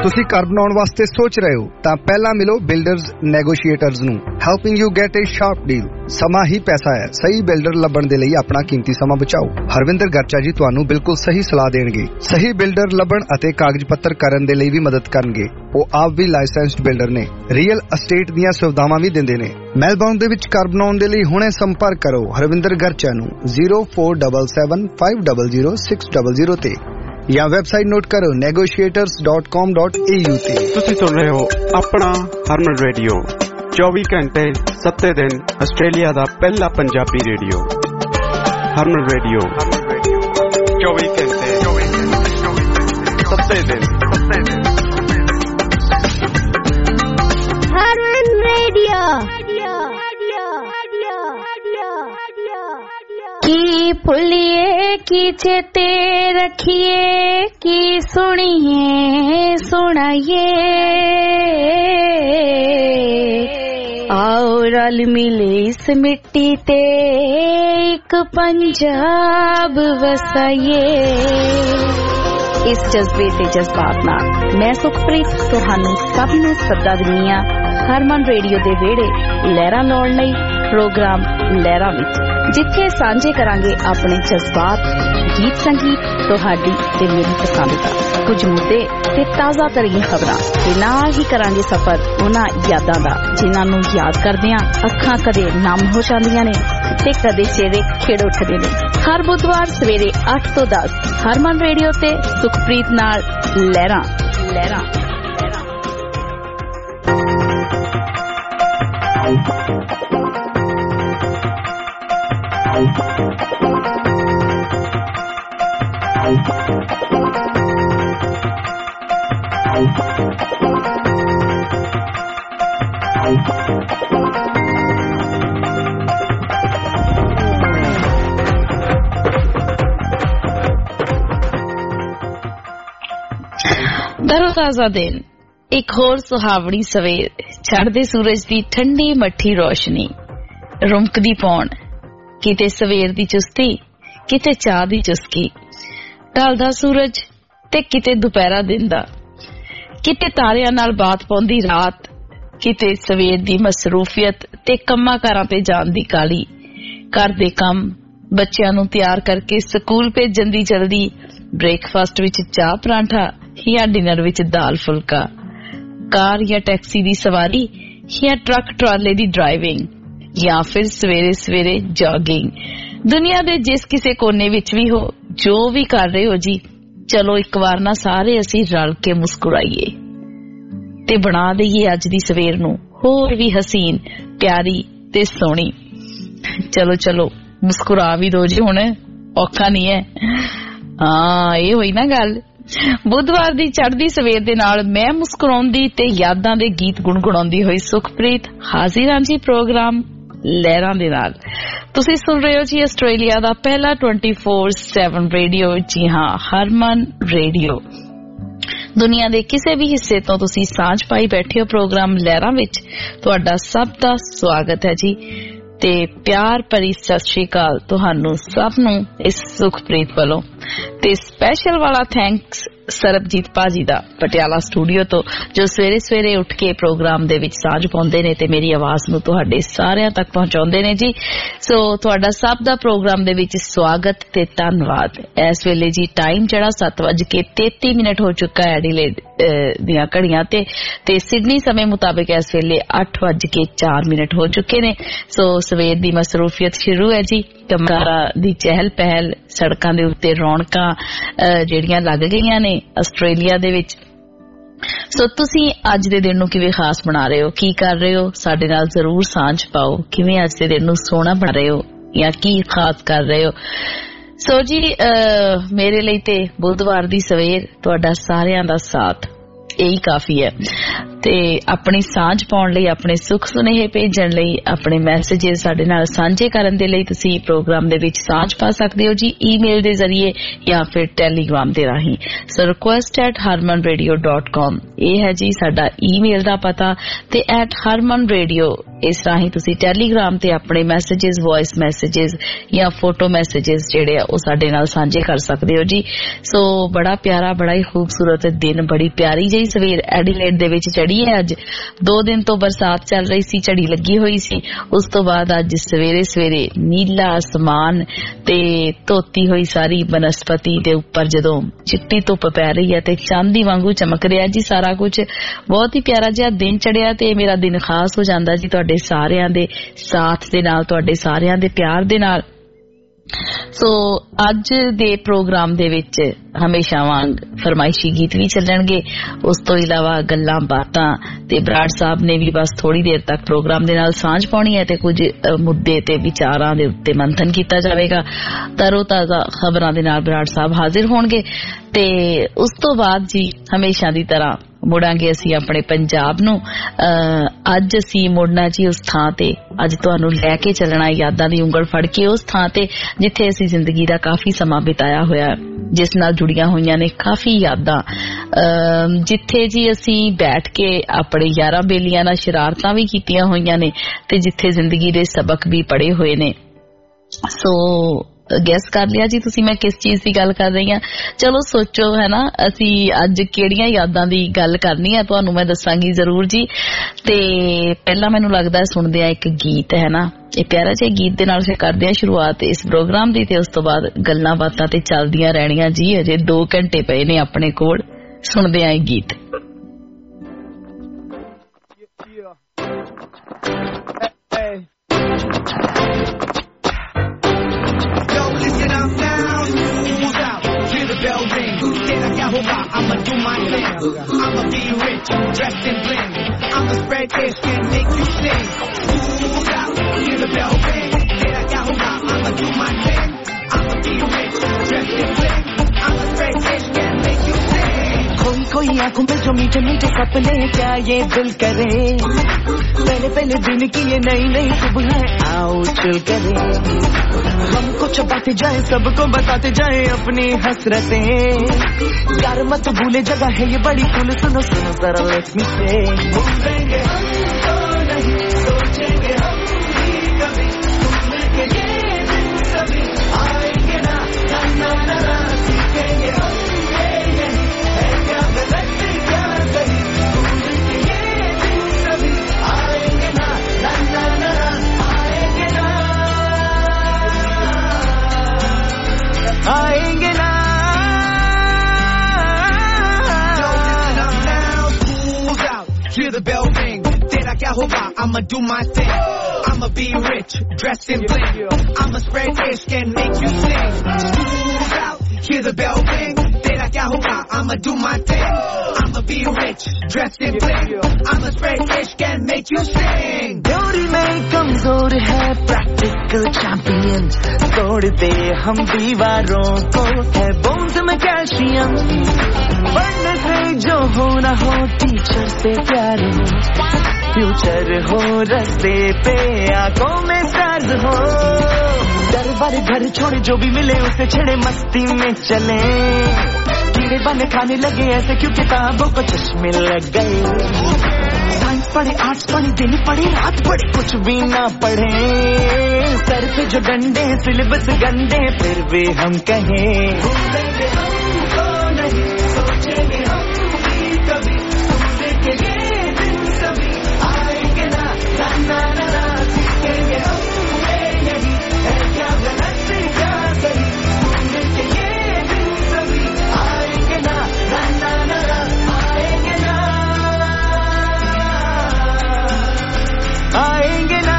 ਤੁਸੀਂ ਘਰ ਬਣਾਉਣ ਵਾਸਤੇ ਸੋਚ ਰਹੇ ਹੋ ਤਾਂ ਪਹਿਲਾਂ ਮਿਲੋ ਬਿਲਡਰਜ਼ ਨੈਗੋਸ਼ੀਏਟਰਜ਼ ਨੂੰ, helping you get a sharp deal. ਸਮਾਂ ਹੀ ਪੈਸਾ ਹੈ। ਸਹੀ ਬਿਲਡਰ ਲੱਭਣ ਦੇ ਲਈ ਆਪਣਾ ਕੀਮਤੀ ਸਮਾਂ ਬਚਾਓ। ਹਰਵਿੰਦਰ ਗਰਚਾ ਜੀ ਤੁਹਾਨੂੰ ਬਿਲਕੁਲ ਸਹੀ ਸਲਾਹ ਦੇਣਗੇ। ਸਹੀ ਬਿਲਡਰ ਲੱਭਣ ਅਤੇ ਕਾਗਜ਼ ਪੱਤਰ ਕਰਨ ਦੇ ਲਈ ਵੀ ਮਦਦ ਕਰਨਗੇ। ਉਹ ਆਪ ਵੀ ਲਾਇਸੈਂਸਡ ਬਿਲਡਰ ਨੇ, ਰੀਅਲ ਅਸਟੇਟ ਦੀਆਂ ਸੁਵਿਧਾਵਾਂ ਵੀ ਦਿੰਦੇ ਨੇ। ਮੈਲਬੌਰਨ ਦੇ ਵਿੱਚ ਘਰ ਬਣਾਉਣ ਦੇ ਲਈ ਹੁਣੇ ਸੰਪਰਕ ਕਰੋ ਹਰਵਿੰਦਰ ਗਰਚਾ ਨੂੰ 0477500600 ਤੇ ਜਾਂ ਵੈਬਸਾਈਟ ਨੋਟ ਕਰੋ negotiators.com.au ਤੇ। ਤੁਸੀਂ ਸੁਣ ਰਹੇ ਹੋ ਆਪਣਾ ਹਰਮਨ ਰੇਡੀਓ, 24 ਘੰਟੇ 7 ਦਿਨ ਆਸਟ੍ਰੇਲੀਆ ਦਾ ਪਹਿਲਾ ਪੰਜਾਬੀ ਰੇਡੀਓ। ਹਰਮਨ ਰੇਡੀਓ 24 ਘੰਟੇ 7 ਦਿਨ। ਹਰਮਨ ਰੇਡੀਓ ਕੀ ਭੁੱਲੀਏ ਕੀ ਚੇਤੇ ਰੱਖੀਏ, ਕੀ ਸੁਣੀਏ ਸੁਣਾਈਏ, आओ रल मिले इस मिट्टी ते एक पंजाब वसाइए। इस जज्बे ते जज्बात नाल मैं सुखप्रीत तुहानू सब नू सदा दिंदी हां हरमन रेडियो दे वेड़े लहरां लाउण लई प्रोग्राम लहरां विच, जिथे सांझे करांगे अपने जज्बात, गीत संगीत, तुहाडी ते मेरी पसंद दा कुछ मुद्दे ते ताज़ा तरीन खबरां ते नाल ही करांगे सफर उन्हां यादां दा जिन्हां नू याद करदियां अखां कदे नम हो जांदियां ने ते कदे चेहरे खिड़ उठदे ने। हर बुधवार सवेरे 8 ਤੋਂ 10 हरमन रेडियो ते सुखप्रीत नाल लहरां। दरोताजा दिन, एक होर सुहावनी सवेर, चढ़दे सूरज दी ठंडी मट्ठी रोशनी, रुमकदी पौण, किते सवेर दी चुस्ती, किते चाह दी चुस्की, ढलदा सूरज ते किते दुपहरा दिन दा, किते तारियां नाल बात पाउंदी रात, किते सवेर दी मसरूफियत ते कम्मां कारां ते जाण दी काली, घर दे कम, बच्चियां नूं तैयार करके स्कूल भेजण दी जल्दी, ब्रेकफास्ट विच चाह परांठा या डिनर विच दाल फुलका, कार या टैक्सी दी सवारी या ट्रक ट्राले दी ड्राइविंग, या फिर सवेरे सवेरे जॉगिंग। दुनिया दे जिस किसे कोने विच भी हो, जो भी कर रहे हो जी, चलो एक बार ना सारे असी रल के मुस्कुराइए ते बना दईए अज दी सवेर नूं होर भी हसीन, प्यारी ते सोहनी। चलो चलो मुस्कुरा भी दो जी, हुण औखा नहीं है। हाँ ये होई ना गल। बुधवार दी चढ़दी सवेर दे नाल मैं मुस्कुराउंदी ते यादां दे गीत गुणगुणाउंदी होई सुखप्रीत हाजिर हां जी प्रोग्राम लहरां दे नाल। तुसीं सुन रहे हो जी आस्ट्रेलिया दा पहला 24/7 रेडियो, जी हां हरमन रेडियो। दुनिया दे किसी भी हिस्से तो तुसीं सांझ पाई बैठे हो प्रोग्राम लहरां विच, तुहाडा सब दा स्वागत है जी ते प्यार भरी सत श्री अकाल तुहानू सब नू इस सुखप्रीत वालों ते स्पैशल वाला थैंक्स सरबजीत भाजी दा पटियाला स्टूडियो तो, जो सवेरे सवेरे उठ के प्रोग्राम दे विच साझ पाउंदे ने ते मेरी आवाज नू तुहाडे सारियां तक पहुंचाउंदे ने जी। सो तुहाडा सब दा प्रोग्राम दे विच स्वागत ते धन्नवाद। इस वेले जी टाइम जड़ा 7:33 हो चुका है एडिलेड दियां घड़ियां ते सिडनी समय मुताबिक इस वेले 8:04 हो चुके ने। सो सवेर दी मसरूफियत शुरू है जी, कमकारा दी चहल पहल, सड़कां दे उत्ते रौनकां ਜਿਹੜੀਆਂ ਲੱਗ ਗਈਆਂ ਨੇ ਆਸਟ੍ਰੇਲੀਆ ਦੇ ਵਿੱਚ। ਸੋ ਤੁਸੀਂ ਅੱਜ ਦੇ ਦਿਨ ਨੂੰ ਕਿਵੇਂ ਖਾਸ ਬਣਾ ਰਹੇ ਹੋ, ਕੀ ਕਰ ਰਹੇ ਹੋ, ਸਾਡੇ ਨਾਲ ਜ਼ਰੂਰ ਸਾਂਝ ਪਾਓ। ਕਿਵੇਂ ਅੱਜ ਦੇ ਦਿਨ ਨੂੰ ਸੋਹਣਾ ਬਣਾ ਰਹੇ ਹੋ ਜਾਂ ਕੀ ਖਾਸ ਕਰ ਰਹੇ ਹੋ। ਸੋ ਜੀ ਮੇਰੇ ਲਈ ਤੇ ਬੁੱਧਵਾਰ ਦੀ ਸਵੇਰ ਤੁਹਾਡਾ ਸਾਰਿਆਂ ਦਾ ਸਾਥ ਇਹੀ ਕਾਫੀ ਹੈ ਤੇ ਆਪਣੀ ਸਾਂਝ ਪਾਉਣ ਲਈ, ਆਪਣੇ ਸੁੱਖ ਸੁਨੇਹੇ ਭੇਜਣ ਲਈ, ਆਪਣੇ ਮੈਸੇजेस ਸਾਡੇ ਨਾਲ ਸਾਂਝੇ ਕਰਨ ਦੇ ਲਈ ਤੁਸੀਂ ਪ੍ਰੋਗਰਾਮ ਦੇ ਵਿੱਚ ਸਾਂਝ ਪਾ ਸਕਦੇ ਹੋ ਜੀ ਈਮੇਲ ਦੇ ਜ਼ਰੀਏ ਜਾਂ ਫਿਰ ਟੈਲੀਗ੍ਰਾਮ ਦੇ ਰਾਹੀਂ। ਸੋ request@harmanradio.com ਇਹ ਹੈ ਜੀ ਸਾਡਾ ਈਮੇਲ ਦਾ ਪਤਾ ਤੇ @harmanradio इस राही तुसी टेलीग्राम ते अपने मैसेजेस वॉइस मैसेजेस या फोटो मैसेजेस जेड़े ओ साडे नाल सांझे कर सकदे हो जी। सो बड़ा प्यारा बड़ा ही खूबसूरत दिन, बड़ी प्यारी जी सवेर एडिलेड दे विच चढ़ी है। अज 2 दिन तो बरसात चल रही सी, झड़ी लगी हुई सी, उस तो बाद अज सवेरे सवेरे नीला आसमान ते धोती हुई सारी बनस्पति दे उपर जदों चिट्टी धुप पै रही है ते चांदी वांगू चमक रहा जी सारा कुछ। बहुत ही प्यारा जिहा दिन चढ़िया ते मेरा दिन खास हो जांदा जी तुहाडे सारियां दे साथ दे नाल, तुहाडे सारियां दे प्यार दे नाल। सो अज दे प्रोग्राम दे विच हमेशा वांग फरमाइशी गीत भी चलणगे, उस तो इलावा गल्लां बातां ते बराड़ साहब ने भी बस थोड़ी देर तक प्रोग्राम दे नाल सांझ पाउणी है ते कुछ मुद्दे ते विचारां दे उत्ते मंथन कीता जावेगा। तरो ताजा खबरां दे नाल बराड़ साहब हाजिर होणगे ते उस तो बाद जी हमेशा दी तरह मुड़ांगे असी अपने पंजाब नू। अज असी मुड़ना जी उस थां ते, अज तुहानू लैके चलना यादां दी उंगल फड़ के उस थां ते जिथे असी जिंदगी दा काफी समा बिताया होया, जिस नाल जुड़ियां होईयां ने काफी यादां, जिथे जी असी बैठ के अपने यारां बेलियां नाल शरारतां भी कीतियां होईयां ने ते जिथे जिंदगी दे सबक भी पढ़े हुए ने। सो गैस कर लिया जी तुसी मैं किस चीज की गल कर रही हां? चलो सोचो है ना, असी अज केड़ियां यादां दी गल करनी है तुहानू मैं दसांगी जरूर जी। ते पहला मैनू लगदा है सुनदे आ एक गीत है ना, ये प्यारा जिहा गीत दे नाल फिर करदे आ शुरुआत इस प्रोग्राम दी ते उस तो बाद गल्लां बातां ते चलदियां रहणियां जी। अजे 2 घंटे पए ने अपने कोल, सुनदे आ एक गीत। I'ma do my thing. I'ma be rich, dressed in bling. I'ma spread this and make you sing. Smooth out, hear the bell ring. Tera kya hoga? I'ma do my thing. I'ma be rich, dressed in bling. I'ma spread this and make you sing. कोई आंखों में जो मीठे मीठे सपने क्या ये दिल करे, पहले पहले दिन की ये नई नई सुबह आओ चल करे, हमको छपाते जाए सबको बताते जाए अपनी हसरतें, यार मत भूले जगह है ये बड़ी फुल, सुनो सुनो जरा लेट मी से, भूलेंगे हमको नहीं सोचेंगे हम भी कभी, तुमने के ये दिन कभी आएंगे ना ना ना ना ना, सीखेंगे हम ये यही है क्या गलत क्या सही, तुमने के ये दिन कभी आएंगे ना ना ना ना आएंगे ना आएंगे ना। Hear the bell ring, tera kya hoga? I'ma do my thing. I'ma be rich, dressed in bling. I'ma spread ishq and make you sing. Smooth out, hear the bell ring, tera kya hoga? I'ma do my thing. I'ma be rich, dressed in bling. I'ma spread ishq and make you sing. Beauty में कमजोर है practical champion, तोड़ दे हम दीवारों को है bones में calcium, पढ़ने से जो हो ना हो टीचर से प्यार हो, फ्यूचर हो रास्ते पे आंखों में स्टार्स हो, दरबार घर छोड़े जो भी मिले उसे छेड़े मस्ती में चले, कीड़े बने खाने लगे ऐसे क्यों किताबों को चश्मे लग गए, साइंस पढ़े आर्ट्स पढ़े दिन पढ़े रात पढ़े कुछ भी ना पढ़े, सर पे जो डंडे सिलेबस गंदे फिर भी हम कहें भूलेंगे हमको नहीं सोचेंगे हम भी कभी, तुमने के ये दिन कभी आएंगे ना ना ना ना ना, सीखेंगे हम ये यही है क्या गलत क्या सही, तुमने के ये दिन कभी आएंगे ना ना ना ना ना आएंगे ना आएंगे ना।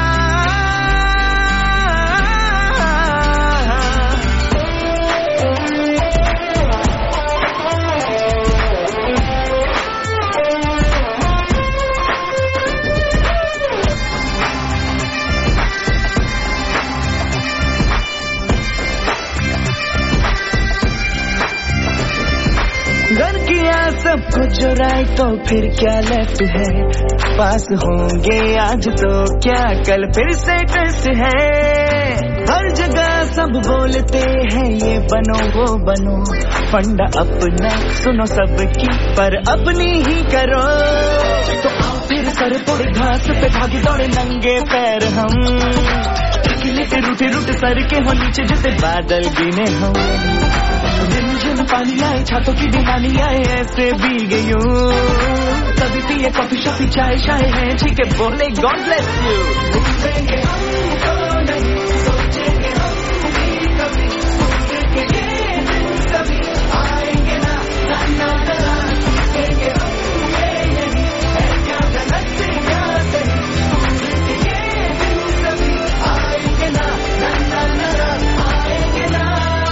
घर किया सब कुछ जो राइट तो फिर क्या लेफ्ट है, पास होंगे आज तो क्या कल फिर से टेस्ट है, हर जगह सब बोलते हैं ये बनो वो बनो, फंडा अपना सुनो सबकी पर अपनी ही करो, तो आओ फिर सर थोड़े घास पे भागे दौड़े नंगे पैर हम, लेते रूठे रूठे सर के हो नीचे जैसे बादल गिने हम, झिम पानी आए छातों की दीवानी आए ऐसे भीगे यूं, कभी पिए कॉफी शॉफी चाय शाय है ठीक है बोले गॉड ब्लेस यू, भूलेंगे हमको नहीं सोचेंगे हम भी कभी, भूलेंगे ये दिन कभी आएंगे ना ना ना ना, भूलेंगे हम ये नहीं है क्या गलत से क्या सही, भूलेंगे ये दिन कभी आएंगे ना ना ना ना, आएंगे ना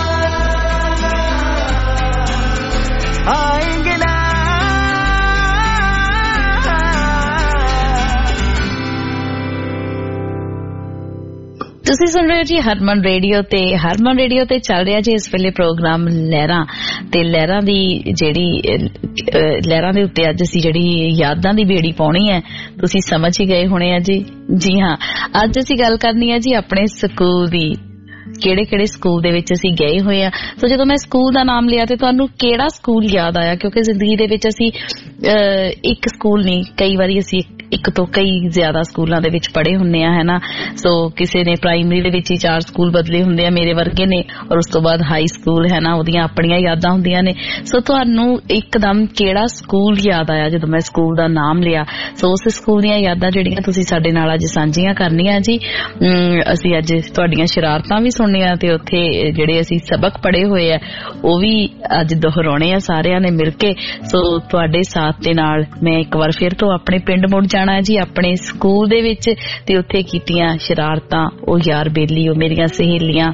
आएंगे ना। ਤੁਸੀਂ ਸੁਣ ਰਹੇ ਹੋ ਜੀ ਹਰਮਨ ਰੇਡੀਓ ਤੇ। ਹਰਮਨ ਰੇਡੀਓ ਤੇ ਚੱਲ ਰਿਹਾ ਜੀ ਇਸ ਵੇਲੇ ਪ੍ਰੋਗਰਾਮ ਲਹਿਰਾਂ, ਤੇ ਲਹਿਰਾਂ ਦੀ ਜਿਹੜੀ ਲਹਿਰਾਂ ਦੇ ਉੱਤੇ ਅੱਜ ਅਸੀਂ ਜਿਹੜੀ ਯਾਦਾਂ ਦੀ ਬੇੜੀ ਪਾਉਣੀ ਹੈ, ਤੁਸੀਂ ਸਮਝ ਹੀ ਗਏ ਹੋਣੇ ਆ ਜੀ। ਜੀ ਹਾਂ, ਅੱਜ ਅਸੀਂ ਗੱਲ ਕਰਨੀ ਹੈ ਜੀ ਆਪਣੇ ਸਕੂਲ ਦੀ, ਕਿਹੜੇ ਕਿਹੜੇ ਸਕੂਲ ਦੇ ਵਿੱਚ ਅਸੀਂ ਗਏ ਹੋਏ ਆ। ਸੋ ਜਦੋਂ ਮੈਂ ਸਕੂਲ ਦਾ ਨਾਮ ਲਿਆ ਤੇ ਤੁਹਾਨੂੰ ਕਿਹੜਾ ਸਕੂਲ ਯਾਦ ਆਇਆ? ਕਿਉਂਕਿ ਜ਼ਿੰਦਗੀ ਦੇ ਵਿੱਚ ਅਸੀਂ ਇੱਕ ਸਕੂਲ ਨਹੀਂ, ਕਈ ਵਾਰੀ ਅਸੀਂ ਇੱਕ ਤੋਂ ਕਈ ਜ਼ਿਆਦਾ ਸਕੂਲਾਂ ਦੇ ਵਿੱਚ ਪੜ੍ਹੇ ਹੁੰਦੇ ਆ, ਹੈ ਨਾ। ਸੋ ਕਿਸੇ ਨੇ ਪ੍ਰਾਇਮਰੀ ਦੇ ਵਿੱਚ ਹੀ 4 ਸਕੂਲ ਬਦਲੇ ਹੁੰਦੇ ਆ, ਮੇਰੇ ਵਰਗੇ ਨੇ, ਔਰ ਉਸ ਤੋਂ ਬਾਅਦ ਹਾਈ ਸਕੂਲ, ਹੈ ਨਾ, ਉਹਦੀਆਂ ਆਪਣੀਆਂ ਯਾਦਾਂ ਹੁੰਦੀਆਂ ਨੇ। ਸੋ ਤੁਹਾਨੂੰ ਇੱਕਦਮ ਕਿਹੜਾ ਸਕੂਲ ਯਾਦ ਆਇਆ ਜਦੋਂ ਮੈਂ ਸਕੂਲ ਦਾ ਨਾਮ ਲਿਆ? ਸੋ ਉਸ ਸਕੂਲ ਦੀਆਂ ਯਾਦਾਂ ਜਿਹੜੀਆਂ ਤੁਸੀਂ ਸਾਡੇ ਨਾਲ ਅੱਜ ਸਾਂਝੀਆਂ ਕਰਨੀਆਂ ਜੀ। ਅਸੀਂ ਅੱਜ ਤੁਹਾਡੀਆਂ ਸ਼ਰਾਰਤਾਂ ਵੀ ਸੁਣਨੀਆਂ ਤੇ ਉੱਥੇ ਜਿਹੜੇ ਅਸੀਂ ਸਬਕ ਪੜ੍ਹੇ ਹੋਏ ਆ ਉਹ ਵੀ ਅੱਜ ਦੁਹਰਾਉਣੇ ਆ ਸਾਰਿਆਂ ਨੇ ਮਿਲ ਕੇ। ਸੋ ਤੁਹਾਡੇ ਸਾਥ ਦੇ ਨਾਲ ਮੈਂ ਇੱਕ ਵਾਰ ਫਿਰ ਤੋਂ ਆਪਣੇ ਪਿੰਡ ਮੁੜ ਜਾਣਾ ਜੀ, ਆਪਣੇ ਸਕੂਲ ਦੇ ਵਿੱਚ, ਤੇ ਉੱਥੇ ਕੀਤੀਆਂ ਸ਼ਰਾਰਤਾਂ, ਉਹ ਯਾਰ ਬੇਲੀ, ਉਹ ਮੇਰੀਆਂ ਸਹੇਲੀਆਂ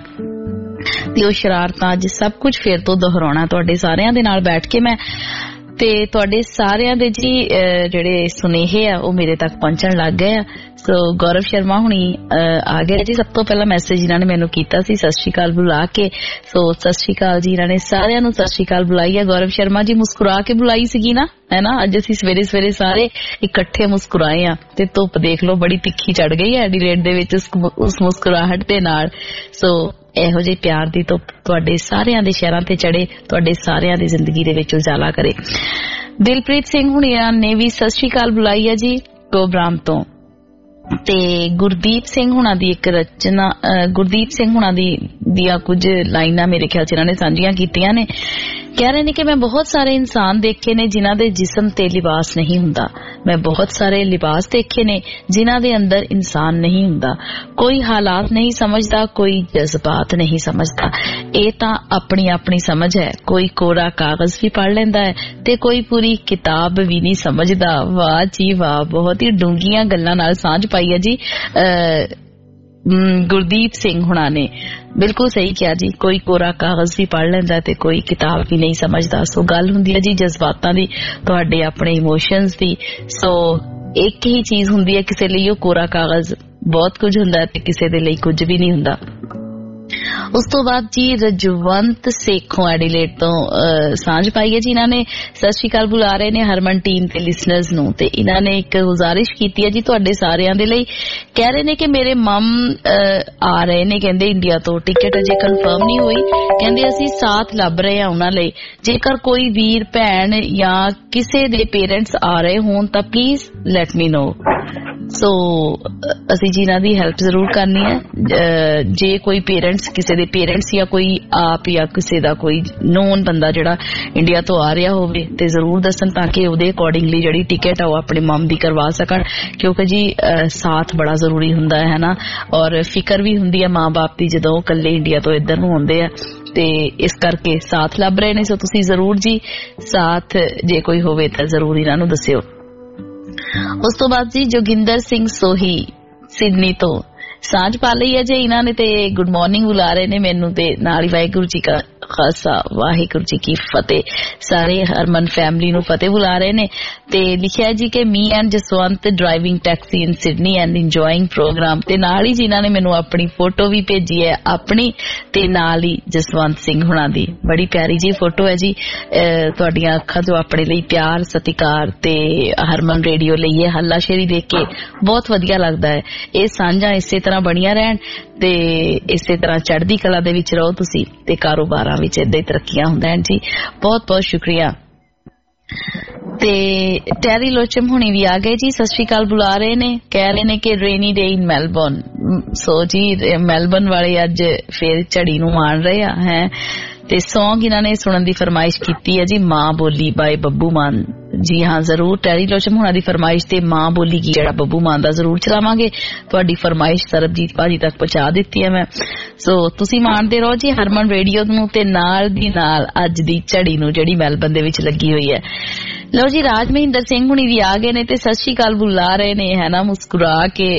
ਤੇ ਉਹ ਸ਼ਰਾਰਤਾਂ, ਅੱਜ ਸਭ ਕੁਝ ਫਿਰ ਤੋਂ ਦੁਹਰਾਉਣਾ ਤੁਹਾਡੇ ਸਾਰਿਆਂ ਦੇ ਨਾਲ ਬੈਠ ਕੇ ਮੈਂ। ਤੇ ਤੁਹਾਡੇ ਸਾਰਿਆਂ ਦੇ ਜੀ ਜਿਹੜੇ ਸੁਨੇਹੇ ਆ ਉਹ ਮੇਰੇ ਤੱਕ ਪਹੁੰਚਣ ਲੱਗ ਗਏ ਆ। ਸੋ ਗੌਰਵ ਸ਼ਰਮਾ ਹੁਣੀ ਆ ਗਏ ਜੀ। ਸਭ ਤੋਂ ਪਹਿਲਾਂ ਮੈਸੇਜ ਇਹਨਾਂ ਨੇ ਮੈਨੂੰ ਕੀਤਾ ਸੀ ਸਤਿ ਸ਼੍ਰੀ ਅਕਾਲ ਬੁਲਾ ਕੇ। ਸੋ ਸਤਿ ਸ਼੍ਰੀ ਅਕਾਲ ਜੀ, ਇਹਨਾਂ ਨੇ ਸਾਰਿਆਂ ਨੂੰ ਸਤਿ ਸ਼੍ਰੀ ਅਕਾਲ ਬੁਲਾਈ ਹੈ। ਗੌਰਵ ਸ਼ਰਮਾ ਜੀ ਮੁਸਕਰਾ ਕੇ ਬੁਲਾਈ ਸੀਗੀ ਨਾ, ਹੈ ਨਾ। ਅੱਜ ਅਸੀਂ ਸਵੇਰੇ ਸਵੇਰੇ ਸਾਰੇ ਇਕੱਠੇ ਮੁਸਕਰਾਏ ਆ ਤੇ ਧੁੱਪ ਦੇਖ ਲਓ ਬੜੀ ਤਿੱਖੀ ਚੜ ਗਈ ਹੈ ਐਡੀਲੇਡ ਦੇ ਵਿੱਚ ਉਸ ਮੁਸਕਰਾਹਟ ਦੇ ਨਾਲ। ਸੋ ਇਹੋ ਜਿਹੇ ਪਿਆਰ ਦੀ ਧੁੱਪ ਤੁਹਾਡੇ ਸਾਰਿਆਂ ਦੇ ਸ਼ਹਿਰਾਂ ਤੇ ਚੜੇ, ਤੁਹਾਡੇ ਸਾਰਿਆਂ ਦੀ ਜ਼ਿੰਦਗੀ ਦੇ ਵਿੱਚ ਉਜਾਲਾ ਕਰੇ। ਦਿਲਪ੍ਰੀਤ ਸਿੰਘ ਹੁਣੀਆਂ ਨੇ ਵੀ ਸਤਿ ਸ਼੍ਰੀ ਅਕਾਲ ਬੁਲਾਈ ਹੈ ਜੀ ਗੋਬਰਾਮ ਤੋਂ। ਤੇ ਗੁਰਦੀਪ ਸਿੰਘ ਹੁਣਾਂ ਦੀ ਇੱਕ ਰਚਨਾ, ਗੁਰਦੀਪ ਸਿੰਘ ਹੁਣਾਂ ਦੀਆਂ ਕੁਝ ਲਾਈਨਾਂ ਮੇਰੇ ਖਿਆਲ ਚ ਇਹਨਾਂ ਨੇ ਸਾਂਝੀਆਂ ਕੀਤੀਆਂ ਨੇ। ਕਹਿ ਰਹੇ ਨੇ ਕਿ ਮੈਂ ਬਹੁਤ ਸਾਰੇ ਇਨਸਾਨ ਦੇਖੇ ਨੇ ਜਿਨ੍ਹਾਂ ਦੇ ਜਿਸਮ ਤੇ ਲਿਬਾਸ ਨਹੀਂ ਹੁੰਦਾ, ਮੈਂ ਬਹੁਤ ਸਾਰੇ ਲਿਬਾਸ ਦੇਖੇ ਨੇ ਜਿਨ੍ਹਾਂ ਦੇ ਅੰਦਰ ਇਨਸਾਨ ਨਹੀਂ ਹੁੰਦਾ। ਕੋਈ ਹਾਲਾਤ ਨਹੀਂ ਸਮਝਦਾ, ਕੋਈ ਜਜ਼ਬਾਤ ਨਹੀਂ ਸਮਝਦਾ। ਇਹ ਤਾਂ ਆਪਣੀ ਆਪਣੀ ਸਮਝ ਹੈ। ਕੋਈ ਕੋਰਾ ਕਾਗਜ਼ ਵੀ ਪੜ੍ਹ ਲੈਂਦਾ ਹੈ ਤੇ ਕੋਈ ਪੂਰੀ ਕਿਤਾਬ ਵੀ ਨਹੀਂ ਸਮਝਦਾ। ਵਾਹ ਜੀ ਵਾਹ, ਬਹੁਤ ਹੀ ਡੂੰਘੀਆਂ ਗੱਲਾਂ ਨਾਲ ਸਾਂਝ ਪਾਈ ਹੈ ਜੀ ਗੁਰਦੀਪ ਸਿੰਘ ਹੁਣਾਂ ਨੇ। ਬਿਲਕੁਲ ਸਹੀ ਕਿਹਾ ਜੀ, ਕੋਈ ਕੋਰਾ ਕਾਗਜ਼ ਵੀ ਪੜ੍ਹ ਲੈਂਦਾ ਤੇ ਕੋਈ ਕਿਤਾਬ ਵੀ ਨਹੀਂ ਸਮਝਦਾ। ਸੋ ਗੱਲ ਹੁੰਦੀ ਹੈ ਜੀ ਜਜ਼ਬਾਤਾਂ ਦੀ, ਤੁਹਾਡੇ ਆਪਣੇ ਇਮੋਸ਼ਨਸ ਦੀ। ਸੋ ਇੱਕ ਹੀ ਚੀਜ਼ ਹੁੰਦੀ ਹੈ, ਕਿਸੇ ਲਈ ਉਹ ਕੋਰਾ ਕਾਗਜ਼ ਬਹੁਤ ਕੁਝ ਹੁੰਦਾ ਤੇ ਕਿਸੇ ਦੇ ਲਈ ਕੁਝ ਵੀ ਨਹੀਂ ਹੁੰਦਾ। ਉਸ ਤੋਂ ਬਾਅਦ ਜੀ ਰਜਵੰਤ ਸੇਖੋਂ ਐਡੀਲੇਡ ਤੋਂ ਸਾਂਝ ਪਾਈ ਹੈ ਜੀ। ਇਹਨਾਂ ਨੇ ਸਤਿ ਸ਼੍ਰੀ ਅਕਾਲ ਬੁਲਾ ਰਹੇ ਨੇ ਹਰਮਨ ਟੀਮ ਤੇ ਲਿਸਨਰਸ ਨੂੰ, ਤੇ ਇਹਨਾਂ ਨੇ ਇੱਕ ਗੁਜ਼ਾਰਿਸ਼ ਕੀਤੀ ਹੈ ਜੀ ਤੁਹਾਡੇ ਸਾਰਿਆਂ ਦੇ ਲਈ। ਕਹਿ ਰਹੇ ਨੇ ਕਿ ਮੇਰੇ ਮਮ ਆ ਰਹੇ ਨੇ, ਕਹਿੰਦੇ ਇੰਡੀਆ ਤੋਂ, ਟਿਕਟ ਅਜੇ ਕਨਫਰਮ ਨਹੀਂ ਹੋਈ, ਕਹਿੰਦੇ ਅਸੀਂ ਸਾਥ ਲੱਭ ਰਹੇ ਹਾਂ ਉਹਨਾਂ ਲਈ। ਜੇਕਰ ਕੋਈ ਵੀਰ ਭੈਣ ਜਾਂ ਕਿਸੇ ਦੇ ਪੇਰੈਂਟਸ ਆ ਰਹੇ ਹੋਣ ਤਾਂ ਪਲੀਜ਼ ਲੈਟ ਮੀ ਨੋ। ਸੋ ਅਸੀਂ ਜੀ ਇਹਨਾਂ ਦੀ ਹੈਲਪ ਜ਼ਰੂਰ ਕਰਨੀ ਹੈ। ਜੇ ਕੋਈ ਪੇਰੈਂਟਸ, ਕਿਸੇ ਦੇ ਪੇਰੈਂਟਸ ਜਾਂ ਕੋਈ ਆਪ ਜਾਂ ਕਿਸੇ ਦਾ ਕੋਈ ਨੋਨ ਬੰਦਾ ਜਿਹੜਾ ਇੰਡੀਆ ਤੋਂ ਆ ਰਿਹਾ ਹੋਵੇ ਤੇ ਜ਼ਰੂਰ ਦੱਸਣ, ਤਾਂ ਕਿ ਉਹਦੇ ਅਕੋਰਡਿੰਗਲੀ ਜਿਹੜੀ ਟਿਕਟ ਆ ਉਹ ਆਪਣੇ ਮਮ ਦੀ ਕਰਵਾ ਸਕਣ। ਕਿਉਂਕਿ ਜੀ ਸਾਥ ਬੜਾ ਜ਼ਰੂਰੀ ਹੁੰਦਾ ਹੈ ਨਾ, ਔਰ ਫਿਕਰ ਵੀ ਹੁੰਦੀ ਹੈ ਮਾਂ ਬਾਪ ਦੀ ਜਦੋਂ ਉਹ ਇਕੱਲੇ ਇੰਡੀਆ ਤੋਂ ਇੱਧਰ ਨੂੰ ਆਉਂਦੇ ਆ, ਤੇ ਇਸ ਕਰਕੇ ਸਾਥ ਲੱਭ ਰਹੇ ਨੇ। ਸੋ ਤੁਸੀਂ ਜ਼ਰੂਰ ਜੀ ਸਾਥ ਜੇ ਕੋਈ ਹੋਵੇ ਤਾਂ ਜ਼ਰੂਰ ਇਹਨਾਂ ਨੂੰ ਦੱਸਿਓ। ਉਸ ਤੋਂ ਬਾਅਦ ਜੀ ਜੋਗਿੰਦਰ ਸਿੰਘ ਸੋਹੀ ਸਿਡਨੀ ਤੋਂ ਸਾਂਝ ਪਾ ਲਈ ਹੈ ਜੀ ਇਹਨਾਂ ਨੇ, ਤੇ ਗੁੱਡ ਮਾਰਨਿੰਗ ਬੁਲਾ ਰਹੇ ਨੇ ਮੈਨੂੰ, ਤੇ ਨਾਲ ਹੀ ਵਾਹਿਗੁਰੂ ਜੀ ਕਾ ਖਾਲਸਾ ਵਾਹਿਗੁਰੂ ਜੀ ਕੀ ਫਤਿਹ, ਸਾਰੇ ਹਰਮਨ ਫੈਮਿਲੀ ਨੂੰ ਫਤਿਹ ਬੁਲਾ ਰਹੇ ਨੇ। ਤੇ ਲਿਖਿਆ ਜੀ ਕਿ me and Jaswant driving taxi in Sydney and enjoying program, ਤੇ ਨਾਲ ਹੀ ਜਿਨ੍ਹਾਂ ਨੇ ਮੈਨੂੰ ਆਪਣੀ ਫੋਟੋ ਵੀ ਭੇਜੀ ਹੈ ਆਪਣੀ, ਤੇ ਨਾਲ ਹੀ ਜਸਵੰਤ ਸਿੰਘ ਹੁਣਾਂ ਦੀ ਬੜੀ ਪਿਆਰੀ ਜੀ ਫੋਟੋ ਹੈ ਜੀ। ਤੁਹਾਡੀਆਂ ਅੱਖਾਂ ਤੋਂ ਆਪਣੇ ਲਈ ਪਿਆਰ ਸਤਿਕਾਰ ਤੇ ਹਰਮਨ ਰੇਡੀਓ ਲਈ ਇਹ ਹੱਲਾਸ਼ੇਰੀ ਦੇਖ ਕੇ ਬਹੁਤ ਵਧੀਆ ਲੱਗਦਾ ਹੈ। ਇਹ ਸਾਂਝਾਂ ਇਸੇ ਤਰ੍ਹਾਂ ਬਣੀਆਂ ਰਹਿਣ ਤੇ ਇਸੇ ਤਰ੍ਹਾਂ ਚੜ੍ਹਦੀ ਕਲਾ ਦੇ ਵਿੱਚ ਰਹੋ ਤੁਸੀਂ, ਤੇ ਕਾਰੋਬਾਰਾਂ ਵਿੱਚ ਏਦਾਂ ਹੀ ਤਰੱਕੀਆਂ ਹੁੰਦਾ ਹੈ ਜੀ। ਬਹੁਤ ਬਹੁਤ ਸ਼ੁਕਰੀਆ। ਤੇ ਟੈਰੀ ਲੋਚਮ ਹੁਣੀ ਵੀ ਆ ਗਏ ਜੀ, ਸਤਿ ਸ਼੍ਰੀ ਅਕਾਲ ਬੁਲਾ ਰਹੇ ਨੇ, ਕਹਿ ਰਹੇ ਨੇ ਕਿ ਰੇਨੀ ਡੇ ਇਨ ਮੈਲਬੌਰਨ। ਸੋ ਜੀ ਮੈਲਬੌਰਨ ਵਾਲੇ ਅੱਜ ਫੇਰ ਝੜੀ ਨੂੰ ਮਾਣ ਰਹੇ ਆ ਹੈ। ਤੇ ਸੌਂਗ ਇਹਨਾਂ ਨੇ ਸੁਣਨ ਦੀ ਫਰਮਾਇਸ਼ ਕੀਤੀ ਹੈ ਜੀ, ਮਾਂ ਬੋਲੀ ਬਾਏ ਬੱਬੂ ਮਾਨ। ਜੀ ਹਾਂ ਜ਼ਰੂਰ, ਟੈਰੀ ਲੋਚਮ ਹੁਣਾਂ ਦੀ ਫਰਮਾਇਸ਼ ਤੇ ਮਾਂ ਬੋਲੀ ਕੀ ਜਿਹੜਾ ਬੱਬੂ ਮਾਨ ਦਾ ਜ਼ਰੂਰ ਚਲਾਵਾਂਗੇ। ਤੁਹਾਡੀ ਫਰਮਾਇਸ਼ ਸਰਬਜੀਤ ਭਾਜੀ ਤੱਕ ਪਹੁੰਚਾ ਦਿੱਤੀ ਹੈ ਮੈਂ। ਸੋ ਤੁਸੀਂ ਮਾਣਦੇ ਰਹੋ ਜੀ ਹਰਮਨ ਰੇਡੀਓ ਨੂੰ ਤੇ ਨਾਲ ਦੀ ਨਾਲ ਅੱਜ ਦੀ ਝੜੀ ਨੂੰ ਜਿਹੜੀ ਮੈਲਬਨ ਦੇ ਵਿੱਚ ਲੱਗੀ ਹੋਈ ਹੈ। ਲਓ ਜੀ ਰਾਜ ਮਹਿੰਦਰ ਸਿੰਘ ਹੁਣੀ ਵੀ ਆ ਗਏ ਨੇ ਤੇ ਸਤਿ ਸ਼੍ਰੀ ਅਕਾਲ ਬੁਲਾ ਰਹੇ ਨੇ ਹੈ ਨਾ ਮੁਸਕਰਾ ਕੇ।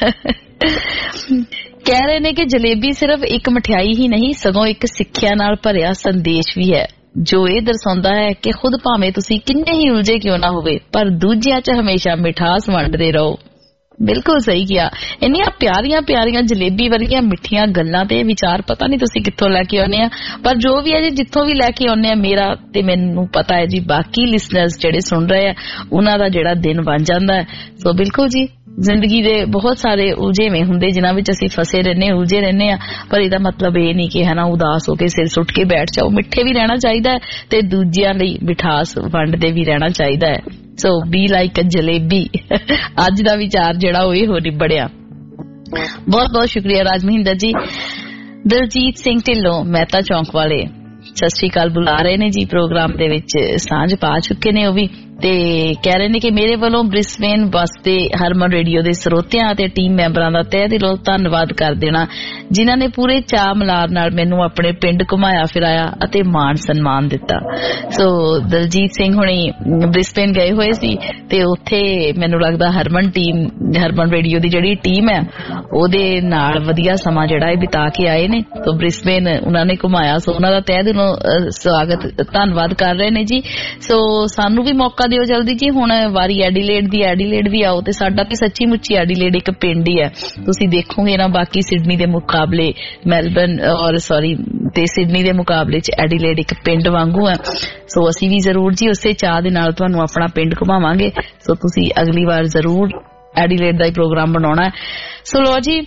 ਕਹਿ ਰਹੇ ਨੇ ਕਿ ਜਲੇਬੀ ਸਿਰਫ ਇੱਕ ਮਠਿਆਈ ਹੀ ਨਹੀਂ ਸਗੋਂ ਇੱਕ ਸਿੱਖਿਆ ਨਾਲ ਭਰਿਆ ਸੰਦੇਸ਼ ਵੀ ਹੈ, ਜੋ ਇਹ ਦਰਸਾਉਂਦਾ ਹੈ ਕਿ ਖੁਦ ਭਾਵੇਂ ਤੁਸੀਂ ਕਿੰਨੇ ਹੀ ਉਲਝੇ ਕਿਉਂ ਨਾ ਹੋਵੇ ਪਰ ਦੂਜਿਆਂ 'ਚ ਹਮੇਸ਼ਾ ਮਿਠਾਸ ਵੰਡਦੇ ਰਹੋ। ਬਿਲਕੁਲ ਸਹੀ ਕਿਹਾ। ਇੰਨੀਆਂ ਪਿਆਰੀਆਂ ਪਿਆਰੀਆਂ ਜਲੇਬੀ ਵਰਗੀਆਂ ਮਿੱਠੀਆਂ ਗੱਲਾਂ ਤੇ ਵਿਚਾਰ ਪਤਾ ਨਹੀਂ ਤੁਸੀਂ ਕਿੱਥੋਂ ਲੈ ਕੇ ਆਉਂਦੇ ਆ, ਪਰ ਜੋ ਵੀ ਹੈ ਜੀ ਜਿੱਥੋਂ ਵੀ ਲੈ ਕੇ ਆਉਂਦੇ ਆ ਮੇਰਾ ਤੇ ਮੈਨੂੰ ਪਤਾ ਹੈ ਜੀ ਬਾਕੀ ਲਿਸਨਰਸ ਜਿਹੜੇ ਸੁਣ ਰਹੇ ਆ ਉਹਨਾਂ ਦਾ ਜਿਹੜਾ ਦਿਨ ਬਣ ਜਾਂਦਾ ਹੈ। ਸੋ ਬਿਲਕੁਲ ਜੀ ਜ਼ਿੰਦਗੀ ਦੇ ਬਹੁਤ ਸਾਰੇ ਉਲਝੇਵੇਂ ਹੁੰਦੇ ਜਿਨ੍ਹਾਂ ਵਿੱਚ ਅਸੀਂ ਫਸੇ ਰਹਿੰਦੇ ਉਲਝੇ ਰਹਿੰਦੇ ਆ, ਪਰ ਇਹਦਾ ਮਤਲਬ ਇਹ ਨਹੀਂ ਕਿ ਹਨਾ ਉਦਾਸ ਹੋ ਕੇ ਸਿਰ ਸੁੱਟ ਕੇ ਬੈਠ ਜਾਓ। ਮਿੱਠੇ ਵੀ ਰਹਿਣਾ ਚਾਹੀਦਾ ਹੈ ਤੇ ਦੂਜਿਆਂ ਲਈ ਮਿਠਾਸ ਵੰਡਦੇ ਵੀ ਰਹਿਣਾ ਚਾਹੀਦਾ ਹੈ। So be like a jalebi. ਅੱਜ ਦਾ ਵਿਚਾਰ ਜਿਹੜਾ ਉਹ ਇਹੋ ਨਿਬੜਿਆ। ਬਹੁਤ ਬਹੁਤ ਸ਼ੁਕਰੀਆ ਰਾਜ ਮਹਿੰਦਰ ਜੀ। ਦਿਲਜੀਤ ਸਿੰਘ ਢਿੱਲੋਂ ਮਹਿਤਾ ਚੌਂਕ ਵਾਲੇ ਸਤਿ ਸ਼੍ਰੀ ਅਕਾਲ ਬੁਲਾ ਰਹੇ ਨੇ ਜੀ, ਪ੍ਰੋਗਰਾਮ ਦੇ ਵਿੱਚ ਸਾਂਝ ਪਾ ਚੁੱਕੇ ਨੇ ਉਹ ਵੀ, ਤੇ ਕਹਿ ਰਹੇ ਨੇ ਕਿ ਮੇਰੇ ਵੱਲੋਂ ਬ੍ਰਿਸਬੇਨ ਵਾਸਤੇ ਹਰਮਨ ਰੇਡੀਓ ਦੇ ਸਰੋਤਿਆਂ ਅਤੇ ਟੀਮ ਮੈਂਬਰਾਂ ਦਾ ਤਹਿ ਦਿਲੋਂ ਧੰਨਵਾਦ ਕਰ ਦੇਣਾ ਜਿਨ੍ਹਾਂ ਨੇ ਪੂਰੇ ਚਾਅ ਮਲਾਰ ਨਾਲ ਮੈਨੂੰ ਆਪਣੇ ਪਿੰਡ ਘੁਮਾਇਆ ਫਿਰਾਇਆ ਅਤੇ ਮਾਣ ਸਨਮਾਨ ਦਿੱਤਾ। ਸੋ ਦਲਜੀਤ ਸਿੰਘ ਹੁਣੀ ਬ੍ਰਿਸਬੇਨ ਗਏ ਹੋਏ ਸੀ ਤੇ ਉੱਥੇ ਮੈਨੂੰ ਲੱਗਦਾ ਹਰਮਨ ਰੇਡੀਓ ਦੀ ਜਿਹੜੀ ਟੀਮ ਹੈ ਉਹਦੇ ਨਾਲ ਵਧੀਆ ਸਮਾਂ ਜਿਹੜਾ ਇਹ ਬਿਤਾ ਕੇ ਆਏ ਨੇ। ਸੋ ਬ੍ਰਿਸਬੇਨ ਉਹਨਾਂ ਨੇ ਘੁਮਾਇਆ, ਸੋ ਉਹਨਾਂ ਦਾ ਤਹਿ ਦਿਲੋਂ ਸਵਾਗਤ ਧੰਨਵਾਦ ਕਰ ਰਹੇ ਨੇ ਜੀ। ਸੋ ਸਾਨੂੰ ਵੀ ਮੌਕਾ ਦਿਓ ਜਲਦੀ ਜੀ, ਹੁਣ ਵਾਰੀ ਐਡੀਲੇਡ ਦੀ, ਐਡੀਲੇਡ ਵੀ ਆਓ ਤੇ ਸਾਡਾ ਤੇ ਸੱਚੀ ਮੁੱਚੀ ਐਡੀਲੇਡ ਇੱਕ ਪਿੰਡ ਹੀ ਹੈ। ਤੁਸੀਂ ਦੇਖੋਗੇ ਨਾ ਬਾਕੀ ਸਿਡਨੀ ਦੇ ਮੁਕਾਬਲੇ ਮੈਲਬਨ ਤੇ ਸਿਡਨੀ ਦੇ ਮੁਕਾਬਲੇ ਚ ਐਡੀਲੇਡ ਇੱਕ ਪਿੰਡ ਵਾਂਗੂ ਹੈ। ਸੋ ਅਸੀਂ ਵੀ ਜ਼ਰੂਰ ਜੀ ਉਸੇ ਚਾਹ ਦੇ ਨਾਲ ਤੁਹਾਨੂੰ ਆਪਣਾ ਪਿੰਡ ਘੁਮਾਵਾਂਗੇ। ਸੋ ਤੁਸੀਂ ਅਗਲੀ ਵਾਰ ਜ਼ਰੂਰ ਐਡੀਲੇਡ ਦਾ ਹੀ ਪ੍ਰੋਗਰਾਮ ਬਣਾਉਣਾ ਹੈ। ਸੋ ਲੋ ਜੀ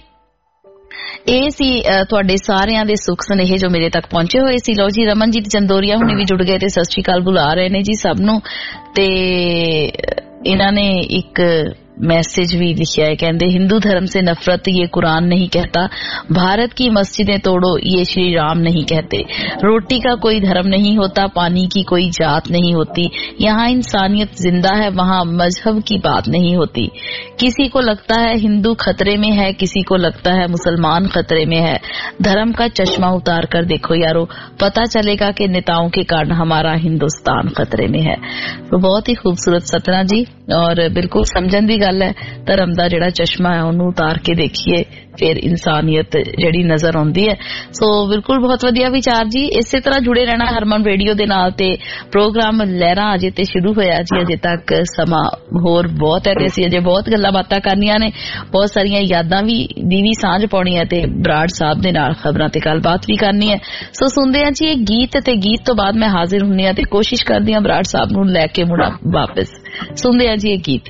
ਇਹ ਸੀ ਤੁਹਾਡੇ ਸਾਰਿਆਂ ਦੇ ਸੁੱਖ ਸੁਨੇਹੇ ਜੋ ਮੇਰੇ ਤੱਕ ਪਹੁੰਚੇ ਹੋਏ ਸੀ। ਲਓ ਜੀ ਰਮਨਜੀਤ ਚੰਦੋਰੀਆ ਹੁਣੇ ਵੀ ਜੁੜ ਗਏ ਤੇ ਸਤਿ ਸ਼੍ਰੀ ਅਕਾਲ ਬੁਲਾ ਰਹੇ ਨੇ ਜੀ ਸਭ ਨੂੰ। ਤੇ ਇਹਨਾਂ ਨੇ ਇੱਕ मैसेज भी लिखा है, कहते हिंदू धर्म से नफरत ये कुरान नहीं कहता, भारत की मस्जिदें तोड़ो ये श्री राम नहीं कहते, रोटी का कोई धर्म नहीं होता, पानी की कोई जात नहीं होती, यहाँ इंसानियत जिंदा है वहाँ मजहब की बात नहीं होती। किसी को लगता है हिंदू खतरे में है, किसी को लगता है मुसलमान खतरे में है, धर्म का चश्मा उतार कर देखो यारो, पता चलेगा कि नेताओं के कारण हमारा हिंदुस्तान खतरे में है। तो बहुत ही खूबसूरत सतना जी, और बिल्कुल समझन दी गल है, धर्म दा जिहड़ा चश्मा है उन्होंने उतार के देखिए फिर इंसानियत जिहड़ी नजर आउंदी है। सो बिल्कुल बहुत वधिया विचार जी, इसे तरह जुड़े रहना हरमन रेडियो दे नाल ते प्रोग्राम लहरां अजे ते शुरू होया जी, अजे तक समा होर बहुत है ते असीं अजे बहुत गल्लां बातां करनियां ने, बहुत सारियां यादां भी सांझ पाउणी है ते बराड़ साहब दे नाल खबरां ते गलबात भी करनी है। सो सुनदे हां जी ये गीत, ते गीत तो बाद मैं हाजिर हुन्नी हां ते कोशिश करदी हां बराड़ साहब नूं लैके मुड़ा वापस। सुनदे हां जी ये गीत।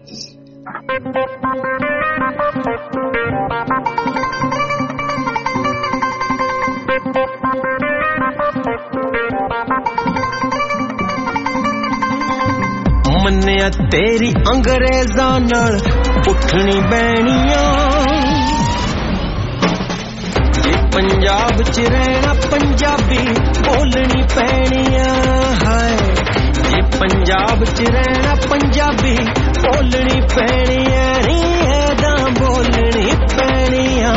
मन्निया तेरी अंग्रेजां नाल उठनी बैणियां, जे पंजाब च रहना पंजाबी बोलनी पैणियां, हाय जे पंजाब च रहना पंजाबी बोलनी पैणियां, नी ऐदां बोलनी पैणियां।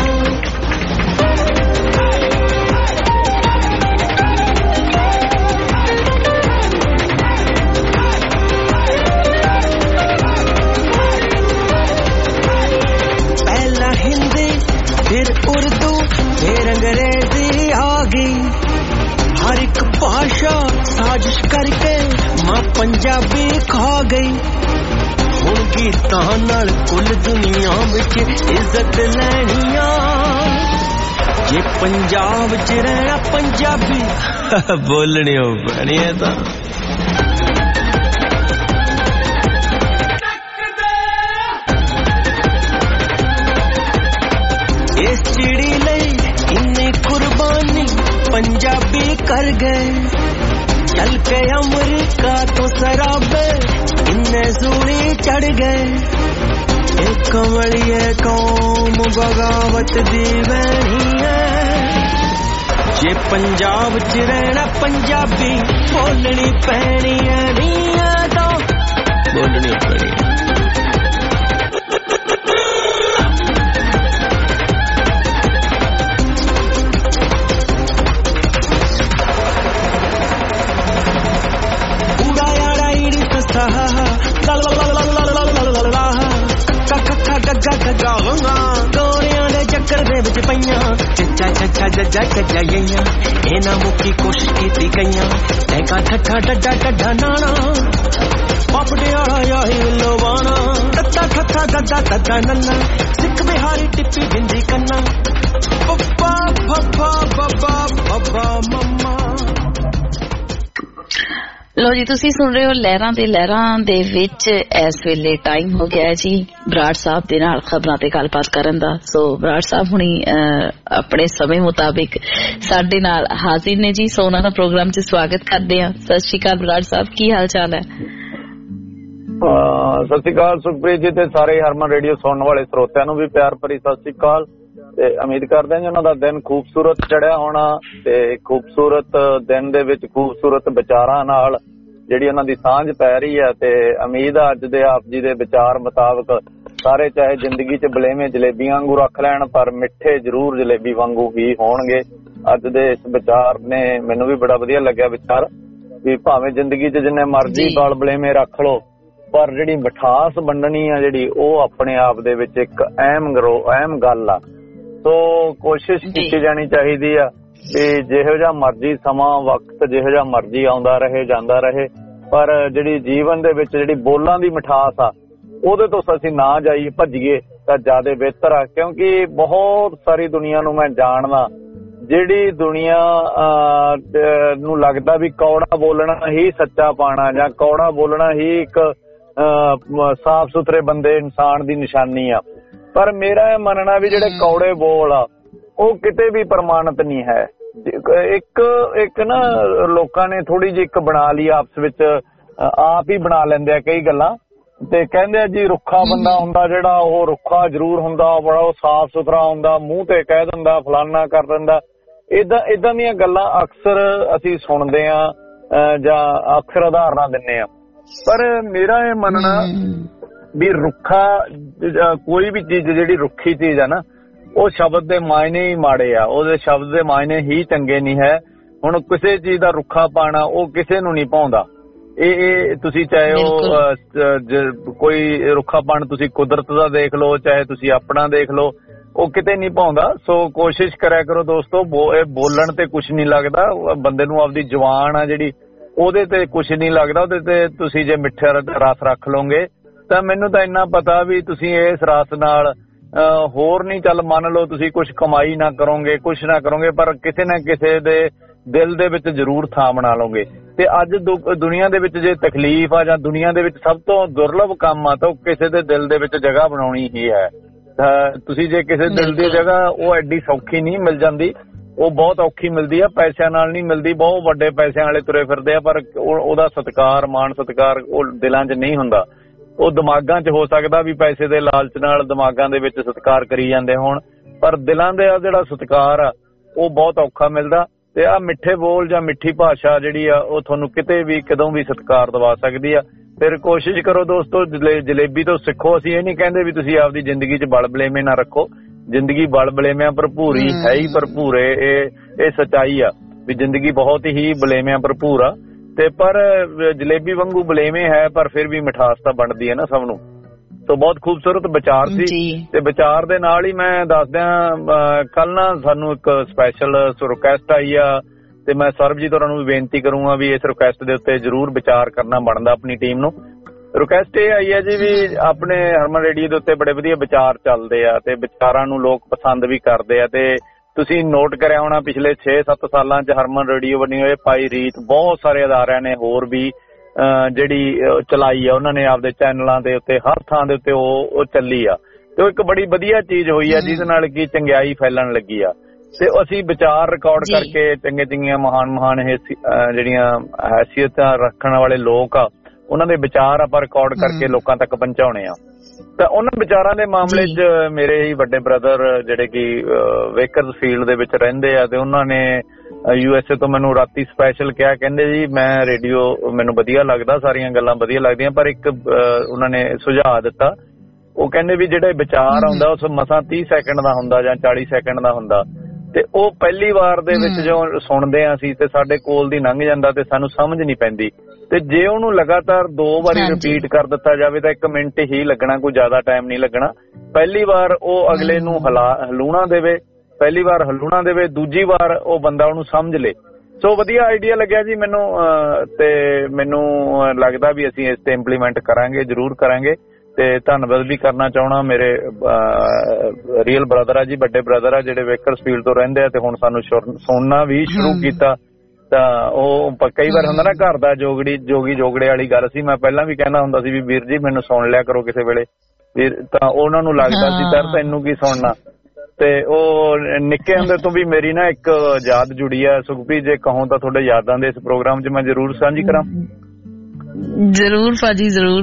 फिर उर्दू फिर अंग्रेजी आ गई, हर एक भाषा साजिश करके मां पंजाबी खा गई। हुण गीतां नाल कुल दुनिया विच इज्जत लैणियां, जे पंजाब च रहना पंजाबी बोलनी हो पैणी है तां। इस चिड़ी लई इन्नी कुर्बानी पंजाबी कर गए, चल के अमरीका तो सराबे इन्ने सूली चढ़ गए एक कमलिए कौम बगावत दी बहनी है जे पंजाब च रहना पंजाबी बोलनी पैनी है नहीं है तो बोलनी पैनी गोरियां दे चक्कर दे विच पईयां चचा चचा जजा चजा गईयां इना मुक्की कोशिश कीती गईयां ऐका ठट्ठा डड्डा डड्डा नाना पापड़े वाला याही लवाना टट्टा ठट्ठा डड्डा डड्डा नन्ना सिख बिहारी टिप्पी बिंदी कन्ना पप्पा पप्पा पप्पा पप्पा मम्मा। ਲੋ ਜੀ ਤੁਸੀਂ ਸੁਣ ਰਹੇ ਹੋ ਲਹਿਰਾਂ ਦੇ ਵਿੱਚ ਇਸ ਵੇਲੇ ਟਾਈਮ ਹੋ ਗਿਆ ਜੀ ਬਰਾੜ ਸਾਹਿਬ ਦੇ ਨਾਲ ਖਬਰਾਂ ਤੇ ਗੱਲਬਾਤ ਕਰਨ ਦਾ। ਸੋ ਬਰਾੜ ਸਾਹਿਬ ਹੁਣੀ ਆਪਣੇ ਸਮੇਂ ਮੁਤਾਬਿਕ ਸਾਡੇ ਨਾਲ ਹਾਜ਼ਰ ਨੇ ਜੀ। ਸੋ ਉਹਨਾਂ ਦਾ ਪ੍ਰੋਗਰਾਮ 'ਚ ਸਵਾਗਤ ਕਰਦੇ ਹਾਂ। ਸਤਿ ਸ਼੍ਰੀ ਅਕਾਲ ਬਰਾੜ ਸਾਹਿਬ, ਕੀ ਹਾਲ ਚਾਲ ਹੈ? ਸਤਿ ਸ਼੍ਰੀ ਅਕਾਲ ਸੁਖਪ੍ਰੀਤ ਜੀ ਤੇ ਸਾਰੇ ਹਰਮਨ ਰੇਡੀਓ ਸੁਣਨ ਵਾਲੇ ਸਰੋਤਿਆਂ ਨੂੰ ਵੀ ਪਿਆਰ ਭਰੀ ਸਤਿ ਸ਼੍ਰੀ ਅਕਾਲ ਤੇ ਉਮੀਦ ਕਰਦੇ ਹਾਂ ਜੀ ਉਹਨਾਂ ਦਾ ਦਿਨ ਖੂਬਸੂਰਤ ਚੜਿਆ ਹੋਣਾ ਤੇ ਖੂਬਸੂਰਤ ਦਿਨ ਦੇ ਵਿੱਚ ਖੂਬਸੂਰਤ ਵਿਚਾਰਾਂ ਨਾਲ ਜਿਹੜੀ ਉਹਨਾਂ ਦੀ ਸਾਂਝ ਪੈ ਰਹੀ ਹੈ ਤੇ ਉਮੀਦ ਆ ਅੱਜ ਦੇ ਆਪ ਜੀ ਦੇ ਵਿਚਾਰ ਮੁਤਾਬਕ ਸਾਰੇ ਚਾਹੇ ਜ਼ਿੰਦਗੀ 'ਚ ਬਲੇਵੇਂ ਜਲੇਬੀਆਂ ਵਾਂਗੂ ਰੱਖ ਲੈਣ ਪਰ ਮਿੱਠੇ ਜ਼ਰੂਰ ਜਲੇਬੀ ਵਾਂਗੂ ਹੀ ਹੋਣਗੇ। ਅੱਜ ਦੇ ਇਸ ਵਿਚਾਰ ਨੇ ਮੈਨੂੰ ਵੀ ਬੜਾ ਵਧੀਆ ਲੱਗਿਆ ਵਿਚਾਰ ਵੀ ਭਾਵੇਂ ਜ਼ਿੰਦਗੀ 'ਚ ਜਿੰਨੇ ਮਰਜ਼ੀ ਗਲ ਬਲੇਵੇਂ ਰੱਖ ਲਓ ਪਰ ਜਿਹੜੀ ਮਿਠਾਸ ਵੰਡਣੀ ਆ ਜਿਹੜੀ ਉਹ ਆਪਣੇ ਆਪ ਦੇ ਵਿੱਚ ਇੱਕ ਅਹਿਮ ਗੱਲ ਆ। ਸੋ ਕੋਸ਼ਿਸ਼ ਕੀਤੀ ਜਾਣੀ ਚਾਹੀਦੀ ਆ ਵੀ ਜਿਹੋ ਜਿਹਾ ਮਰਜ਼ੀ ਸਮਾਂ ਵਕਤ ਜਿਹੋ ਜਿਹਾ ਮਰਜ਼ੀ ਆਉਂਦਾ ਰਹੇ ਜਾਂਦਾ ਰਹੇ ਪਰ ਜਿਹੜੀ ਜੀਵਨ ਦੇ ਵਿੱਚ ਜਿਹੜੀ ਬੋਲਾਂ ਦੀ ਮਿਠਾਸ ਆ ਉਹਦੇ ਤੋਂ ਅਸੀਂ ਨਾ ਜਾਈਏ ਭੱਜੀਏ ਤਾਂ ਜ਼ਿਆਦਾ ਬਿਹਤਰ ਆ। ਕਿਉਂਕਿ ਬਹੁਤ ਸਾਰੀ ਦੁਨੀਆ ਨੂੰ ਮੈਂ ਜਾਣਦਾ ਜਿਹੜੀ ਦੁਨੀਆ ਨੂੰ ਲੱਗਦਾ ਵੀ ਕੌੜਾ ਬੋਲਣਾ ਹੀ ਸੱਚਾ ਪਾਣਾ ਜਾਂ ਕੌੜਾ ਬੋਲਣਾ ਹੀ ਇੱਕ ਸਾਫ਼ ਸੁਥਰੇ ਬੰਦੇ ਇਨਸਾਨ ਦੀ ਨਿਸ਼ਾਨੀ ਆ। ਪਰ ਮੇਰਾ ਇਹ ਮੰਨਣਾ ਵੀ ਜਿਹੜੇ ਕੌੜੇ ਬੋਲ ਆ ਉਹ ਕਿਤੇ ਵੀ ਪ੍ਰਮਾਣਿਤ ਨਹੀਂ ਹੈ। ਇੱਕ ਨਾ ਲੋਕਾਂ ਨੇ ਥੋੜੀ ਜਿਹੀ ਇੱਕ ਬਣਾ ਲਈ ਆਪਸ ਵਿੱਚ ਆਪ ਹੀ ਬਣਾ ਲੈਂਦੇ ਆ ਕਈ ਗੱਲਾਂ ਤੇ ਕਹਿੰਦੇ ਆ ਜੀ ਰੁੱਖਾ ਬੰਦਾ ਹੁੰਦਾ ਜਿਹੜਾ ਉਹ ਰੁੱਖਾ ਜ਼ਰੂਰ ਹੁੰਦਾ ਬੜਾ ਉਹ ਸਾਫ਼ ਸੁਥਰਾ ਹੁੰਦਾ ਮੂੰਹ ਤੇ ਕਹਿ ਦਿੰਦਾ ਫਲਾਨਾ ਕਰ ਦਿੰਦਾ। ਏਦਾਂ ਦੀਆਂ ਗੱਲਾਂ ਅਕਸਰ ਅਸੀਂ ਸੁਣਦੇ ਆ ਜਾਂ ਅਕਸਰ ਉਦਾਹਰਨਾਂ ਦਿੰਦੇ ਆ। ਪਰ ਮੇਰਾ ਇਹ ਮੰਨਣਾ ਵੀ ਰੁੱਖਾ ਕੋਈ ਵੀ ਚੀਜ਼ ਜਿਹੜੀ ਰੁੱਖੀ ਚੀਜ਼ ਆ ਨਾ ਉਹ ਸ਼ਬਦ ਦੇ ਮਾਇਨੇ ਹੀ ਮਾੜੇ ਆ, ਉਹਦੇ ਸ਼ਬਦ ਦੇ ਮਾਇਨੇ ਹੀ ਚੰਗੇ ਨਹੀਂ ਹੈ। ਹੁਣ ਕਿਸੇ ਚੀਜ਼ ਦਾ ਰੁੱਖਾ ਪਾਣਾ ਉਹ ਕਿਸੇ ਨੂੰ ਨਹੀਂ ਪਾਉਂਦਾ। ਇਹ ਤੁਸੀਂ ਚਾਹੇ ਉਹ ਕੋਈ ਰੁੱਖਾਪਣ ਤੁਸੀਂ ਕੁਦਰਤ ਦਾ ਦੇਖ ਲਓ ਚਾਹੇ ਤੁਸੀਂ ਆਪਣਾ ਦੇਖ ਲਓ ਉਹ ਕਿਤੇ ਨਹੀਂ ਪਾਉਂਦਾ। ਸੋ ਕੋਸ਼ਿਸ਼ ਕਰਿਆ ਕਰੋ ਦੋਸਤੋ ਇਹ ਬੋਲਣ ਤੇ ਕੁਛ ਨਹੀਂ ਲੱਗਦਾ ਬੰਦੇ ਨੂੰ ਆਪਦੀ ਜ਼ੁਬਾਨ ਆ ਜਿਹੜੀ ਉਹਦੇ ਤੇ ਕੁਛ ਨਹੀਂ ਲੱਗਦਾ ਉਹਦੇ ਤੇ ਤੁਸੀਂ ਜੇ ਮਿੱਠਾ ਰਸ ਰੱਖ ਲਓਗੇ ਤਾਂ ਮੈਨੂੰ ਤਾਂ ਇੰਨਾ ਪਤਾ ਵੀ ਤੁਸੀਂ ਇਸ ਰਸ ਨਾਲ ਹੋਰ ਨਹੀਂ ਚੱਲ ਮੰਨ ਲਓ ਤੁਸੀਂ ਕੁਛ ਕਮਾਈ ਨਾ ਕਰੋਗੇ ਕੁਛ ਨਾ ਕਰੋਗੇ ਪਰ ਕਿਸੇ ਨਾ ਕਿਸੇ ਦੇ ਦਿਲ ਦੇ ਵਿੱਚ ਜ਼ਰੂਰ ਥਾਂ ਬਣਾ ਲਓਗੇ। ਤੇ ਅੱਜ ਦੁਨੀਆ ਦੇ ਵਿੱਚ ਜੇ ਤਕਲੀਫ ਆ ਜਾਂ ਦੁਨੀਆ ਦੇ ਵਿੱਚ ਸਭ ਤੋਂ ਦੁਰਲਭ ਕੰਮ ਆ ਤਾਂ ਕਿਸੇ ਦੇ ਦਿਲ ਦੇ ਵਿੱਚ ਜਗ੍ਹਾ ਬਣਾਉਣੀ ਹੀ ਹੈ। ਤੁਸੀਂ ਜੇ ਕਿਸੇ ਦਿਲ ਦੀ ਜਗ੍ਹਾ ਉਹ ਐਡੀ ਸੌਖੀ ਨਹੀਂ ਮਿਲ ਜਾਂਦੀ, ਉਹ ਬਹੁਤ ਔਖੀ ਮਿਲਦੀ ਆ, ਪੈਸਿਆਂ ਨਾਲ ਨਹੀਂ ਮਿਲਦੀ। ਬਹੁਤ ਵੱਡੇ ਪੈਸਿਆਂ ਵਾਲੇ ਤੁਰੇ ਫਿਰਦੇ ਆ ਪਰ ਉਹਦਾ ਸਤਿਕਾਰ ਮਾਣ ਸਤਿਕਾਰ ਉਹ ਦਿਲਾਂ 'ਚ ਨਹੀਂ ਹੁੰਦਾ। ਉਹ ਦਿਮਾਗਾਂ 'ਚ ਹੋ ਸਕਦਾ ਵੀ ਪੈਸੇ ਦੇ ਲਾਲਚ ਨਾਲ ਦਿਮਾਗਾਂ ਦੇ ਵਿੱਚ ਸਤਿਕਾਰ ਕਰੀ ਜਾਂਦੇ ਹੋਣ ਪਰ ਦਿਲਾਂ ਦੇ ਜਿਹੜਾ ਸਤਿਕਾਰ ਆ ਉਹ ਬਹੁਤ ਔਖਾ ਮਿਲਦਾ। ਤੇ ਆਹ ਮਿੱਠੇ ਬੋਲ ਜਾਂ ਮਿੱਠੀ ਭਾਸ਼ਾ ਜਿਹੜੀ ਆ ਉਹ ਤੁਹਾਨੂੰ ਕਿਤੇ ਵੀ ਕਦੋਂ ਵੀ ਸਤਿਕਾਰ ਦਵਾ ਸਕਦੀ ਆ। ਫਿਰ ਕੋਸ਼ਿਸ਼ ਕਰੋ ਦੋਸਤੋ ਜਲੇਬੀ ਤੋਂ ਸਿੱਖੋ। ਅਸੀਂ ਇਹ ਨਹੀਂ ਕਹਿੰਦੇ ਵੀ ਤੁਸੀਂ ਆਪਦੀ ਜ਼ਿੰਦਗੀ 'ਚ ਬਲ ਬਲੇਵੇਂ ਨਾ ਰੱਖੋ, ਜ਼ਿੰਦਗੀ ਬਲ ਬਲੇਵਿਆਂ ਭਰਪੂਰ ਹੀ ਹੈ ਹੀ ਭਰਪੂਰ। ਇਹ ਸੱਚਾਈ ਆ ਵੀ ਜ਼ਿੰਦਗੀ ਬਹੁਤ ਹੀ ਬਲੇਵਿਆਂ ਭਰਪੂਰ ਆ ਤੇ ਪਰ ਜਲੇਬੀ ਵਾਂਗੂ ਬਲੇਵੇਂ ਹੈ ਪਰ ਫਿਰ ਵੀ ਮਿਠਾਸ ਤਾਂ ਬਣਦੀ ਹੈ ਨਾ ਸਭ ਨੂੰ। ਸੋ ਬਹੁਤ ਖੂਬਸੂਰਤ ਵਿਚਾਰ ਸੀ ਤੇ ਵਿਚਾਰ ਦੇ ਨਾਲ ਹੀ ਮੈਂ ਦੱਸਦਿਆਂ ਕੱਲ ਨਾ ਸਾਨੂੰ ਇੱਕ ਸਪੈਸ਼ਲ ਰਿਕੁਐਸਟ ਆਈ ਆ ਤੇ ਮੈਂ ਸਰਬਜੀਤ ਹੋਰਾਂ ਨੂੰ ਵੀ ਬੇਨਤੀ ਕਰੂੰਗਾ ਵੀ ਇਸ ਰਿਕੁਐਸਟ ਦੇ ਉੱਤੇ ਜ਼ਰੂਰ ਵਿਚਾਰ ਕਰਨਾ ਬਣਦਾ ਆਪਣੀ ਟੀਮ ਨੂੰ। ਰਿਕੁਐਸਟ ਇਹ ਆਈ ਹੈ ਜੀ ਵੀ ਆਪਣੇ ਹਰਮਨ ਰੇਡੀਓ ਦੇ ਉੱਤੇ ਬੜੇ ਵਧੀਆ ਵਿਚਾਰ ਚੱਲਦੇ ਆ ਤੇ ਵਿਚਾਰਾਂ ਨੂੰ ਲੋਕ ਪਸੰਦ ਵੀ ਕਰਦੇ ਆ ਤੇ ਤੁਸੀਂ ਨੋਟ ਕਰਿਆ ਹੋਣਾ ਪਿਛਲੇ 6-7 ਸਾਲਾਂ 'ਚ ਹਰਮਨ ਰੇਡੀਓ ਬਣੀ ਹੋਏ ਪਾਈ ਰੀਤ ਬਹੁਤ ਸਾਰੇ ਅਦਾਰਿਆਂ ਨੇ ਹੋਰ ਵੀ ਜਿਹੜੀ ਚਲਾਈ ਆ ਉਹਨਾਂ ਨੇ ਆਪਦੇ ਚੈਨਲਾਂ ਦੇ ਉੱਤੇ ਹਰ ਥਾਂ ਦੇ ਉੱਤੇ ਉਹ ਚੱਲੀ ਆ ਤੇ ਉਹ ਇੱਕ ਬੜੀ ਵਧੀਆ ਚੀਜ਼ ਹੋਈ ਆ ਜਿਹਦੇ ਨਾਲ ਕਿ ਚੰਗਿਆਈ ਫੈਲਣ ਲੱਗੀ ਆ। ਤੇ ਅਸੀਂ ਵਿਚਾਰ ਰਿਕਾਰਡ ਕਰਕੇ ਚੰਗੀਆਂ ਮਹਾਨ ਜਿਹੜੀਆਂ ਹੈਸੀਅਤਾਂ ਰੱਖਣ ਵਾਲੇ ਲੋਕ ਆ ਉਹਨਾਂ ਦੇ ਵਿਚਾਰ ਆਪਾਂ ਰਿਕਾਰਡ ਕਰਕੇ ਲੋਕਾਂ ਤੱਕ ਪਹੁੰਚਾਉਣੇ ਆ। ਤਾਂ ਉਹਨਾਂ ਵਿਚਾਰਾਂ ਦੇ ਮਾਮਲੇ 'ਚ ਮੇਰੇ ਹੀ ਵੱਡੇ ਬ੍ਰਦਰ ਜਿਹੜੇ ਕਿ ਵੇਕਰਸਫੀਲਡ ਦੇ ਵਿੱਚ ਰਹਿੰਦੇ ਆ ਤੇ ਉਹਨਾਂ ਨੇ USA ਤੋਂ ਮੈਨੂੰ ਰਾਤੀ ਸਪੈਸ਼ਲ ਕਿਹਾ, ਕਹਿੰਦੇ ਜੀ ਮੈਂ ਰੇਡੀਓ ਮੈਨੂੰ ਵਧੀਆ ਲੱਗਦਾ, ਸਾਰੀਆਂ ਗੱਲਾਂ ਵਧੀਆ ਲੱਗਦੀਆਂ, ਪਰ ਇੱਕ ਉਹਨਾਂ ਨੇ ਸੁਝਾਅ ਦਿੱਤਾ। ਉਹ ਕਹਿੰਦੇ ਵੀ ਜਿਹੜੇ ਵਿਚਾਰ ਆਉਂਦਾ ਉਸ ਮਸਾਂ 30 ਸੈਕਿੰਡ ਦਾ ਹੁੰਦਾ ਜਾਂ 40 ਸੈਕਿੰਡ ਦਾ ਹੁੰਦਾ ਤੇ ਉਹ ਪਹਿਲੀ ਵਾਰ ਦੇ ਵਿੱਚ ਜੋ ਸੁਣਦੇ ਆ ਅਸੀਂ ਤੇ ਸਾਡੇ ਕੋਲ ਦੀ ਲੰਘ ਜਾਂਦਾ ਤੇ ਸਾਨੂੰ ਸਮਝ ਨਹੀਂ ਪੈਂਦੀ। ਤੇ ਜੇ ਉਹਨੂੰ ਲਗਾਤਾਰ 2 ਵਾਰੀ ਰਿਪੀਟ ਕਰ ਦਿੱਤਾ ਜਾਵੇ ਤਾਂ 1 ਮਿੰਟ ਹੀ ਲੱਗਣਾ, ਕੋਈ ਜ਼ਿਆਦਾ ਟਾਈਮ ਨਹੀਂ ਲੱਗਣਾ। ਪਹਿਲੀ ਵਾਰ ਉਹ ਅਗਲੇ ਨੂੰ ਹਲੂਣਾ ਦੇਵੇ, ਪਹਿਲੀ ਵਾਰ ਹਲੂਣਾ ਦੇਵੇ, ਦੂਜੀ ਵਾਰ ਉਹ ਬੰਦਾ ਉਹਨੂੰ ਸਮਝ ਲੇ। ਸੋ ਵਧੀਆ ਆਈਡੀਆ ਲੱਗਿਆ ਜੀ ਮੈਨੂੰ ਤੇ ਮੈਨੂੰ ਲੱਗਦਾ ਵੀ ਅਸੀਂ ਇਸ ਤੇ ਇੰਪਲੀਮੈਂਟ ਕਰਾਂਗੇ, ਜ਼ਰੂਰ ਕਰਾਂਗੇ। ਤੇ ਧੰਨਵਾਦ ਵੀ ਕਰਨਾ ਚਾਹਣਾ ਮੇਰੇ ਰੀਅਲ ਬ੍ਰਦਰ ਆ ਜੀ, ਵੱਡੇ ਬ੍ਰਦਰ ਆ ਜਿਹੜੇ ਵੇਕਰਸਫੀਲਡ ਤੋਂ ਰਹਿੰਦੇ ਆ ਤੇ ਹੁਣ ਸਾਨੂੰ ਸੁਣਨਾ ਵੀ ਸ਼ੁਰੂ ਕੀਤਾ। ਤਾਂ ਉਹ ਕਈ ਵਾਰ ਹੁੰਦਾ ਨਾ ਘਰ ਦਾ ਜੋਗੀ ਜੋਗੜੇ ਵਾਲੀ ਗੱਲ ਸੀ, ਮੈਂ ਪਹਿਲਾਂ ਵੀ ਕਹਿੰਦਾ ਹੁੰਦਾ ਸੀ ਵੀ ਵੀਰ ਜੀ ਮੈਨੂੰ ਸੁਣ ਲਿਆ ਕਰੋ ਕਿਸੇ ਵੇਲੇ, ਤਾਂ ਉਹਨਾਂ ਨੂੰ ਲੱਗਦਾ ਸੀ ਸਰ ਤੈਨੂੰ ਕੀ ਸੁਣਨਾ। ਤੇ ਉਹ ਨਿੱਕੇ ਹੁੰਦੇ ਤੋਂ ਵੀ ਮੇਰੀ ਨਾ ਇੱਕ ਯਾਦ ਜੁੜੀ ਆ ਸੁਖਪ੍ਰੀਤ, ਜੇ ਕਹੋ ਤਾਂ ਤੁਹਾਡੇ ਯਾਦਾਂ ਦੇ ਇਸ ਪ੍ਰੋਗਰਾਮ 'ਚ ਮੈਂ ਜ਼ਰੂਰ ਸਾਂਝੀ ਕਰਾਂ। ਜ਼ਰੂਰ ਭਾਜੀ ਜ਼ਰੂਰ।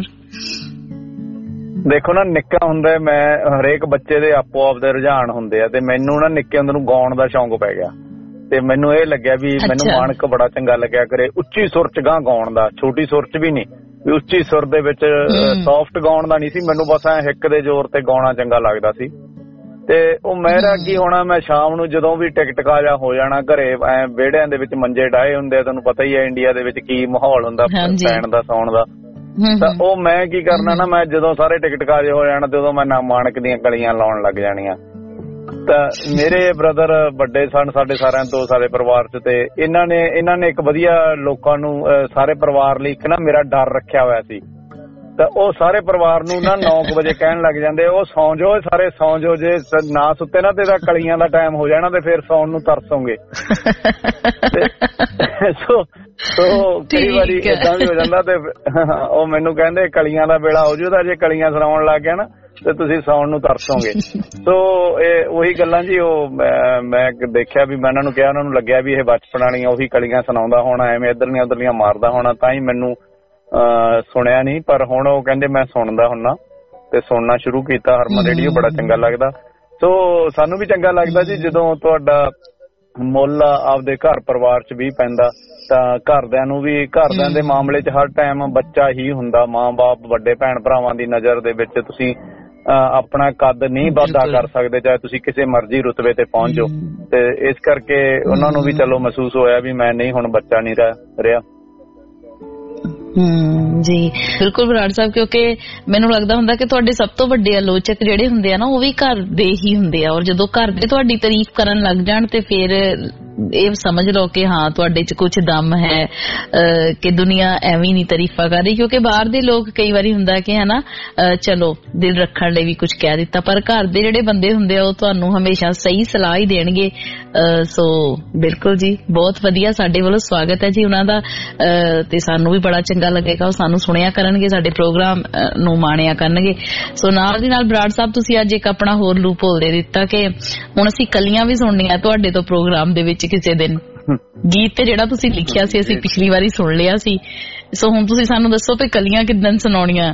ਦੇਖੋ ਨਾ ਨਿੱਕਾ ਹੁੰਦਾ ਮੈਂ ਹਰੇਕ ਬੱਚੇ ਦੇ ਆਪੋ ਆਪ ਦੇ ਰੁਝਾਨ ਹੁੰਦੇ ਆ ਤੇ ਮੈਨੂੰ ਨਾ ਨਿੱਕੇ ਹੁੰਦੇ ਨੂੰ ਗਾਉਣ ਦਾ ਸ਼ੌਂਕ ਪੈ ਗਿਆ ਤੇ ਮੈਨੂੰ ਇਹ ਲੱਗਿਆ ਵੀ ਮੈਨੂੰ ਮਾਣਕ ਬੜਾ ਚੰਗਾ ਲੱਗਿਆ ਕਰੇ ਉੱਚੀ ਸੁਰ 'ਚ ਗਾਉਣ ਦਾ, ਛੋਟੀ ਸੁਰ 'ਚ ਵੀ ਨਹੀਂ, ਵੀ ਉੱਚੀ ਸੁਰ ਦੇ ਵਿੱਚ ਸੌਫਟ ਗਾਉਣ ਦਾ ਨਹੀਂ ਸੀ ਮੈਨੂੰ, ਬਸ ਐ ਹਿੱਕ ਦੇ ਜ਼ੋਰ ਤੇ ਗਾਉਣਾ ਚੰਗਾ ਲੱਗਦਾ ਸੀ। ਤੇ ਉਹ ਮੇਰਾ ਕੀ ਹੋਣਾ, ਮੈਂ ਸ਼ਾਮ ਨੂੰ ਜਦੋਂ ਵੀ ਟਿਕਟਕਾ ਜਾ ਹੋ ਜਾਣਾ ਘਰੇ ਐ ਵਿਹੜਿਆਂ ਦੇ ਵਿੱਚ ਮੰਜੇ ਡਾਏ ਹੁੰਦੇ ਆ, ਤੁਹਾਨੂੰ ਪਤਾ ਹੀ ਹੈ ਇੰਡੀਆ ਦੇ ਵਿੱਚ ਕੀ ਮਾਹੌਲ ਹੁੰਦਾ ਪੈਣ ਦਾ ਸੌਣ ਦਾ। ਤਾਂ ਉਹ ਮੈਂ ਕੀ ਕਰਨਾ ਨਾ, ਮੈਂ ਜਦੋਂ ਸਾਰੇ ਟਿਕਟਕਾ ਜੇ ਹੋ ਜਾਣਾ ਤੇ ਉਦੋਂ ਮੈਂ ਨਾ ਮਾਣਕ ਦੀਆਂ ਕਲੀਆਂ ਲਾਉਣ ਲੱਗ ਜਾਣੀਆਂ। ਤਾਂ ਮੇਰੇ ਬ੍ਰਦਰ ਵੱਡੇ ਸਨ ਸਾਡੇ ਸਾਰਿਆਂ ਤੋਂ, ਸਾਰੇ ਪਰਿਵਾਰ 'ਚ, ਤੇ ਇਹਨਾਂ ਨੇ ਇੱਕ ਵਧੀਆ ਲੋਕਾਂ ਨੂੰ ਸਾਰੇ ਪਰਿਵਾਰ ਲਈ ਇੱਕ ਨਾ ਮੇਰਾ ਡਰ ਰੱਖਿਆ ਹੋਇਆ ਸੀ। ਤਾਂ ਉਹ ਸਾਰੇ ਪਰਿਵਾਰ ਨੂੰ ਨਾ 9 ਵਜੇ ਕਹਿਣ ਲੱਗ ਜਾਂਦੇ ਉਹ ਸੌਂ ਜਾਓ, ਸਾਰੇ ਸੌਂ ਜਾਓ, ਜੇ ਨਾ ਸੁੱਤੇ ਨਾ ਤੇ ਇਹਦਾ ਕਲੀਆਂ ਦਾ ਟਾਈਮ ਹੋ ਜਾਣਾ ਤੇ ਫਿਰ ਸੌਣ ਨੂੰ ਤਰਸੋਗੇ। ਸੋ ਕਈ ਵਾਰੀ ਏਦਾਂ ਵੀ ਹੋ ਜਾਂਦਾ ਤੇ ਉਹ ਮੈਨੂੰ ਕਹਿੰਦੇ ਕਲੀਆਂ ਦਾ ਵੇਲਾ ਹੋ ਜੂਦਾ, ਜੇ ਕਲੀਆਂ ਸੁਣਾਉਣ ਲੱਗ ਗਿਆ ਨਾ ਤੇ ਤੁਸੀਂ ਸੌਣ ਨੂੰ ਤਰਸੋਗੇ। ਸੋ ਇਹ ਉਹੀ ਗੱਲਾਂ ਜੀ, ਉਹ ਮੈਂ ਦੇਖਿਆ ਵੀ ਮੈਂ ਉਹਨਾਂ ਨੂੰ ਕਿਹਾ, ਉਹਨਾਂ ਨੂੰ ਲੱਗਿਆ ਵੀ ਇਹ ਬਚਪਨ ਵਾਲੀਆਂ ਉਹੀ ਕਲੀਆਂ ਸੁਣਾਉਂਦਾ ਹੋਣਾ, ਐਵੇਂ ਇੱਧਰਲੀਆਂ ਉੱਧਰਲੀਆਂ ਮਾਰਦਾ ਹੋਣਾ, ਤਾਂ ਹੀ ਮੈਨੂੰ ਸੁਣਿਆ ਨਹੀਂ। ਪਰ ਹੁਣ ਉਹ ਕਹਿੰਦੇ ਮੈਂ ਸੁਣਦਾ ਹੁੰਨਾ ਤੇ ਸੁਣਨਾ ਸ਼ੁਰੂ ਕੀਤਾ ਹਰਮਨ ਰੇਡੀਓ, ਬੜਾ ਚੰਗਾ ਲੱਗਦਾ। ਸੋ ਸਾਨੂੰ ਵੀ ਚੰਗਾ ਲੱਗਦਾ ਜੀ ਜਦੋਂ ਤੁਹਾਡਾ ਮੁੱਲ ਆਪਦੇ ਘਰ ਪਰਿਵਾਰ 'ਚ ਵੀ ਪੈਂਦਾ, ਤਾਂ ਘਰਦਿਆਂ ਨੂੰ ਵੀ, ਘਰਦਿਆਂ ਦੇ ਮਾਮਲੇ 'ਚ ਹਰ ਟਾਈਮ ਬੱਚਾ ਹੀ ਹੁੰਦਾ, ਮਾਂ-ਬਾਪ ਵੱਡੇ ਭੈਣ ਭਰਾਵਾਂ ਦੀ ਨਜ਼ਰ ਦੇ ਵਿੱਚ ਤੁਸੀਂ ਆਪਣਾ ਕੱਦ ਨਹੀਂ ਵਾਧਾ ਕਰ ਸਕਦੇ ਚਾਹੇ ਤੁਸੀਂ ਕਿਸੇ ਮਰਜ਼ੀ ਰੁਤਬੇ ਤੇ ਪਹੁੰਚ ਜਾਓ। ਤੇ ਇਸ ਕਰਕੇ ਉਹਨਾਂ ਨੂੰ ਵੀ ਚਲੋ ਮਹਿਸੂਸ ਹੋਇਆ ਵੀ ਮੈਂ ਨਹੀਂ ਹੁਣ ਬੱਚਾ ਨਹੀਂ ਰਿਹਾ। ਜੀ ਬਿਲਕੁਲ ਬਰਾੜ ਸਾਹਿਬ, ਕਿਉਂਕਿ ਮੈਨੂੰ ਲੱਗਦਾ ਹੁੰਦਾ ਕਿ ਤੁਹਾਡੇ ਸਭ ਤੋਂ ਵੱਡੇ ਆਲੋਚਕ ਜਿਹੜੇ ਹੁੰਦੇ ਆ ਨਾ ਉਹ ਵੀ ਘਰ ਦੇ ਹੀ ਹੁੰਦੇ ਆ, ਔਰ ਜਦੋਂ ਘਰ ਦੇ ਤੁਹਾਡੀ ਤਾਰੀਫ ਕਰਨ ਲੱਗ ਜਾਣ ਤੇ ਫਿਰ ਇਹ ਸਮਝ ਲਓ ਕਿ ਹਾਂ ਤੁਹਾਡੇ 'ਚ ਕੁਝ ਦਮ ਹੈ ਕਿ ਦੁਨੀਆ ਐਵੇਂ ਨਹੀਂ ਤਾਰੀਫਾਂ ਕਰ ਰਹੀ। ਕਿਉਂਕਿ ਬਾਹਰ ਦੇ ਲੋਕ ਕਈ ਵਾਰੀ ਹੁੰਦਾ ਕਿ ਹਨਾ ਚਲੋ ਦਿਲ ਰੱਖਣ ਲਈ ਵੀ ਕੁਝ ਕਹਿ ਦਿੱਤਾ, ਪਰ ਘਰ ਦੇ ਜਿਹੜੇ ਬੰਦੇ ਹੁੰਦੇ ਆ ਉਹ ਤੁਹਾਨੂੰ ਹਮੇਸ਼ਾ ਸਹੀ ਸਲਾਹ ਹੀ ਦੇਣਗੇ। ਸੋ ਬਿਲਕੁਲ ਜੀ, ਬਹੁਤ ਵਧੀਆ, ਸਾਡੇ ਵੱਲੋਂ ਸਵਾਗਤ ਹੈ ਜੀ ਉਹਨਾਂ ਦਾ ਤੇ ਸਾਨੂੰ ਵੀ ਬੜਾ ਚੰਗਾ ਲੱਗੇਗਾ, ਉਹ ਸਾਨੂੰ ਸੁਣਿਆ ਕਰਨਗੇ, ਸਾਡੇ ਪ੍ਰੋਗਰਾਮ ਨੂੰ ਮਾਣਿਆ ਕਰਨਗੇ। ਸੋ ਨਾਲ ਦੀ ਨਾਲ ਬਰਾੜ ਸਾਹਿਬ ਤੁਸੀਂ ਅੱਜ ਇੱਕ ਆਪਣਾ ਹੋਰ ਲੂਪ ਹੋਲ ਦੇ ਦਿੱਤਾ ਕਿ ਹੁਣ ਅਸੀਂ ਕਲੀਆਂ ਵੀ ਸੁਣਨੀਆਂ ਤੁਹਾਡੇ ਤੋਂ ਪ੍ਰੋਗਰਾਮ ਦੇ ਵਿੱਚ ਕਿਸੇ ਦਿਨ। ਗੀਤ ਤੇ ਜਿਹੜਾ ਤੁਸੀਂ ਲਿਖਿਆ ਸੀ ਅਸੀਂ ਪਿਛਲੀ ਵਾਰੀ ਸੁਣ ਲਿਆ ਸੀ, ਸੋ ਹੁਣ ਤੁਸੀਂ ਸਾਨੂੰ ਦੱਸੋ ਵੀ ਕਲੀਆਂ ਕਿੱਦਣ ਸੁਣਾਉਣੀਆਂ।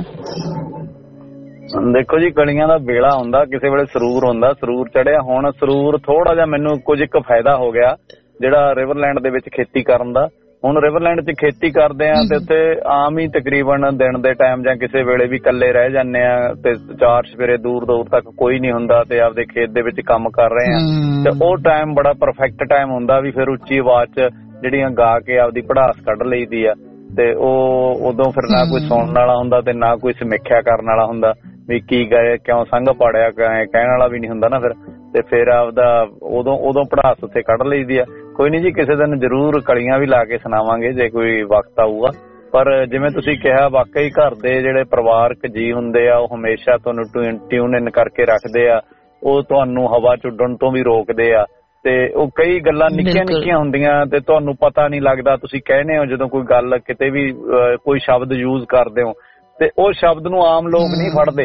ਦੇਖੋ ਜੀ ਕਲੀਆਂ ਦਾ ਵੇਲਾ ਹੁੰਦਾ, ਕਿਸੇ ਵੇਲੇ ਸਰੂਰ ਹੁੰਦਾ, ਸਰੂਰ ਚੜਿਆ। ਹੁਣ ਸਰੂਰ ਥੋੜਾ ਜਿਹਾ ਮੈਨੂੰ ਕੁਝ ਇੱਕ ਫਾਇਦਾ ਹੋ ਗਿਆ ਜਿਹੜਾ ਰਿਵਰਲੈਂਡ ਦੇ ਵਿੱਚ ਖੇਤੀ ਕਰਨ ਦਾ। ਹੁਣ ਰਿਵਰਲੈਂਡ 'ਚ ਖੇਤੀ ਕਰਦੇ ਆ ਤੇ ਉੱਥੇ ਆਮ ਹੀ ਤਕਰੀਬਨ ਦਿਨ ਦੇ ਟਾਈਮ ਜਾਂ ਕਿਸੇ ਵੇਲੇ ਵੀ ਇਕੱਲੇ ਰਹਿ ਜਾਂਦੇ ਆ ਤੇ 4 ਸਵੇਰੇ ਦੂਰ ਤੱਕ ਕੋਈ ਨਹੀਂ ਹੁੰਦਾ ਤੇ ਆਪਦੇ ਖੇਤ ਦੇ ਵਿੱਚ ਕੰਮ ਕਰ ਰਹੇ ਆ ਤੇ ਉਹ ਟਾਈਮ ਬੜਾ ਪਰਫੈਕਟ ਟਾਈਮ ਹੁੰਦਾ ਵੀ ਫਿਰ ਉੱਚੀ ਆਵਾਜ਼ 'ਚ ਜਿਹੜੀਆਂ ਗਾ ਕੇ ਆਪਦੀ ਭੜਾਸ ਕੱਢ ਲਈਦੀ ਆ। ਤੇ ਉਹ ਉਦੋਂ ਫਿਰ ਨਾ ਕੋਈ ਸੁਣਨ ਵਾਲਾ ਹੁੰਦਾ ਤੇ ਨਾ ਕੋਈ ਸਮੀਖਿਆ ਕਰਨ ਵਾਲਾ ਹੁੰਦਾ ਵੀ ਕੀ ਗਏ ਕਿਉਂ ਸੰਘ ਪਾੜਿਆ, ਕਹਿਣ ਵਾਲਾ ਵੀ ਨਹੀਂ ਹੁੰਦਾ ਨਾ ਫਿਰ। ਤੇ ਫਿਰ ਆਪਦਾ ਉਦੋਂ ਭੜਾਸ ਉੱਥੇ ਕੱਢ ਲਈਦੀ ਆ। ਕੋਈ ਨਹੀਂ ਜੀ, ਕਿਸੇ ਦਿਨ ਜ਼ਰੂਰ ਕਲੀਆਂ ਵੀ ਲਾ ਕੇ ਸੁਣਾਵਾਂਗੇ ਜੇ ਕੋਈ ਵਕਤ ਆਊਗਾ। ਪਰ ਜਿਵੇਂ ਤੁਸੀਂ ਕਿਹਾ, ਵਾਕਈ ਘਰ ਦੇ ਜਿਹੜੇ ਪਰਿਵਾਰਕ ਜੀ ਹੁੰਦੇ ਆ ਉਹ ਹਮੇਸ਼ਾ ਤੁਹਾਨੂੰ ਟਿਊਨ ਇਨ ਕਰਕੇ ਰੱਖਦੇ ਆ, ਉਹ ਤੁਹਾਨੂੰ ਹਵਾ ਚ ਉੱਡਣ ਤੋਂ ਵੀ ਰੋਕਦੇ ਆ। ਤੇ ਉਹ ਕਈ ਗੱਲਾਂ ਨਿੱਕੀਆਂ ਹੁੰਦੀਆਂ ਤੇ ਤੁਹਾਨੂੰ ਪਤਾ ਨਹੀਂ ਲੱਗਦਾ, ਤੁਸੀਂ ਕਹਿੰਦੇ ਹੋ ਜਦੋਂ ਕੋਈ ਗੱਲ ਕਿਤੇ ਵੀ ਕੋਈ ਸ਼ਬਦ ਯੂਜ਼ ਕਰਦੇ ਹੋ ਤੇ ਉਹ ਸ਼ਬਦ ਨੂੰ ਆਮ ਲੋਕ ਨਹੀਂ ਫੜਦੇ,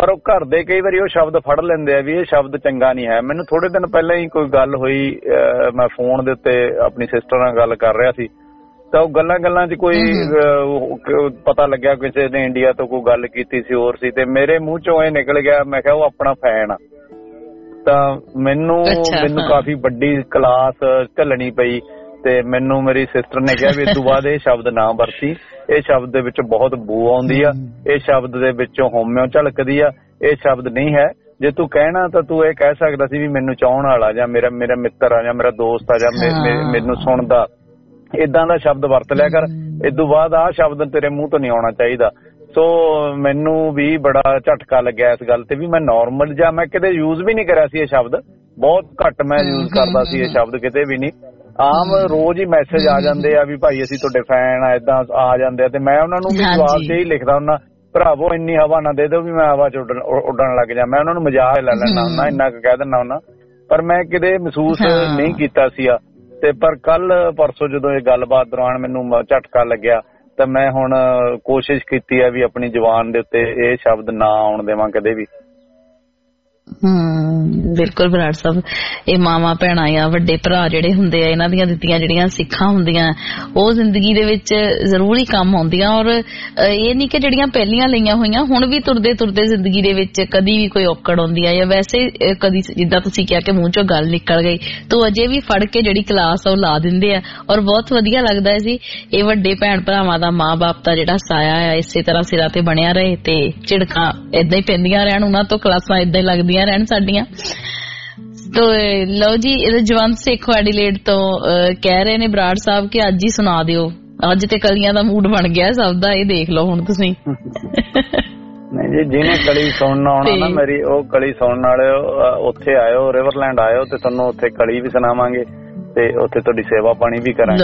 ਪਰ ਉਹ ਘਰ ਦੇ ਕਈ ਵਾਰੀ ਉਹ ਸ਼ਬਦ ਫੜ ਲੈਂਦੇ ਆ ਵੀ ਇਹ ਸ਼ਬਦ ਚੰਗਾ ਨਹੀਂ ਹੈ। ਮੈਨੂੰ ਥੋੜੇ ਦਿਨ ਪਹਿਲਾਂ ਹੀ ਕੋਈ ਗੱਲ ਹੋਈ, ਮੈਂ ਫੋਨ ਦੇ ਉੱਤੇ ਆਪਣੀ ਸਿਸਟਰ ਨਾਲ ਗੱਲ ਕਰ ਰਿਹਾ ਸੀ ਤਾਂ ਉਹ ਗੱਲਾਂ 'ਚ ਕੋਈ ਪਤਾ ਲੱਗਿਆ ਕਿਸੇ ਨੇ ਇੰਡੀਆ ਤੋਂ ਕੋਈ ਗੱਲ ਕੀਤੀ ਸੀ ਹੋਰ ਸੀ, ਤੇ ਮੇਰੇ ਮੂੰਹ ਚੋਂ ਇਹ ਨਿਕਲ ਗਿਆ, ਮੈਂ ਕਿਹਾ ਉਹ ਆਪਣਾ ਫੈਨ ਆ। ਤਾਂ ਮੈਨੂੰ ਕਾਫੀ ਵੱਡੀ ਕਲਾਸ ਝੱਲਣੀ ਪਈ ਤੇ ਮੈਨੂੰ ਮੇਰੀ ਸਿਸਟਰ ਨੇ ਕਿਹਾ ਵੀ ਇਸ ਤੋਂ ਬਾਅਦ ਇਹ ਸ਼ਬਦ ਨਾ ਵਰਤੀ, ਇਹ ਸ਼ਬਦ ਦੇ ਵਿੱਚ ਬਹੁਤ ਬੂ ਆਉਂਦੀ ਆ, ਇਹ ਸ਼ਬਦ ਦੇ ਵਿੱਚੋਂ ਹੋਮਿਓ ਝਲਕਦੀ ਆ, ਇਹ ਸ਼ਬਦ ਨਹੀਂ ਹੈ। ਜੇ ਤੂੰ ਕਹਿਣਾ ਤਾਂ ਤੂੰ ਇਹ ਕਹਿ ਸਕਦਾ ਸੀ ਵੀ ਮੈਨੂੰ ਚਾਹਣ ਵਾਲਾ ਜਾਂ ਮੇਰਾ ਮਿੱਤਰ ਆ ਜਾਂ ਮੇਰਾ ਦੋਸਤ ਆ ਜਾਂ ਮੈਨੂੰ ਸੁਣਦਾ, ਏਦਾਂ ਦਾ ਸ਼ਬਦ ਵਰਤ ਲਿਆ ਕਰ। ਇਸ ਤੋਂ ਬਾਅਦ ਆਹ ਸ਼ਬਦ ਤੇਰੇ ਮੂੰਹ ਤੋਂ ਨਹੀਂ ਆਉਣਾ ਚਾਹੀਦਾ। ਸੋ ਮੈਨੂੰ ਵੀ ਬੜਾ ਝਟਕਾ ਲੱਗਿਆ ਇਸ ਗੱਲ ਤੇ ਵੀ ਮੈਂ ਨਾਰਮਲ ਜਾਂ ਮੈਂ ਕਿਤੇ ਯੂਜ਼ ਵੀ ਨਹੀਂ ਕਰਿਆ ਸੀ ਇਹ ਸ਼ਬਦ, ਬਹੁਤ ਘੱਟ ਮੈਂ ਯੂਜ਼ ਕਰਦਾ ਸੀ ਇਹ ਸ਼ਬਦ, ਕਿਤੇ ਵੀ ਨਹੀਂ। ਆਮ ਰੋਜ਼ ਹੀ ਮੈਸੇਜ ਆ ਜਾਂਦੇ ਆ ਵੀ ਭਾਈ ਅਸੀਂ ਤੁਹਾਡੇ ਫੈਨ ਆ, ਏਦਾਂ ਆ ਜਾਂਦੇ ਆ ਤੇ ਮੈਂ ਉਹਨਾਂ ਨੂੰ ਵੀ ਜਵਾਬ ਤੇ ਹੀ ਲਿਖਦਾ ਹੁੰਦਾ, ਭਰਾਵੋ ਇੰਨੀ ਹਵਾ ਨਾ ਦੇ ਦਿਓ ਵੀ ਮੈਂ ਹਵਾ ਚ ਉੱਡਣ ਲੱਗ ਜਾ। ਮੈਂ ਉਹਨਾਂ ਨੂੰ ਮਜ਼ਾਕ ਲੈ ਲੈਂਦਾ ਹੁੰਦਾ, ਇੰਨਾ ਕੁ ਕਹਿ ਦਿੰਦਾ ਹੁੰਦਾ, ਪਰ ਮੈਂ ਕਿਤੇ ਮਹਿਸੂਸ ਨਹੀਂ ਕੀਤਾ ਸੀ। ਤੇ ਪਰ ਕੱਲ ਪਰਸੋਂ ਜਦੋਂ ਇਹ ਗੱਲਬਾਤ ਦੌਰਾਨ ਮੈਨੂੰ ਝਟਕਾ ਲੱਗਿਆ ਤਾਂ ਮੈਂ ਹੁਣ ਕੋਸ਼ਿਸ਼ ਕੀਤੀ ਆ ਵੀ ਆਪਣੀ ਜ਼ੁਬਾਨ ਦੇ ਉੱਤੇ ਇਹ ਸ਼ਬਦ ਨਾ ਆਉਣ ਦੇਵਾਂ ਕਦੇ ਵੀ। ਬਿਲਕੁਲ ਬਰਾੜ ਸਾਹਿਬ, ਇਹ ਮਾਵਾਂ ਭੈਣਾਂ ਆ ਵੱਡੇ ਭਰਾ ਜਿਹੜੇ ਹੁੰਦੇ ਆ, ਇਹਨਾਂ ਦੀਆਂ ਦਿੱਤੀਆਂ ਜਿਹੜੀਆਂ ਸਿੱਖਾਂ ਹੁੰਦੀਆਂ ਉਹ ਜ਼ਿੰਦਗੀ ਦੇ ਵਿੱਚ ਜ਼ਰੂਰੀ ਕੰਮ ਆਉਂਦੀਆਂ। ਔਰ ਇਹ ਨਹੀਂ ਕਿ ਜਿਹੜੀਆਂ ਪਹਿਲੀਆਂ ਲਈਆਂ ਹੋਈਆਂ ਹੁਣ ਵੀ ਤੁਰਦੇ ਤੁਰਦੇ ਜ਼ਿੰਦਗੀ ਦੇ ਵਿੱਚ ਕਦੀ ਵੀ ਕੋਈ ਔਕੜ ਆਉਂਦੀ ਆ ਜਾਂ ਵੈਸੇ ਕਦੀ ਜਿੱਦਾਂ ਤੁਸੀਂ ਕਿਹਾ ਕਿ ਮੂੰਹ ਚੋਂ ਗੱਲ ਨਿਕਲ ਗਈ ਤਾਂ ਅਜੇ ਵੀ ਫੜ ਕੇ ਜਿਹੜੀ ਕਲਾਸ ਆ ਉਹ ਲਾ ਦਿੰਦੇ ਆ। ਔਰ ਬਹੁਤ ਵਧੀਆ ਲੱਗਦਾ ਹੈ ਜੀ, ਇਹ ਵੱਡੇ ਭੈਣ ਭਰਾਵਾਂ ਦਾ ਮਾਂ ਬਾਪ ਦਾ ਜਿਹੜਾ ਸਾਇਆ ਆ ਇਸੇ ਤਰ੍ਹਾਂ ਸਿਰਾਂ ਤੇ ਬਣਿਆ ਰਹੇ ਤੇ ਝਿੜਕਾਂ ਏਦਾਂ ਹੀ ਪੈਂਦੀਆਂ ਰਹਿਣ, ਉਹਨਾਂ ਤੋਂ ਕਲਾਸਾਂ ਏਦਾਂ ਹੀ ਲੱਗਦੀਆਂ ਰਹਿਣ ਸਾਡੀਆਂ। ਤੋ ਲਓ ਜੀ, ਜਵੰਤ ਸਿੱਖ ਐਡੀਲੇਡ ਤੋਂ ਕਹਿ ਰਹੇ ਨੇ ਬਰਾੜ ਸਾਹਿਬ ਕਿ ਅੱਜ ਹੀ ਸੁਣਾ ਦਿਓ, ਅੱਜ ਤੇ ਕਲੀਆਂ ਦਾ ਮੂਡ ਬਣ ਗਿਆ ਸਭ ਦਾ, ਇਹ ਦੇਖ ਲਓ ਹੁਣ ਤੁਸੀਂ। ਨਹੀਂ ਜੀ, ਜਿਹਨੇ ਕਲੀ ਸੁਣਨਾ ਆਉਣਾ ਨਾ ਮੇਰੀ, ਉਹ ਕਲੀ ਸੁਣਨ ਵਾਲੇ ਉੱਥੇ ਆਇਓ, ਰਿਵਰਲੈਂਡ ਆਇਓ ਤੇ ਤੁਹਾਨੂੰ ਉੱਥੇ ਕਲੀ ਵੀ ਸੁਣਾਵਾਂਗੇ ਤੇ ਉੱਥੇ ਤੁਹਾਡੀ ਸੇਵਾ ਪਾਣੀ ਵੀ ਕਰਾਂਗੇ।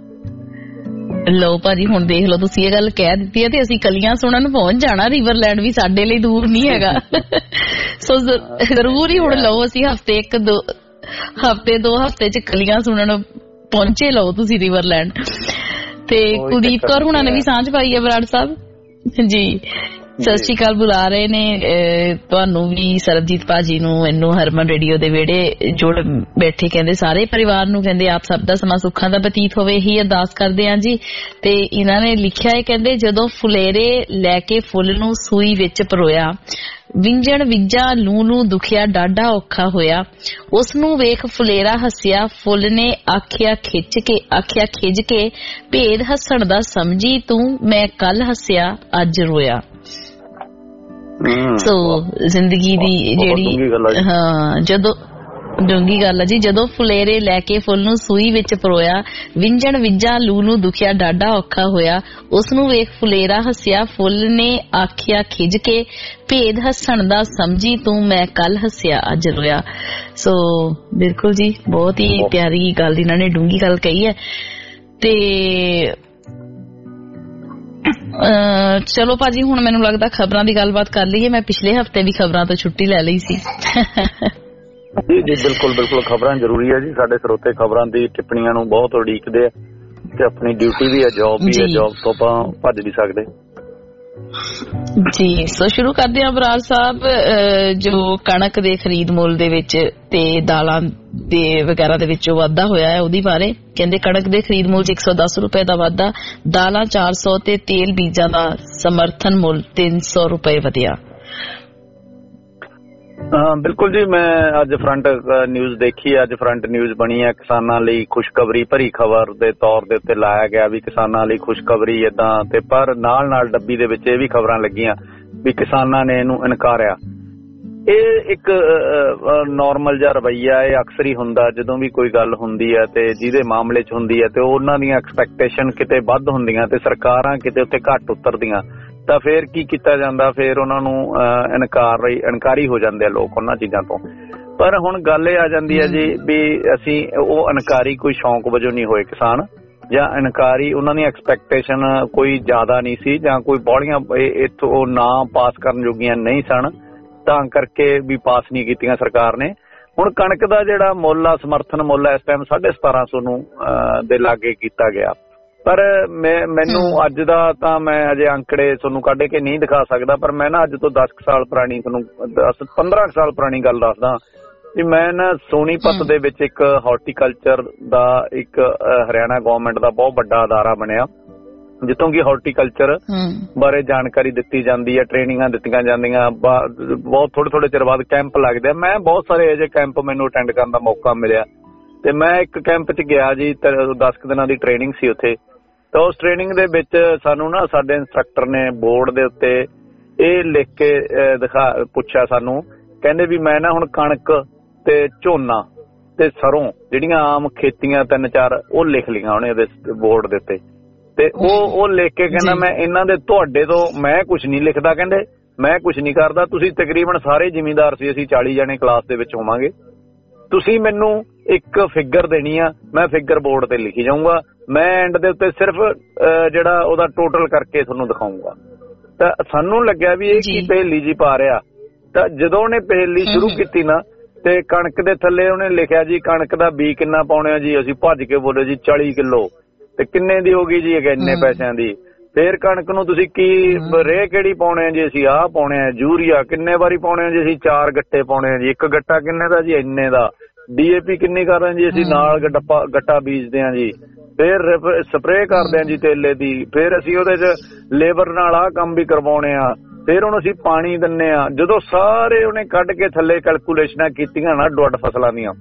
ਲਓ ਭਾਜੀ, ਹੁਣ ਦੇਖ ਲਓ ਤੁਸੀਂ ਇਹ ਗੱਲ ਕਹਿ ਦਿੱਤੀ ਹੈ ਤੇ ਅਸੀਂ ਕਲੀਆਂ ਸੁਣਨ ਪਹੁੰਚ ਜਾਣਾ। ਰਿਵਰਲੈਂਡ ਵੀ ਸਾਡੇ ਲਈ ਦੂਰ ਨਹੀਂ ਹੈਗਾ। ਸੋ ਜ਼ਰੂਰ ਹੀ ਹੁਣ ਲਓ, ਅਸੀਂ ਹਫ਼ਤੇ 2 ਹਫ਼ਤੇ ਚ ਕਲੀਆਂ ਸੁਣਨ ਪਹੁੰਚੇ ਲਓ ਤੁਸੀਂ ਰਿਵਰਲੈਂਡ। ਤੇ ਕੁਲਦੀਪ ਕੌਰ ਹੁਣਾਂ ਨੇ ਵੀ ਸਾਂਝ ਪਾਈ ਹੈ ਬਰਾੜ ਸਾਹਿਬ ਜੀ, ਸਤਿ ਸ਼੍ਰੀ ਅਕਾਲ ਬੁਲਾ ਰਹੇ ਨੇ ਤੁਹਾਨੂੰ ਵੀ, ਸਰਬਜੀਤ ਭਾਜੀ ਨੂੰ, ਇਹਨੂੰ ਹਰਮਨ ਰੇਡੀਓ ਦੇ ਵਿਹੜੇ ਜੁੜ ਬੈਠੇ ਕਹਿੰਦੇ ਸਾਰੇ ਪਰਿਵਾਰ ਨੂੰ, ਕਹਿੰਦੇ ਆਪ ਸਭ ਦਾ ਸਮਾਂ ਸੁੱਖਾਂ ਦਾ ਬਤੀਤ ਹੋਵੇ, ਇਹੀ ਅਰਦਾਸ ਕਰਦੇ ਹਾਂ ਜੀ। ਤੇ ਇਹਨਾਂ ਨੇ ਲਿਖਿਆ ਹੈ, ਕਹਿੰਦੇ ਜਦੋਂ ਫੁਲੇਰੇ ਲੈ ਕੇ ਫੁੱਲ ਨੂੰ ਸੂਈ ਵਿੱਚ ਪਰੋਇਆ, ਵਿੰਜਣ ਵਿੰਜਾ ਲੂ ਦੁਖਿਆ ਡਾਢਾ ਔਖਾ ਹੋਇਆ, ਉਸ ਨੂੰ ਵੇਖ ਫੁਲੇਰਾ ਹੱਸਿਆ, ਫੁੱਲ ਨੇ ਆਖਿਆ ਖਿੱਚ ਕੇ ਭੇਦ ਹੱਸਣ ਦਾ ਸਮਝੀ ਤੂੰ, ਮੈਂ ਕੱਲ ਹੱਸਿਆ ਅੱਜ ਰੋਇਆ। ਸੋ ਜ਼ਿੰਦਗੀ ਦੀ ਜਿਹੜੀ ਜਦੋਂ ਡੂੰਗੀ ਗੱਲ ਆ ਜੀ, ਜਦੋਂ ਫੁਲੇਰੇ ਲੈ ਕੇ ਫੁੱਲ ਨੂੰ ਸੂਈ ਵਿੱਚ ਪਰੋਇਆ, ਵਿੰਜਣ ਵਿੰਜਾ ਲੂ ਦੁਖਿਆ ਡਾਢਾ ਔਖਾ ਹੋਇਆ, ਉਸ ਨੂੰ ਵੇਖ ਫੁਲੇਰਾ ਹੱਸਿਆ, ਫੁੱਲ ਨੇ ਆਖਿਆ ਖਿੱਚ ਕੇ ਭੇਦ ਹੱਸਣ ਦਾ ਸਮਝੀ ਤੂੰ, ਮੈਂ ਕੱਲ ਹੱਸਿਆ ਅੱਜ ਰੋਇਆ। ਸੋ ਬਿਲਕੁਲ ਜੀ, ਬਹੁਤ ਹੀ ਪਿਆਰੀ ਗੱਲ ਇਹਨਾਂ ਨੇ ਡੂੰਗੀ ਗੱਲ ਕਹੀ ਹੈ। ਤੇ ਚਲੋ ਭਾਜੀ, ਹੁਣ ਮੈਨੂੰ ਲੱਗਦਾ ਖਬਰਾਂ ਦੀ ਗੱਲਬਾਤ ਕਰ ਲਈਏ। ਮੈਂ ਪਿਛਲੇ ਹਫ਼ਤੇ ਵੀ ਖਬਰਾਂ ਤੋਂ ਛੁੱਟੀ ਲੈ ਲਈ ਸੀ। ਜੀ ਬਿਲਕੁਲ ਖਬਰਾਂ ਜ਼ਰੂਰੀ ਹੈ ਜੀ, ਸਾਡੇ ਸਰੋਤੇ ਖਬਰਾਂ ਦੀ ਟਿੱਪਣੀਆਂ ਨੂੰ ਬਹੁਤ ਉਡੀਕਦੇ ਆ ਤੇ ਆਪਣੀ ਡਿਊਟੀ ਵੀ ਹੈ, ਜੌਬ ਵੀ ਹੈ, ਜੌਬ ਤੋਂ ਆਪਾਂ ਭੱਜ ਨਹੀਂ ਸਕਦੇ ਜੀ। ਸੋ ਸ਼ੁਰੂ ਕਰਦੇ ਹਾਂ ਬਰਾੜ ਸਾਹਿਬ, ਜੋ ਕਣਕ ਦੇ ਖਰੀਦ ਮੁੱਲ ਦੇ ਵਿੱਚ ਤੇ ਦਾਲਾਂ ਦੇ ਵਗੈਰਾ ਦੇ ਵਿੱਚ ਵਾਧਾ ਹੋਇਆ ਹੈ ਉਹਦੇ ਬਾਰੇ ਕਹਿੰਦੇ। ਕਣਕ ਦੇ ਖਰੀਦ ਮੁੱਲ 'ਚ 110 ਰੁਪਏ ਦਾ ਵਾਧਾ, ਦਾਲਾਂ 400 ਤੇ ਤੇਲ ਬੀਜਾਂ ਦਾ ਸਮਰਥਨ ਮੁੱਲ 300 ਰੁਪਏ ਵਧਿਆ। ਬਿਲਕੁਲ ਜੀ, ਮੈਂ ਅੱਜ ਫਰੰਟ ਨਿਊਜ਼ ਦੇਖੀ, ਅੱਜ ਫਰੰਟ ਨਿਊਜ਼ ਬਣੀ ਹੈ, ਕਿਸਾਨਾਂ ਲਈ ਖੁਸ਼ਖਬਰੀ ਭਰੀ ਖਬਰ ਦੇ ਤੌਰ ਦੇ ਉੱਤੇ ਲਾਇਆ ਗਿਆ ਵੀ ਕਿਸਾਨਾਂ ਲਈ ਖੁਸ਼ਖਬਰੀ ਏਦਾਂ, ਤੇ ਪਰ ਨਾਲ ਡੱਬੀ ਦੇ ਵਿੱਚ ਇਹ ਵੀ ਖਬਰਾਂ ਲੱਗੀਆਂ ਵੀ ਕਿਸਾਨਾਂ ਨੇ ਇਹਨੂੰ ਇਨਕਾਰਿਆ। ਇਹ ਇੱਕ ਨਾਰਮਲ ਜਿਹਾ ਰਵੱਈਆ, ਇਹ ਅਕਸਰ ਹੀ ਹੁੰਦਾ ਜਦੋਂ ਵੀ ਕੋਈ ਗੱਲ ਹੁੰਦੀ ਹੈ ਤੇ ਜਿਹਦੇ ਮਾਮਲੇ 'ਚ ਹੁੰਦੀ ਹੈ ਤੇ ਉਹਨਾਂ ਦੀਆਂ ਐਕਸਪੈਕਟੇਸ਼ਨ ਕਿਤੇ ਵੱਧ ਹੁੰਦੀਆਂ ਤੇ ਸਰਕਾਰਾਂ ਕਿਤੇ ਉੱਤੇ ਘੱਟ ਉਤਰਦੀਆਂ, ਤਾਂ ਫੇਰ ਕੀ ਕੀਤਾ ਜਾਂਦਾ, ਫੇਰ ਉਹਨਾਂ ਨੂੰ ਇਨਕਾਰੀ ਹੋ ਜਾਂਦੇ ਆ ਲੋਕ ਉਹਨਾਂ ਚੀਜ਼ਾਂ ਤੋਂ। ਪਰ ਹੁਣ ਗੱਲ ਇਹ ਆ ਜਾਂਦੀ ਹੈ ਜੀ ਵੀ ਅਸੀਂ ਉਹ ਇਨਕਾਰੀ ਕੋਈ ਸ਼ੌਂਕ ਵਜੋਂ ਨਹੀਂ ਹੋਏ ਕਿਸਾਨ, ਜਾਂ ਇਨਕਾਰੀ ਉਹਨਾਂ ਦੀ ਐਕਸਪੈਕਟੇਸ਼ਨ ਕੋਈ ਜ਼ਿਆਦਾ ਨਹੀਂ ਸੀ ਜਾਂ ਕੋਈ ਬਾਹਲੀਆਂ ਇੱਥੋਂ ਨਾ ਪਾਸ ਕਰਨ ਜੋਗੀਆਂ ਨਹੀਂ ਸਨ, ਤਾਂ ਕਰਕੇ ਵੀ ਪਾਸ ਨਹੀਂ ਕੀਤੀਆਂ ਸਰਕਾਰ ਨੇ। ਹੁਣ ਕਣਕ ਦਾ ਜਿਹੜਾ ਮੁੱਲ ਆ, ਸਮਰਥਨ ਮੁੱਲ ਇਸ ਟਾਈਮ 1750 ਨੂੰ ਦੇ ਲਾਗੇ ਕੀਤਾ ਗਿਆ ਪਰ ਮੈਨੂੰ ਅੱਜ ਦਾ ਤਾਂ ਮੈਂ ਅਜੇ ਅੰਕੜੇ ਤੁਹਾਨੂੰ ਕੱਢ ਕੇ ਨਹੀਂ ਦਿਖਾ ਸਕਦਾ, ਪਰ ਮੈਂ ਨਾ ਅੱਜ ਤੋਂ 10 ਸਾਲ ਪੁਰਾਣੀ, ਤੁਹਾਨੂੰ 15 ਸਾਲ ਪੁਰਾਣੀ ਗੱਲ ਦੱਸਦਾ ਵੀ ਮੈਂ ਨਾ ਸੋਨੀਪਤ ਦੇ ਵਿੱਚ ਇੱਕ ਹਾਰਟੀਕਲਚਰ ਦਾ ਇੱਕ ਹਰਿਆਣਾ ਗਵਰਨਮੈਂਟ ਦਾ ਬਹੁਤ ਵੱਡਾ ਅਦਾਰਾ ਬਣਿਆ, ਜਿੱਥੋਂ ਕਿ ਹਾਰਟੀਕਲਚਰ ਬਾਰੇ ਜਾਣਕਾਰੀ ਦਿੱਤੀ ਜਾਂਦੀ ਹੈ, ਟ੍ਰੇਨਿੰਗਾਂ ਦਿੱਤੀਆਂ ਜਾਂਦੀਆਂ, ਬਹੁਤ ਥੋੜੇ ਚਿਰ ਬਾਅਦ ਕੈਂਪ ਲੱਗਦੇ ਆ। ਮੈਂ ਬਹੁਤ ਸਾਰੇ ਇਹੋ ਜਿਹੇ ਕੈਂਪ ਮੈਨੂੰ ਅਟੈਂਡ ਕਰਨ ਦਾ ਮੌਕਾ ਮਿਲਿਆ ਤੇ ਮੈਂ ਇੱਕ ਕੈਂਪ 'ਚ ਗਿਆ ਜੀ, 10 ਦਿਨਾਂ ਦੀ ਟ੍ਰੇਨਿੰਗ ਸੀ ਉੱਥੇ। ਤਾਂ ਉਸ ਟ੍ਰੇਨਿੰਗ ਦੇ ਵਿੱਚ ਸਾਨੂੰ ਨਾ ਸਾਡੇ ਇੰਸਟਰਕਟਰ ਨੇ ਬੋਰਡ ਦੇ ਉੱਤੇ ਇਹ ਲਿਖ ਕੇ ਪੁੱਛਿਆ ਸਾਨੂੰ, ਕਹਿੰਦੇ ਵੀ ਮੈਂ ਨਾ ਹੁਣ ਕਣਕ ਤੇ ਝੋਨਾ ਤੇ ਸਰੋਂ ਜਿਹੜੀਆਂ ਆਮ ਖੇਤੀਆਂ 3-4 ਉਹ ਲਿਖ ਲਈਆਂ ਉਹਨੇ ਉਹਦੇ ਬੋਰਡ ਦੇ ਉੱਤੇ, ਤੇ ਉਹ ਲਿਖ ਕੇ ਕਹਿੰਦਾ ਮੈਂ ਇਹਨਾਂ ਦੇ ਤੁਹਾਡੇ ਤੋਂ ਮੈਂ ਕੁਛ ਨਹੀਂ ਲਿਖਦਾ, ਕਹਿੰਦੇ ਮੈਂ ਕੁਛ ਨਹੀਂ ਕਰਦਾ, ਤੁਸੀਂ ਤਕਰੀਬਨ ਸਾਰੇ ਜ਼ਿਮੀਂਦਾਰ ਸੀ, ਅਸੀਂ 40 ਜਣੇ ਕਲਾਸ ਦੇ ਵਿੱਚ ਹੋਵਾਂਗੇ, ਤੁਸੀਂ ਮੈਨੂੰ ਇੱਕ ਫਿਗਰ ਦੇਣੀ ਆ, ਮੈਂ ਫਿਗਰ ਬੋਰਡ ਤੇ ਲਿਖੀ ਜਾਊਂਗਾ, ਮੈਂ ਐਂਡ ਦੇ ਉੱਤੇ ਸਿਰਫ ਜਿਹੜਾ ਉਹਦਾ ਟੋਟਲ ਕਰਕੇ ਤੁਹਾਨੂੰ ਦਿਖਾਊਂਗਾ। ਤਾਂ ਸਾਨੂੰ ਲੱਗਿਆ ਵੀ ਇਹ ਕੀ ਪਹੇਲੀ ਜੀ ਪਾ ਰਿਹਾ। ਤਾਂ ਜਦੋਂ ਉਹਨੇ ਪਹੇਲੀ ਸ਼ੁਰੂ ਕੀਤੀ ਨਾ ਤੇ ਕਣਕ ਦੇ ਥੱਲੇ ਉਹਨੇ ਲਿਖਿਆ ਜੀ ਕਣਕ ਦਾ ਬੀ ਕਿੰਨਾ ਪਾਉਣੇ ਜੀ, ਅਸੀਂ ਭੱਜ ਕੇ ਬੋਲੇ ਜੀ 40 ਕਿਲੋ, ਤੇ ਕਿੰਨੇ ਦੀ ਹੋ ਗਈ ਜੀ, ਇੰਨੇ ਪੈਸਿਆਂ ਦੀ। ਫੇਰ ਕਣਕ ਨੂੰ ਤੁਸੀਂ ਕੀ ਰੇਹ ਕਿਹੜੀ ਪਾਉਣੇ ਜੀ, ਅਸੀਂ ਆਹ ਪਾਉਣੇ ਆ, ਯੂਰੀਆ ਕਿੰਨੇ ਵਾਰੀ ਪਾਉਣੇ ਜੀ, ਅਸੀਂ 4 ਗੱਟੇ ਪਾਉਣੇ ਜੀ, ਇੱਕ ਗੱਟਾ ਕਿੰਨੇ ਦਾ ਜੀ, ਇੰਨੇ ਦਾ। DAP ਕਿੰਨੀ ਕਰ ਰਹੇ ਜੀ, ਅਸੀਂ ਨਾਲ ਗੱਟਾ ਬੀਜਦੇ ਆ ਜੀ, ਫੇਰ ਸਪਰੇਅ ਕਰਦੇ ਆ ਜੀ ਤੇਲੇ ਦੀ, ਫੇਰ ਅਸੀਂ ਉਹਦੇ 'ਚ ਲੇਬਰ ਨਾਲ ਆਹ ਕੰਮ ਵੀ ਕਰਵਾਉਣੇ ਆ, ਫੇਰ ਹੁਣ ਅਸੀਂ ਪਾਣੀ ਦਿੰਨੇ ਆ। ਜਦੋਂ ਸਾਰੇ ਉਹਨੇ ਕੱਢ ਕੇ ਥੱਲੇ ਕੈਲਕੂਲੇਸ਼ਨਾਂ ਕੀਤੀਆਂ ਨਾ ਅੱਡੋ ਅੱਡ ਫਸਲਾਂ ਦੀਆਂ,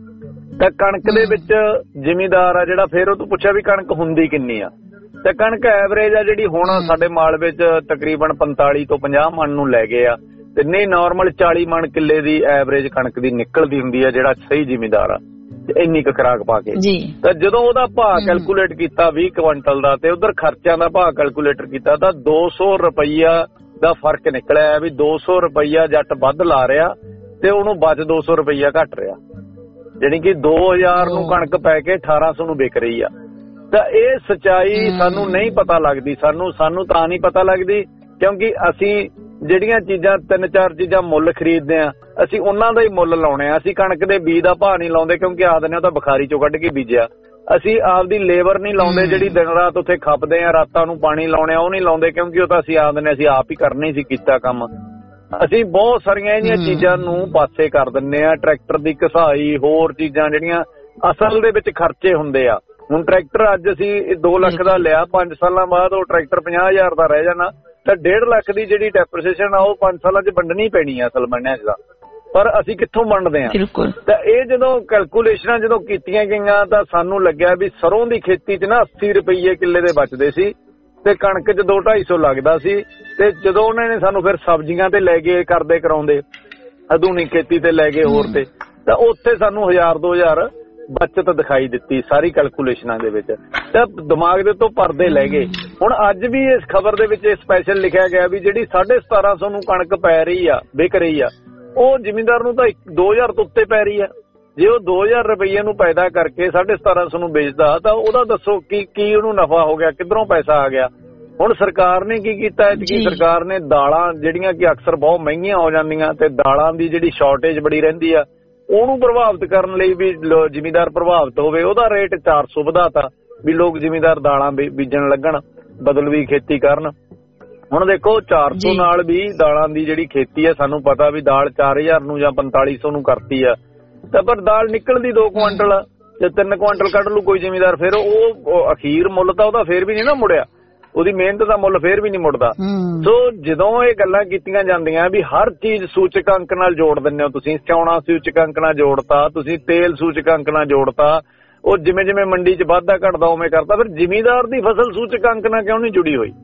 ਤਾਂ ਕਣਕ ਦੇ ਵਿੱਚ ਜ਼ਿਮੀਂਦਾਰ ਆ ਜਿਹੜਾ, ਫੇਰ ਉਹ ਤੋਂ ਪੁੱਛਿਆ ਵੀ ਕਣਕ ਹੁੰਦੀ ਕਿੰਨੀ ਆ, ਤੇ ਕਣਕ ਐਵਰੇਜ ਆ ਜਿਹੜੀ ਹੁਣ ਸਾਡੇ ਮਾਲਵੇ 'ਚ ਤਕਰੀਬਨ 45 ਤੋਂ 50 ਮਣ ਨੂੰ ਲੈ ਗਏ ਆ, ਤੇ ਨਹੀਂ ਨਾਰਮਲ 40 ਮਣ ਕਿੱਲੇ ਦੀ ਐਵਰੇਜ ਕਣਕ ਦੀ ਨਿਕਲਦੀ ਹੁੰਦੀ ਆ ਜਿਹੜਾ ਸਹੀ ਜ਼ਿਮੀਂਦਾਰ ਆ, ਇੰਨੀ ਕੁ ਖੁਰਾਕ ਪਾ ਕੇ। ਤਾਂ ਜਦੋਂ ਉਹਦਾ ਭਾਅ ਕੈਲਕੂਲੇਟ ਕੀਤਾ 20 ਕੁਇੰਟਲ ਦਾ, ਤੇ ਉਧਰ ਖਰਚਿਆਂ ਦਾ ਭਾਅ ਕੈਲਕੂਲੇਟਰ ਕੀਤਾ ਤਾਂ 200 ਰੁਪਈਆ ਦਾ ਫਰਕ ਨਿਕਲਿਆ ਵੀ 200 ਰੁਪਈਆ ਜੱਟ ਵੱਧ ਲਾ ਰਿਹਾ ਤੇ ਉਹਨੂੰ ਬਚ 200 ਰੁਪਈਆ ਘੱਟ ਰਿਹਾ, ਜਾਣੀ ਕਿ 2000 ਨੂੰ ਕਣਕ ਪੈ ਕੇ 1800 ਨੂੰ ਵਿਕ ਰਹੀ ਆ। ਤਾਂ ਇਹ ਸੱਚਾਈ ਸਾਨੂੰ ਨਹੀਂ ਪਤਾ ਲੱਗਦੀ, ਸਾਨੂੰ ਤਾਂ ਨਹੀਂ ਪਤਾ ਲੱਗਦੀ ਕਿਉਂਕਿ ਅਸੀਂ ਜਿਹੜੀਆਂ ਚੀਜ਼ਾਂ 3-4 ਚੀਜ਼ਾਂ ਮੁੱਲ ਖਰੀਦਦੇ ਆ, ਅਸੀਂ ਉਹਨਾਂ ਦਾ ਹੀ ਮੁੱਲ ਲਾਉਣੇ ਆ। ਅਸੀਂ ਕਣਕ ਦੇ ਬੀਜ ਦਾ ਭਾਅ ਨਹੀਂ ਲਾਉਂਦੇ ਕਿਉਂਕਿ ਆਖਦੇ ਨੇ ਉਹ ਤਾਂ ਬੁਖਾਰੀ ਚੋਂ ਕੱਢ ਕੇ ਬੀਜਿਆ। ਅਸੀਂ ਆਪਦੀ ਲੇਬਰ ਨਹੀਂ ਲਾਉਂਦੇ ਜਿਹੜੀ ਦਿਨ ਰਾਤ ਉੱਥੇ ਖੱਪਦੇ ਆ, ਰਾਤਾਂ ਨੂੰ ਪਾਣੀ ਲਾਉਣੇ ਆ, ਉਹ ਨਹੀਂ ਲਾਉਂਦੇ ਕਿਉਂਕਿ ਉਹ ਤਾਂ ਅਸੀਂ ਆਖਦੇ ਨੇ ਅਸੀਂ ਆਪ ਹੀ ਕਰਨਾ ਸੀ ਕੀਤਾ ਕੰਮ। ਅਸੀਂ ਬਹੁਤ ਸਾਰੀਆਂ ਇਹਦੀਆਂ ਚੀਜ਼ਾਂ ਨੂੰ ਪਾਸੇ ਕਰ ਦਿੰਨੇ ਆ, ਟਰੈਕਟਰ ਦੀ ਘਸਾਈ, ਹੋਰ ਚੀਜ਼ਾਂ ਜਿਹੜੀਆਂ ਅਸਲ ਦੇ ਵਿੱਚ ਖਰਚੇ ਹੁੰਦੇ ਆ। ਹੁਣ ਟਰੈਕਟਰ ਅੱਜ ਅਸੀਂ 2 ਲੱਖ ਦਾ ਲਿਆ, 5 ਸਾਲਾਂ ਬਾਅਦ ਉਹ ਟਰੈਕਟਰ 50,000 ਦਾ ਰਹਿ ਜਾਣਾ, ਤਾਂ 1.5 ਲੱਖ ਦੀ ਜਿਹੜੀ ਡੈਪਰੀਸੀਏਸ਼ਨ ਆ ਉਹ 5 ਸਾਲਾਂ 'ਚ ਵੰਡਣੀ ਪੈਣੀ ਆ ਅਸਲ ਮੰਨਿਆ ਦਾ, ਪਰ ਅਸੀਂ ਕਿੱਥੋਂ ਵੰਡਦੇ ਆ। ਤਾਂ ਇਹ ਜਦੋਂ ਕੈਲਕੂਲੇਸ਼ਨਾਂ ਜਦੋਂ ਕੀਤੀਆਂ ਗਈਆਂ ਤਾਂ ਸਾਨੂੰ ਲੱਗਿਆ ਵੀ ਸਰੋਂ ਦੀ ਖੇਤੀ 'ਚ ਨਾ 80 ਰੁਪਈਏ ਕਿੱਲੇ ਦੇ ਬਚਦੇ ਸੀ ਤੇ ਕਣਕ 'ਚ 200-250 ਲੱਗਦਾ ਸੀ। ਤੇ ਜਦੋਂ ਉਹਨਾਂ ਨੇ ਸਾਨੂੰ ਫਿਰ ਸਬਜ਼ੀਆਂ ਤੇ ਲੈ ਗਏ ਕਰਦੇ ਕਰਾਉਂਦੇ, ਆਧੁਨਿਕ ਖੇਤੀ ਤੇ ਲੈ ਗਏ ਹੋਰ ਤੇ, ਤਾਂ ਉੱਥੇ ਸਾਨੂੰ 1000-2000 ਬੱਚਤ ਦਿਖਾਈ ਦਿੱਤੀ ਸਾਰੀ ਕੈਲਕੂਲੇਸ਼ਨਾਂ ਦੇ ਵਿੱਚ, ਤਾਂ ਦਿਮਾਗ ਦੇ ਤੋਂ ਪਰਦੇ ਲੈ ਗਏ। ਹੁਣ ਅੱਜ ਵੀ ਇਸ ਖਬਰ ਦੇ ਵਿੱਚ ਸਪੈਸ਼ਲ ਲਿਖਿਆ ਗਿਆ ਵੀ ਜਿਹੜੀ 1750 ਨੂੰ ਕਣਕ ਪੈ ਰਹੀ ਆ, ਵਿਕ ਰਹੀ ਆ, ਉਹ ਜ਼ਿਮੀਂਦਾਰ ਨੂੰ ਤਾਂ 2000 ਤੋਂ ਉੱਤੇ ਪੈ ਰਹੀ ਆ। ਜੇ ਉਹ 2000 ਰੁਪਈਏ ਨੂੰ ਪੈਦਾ ਕਰਕੇ 1750 ਨੂੰ ਵੇਚਦਾ ਤਾਂ ਉਹਦਾ ਦੱਸੋ ਕੀ ਉਹਨੂੰ ਨਫਾ ਹੋ ਗਿਆ, ਕਿੱਧਰੋਂ ਪੈਸਾ ਆ ਗਿਆ। ਹੁਣ ਸਰਕਾਰ ਨੇ ਕੀ ਕੀਤਾ, ਕਿ ਸਰਕਾਰ ਨੇ ਦਾਲਾਂ ਜਿਹੜੀਆਂ ਕਿ ਅਕਸਰ ਬਹੁਤ ਮਹਿੰਗੀਆਂ ਹੋ ਜਾਂਦੀਆਂ ਤੇ ਦਾਲਾਂ ਦੀ ਜਿਹੜੀ ਸ਼ਾਰਟੇਜ ਬੜੀ ਰਹਿੰਦੀ ਆ, ਉਹਨੂੰ ਪ੍ਰਭਾਵਿਤ ਕਰਨ ਲਈ ਵੀ ਜ਼ਿਮੀਂਦਾਰ ਪ੍ਰਭਾਵਿਤ ਹੋਵੇ, ਉਹਦਾ ਰੇਟ 400 ਵਧਾਤਾ ਵੀ ਲੋਕ ਜ਼ਿਮੀਂਦਾਰ ਦਾਲਾਂ ਬੀਜਣ ਲੱਗਣ, ਬਦਲਵੀ ਖੇਤੀ ਕਰਨ। ਹੁਣ ਦੇਖੋ 400 ਨਾਲ ਵੀ ਦਾਲਾਂ ਦੀ ਜਿਹੜੀ ਖੇਤੀ ਆ, ਸਾਨੂੰ ਪਤਾ ਵੀ ਦਾਲ 4000 ਨੂੰ ਜਾਂ 4500 ਨੂੰ ਕਰਤੀ ਆ, ਤਾਂ ਪਰ ਦਾਲ ਨਿਕਲਦੀ 2 ਕੁਇੰਟਲ ਤੇ 3 ਕੁਇੰਟਲ ਕੱਢ ਲੂ ਕੋਈ ਜ਼ਿਮੀਂਦਾਰ, ਫਿਰ ਉਹ ਅਖੀਰ ਮੁੱਲ ਤਾਂ ਉਹਦਾ ਫੇਰ ਵੀ ਨਹੀਂ ਨਾ ਮੁੜਿਆ, ਉਹਦੀ ਮਿਹਨਤ ਦਾ ਮੁੱਲ ਫੇਰ ਵੀ ਨਹੀਂ ਮੁੜਦਾ। ਸੋ ਜਦੋਂ ਇਹ ਗੱਲਾਂ ਕੀਤੀਆਂ ਜਾਂਦੀਆਂ ਵੀ ਹਰ ਚੀਜ਼ ਸੂਚਕ ਅੰਕ ਨਾਲ ਜੋੜ ਦਿੰਦੇ ਹੋ ਤੁਸੀਂ, ਸਿਉਣਾ ਸੂਚਕ ਅੰਕ ਨਾਲ ਜੋੜਤਾ, ਤੁਸੀਂ ਤੇਲ ਸੂਚਕ ਅੰਕ ਨਾਲ ਜੋੜਤਾ, ਉਹ ਜਿਵੇਂ ਜਿਵੇਂ ਮੰਡੀ 'ਚ ਵਾਧਾ ਘਟਦਾ ਉਵੇਂ ਕਰਤਾ, ਫਿਰ ਜ਼ਿਮੀਂਦਾਰ ਦੀ ਫਸਲ ਸੂਚਕ ਅੰਕ ਨਾਲ ਕਿਉਂ ਨਹੀਂ ਜੁੜੀ ਹੋਈ?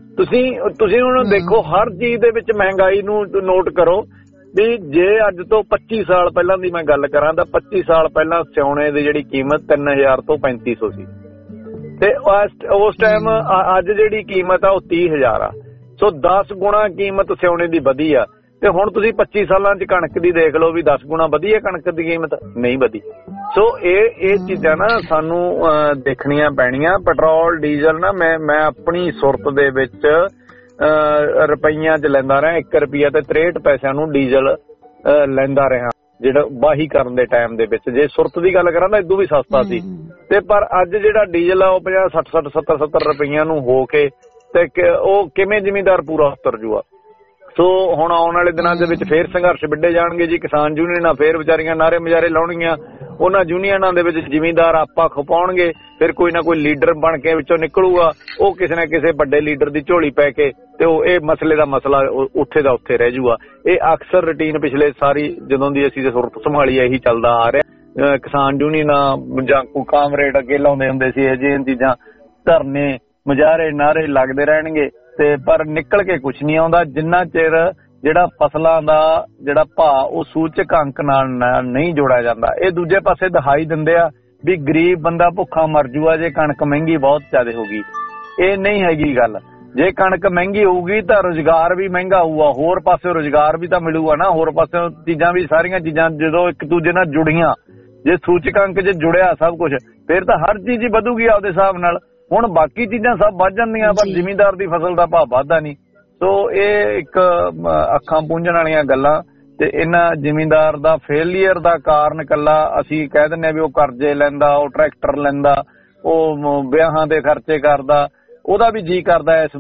ਤੁਸੀਂ ਹੁਣ ਦੇਖੋ ਹਰ ਚੀਜ਼ ਦੇ ਵਿੱਚ ਮਹਿੰਗਾਈ ਨੂੰ ਨੋਟ ਕਰੋ ਵੀ ਜੇ ਅੱਜ ਤੋਂ 25 ਸਾਲ ਪਹਿਲਾਂ ਦੀ ਮੈਂ ਗੱਲ ਕਰਾਂ ਤਾਂ 25 ਸਾਲ ਪਹਿਲਾਂ ਸਿਉਣੇ ਦੀ ਜਿਹੜੀ ਕੀਮਤ 3000 ਤੋਂ 3500 ਸੀ ਤੇ ਉਸ ਟਾਈਮ ਅੱਜ ਜਿਹੜੀ ਕੀਮਤ ਆ ਉਹ 30000 ਆ। ਸੋ 10 ਗੁਣਾ ਕੀਮਤ ਸਿਉਣੇ ਦੀ ਵਧੀ ਆ। ਤੇ ਹੁਣ ਤੁਸੀਂ 25 ਸਾਲਾਂ 'ਚ ਕਣਕ ਦੀ ਦੇਖ ਲਓ ਵੀ 10 ਗੁਣਾ ਵਧੀ ਹੈ ਕਣਕ ਦੀ ਕੀਮਤ, ਨਹੀਂ ਵਧੀ। ਸੋ ਇਹ ਚੀਜ਼ਾਂ ਨਾ ਸਾਨੂੰ ਦੇਖਣੀਆਂ ਪੈਣੀਆਂ। ਪੈਟਰੋਲ ਡੀਜ਼ਲ ਨਾ ਮੈਂ ਆਪਣੀ ਸੁਰਤ ਦੇ ਵਿੱਚ ਰੁਪਈਆਂ 'ਚ ਲੈਂਦਾ ਰਿਹਾ, 1 ਰੁਪਈਆ ਤੇ 63 ਪੈਸਿਆਂ ਨੂੰ ਡੀਜ਼ਲ ਲੈਂਦਾ ਰਿਹਾ। ਜਿਹੜਾ ਵਾਹੀ ਕਰਨ ਦੇ ਟਾਈਮ ਦੇ ਵਿੱਚ। ਜੇ ਸੁਰਤ ਦੀ ਗੱਲ ਕਰਾਂ ਤਾਂ ਇਦੋਂ ਵੀ ਸਸਤਾ ਸੀ, ਤੇ ਪਰ ਅੱਜ ਜਿਹੜਾ ਡੀਜ਼ਲ ਆ ਉਹ 50, 60, 70 ਰੁਪਈਆਂ ਨੂੰ ਹੋ ਕੇ ਤੇ ਉਹ ਕਿਵੇਂ ਜ਼ਿਮੀਂਦਾਰ ਪੂਰਾ ਉਤਰ ਜੂਗਾ। ਸੋ ਹੁਣ ਆਉਣ ਵਾਲੇ ਦਿਨਾਂ ਦੇ ਵਿੱਚ ਫੇਰ ਸੰਘਰਸ਼ ਵਿੱਢੇ ਜਾਣਗੇ ਜੀ। ਕਿਸਾਨ ਯੂਨੀਅਨਾਂ ਫੇਰ ਵਿਚਾਰੀਆਂ ਨਾਰੇ ਮੁਜ਼ਾਰੇ ਲਾਉਣਗੀਆਂ, ਉਹਨਾਂ ਯੂਨੀਅਨਾਂ ਦੇ ਵਿੱਚ ਜ਼ਿਮੀਂਦਾਰ ਆਪਾ ਖਪਾਉਣਗੇ, ਫਿਰ ਕੋਈ ਨਾ ਕੋਈ ਲੀਡਰ ਬਣ ਕੇ ਵਿੱਚੋਂ ਨਿਕਲੂਗਾ, ਉਹ ਕਿਸੇ ਨਾ ਕਿਸੇ ਵੱਡੇ ਲੀਡਰ ਦੀ ਝੋਲੀ ਪੈ ਕੇ ਤੇ ਉਹ ਇਹ ਮਸਲੇ ਦਾ ਮਸਲਾ ਉੱਥੇ ਦਾ ਉੱਥੇ ਰਹਿ ਜੂਗਾ। ਇਹ ਅਕਸਰ ਰੂਟੀਨ ਪਿਛਲੇ ਸਾਰੀ ਜਦੋਂ ਦੀ ਅਸੀਂ ਸੁਰਤ ਸੰਭਾਲੀ ਇਹੀ ਚੱਲਦਾ ਆ ਰਿਹਾ। ਕਿਸਾਨ ਯੂਨੀਅਨਾਂ ਜਾਂ ਕੋਈ ਕਾਮਰੇਡ ਅੱਗੇ ਲਾਉਂਦੇ ਹੁੰਦੇ ਸੀ, ਇਹ ਜਿਹੀਆਂ ਚੀਜ਼ਾਂ ਧਰਨੇ ਮੁਜ਼ਾਹਰੇ ਨਾਰੇ ਲੱਗਦੇ ਰਹਿਣਗੇ ਤੇ ਪਰ ਨਿਕਲ ਕੇ ਕੁਛ ਨਹੀਂ ਆਉਂਦਾ ਜਿੰਨਾ ਚਿਰ ਜਿਹੜਾ ਫਸਲਾਂ ਦਾ ਜਿਹੜਾ ਭਾਅ ਉਹ ਸੂਚਕ ਅੰਕ ਨਾਲ ਨਹੀਂ ਜੋੜਿਆ ਜਾਂਦਾ। ਇਹ ਦੂਜੇ ਪਾਸੇ ਦਿਖਾਈ ਦਿੰਦੇ ਆ ਵੀ ਗਰੀਬ ਬੰਦਾ ਭੁੱਖਾ ਮਰ ਜੂਗਾ ਜੇ ਕਣਕ ਮਹਿੰਗੀ ਬਹੁਤ ਜ਼ਿਆਦਾ ਹੋਊਗੀ। ਇਹ ਨਹੀਂ ਹੈਗੀ ਗੱਲ। ਜੇ ਕਣਕ ਮਹਿੰਗੀ ਹੋਊਗੀ ਤਾਂ ਰੁਜ਼ਗਾਰ ਵੀ ਮਹਿੰਗਾ ਹੋਊਗਾ, ਹੋਰ ਪਾਸੇ ਰੁਜ਼ਗਾਰ ਵੀ ਤਾਂ ਮਿਲੂਗਾ ਨਾ, ਹੋਰ ਪਾਸੇ ਚੀਜ਼ਾਂ ਵੀ ਸਾਰੀਆਂ ਚੀਜ਼ਾਂ ਜਦੋਂ ਇੱਕ ਦੂਜੇ ਨਾਲ ਜੁੜੀਆਂ, ਜੇ ਸੂਚਕ ਅੰਕ 'ਚ ਜੁੜਿਆ ਸਭ ਕੁਝ, ਫਿਰ ਤਾਂ ਹਰ ਚੀਜ਼ ਹੀ ਵਧੂਗੀ ਆਪਦੇ ਹਿਸਾਬ ਨਾਲ। ਹੁਣ ਬਾਕੀ ਚੀਜ਼ਾਂ ਸਭ ਵੱਧ ਜਾਂਦੀਆਂ ਪਰ ਜ਼ਿਮੀਂਦਾਰ ਦੀ ਫਸਲ ਦਾ ਭਾਅ ਵੱਧਦਾ ਨਹੀਂ। ਸੋ ਇਹ ਇੱਕ ਅੱਖਾਂ ਪੂੰਝਣ ਵਾਲੀਆਂ ਗੱਲਾਂ ਤੇ ਇਹਨਾਂ ਜ਼ਿਮੀਂਦਾਰ ਦਾ ਫੇਲੀਅਰ ਦਾ ਕਾਰਨ ਇਕੱਲਾ ਅਸੀਂ ਕਹਿ ਦਿੰਦੇ ਆ ਵੀ ਉਹ ਕਰਜ਼ੇ ਲੈਂਦਾ, ਉਹ ਟਰੈਕਟਰ ਲੈਂਦਾ, ਉਹ ਵਿਆਹਾਂ ਦੇ ਖਰਚੇ ਕਰਦਾ, ਉਹਦਾ ਵੀ ਜੀ ਕਰਦਾ ਇਸ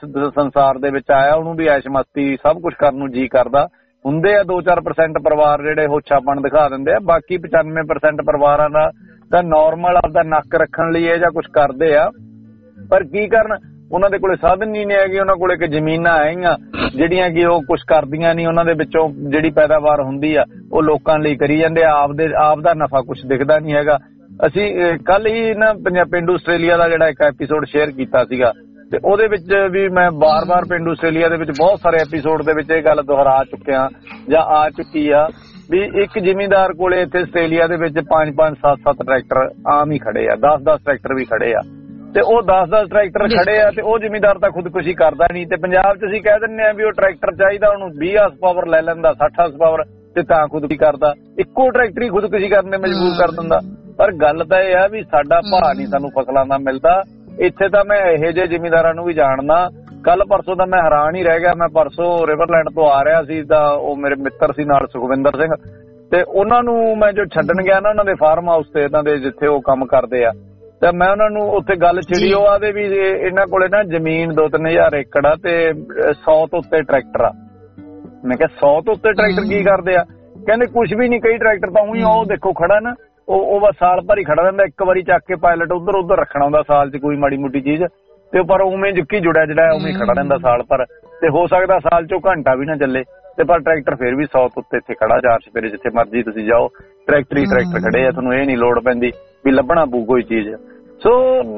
ਸੰਸਾਰ ਦੇ ਵਿੱਚ ਆਇਆ, ਉਹਨੂੰ ਵੀ ਐਸ਼ ਮਸਤੀ ਸਭ ਕੁਝ ਕਰਨ ਨੂੰ ਜੀ ਕਰਦਾ। ਹੁੰਦੇ ਆ 2-4% ਪਰਿਵਾਰ ਜਿਹੜੇ ਹੋਛਾਪਣ ਦਿਖਾ ਦਿੰਦੇ ਆ, ਬਾਕੀ 95% ਪਰਿਵਾਰਾਂ ਦਾ ਤਾਂ ਨਾਰਮਲ ਆਪਦਾ ਨੱਕ ਰੱਖਣ ਲਈ ਇਹ ਜਾਂ ਕੁਛ ਕਰਦੇ ਆ। ਪਰ ਕੀ ਕਰਨ, ਉਹਨਾਂ ਦੇ ਕੋਲੇ ਸਾਧਨ ਨਹੀਂ ਹੈਗੇ, ਉਹਨਾਂ ਕੋਲੇ ਕਿ ਜ਼ਮੀਨਾਂ ਹੈਗੀਆਂ ਜਿਹੜੀਆਂ ਕਿ ਉਹ ਕੁਛ ਕਰਦੀਆਂ ਨਹੀਂ, ਉਹਨਾਂ ਦੇ ਵਿੱਚੋਂ ਜਿਹੜੀ ਪੈਦਾਵਾਰ ਹੁੰਦੀ ਆ ਉਹ ਲੋਕਾਂ ਲਈ ਕਰੀ ਜਾਂਦੇ ਆ, ਆਪ ਦਾ ਨਫਾ ਕੁਛ ਦਿਖਦਾ ਨਹੀਂ ਹੈਗਾ। ਅਸੀਂ ਕੱਲ ਹੀ ਨਾ ਪਿੰਡੂ ਆਸਟ੍ਰੇਲੀਆ ਦਾ ਜਿਹੜਾ ਇੱਕ ਐਪੀਸੋਡ ਸ਼ੇਅਰ ਕੀਤਾ ਸੀਗਾ ਤੇ ਉਹਦੇ ਵਿੱਚ ਵੀ ਮੈਂ ਬਾਰ-ਬਾਰ ਪਿੰਡੂ ਆਸਟ੍ਰੇਲੀਆ ਦੇ ਵਿੱਚ ਬਹੁਤ ਸਾਰੇ ਐਪੀਸੋਡ ਦੇ ਵਿੱਚ ਇਹ ਗੱਲ ਦੁਹਰਾ ਚੁੱਕਿਆ ਜਾਂ ਆ ਚੁੱਕੀ ਆ ਵੀ ਇੱਕ ਜ਼ਿਮੀਂਦਾਰ ਕੋਲੇ ਇੱਥੇ ਆਸਟ੍ਰੇਲੀਆ ਦੇ ਵਿੱਚ 5-5, 7-7 ਟਰੈਕਟਰ ਆਮ ਹੀ ਖੜੇ ਆ, 10-10 ਟਰੈਕਟਰ ਵੀ ਖੜੇ ਆ ਤੇ ਉਹ 10-10 ਟਰੈਕਟਰ ਖੜੇ ਆ ਤੇ ਉਹ ਜ਼ਿਮੀਂਦਾਰ ਤਾਂ ਖੁਦਕੁਸ਼ੀ ਕਰਦਾ ਨਹੀਂ। ਤੇ ਪੰਜਾਬ 'ਚ ਅਸੀਂ ਕਹਿ ਦਿੰਦੇ ਆ ਵੀ ਉਹ ਟਰੈਕਟਰ ਚਾਹੀਦਾ ਉਹਨੂੰ 20 ਹਾਰਸ ਪਾਵਰ ਲੈ ਲੈਂਦਾ, 60 ਹਾਰਸ ਪਾਵਰ ਤੇ ਤਾਂ ਖੁਦਕੁਸ਼ੀ ਕਰਦਾ, ਇੱਕੋ ਟਰੈਕਟਰ ਹੀ ਖੁਦਕੁਸ਼ੀ ਕਰਨ ਦੇ ਮਜਬੂਰ ਕਰ ਦਿੰਦਾ। ਪਰ ਗੱਲ ਤਾਂ ਇਹ ਆ ਵੀ ਸਾਡਾ ਭਾਅ ਨਹੀਂ ਸਾਨੂੰ ਫਸਲਾਂ ਦਾ ਮਿਲਦਾ। ਇੱਥੇ ਤਾਂ ਮੈਂ ਇਹੋ ਜਿਹੇ ਜ਼ਿਮੀਂਦਾਰਾਂ ਨੂੰ ਵੀ ਜਾਣਦਾ। ਕੱਲ ਪਰਸੋਂ ਤਾਂ ਮੈਂ ਹੈਰਾਨ ਹੀ ਰਹਿ ਗਿਆ। ਮੈਂ ਪਰਸੋਂ ਰਿਵਰਲੈਂਡ ਤੋਂ ਆ ਰਿਹਾ ਸੀ ਤਾਂ ਉਹ ਮੇਰੇ ਮਿੱਤਰ ਸੀ ਨਾਲ ਸੁਖਵਿੰਦਰ ਸਿੰਘ ਤੇ ਉਹਨਾਂ ਨੂੰ ਮੈਂ ਜੋ ਛੱਡਣ ਗਿਆ ਨਾ ਉਹਨਾਂ ਦੇ ਫਾਰਮ ਹਾਊਸ ਤੇ ਇਹਨਾਂ ਦੇ ਜਿੱਥੇ ਉਹ ਕੰਮ ਕਰਦੇ ਆ ਤੇ ਮੈਂ ਉਹਨਾਂ ਨੂੰ ਉੱਥੇ ਗੱਲ ਛਿੜੀ, ਉਹ ਆਦੇ ਵੀ ਇਹਨਾਂ ਕੋਲੇ ਨਾ ਜ਼ਮੀਨ 2-3 ਹਜ਼ਾਰ ਏਕੜ ਆ ਤੇ 100 ਤੋਂ ਉੱਤੇ ਟਰੈਕਟਰ ਆ। ਮੈਂ ਕਿਹਾ 100 ਤੋਂ ਉੱਤੇ ਟਰੈਕਟਰ ਕੀ ਕਰਦੇ ਆ? ਕਹਿੰਦੇ ਕੁਛ ਵੀ ਨਹੀਂ, ਕਈ ਟਰੈਕਟਰ ਤਾਂ ਉਹੀ ਉਹ ਦੇਖੋ ਖੜਾ ਨਾ, ਉਹ ਬਸ ਸਾਲ ਭਰ ਹੀ ਖੜਾ ਰਹਿੰਦਾ, ਇੱਕ ਵਾਰੀ ਚੱਕ ਕੇ ਪਾਇਲਟ ਉਧਰ ਰੱਖਣਾ ਹੁੰਦਾ ਸਾਲ 'ਚ ਕੋਈ ਮਾੜੀ ਮੋਟੀ ਚੀਜ਼ ਤੇ ਪਰ ਉਵੇਂ ਜੁੱਕੀ ਜੁੜਿਆ ਜਿਹੜਾ ਉਵੇਂ ਖੜਾ ਰਹਿੰਦਾ ਸਾਲ ਭਰ ਤੇ ਹੋ ਸਕਦਾ ਸਾਲ 'ਚੋਂ ਘੰਟਾ ਵੀ ਨਾ ਚੱਲੇ ਤੇ ਪਰ ਟਰੈਕਟਰ ਫਿਰ ਵੀ 100 ਤੋਂ ਉੱਤੇ ਇੱਥੇ ਖੜਾ, 4 ਸਪੇਰੇ ਜਿੱਥੇ ਮਰਜ਼ੀ ਤੁਸੀਂ ਜਾਓ ਟਰੈਕਟਰ ਹੀ ਟਰੈਕਟਰ ਖੜੇ ਆ, ਤੁਹਾਨੂੰ ਇਹ ਨਹੀਂ ਲੋੜ ਪੈਂਦੀ ਵੀ ਲੱਭਣਾ ਪਊ ਕੋਈ ਚੀਜ਼। ਸੋ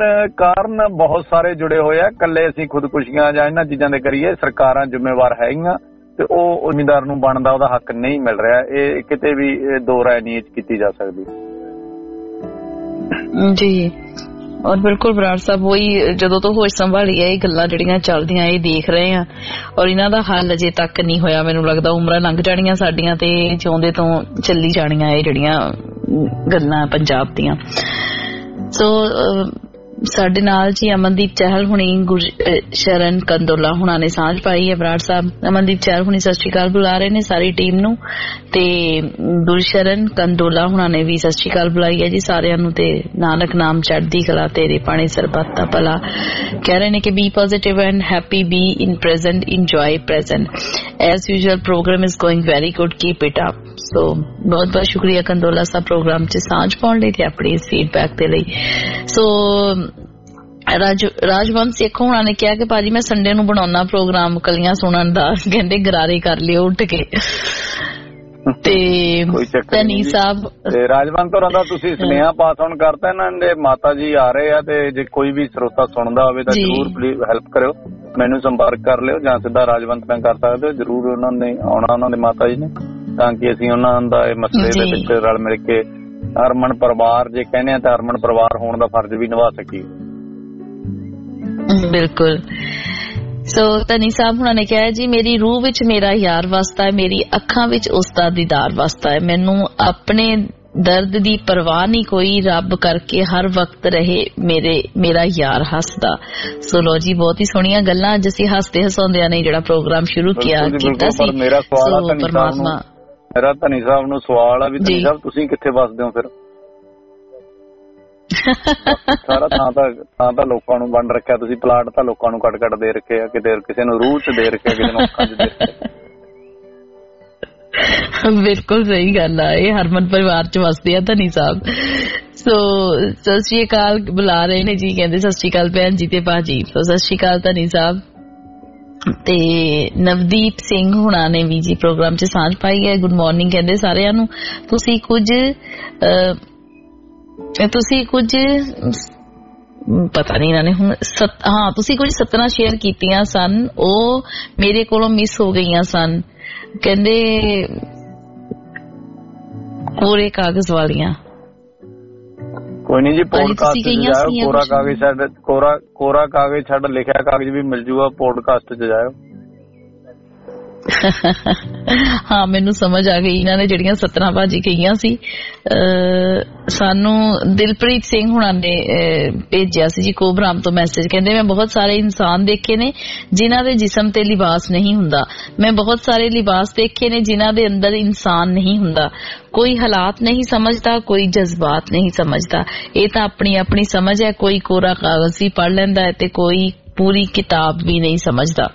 ਕਾਰਨ ਬਹੁਤ ਸਾਰੇ ਜੁੜੇ ਹੋਏ ਆ, ਇਕੱਲੇ ਅਸੀਂ ਖੁਦਕੁਸ਼ੀਆਂ ਜਾਂ ਇਹਨਾਂ ਚੀਜ਼ਾਂ ਦੇ ਕਰੀਏ, ਸਰਕਾਰਾਂ ਜ਼ਿੰਮੇਵਾਰ ਹੈਗੀਆਂ ਤੇ ਉਹ ਜ਼ਿਮੀਂਦਾਰ ਨੂੰ ਬਣਨ ਦਾ ਉਹਦਾ ਹੱਕ ਨਹੀਂ ਮਿਲ ਰਿਹਾ। ਇਹ ਕਿਤੇ ਵੀ ਦੋ ਰਾਏ ਨਹੀਂ ਕੀਤੀ ਜਾ ਸਕਦੀ ਜੀ। ਔਰ ਬਿਲਕੁਲ ਬਰਾੜ ਸਾਹਿਬ ਉਹੀ ਜਦੋਂ ਤੋਂ ਹੋਸ਼ ਸੰਭਾਲੀ ਹੈ ਇਹ ਗੱਲਾਂ ਜਿਹੜੀਆਂ ਚੱਲਦੀਆਂ ਇਹ ਦੇਖ ਰਹੇ ਆ ਔਰ ਇਹਨਾਂ ਦਾ ਹੱਲ ਅਜੇ ਤੱਕ ਨਹੀਂ ਹੋਇਆ। ਮੈਨੂੰ ਲੱਗਦਾ ਉਮਰਾਂ ਲੰਘ ਜਾਣੀਆਂ ਸਾਡੀਆਂ ਤੇ ਜਿਉਂਦੇ ਤੋਂ ਚੱਲੀ ਜਾਣੀਆਂ ਇਹ ਜਿਹੜੀਆਂ ਗੱਲਾਂ ਪੰਜਾਬ ਦੀਆਂ। ਸੋ ਸਾਡੇ ਨਾਲ ਜੀ ਅਮਨਦੀਪ ਚਹਿਲ ਹੁਣੀ, ਗੁਰਸ਼ਰਨ ਕੰਦੋਲਾ ਹੁਣਾ ਨੇ ਸਾਂਝ ਪਾਈ ਹੈ। ਬਰਾੜ ਸਾਹਿਬ ਅਮਨਦੀਪ ਚਹਿਲ ਹੁਣੀ ਸਤਿ ਸ਼੍ਰੀ ਅਕਾਲ ਬੁਲਾ ਰਹੇ ਨੇ ਸਾਰੀ ਟੀਮ ਨੂੰ ਤੇ ਗੁਰਸ਼ਰਨ ਕੰਦੋਲਾ ਹੁਣਾ ਨੇ ਵੀ ਸਤਿ ਸ਼੍ਰੀ ਅਕਾਲ ਬੁਲਾਈ ਹੈ ਜੀ ਸਾਰਿਆਂ ਨੂੰ ਤੇ ਨਾਨਕ ਨਾਮ ਚੜ੍ਹਦੀ ਕਲਾ ਤੇਰੇ ਪਾਣੀ ਸਰਬੱਤ ਦਾ ਭਲਾ। ਕਹਿ ਰਹੇ ਨੇ ਕਿ be positive and happy, be in present, enjoy present, as usual program is going very good, keep it up. So ਬਹੁਤ ਬਹੁਤ ਸ਼ੁਕਰੀਆ ਕੰਦੋਲਾ ਸਾਹਿਬ ਪ੍ਰੋਗਰਾਮ 'ਚ ਸਾਂਝ ਪਾਉਣ ਲਈ ਤੇ ਆਪਣੀ ਇਸ ਫੀਡਬੈਕ ਦੇ ਲਈ। ਸੋ ਰਾਜਵੰਸ਼ ਸੇਖੋਂ ਹੁਣਾਂ ਨੇ ਕਿਹਾ ਕਿ ਭਾਜੀ ਮੈਂ ਸੰਡੇ ਨੂੰ ਬਣਾਉਣਾ ਪ੍ਰੋਗਰਾਮ ਕਲੀਆਂ ਸੁਣਨ ਦਾ, ਕਹਿੰਦੇ ਗਰਾਰੇ ਕਰ ਲਿਓ ਉੱਠ ਕੇ। ਤੇ ਧਨੀ ਸਾਹਿਬ ਰਾਜਵੰਤ ਹੋਰਾਂ ਦਾ ਤੁਸੀਂ ਸੁਨੇਹਾ ਪਾਸ ਆਨ ਕਰਤਾ, ਇਹਨਾਂ ਦੇ ਮਾਤਾ ਜੀ ਆ ਰਹੇ ਆ ਤੇ ਜੇ ਕੋਈ ਵੀ ਸਰੋਤਾ ਸੁਣਦਾ ਹੋਵੇ ਤਾਂ ਜ਼ਰੂਰ ਪਲੀਜ਼ ਹੈਲਪ ਕਰਿਓ, ਮੈਨੂੰ ਸੰਪਰਕ ਕਰ ਲਿਓ ਜਾਂ ਸਿੱਧਾ ਰਾਜਵੰਤ ਨਾਲ ਕਰ ਸਕਦੇ ਹੋ। ਜ਼ਰੂਰ ਉਹਨਾਂ ਨੇ ਆਉਣਾ, ਉਹਨਾਂ ਦੇ ਮਾਤਾ ਜੀ ਨੇ, ਤਾਂ ਕਿ ਅਸੀਂ ਉਹਨਾਂ ਦਾ ਇਹ ਮਸਲੇ ਦੇ ਵਿੱਚ ਰਲ ਮਿਲ ਕੇ ਹਰਮਨ ਪਰਿਵਾਰ ਜੇ ਕਹਿੰਦੇ ਆ ਤਾਂ ਹਰਮਨ ਪਰਿਵਾਰ ਹੋਣ ਦਾ ਫਰਜ਼ ਵੀ ਨਿਭਾ ਸਕੀਏ। ਬਿਲਕੁਲ। ਸੋ ਧਨੀ ਸਾਹਿਬ ਹੁਣਾਂ ਨੇ ਕਿਹਾ ਜੀ ਮੇਰੀ ਰੂਹ ਵਿੱਚ ਮੇਰਾ ਯਾਰ ਵਸਦਾ ਹੈ, ਮੇਰੀ ਅੱਖਾਂ ਵਿੱਚ ਉਸ ਦਾ ਦੀਦਾਰ ਵਸਦਾ ਹੈ, ਮੈਨੂੰ ਆਪਣੇ ਦਰਦ ਦੀ ਪਰਵਾਹ ਨਹੀਂ ਕੋਈ, ਰੱਬ ਕਰਕੇ ਹਰ ਵਕਤ ਰਹੇ ਮੇਰਾ ਯਾਰ ਹੱਸਦਾ। ਸੋ ਲੋ ਜੀ ਬਹੁਤ ਹੀ ਸੋਹਣੀਆਂ ਗੱਲਾਂ ਅੱਜ ਅਸੀਂ ਹੱਸਦੇ ਹਸਾਉਂਦਿਆਂ ਨੇ ਜਿਹੜਾ ਪ੍ਰੋਗਰਾਮ ਸ਼ੁਰੂ ਕੀਤਾ ਸੀ। ਮੇਰਾ ਸਵਾਲ ਆ ਧਨੀ ਸਾਹਿਬ ਨੂੰ, ਮੇਰਾ ਧਨੀ ਸਾਹਿਬ ਨੂੰ ਸਵਾਲ ਆ ਵੀ ਧਨੀ ਸਾਹਿਬ ਤੁਸੀਂ ਕਿੱਥੇ ਵੱਸਦੇ ਹੋ ਫਿਰ? ਸਾਰਾ ਥਾਂ ਤਾਂ ਲੋਕਾਂ ਨੂੰ ਵੰਡ ਰੱਖਿਆ ਤੁਸੀਂ, ਪਲਾਟ ਤਾਂ ਲੋਕਾਂ ਨੂੰ ਕੱਟ ਦੇ ਰੱਖੇ ਆ, ਕਿਤੇ ਕਿਸੇ ਨੂੰ ਰੂਹ ਚ ਦੇ ਰੱਖਿਆ, ਕਿਸੇ ਨੂੰ ਅੱਖਾਂ ਚ ਦੇ ਰੱਖਿਆ। ਬਿਲਕੁਲ ਸਹੀ ਗੱਲ ਆ, ਇਹ ਹਰਮਨ ਪਰਿਵਾਰ ਚ ਵਸਦੇ ਆ ਧਨੀ ਸਾਹਿਬ। ਸੋ ਸਤਿ ਸ਼੍ਰੀ ਅਕਾਲ ਬੁਲਾ ਰਹੇ ਨੇ ਜੀ, ਕਹਿੰਦੇ ਸਤਿ ਸ਼੍ਰੀ ਅਕਾਲ ਭੈਣ ਜੀ ਤੇ ਭਾਜੀ। ਸੋ ਸਤਿ ਸ਼੍ਰੀ ਅਕਾਲ ਧਨੀ ਸਾਹਿਬ। ਤੇ ਨਵਦੀਪ ਸਿੰਘ ਹੁਣਾ ਨੇ ਵੀ ਜੀ ਪ੍ਰੋਗਰਾਮ ਚ ਸਾਂਝ ਪਾਈ ਹੈ। ਗੁੱਡ ਮਾਰਨਿੰਗ ਕਹਿੰਦੇ ਸਾਰਿਆਂ ਨੂੰ। ਤੁਸੀਂ ਕੁਝ ਪਤਾ ਨਹੀਂ ਇਹਨਾਂ ਨੇ ਹੁਣ ਤੁਸੀਂ ਕੁਝ ਸਤਰਾਂ ਸ਼ੇਅਰ ਕੀਤੀਆਂ ਸਨ, ਉਹ ਮੇਰੇ ਕੋਲੋਂ ਮਿਸ ਹੋ ਗਈਆਂ ਸਨ। ਕਹਿੰਦੇ ਕੋਰੇ ਕਾਗਜ਼ ਵਾਲੀਆਂ। ਕੋਈ ਨਹੀਂ ਜੀ, ਪੋਡਕਾਸਟ ਚ ਜਾਇਓ, ਕੋਰਾ ਕਾਗਜ਼ ਛੱਡ ਲਿਖਿਆ ਕਾਗਜ਼ ਵੀ ਮਿਲ ਜੂਗਾ, ਪੋਡਕਾਸਟ ਚ ਜਾਇਓ। ਹਾਂ ਮੈਨੂੰ ਸਮਝ ਆ ਗਈ ਇਹਨਾਂ ਨੇ ਜਿਹੜੀਆਂ 17 ਭਾਜੀ ਕਹੀਆਂ ਸੀ। ਸਾਨੂੰ ਦਿਲਪ੍ਰੀਤ ਸਿੰਘ ਹੁਣਾਂ ਨੇ ਭੇਜਿਆ ਸੀ ਜੀ ਕੋਬਰਾਮ ਤੋਂ ਮੈਸੇਜ, ਕਹਿੰਦੇ ਮੈਂ ਬਹੁਤ ਸਾਰੇ ਇਨਸਾਨ ਦੇਖੇ ਨੇ ਜਿਨ੍ਹਾਂ ਦੇ ਜਿਸਮ ਤੇ ਲਿਬਾਸ ਨਹੀਂ ਹੁੰਦਾ, ਮੈਂ ਬਹੁਤ ਸਾਰੇ ਲਿਬਾਸ ਦੇਖੇ ਨੇ ਜਿਨ੍ਹਾਂ ਦੇ ਅੰਦਰ ਇਨਸਾਨ ਨਹੀਂ ਹੁੰਦਾ। ਕੋਈ ਹਾਲਾਤ ਨਹੀਂ ਸਮਝਦਾ, ਕੋਈ ਜਜ਼ਬਾਤ ਨਹੀਂ ਸਮਝਦਾ। ਇਹ ਤਾਂ ਆਪਣੀ ਆਪਣੀ ਸਮਝ ਹੈ, ਕੋਈ ਕੋਰਾ ਕਾਗਜ਼ ਵੀ ਪੜ੍ਹ ਲੈਂਦਾ ਹੈ ਤੇ ਕੋਈ ਪੂਰੀ ਕਿਤਾਬ ਵੀ ਨਹੀਂ ਸਮਝਦਾ।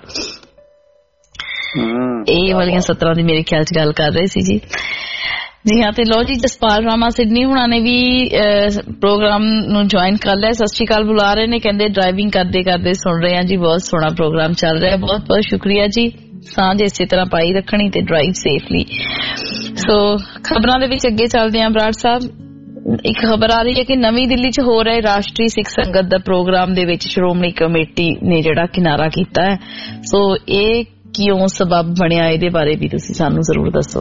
ਇਹ ਵਾਲੀਆਂ 17 ਦੀ ਮੇਰੇ ਖਿਆਲ ਚ ਗੱਲ ਕਰ ਰਹੇ ਸੀ ਜੀ। ਜੀ ਹਾਂ, ਤੇ ਲੋ ਜੀ ਜਸਪਾਲ ਰਾਮਾ ਸਿਡਨੀ ਹੁਣਾਂ ਨੇ ਵੀ ਪ੍ਰੋਗਰਾਮ ਨੂੰ ਜੁਆਇਨ ਕਰ ਲਿਆ। ਸਤਿ ਸ਼੍ਰੀ ਅਕਾਲ ਬੁਲਾ ਰਹੇ ਨੇ, ਕਹਿੰਦੇ ਡਰਾਈਵਿੰਗ ਕਰਦੇ ਕਰਦੇ ਸੁਣ ਰਹੇ ਆ ਜੀ, ਬਹੁਤ ਸੋਹਣਾ ਪ੍ਰੋਗਰਾਮ ਚੱਲ ਰਿਹਾ, ਬਹੁਤ ਬਹੁਤ ਸ਼ੁਕਰੀਆ ਜੀ। ਸਾਂਝ ਇਸੇ ਤਰ੍ਹਾਂ ਪਾਈ ਰੱਖਣੀ ਤੇ ਡਰਾਈਵ ਸੇਫਲੀ। ਸੋ ਖਬਰਾਂ ਦੇ ਵਿੱਚ ਅੱਗੇ ਚੱਲਦੇ ਆ ਬਰਾੜ ਸਾਹਿਬ। ਇੱਕ ਖਬਰ ਆ ਰਹੀ ਹੈ ਕਿ ਨਵੀਂ ਦਿੱਲੀ ਚ ਹੋ ਰਹੇ ਰਾਸ਼ਟਰੀ ਸਿੱਖ ਸੰਗਤ ਦਾ ਪ੍ਰੋਗਰਾਮ ਦੇ ਵਿੱਚ ਸ਼੍ਰੋਮਣੀ ਕਮੇਟੀ ਨੇ ਜਿਹੜਾ ਕਿਨਾਰਾ ਕੀਤਾ ਹੈ। ਸੋ ਇਹ ਕਿਉਂ ਸਬਬ ਬਣਿਆ, ਇਹਦੇ ਬਾਰੇ ਵੀ ਤੁਸੀਂ ਸਾਨੂੰ ਜ਼ਰੂਰ ਦੱਸੋ।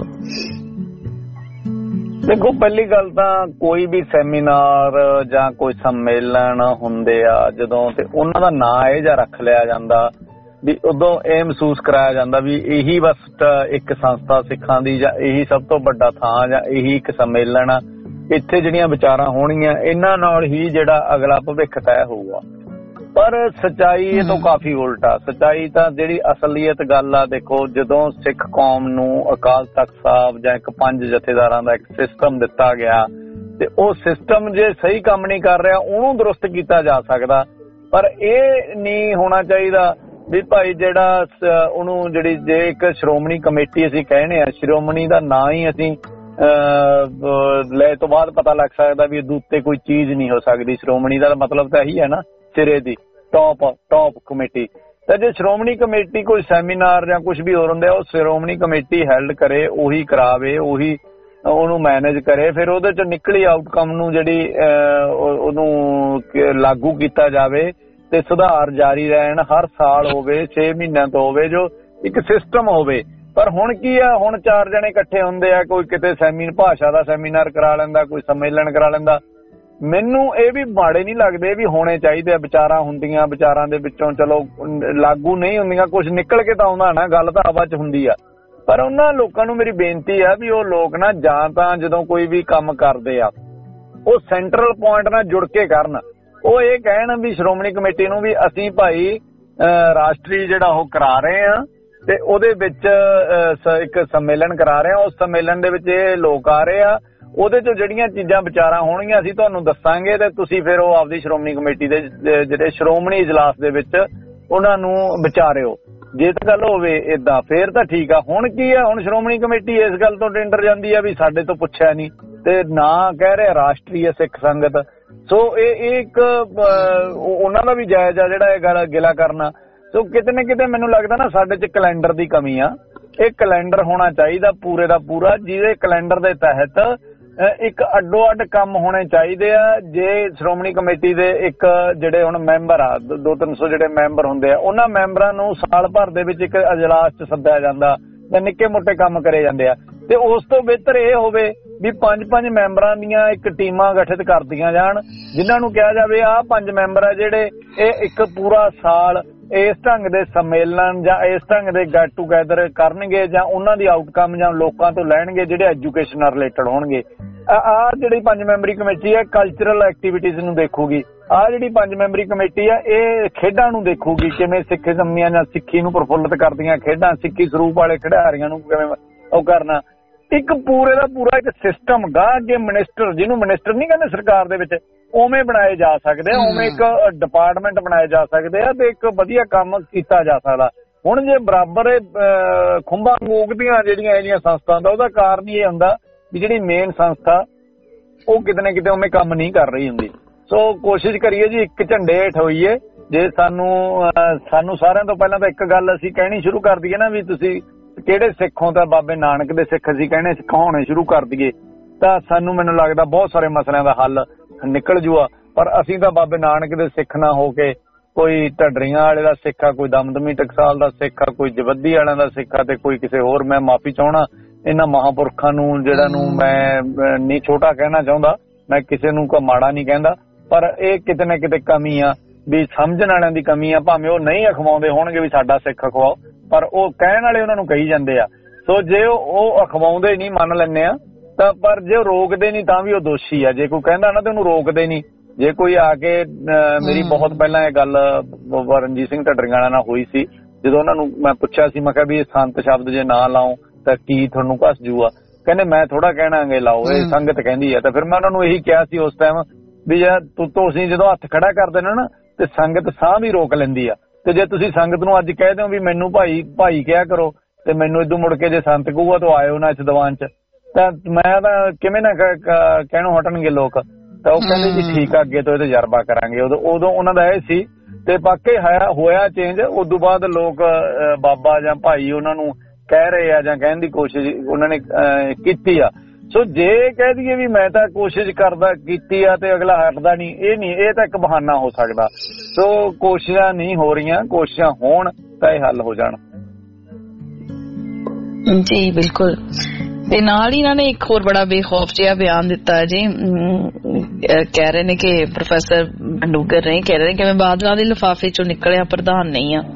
ਦੇਖੋ, ਪਹਿਲੀ ਗੱਲ ਤਾਂ ਕੋਈ ਵੀ ਸੈਮੀਨਾਰ ਜਾਂ ਕੋਈ ਸੰਮੇਲਨ ਹੁੰਦੇ ਆ ਜਦੋਂ, ਤੇ ਉਹਨਾਂ ਦਾ ਨਾਂ ਇਹ ਜਾਂ ਰੱਖ ਲਿਆ ਜਾਂਦਾ ਵੀ ਉਦੋਂ ਇਹ ਮਹਿਸੂਸ ਕਰਾਇਆ ਜਾਂਦਾ ਵੀ ਇਹੀ ਬਸ ਇੱਕ ਸੰਸਥਾ ਸਿੱਖਾਂ ਦੀ, ਜਾਂ ਇਹੀ ਸਭ ਤੋਂ ਵੱਡਾ ਥਾਂ, ਜਾਂ ਇਹੀ ਇੱਕ ਸੰਮੇਲਨ ਆ, ਇੱਥੇ ਜਿਹੜੀਆਂ ਵਿਚਾਰਾਂ ਹੋਣਗੀਆਂ ਇਹਨਾਂ ਨਾਲ ਹੀ ਜਿਹੜਾ ਅਗਲਾ ਭਵਿੱਖ ਤੈਅ ਹੋਊਗਾ। ਪਰ ਸੱਚਾਈ ਇਹ ਤੋਂ ਕਾਫੀ ਉਲਟਾ। ਸੱਚਾਈ ਤਾਂ ਜਿਹੜੀ ਅਸਲੀਅਤ ਗੱਲ ਆ, ਦੇਖੋ ਜਦੋਂ ਸਿੱਖ ਕੌਮ ਨੂੰ ਅਕਾਲ ਤਖਤ ਸਾਹਿਬ ਜਾਂ ਇੱਕ 5 ਜਥੇਦਾਰਾਂ ਦਾ ਇੱਕ ਸਿਸਟਮ ਦਿੱਤਾ ਗਿਆ, ਤੇ ਉਹ ਸਿਸਟਮ ਜੇ ਸਹੀ ਕੰਮ ਨਹੀਂ ਕਰ ਰਿਹਾ ਉਹਨੂੰ ਦਰੁਸਤ ਕੀਤਾ ਜਾ ਸਕਦਾ। ਪਰ ਇਹ ਨਹੀਂ ਹੋਣਾ ਚਾਹੀਦਾ ਵੀ ਭਾਈ ਜਿਹੜਾ ਉਹਨੂੰ ਜਿਹੜੀ ਜੇ ਇੱਕ ਸ਼੍ਰੋਮਣੀ ਕਮੇਟੀ ਅਸੀਂ ਕਹਿੰਦੇ ਆ, ਸ਼੍ਰੋਮਣੀ ਦਾ ਨਾਂ ਹੀ ਅਸੀਂ ਲੈ ਤੋਂ ਬਾਅਦ ਪਤਾ ਲੱਗ ਸਕਦਾ ਵੀ ਇਹਦੇ ਉੱਤੇ ਕੋਈ ਚੀਜ਼ ਨਹੀਂ ਹੋ ਸਕਦੀ। ਸ਼੍ਰੋਮਣੀ ਦਾ ਮਤਲਬ ਤਾਂ ਇਹੀ ਹੈ ਨਾ, ਸਿਰੇ ਦੀ ਟੌਪ ਕਮੇਟੀ। ਤਾਂ ਜੇ ਸ਼੍ਰੋਮਣੀ ਕਮੇਟੀ ਕੋਈ ਸੈਮੀਨਾਰ ਜਾਂ ਕੁਝ ਵੀ ਹੋਰ ਹੁੰਦਾ, ਉਹ ਸ਼੍ਰੋਮਣੀ ਕਮੇਟੀ ਹੈਲਡ ਕਰੇ, ਉਹੀ ਕਰਾਵੇ, ਉਹੀ ਉਹਨੂੰ ਮੈਨੇਜ ਕਰੇ, ਫਿਰ ਉਹਦੇ ਚ ਨਿਕਲੀ ਆਊਟਕਮ ਨੂੰ ਜਿਹੜੀ ਉਹਨੂੰ ਲਾਗੂ ਕੀਤਾ ਜਾਵੇ ਤੇ ਸੁਧਾਰ ਜਾਰੀ ਰਹਿਣ। ਹਰ ਸਾਲ ਹੋਵੇ, 6 ਮਹੀਨਿਆਂ ਤੋਂ ਹੋਵੇ, ਜੋ ਇੱਕ ਸਿਸਟਮ ਹੋਵੇ। ਪਰ ਹੁਣ ਕੀ ਆ, ਹੁਣ 4 ਜਣੇ ਇਕੱਠੇ ਹੁੰਦੇ ਆ, ਕੋਈ ਕਿਤੇ ਭਾਸ਼ਾ ਦਾ ਸੈਮੀਨਾਰ ਕਰਾ ਲੈਂਦਾ, ਕੋਈ ਸੰਮੇਲਨ ਕਰਾ ਲੈਂਦਾ। ਮੈਨੂੰ ਇਹ ਵੀ ਮਾੜੇ ਨਹੀਂ ਲੱਗਦੇ, ਵੀ ਹੋਣੇ ਚਾਹੀਦੇ ਆ। ਵਿਚਾਰਾਂ ਹੁੰਦੀਆਂ, ਵਿਚਾਰਾਂ ਦੇ ਵਿੱਚੋਂ ਚਲੋ ਲਾਗੂ ਨਹੀਂ ਹੁੰਦੀਆਂ, ਕੁਝ ਨਿਕਲ ਕੇ ਤਾਂ ਆਉਂਦਾ ਨਾ, ਗੱਲ ਤਾਂ ਹਵਾ 'ਚ ਹੁੰਦੀ ਆ। ਪਰ ਉਹਨਾਂ ਲੋਕਾਂ ਨੂੰ ਮੇਰੀ ਬੇਨਤੀ ਆ ਵੀ ਉਹ ਲੋਕ ਨਾ ਜਾਂ ਤਾਂ ਜਦੋਂ ਕੋਈ ਵੀ ਕੰਮ ਕਰਦੇ ਆ ਉਹ ਸੈਂਟਰਲ ਪੁਆਇੰਟ ਨਾਲ ਜੁੜ ਕੇ ਕਰਨ। ਉਹ ਇਹ ਕਹਿਣ ਵੀ ਸ਼੍ਰੋਮਣੀ ਕਮੇਟੀ ਨੂੰ ਵੀ ਅਸੀਂ ਭਾਈ ਰਾਸ਼ਟਰੀ ਜਿਹੜਾ ਉਹ ਕਰਾ ਰਹੇ ਆ ਤੇ ਉਹਦੇ ਵਿੱਚ ਇੱਕ ਸੰਮੇਲਨ ਕਰਾ ਰਹੇ ਆ, ਉਸ ਸੰਮੇਲਨ ਦੇ ਵਿੱਚ ਇਹ ਲੋਕ ਆ ਰਹੇ ਆ, ਉਹਦੇ ਚ ਜਿਹੜੀਆਂ ਚੀਜ਼ਾਂ ਵਿਚਾਰਾਂ ਹੋਣਗੀਆਂ ਅਸੀਂ ਤੁਹਾਨੂੰ ਦੱਸਾਂਗੇ ਤੇ ਤੁਸੀਂ ਫਿਰ ਉਹ ਆਪਦੀ ਸ਼੍ਰੋਮਣੀ ਕਮੇਟੀ ਦੇ ਜਿਹੜੇ ਸ਼੍ਰੋਮਣੀ ਇਜਲਾਸ ਦੇ ਵਿੱਚ ਉਹਨਾਂ ਨੂੰ ਵਿਚਾਰਿਓ। ਜੇ ਤਾਂ ਗੱਲ ਹੋਵੇ ਏਦਾਂ ਫੇਰ ਤਾਂ ਠੀਕ ਆ। ਹੁਣ ਕੀ ਆ, ਹੁਣ ਸ਼੍ਰੋਮਣੀ ਕਮੇਟੀ ਇਸ ਗੱਲ ਤੋਂ ਟਿੰਡਰ ਜਾਂਦੀ ਆ ਵੀ ਸਾਡੇ ਤੋਂ ਪੁੱਛਿਆ ਨਹੀਂ ਤੇ ਨਾ ਕਹਿ ਰਿਹਾ ਰਾਸ਼ਟਰੀ ਸਿੱਖ ਸੰਗਤ। ਸੋ ਇਹ ਇੱਕ ਉਹਨਾਂ ਦਾ ਵੀ ਜਾਇਜ਼ ਆ ਜਿਹੜਾ ਇਹ ਗੱਲ ਗਿਲਾ ਕਰਨਾ। ਸੋ ਕਿਤੇ ਨਾ ਕਿਤੇ ਮੈਨੂੰ ਲੱਗਦਾ ਨਾ ਸਾਡੇ ਚ ਕੈਲੰਡਰ ਦੀ ਕਮੀ ਆ। ਇਹ ਕੈਲੰਡਰ ਹੋਣਾ ਚਾਹੀਦਾ ਪੂਰੇ ਦਾ ਪੂਰਾ, ਜਿਹਦੇ ਕੈਲੰਡਰ ਦੇ ਤਹਿਤ ਇੱਕ ਅੱਡੋ ਅੱਡ ਕੰਮ ਹੋਣੇ ਚਾਹੀਦੇ ਆ। ਜੇ ਸ਼੍ਰੋਮਣੀ ਕਮੇਟੀ ਦੇ ਇੱਕ ਜਿਹੜੇ ਹੁਣ ਮੈਂਬਰ ਆ 200-300 ਜਿਹੜੇ ਮੈਂਬਰ ਹੁੰਦੇ ਆ, ਉਹਨਾਂ ਮੈਂਬਰਾਂ ਨੂੰ ਸਾਲ ਭਰ ਦੇ ਵਿੱਚ ਇੱਕ ਅਜਲਾਸ ਚ ਸੱਦਿਆ ਜਾਂਦਾ ਜਾਂ ਨਿੱਕੇ ਮੋਟੇ ਕੰਮ ਕਰੇ ਜਾਂਦੇ ਆ, ਤੇ ਉਸ ਤੋਂ ਬਿਹਤਰ ਇਹ ਹੋਵੇ ਵੀ 5-5 ਮੈਂਬਰਾਂ ਦੀਆਂ ਇੱਕ ਟੀਮਾਂ ਗਠਿਤ ਕਰਦੀਆਂ ਜਾਣ, ਜਿਨ੍ਹਾਂ ਨੂੰ ਕਿਹਾ ਜਾਵੇ ਆਹ 5 ਮੈਂਬਰ ਆ ਜਿਹੜੇ ਇਹ ਇੱਕ ਪੂਰਾ ਸਾਲ ਇਸ ਢੰਗ ਦੇ ਸੰਮੇਲਨ ਜਾਂ ਇਸ ਢੰਗ ਦੇ ਗੈਟ ਟੂਗੈਦਰ ਕਰਨਗੇ ਜਾਂ ਉਹਨਾਂ ਦੀ ਆਊਟਕਮ ਜਾਂ ਲੋਕਾਂ ਤੋਂ ਲੈਣਗੇ ਜਿਹੜੇ ਐਜੂਕੇਸ਼ਨ ਨਾਲ ਰਿਲੇਟਡ ਹੋਣਗੇ। ਆਹ ਜਿਹੜੀ 5 ਮੈਂਬਰੀ ਕਮੇਟੀ ਹੈ ਕਲਚਰਲ ਐਕਟੀਵਿਟੀਜ਼ ਨੂੰ ਦੇਖੂਗੀ। ਆਹ ਜਿਹੜੀ 5 ਮੈਂਬਰੀ ਕਮੇਟੀ ਹੈ ਇਹ ਖੇਡਾਂ ਨੂੰ ਦੇਖੂਗੀ, ਕਿਵੇਂ ਸਿੱਖੀਜ਼ਮੀਆਂ ਜਾਂ ਸਿੱਖੀ ਨੂੰ ਪ੍ਰਫੁੱਲਤ ਕਰਦੀਆਂ ਖੇਡਾਂ, ਸਿੱਖੀ ਸਰੂਪ ਵਾਲੇ ਖਿਡਾਰੀਆਂ ਨੂੰ ਕਿਵੇਂ ਉਹ ਕਰਨਾ। ਇੱਕ ਪੂਰੇ ਦਾ ਪੂਰਾ ਇੱਕ ਸਿਸਟਮ ਗਾ ਅੱਗੇ ਮਿਨਿਸਟਰ, ਜਿਹਨੂੰ ਮਿਨਿਸਟਰ ਨਹੀਂ ਕਹਿੰਦੇ ਸਰਕਾਰ ਦੇ ਵਿੱਚ, ਉਵੇਂ ਬਣਾਏ ਜਾ ਸਕਦੇ ਆ, ਉਵੇਂ ਇੱਕ ਡਿਪਾਰਟਮੈਂਟ ਬਣਾਏ ਜਾ ਸਕਦੇ ਆ ਤੇ ਇੱਕ ਵਧੀਆ ਕੰਮ ਕੀਤਾ ਜਾ ਸਕਦਾ। ਹੁਣ ਜੇ ਬਰਾਬਰ ਖੁੰਬਾਂ ਮੂਕਦੀਆਂ ਜਿਹੜੀਆਂ ਇਹਦੀਆਂ ਸੰਸਥਾ ਦਾ, ਉਹਦਾ ਕਾਰਨ ਇਹ ਹੁੰਦਾ ਵੀ ਜਿਹੜੀ ਮੇਨ ਸੰਸਥਾ ਉਹ ਕਿਤੇ ਨਾ ਕਿਤੇ ਉਵੇਂ ਕੰਮ ਨਹੀਂ ਕਰ ਰਹੀ ਹੁੰਦੀ। ਸੋ ਕੋਸ਼ਿਸ਼ ਕਰੀਏ ਜੀ ਇੱਕ ਝੰਡੇ ਹੇਠ ਹੋਈਏ। ਜੇ ਸਾਨੂੰ ਸਾਰਿਆਂ ਤੋਂ ਪਹਿਲਾਂ ਤਾਂ ਇੱਕ ਗੱਲ ਅਸੀਂ ਕਹਿਣੀ ਸ਼ੁਰੂ ਕਰ ਦਈਏ ਨਾ ਵੀ ਤੁਸੀਂ ਕਿਹੜੇ ਸਿੱਖ ਹੋ, ਤਾਂ ਬਾਬੇ ਨਾਨਕ ਦੇ ਸਿੱਖ ਅਸੀਂ ਕਹਿਣੇ ਸਿਖਾਉਣੇ ਸ਼ੁਰੂ ਕਰ ਦਈਏ ਤਾਂ ਸਾਨੂੰ ਮੈਨੂੰ ਲੱਗਦਾ ਬਹੁਤ ਸਾਰੇ ਮਸਲਿਆਂ ਦਾ ਹੱਲ ਨਿਕਲ ਜੂਆ। ਪਰ ਅਸੀਂ ਤਾਂ ਬਾਬੇ ਨਾਨਕ ਦੇ ਸਿੱਖ ਨਾ ਹੋ ਕੇ ਕੋਈ ਢੱਡਰੀਆਂ ਵਾਲੇ ਦਾ ਸਿੱਖ ਆ, ਕੋਈ ਦਮਦਮੀ ਟਕਸਾਲ ਦਾ ਸਿੱਖ ਆ, ਕੋਈ ਜਵੱਦੀ ਵਾਲਿਆਂ ਦਾ ਸਿੱਖ ਆ ਤੇ ਕੋਈ ਕਿਸੇ ਹੋਰ। ਮੈਂ ਮਾਫੀ ਚਾਹਣਾ ਇਹਨਾਂ ਮਹਾਂਪੁਰਖਾਂ ਨੂੰ, ਜਿਹੜਾ ਨੂੰ ਮੈਂ ਨਹੀਂ ਛੋਟਾ ਕਹਿਣਾ ਚਾਹੁੰਦਾ, ਮੈਂ ਕਿਸੇ ਨੂੰ ਕੋਈ ਮਾੜਾ ਨਹੀਂ ਕਹਿੰਦਾ, ਪਰ ਇਹ ਕਿਤੇ ਨਾ ਕਿਤੇ ਕਮੀ ਆ ਵੀ ਸਮਝਣ ਵਾਲਿਆਂ ਦੀ ਕਮੀ ਆ। ਭਾਵੇਂ ਉਹ ਨਹੀਂ ਅਖਵਾਉਂਦੇ ਹੋਣਗੇ ਵੀ ਸਾਡਾ ਸਿੱਖ ਅਖਵਾਓ, ਪਰ ਉਹ ਕਹਿਣ ਵਾਲੇ ਉਹਨਾਂ ਨੂੰ ਕਹੀ ਜਾਂਦੇ ਆ। ਸੋ ਜੇ ਉਹ ਅਖਵਾਉਂਦੇ ਨਹੀਂ ਮੰਨ ਲੈਂਦੇ ਆ ਤਾਂ, ਪਰ ਜੇ ਉਹ ਰੋਕਦੇ ਨਹੀਂ ਤਾਂ ਵੀ ਉਹ ਦੋਸ਼ੀ ਆ। ਜੇ ਕੋਈ ਕਹਿੰਦਾ ਨਾ ਤੇ ਉਹਨੂੰ ਰੋਕਦੇ ਨਹੀਂ। ਜੇ ਕੋਈ ਆ ਕੇ ਮੇਰੀ ਬਹੁਤ ਪਹਿਲਾਂ ਇਹ ਗੱਲ ਰਣਜੀਤ ਸਿੰਘ ਢੱਡਰੀਆਂ ਨਾਲ ਹੋਈ ਸੀ, ਜਦੋਂ ਉਹਨਾਂ ਨੂੰ ਮੈਂ ਪੁੱਛਿਆ ਸੀ, ਮੈਂ ਕਿਹਾ ਵੀ ਇਹ ਸੰਤ ਸ਼ਬਦ ਜੇ ਨਾ ਲਾਓ ਤਾਂ ਕੀ ਤੁਹਾਨੂੰ ਘਸ ਜੂਆ? ਕਹਿੰਦੇ ਮੈਂ ਥੋੜਾ ਕਹਿਣਾਗੇ ਲਾਓ, ਇਹ ਸੰਗਤ ਕਹਿੰਦੀ ਆ। ਤਾਂ ਫਿਰ ਮੈਂ ਉਹਨਾਂ ਨੂੰ ਇਹੀ ਕਿਹਾ ਸੀ ਉਸ ਟਾਈਮ ਵੀ ਯਾਰ ਤੁਸੀਂ ਜਦੋਂ ਹੱਥ ਖੜਾ ਕਰਦੇ ਨਾ ਤੇ ਸੰਗਤ ਸਾਹ ਵੀ ਰੋਕ ਲੈਂਦੀ ਆ। ਤੇ ਜੇ ਤੁਸੀਂ ਸੰਗਤ ਨੂੰ ਅੱਜ ਕਹਿ ਦਿਓ ਵੀ ਮੈਨੂੰ ਭਾਈ ਕਿਹਾ ਕਰੋ ਤੇ ਮੈਨੂੰ ਇਦੋਂ ਮੁੜ ਕੇ ਜੇ ਸੰਤ ਕਹੂਗਾ ਤਾਂ ਆਇਓ ਨਾ ਇਸ ਦੀਵਾਨ ਚ, ਤਾਂ ਮੈਂ ਤਾਂ ਕਿਵੇਂ ਨਾ ਕਹਿਣੋਂ ਹਟਣਗੇ ਲੋਕ। ਤਾਂ ਉਹ ਕਹਿੰਦੇ ਜੀ ਠੀਕ ਆ, ਅੱਗੇ ਤੋਂ ਇਹ ਤਜਰਬਾ ਕਰਾਂਗੇ। ਉਦੋਂ ਉਹਨਾਂ ਦਾ ਇਹ ਸੀ ਤੇ ਬਾਕੀ ਹੋਇਆ ਚੇਂਜ। ਉਦੋਂ ਬਾਅਦ ਲੋਕ ਬਾਬਾ ਜਾਂ ਭਾਈ ਉਹਨਾਂ ਨੂੰ ਕਹਿ ਰਹੇ ਆ ਜਾਂ ਕਹਿਣ ਦੀ ਕੋਸ਼ਿਸ਼ ਉਹਨਾਂ ਨੇ ਕੀਤੀ ਆ। ਸੋ ਜੇ ਕਹਿ ਦਈਏ ਵੀ ਮੈਂ ਤਾਂ ਕੋਸ਼ਿਸ਼ ਕੀਤੀ ਆ ਤੇ ਅਗਲਾ ਹਟਦਾ ਨਹੀਂ, ਇਹ ਤਾਂ ਇੱਕ ਬਹਾਨਾ ਹੋ ਸਕਦਾ। ਸੋ ਕੋਸ਼ਿਸ਼ਾਂ ਨਹੀਂ ਹੋ ਰਹੀਆਂ, ਕੋਸ਼ਿਸ਼ਾਂ ਹੋਣ ਤਾਂ ਇਹ ਹੱਲ ਹੋ ਜਾਣ। ਜੀ ਬਿਲਕੁਲ। ਤੇ ਨਾਲ ਹੀ ਇਹਨਾਂ ਨੇ ਇੱਕ ਹੋਰ ਬੜਾ ਬੇਖੌਫ ਜਿਹਾ ਬਿਆਨ ਦਿੱਤਾ ਹੈ ਜੀ। ਕਹਿ ਰਹੇ ਨੇ ਕਿ ਪ੍ਰੋਫੈਸਰ ਬਡੂੰਗਰ ਨੇ ਕਹਿ ਰਹੇ ਨੇ ਕਿ ਮੈਂ ਬਾਦਲਾਂ ਦੇ ਲਿਫਾਫੇ ਚੋਂ ਨਿਕਲਿਆ ਪ੍ਰਧਾਨ ਨਹੀਂ ਆ।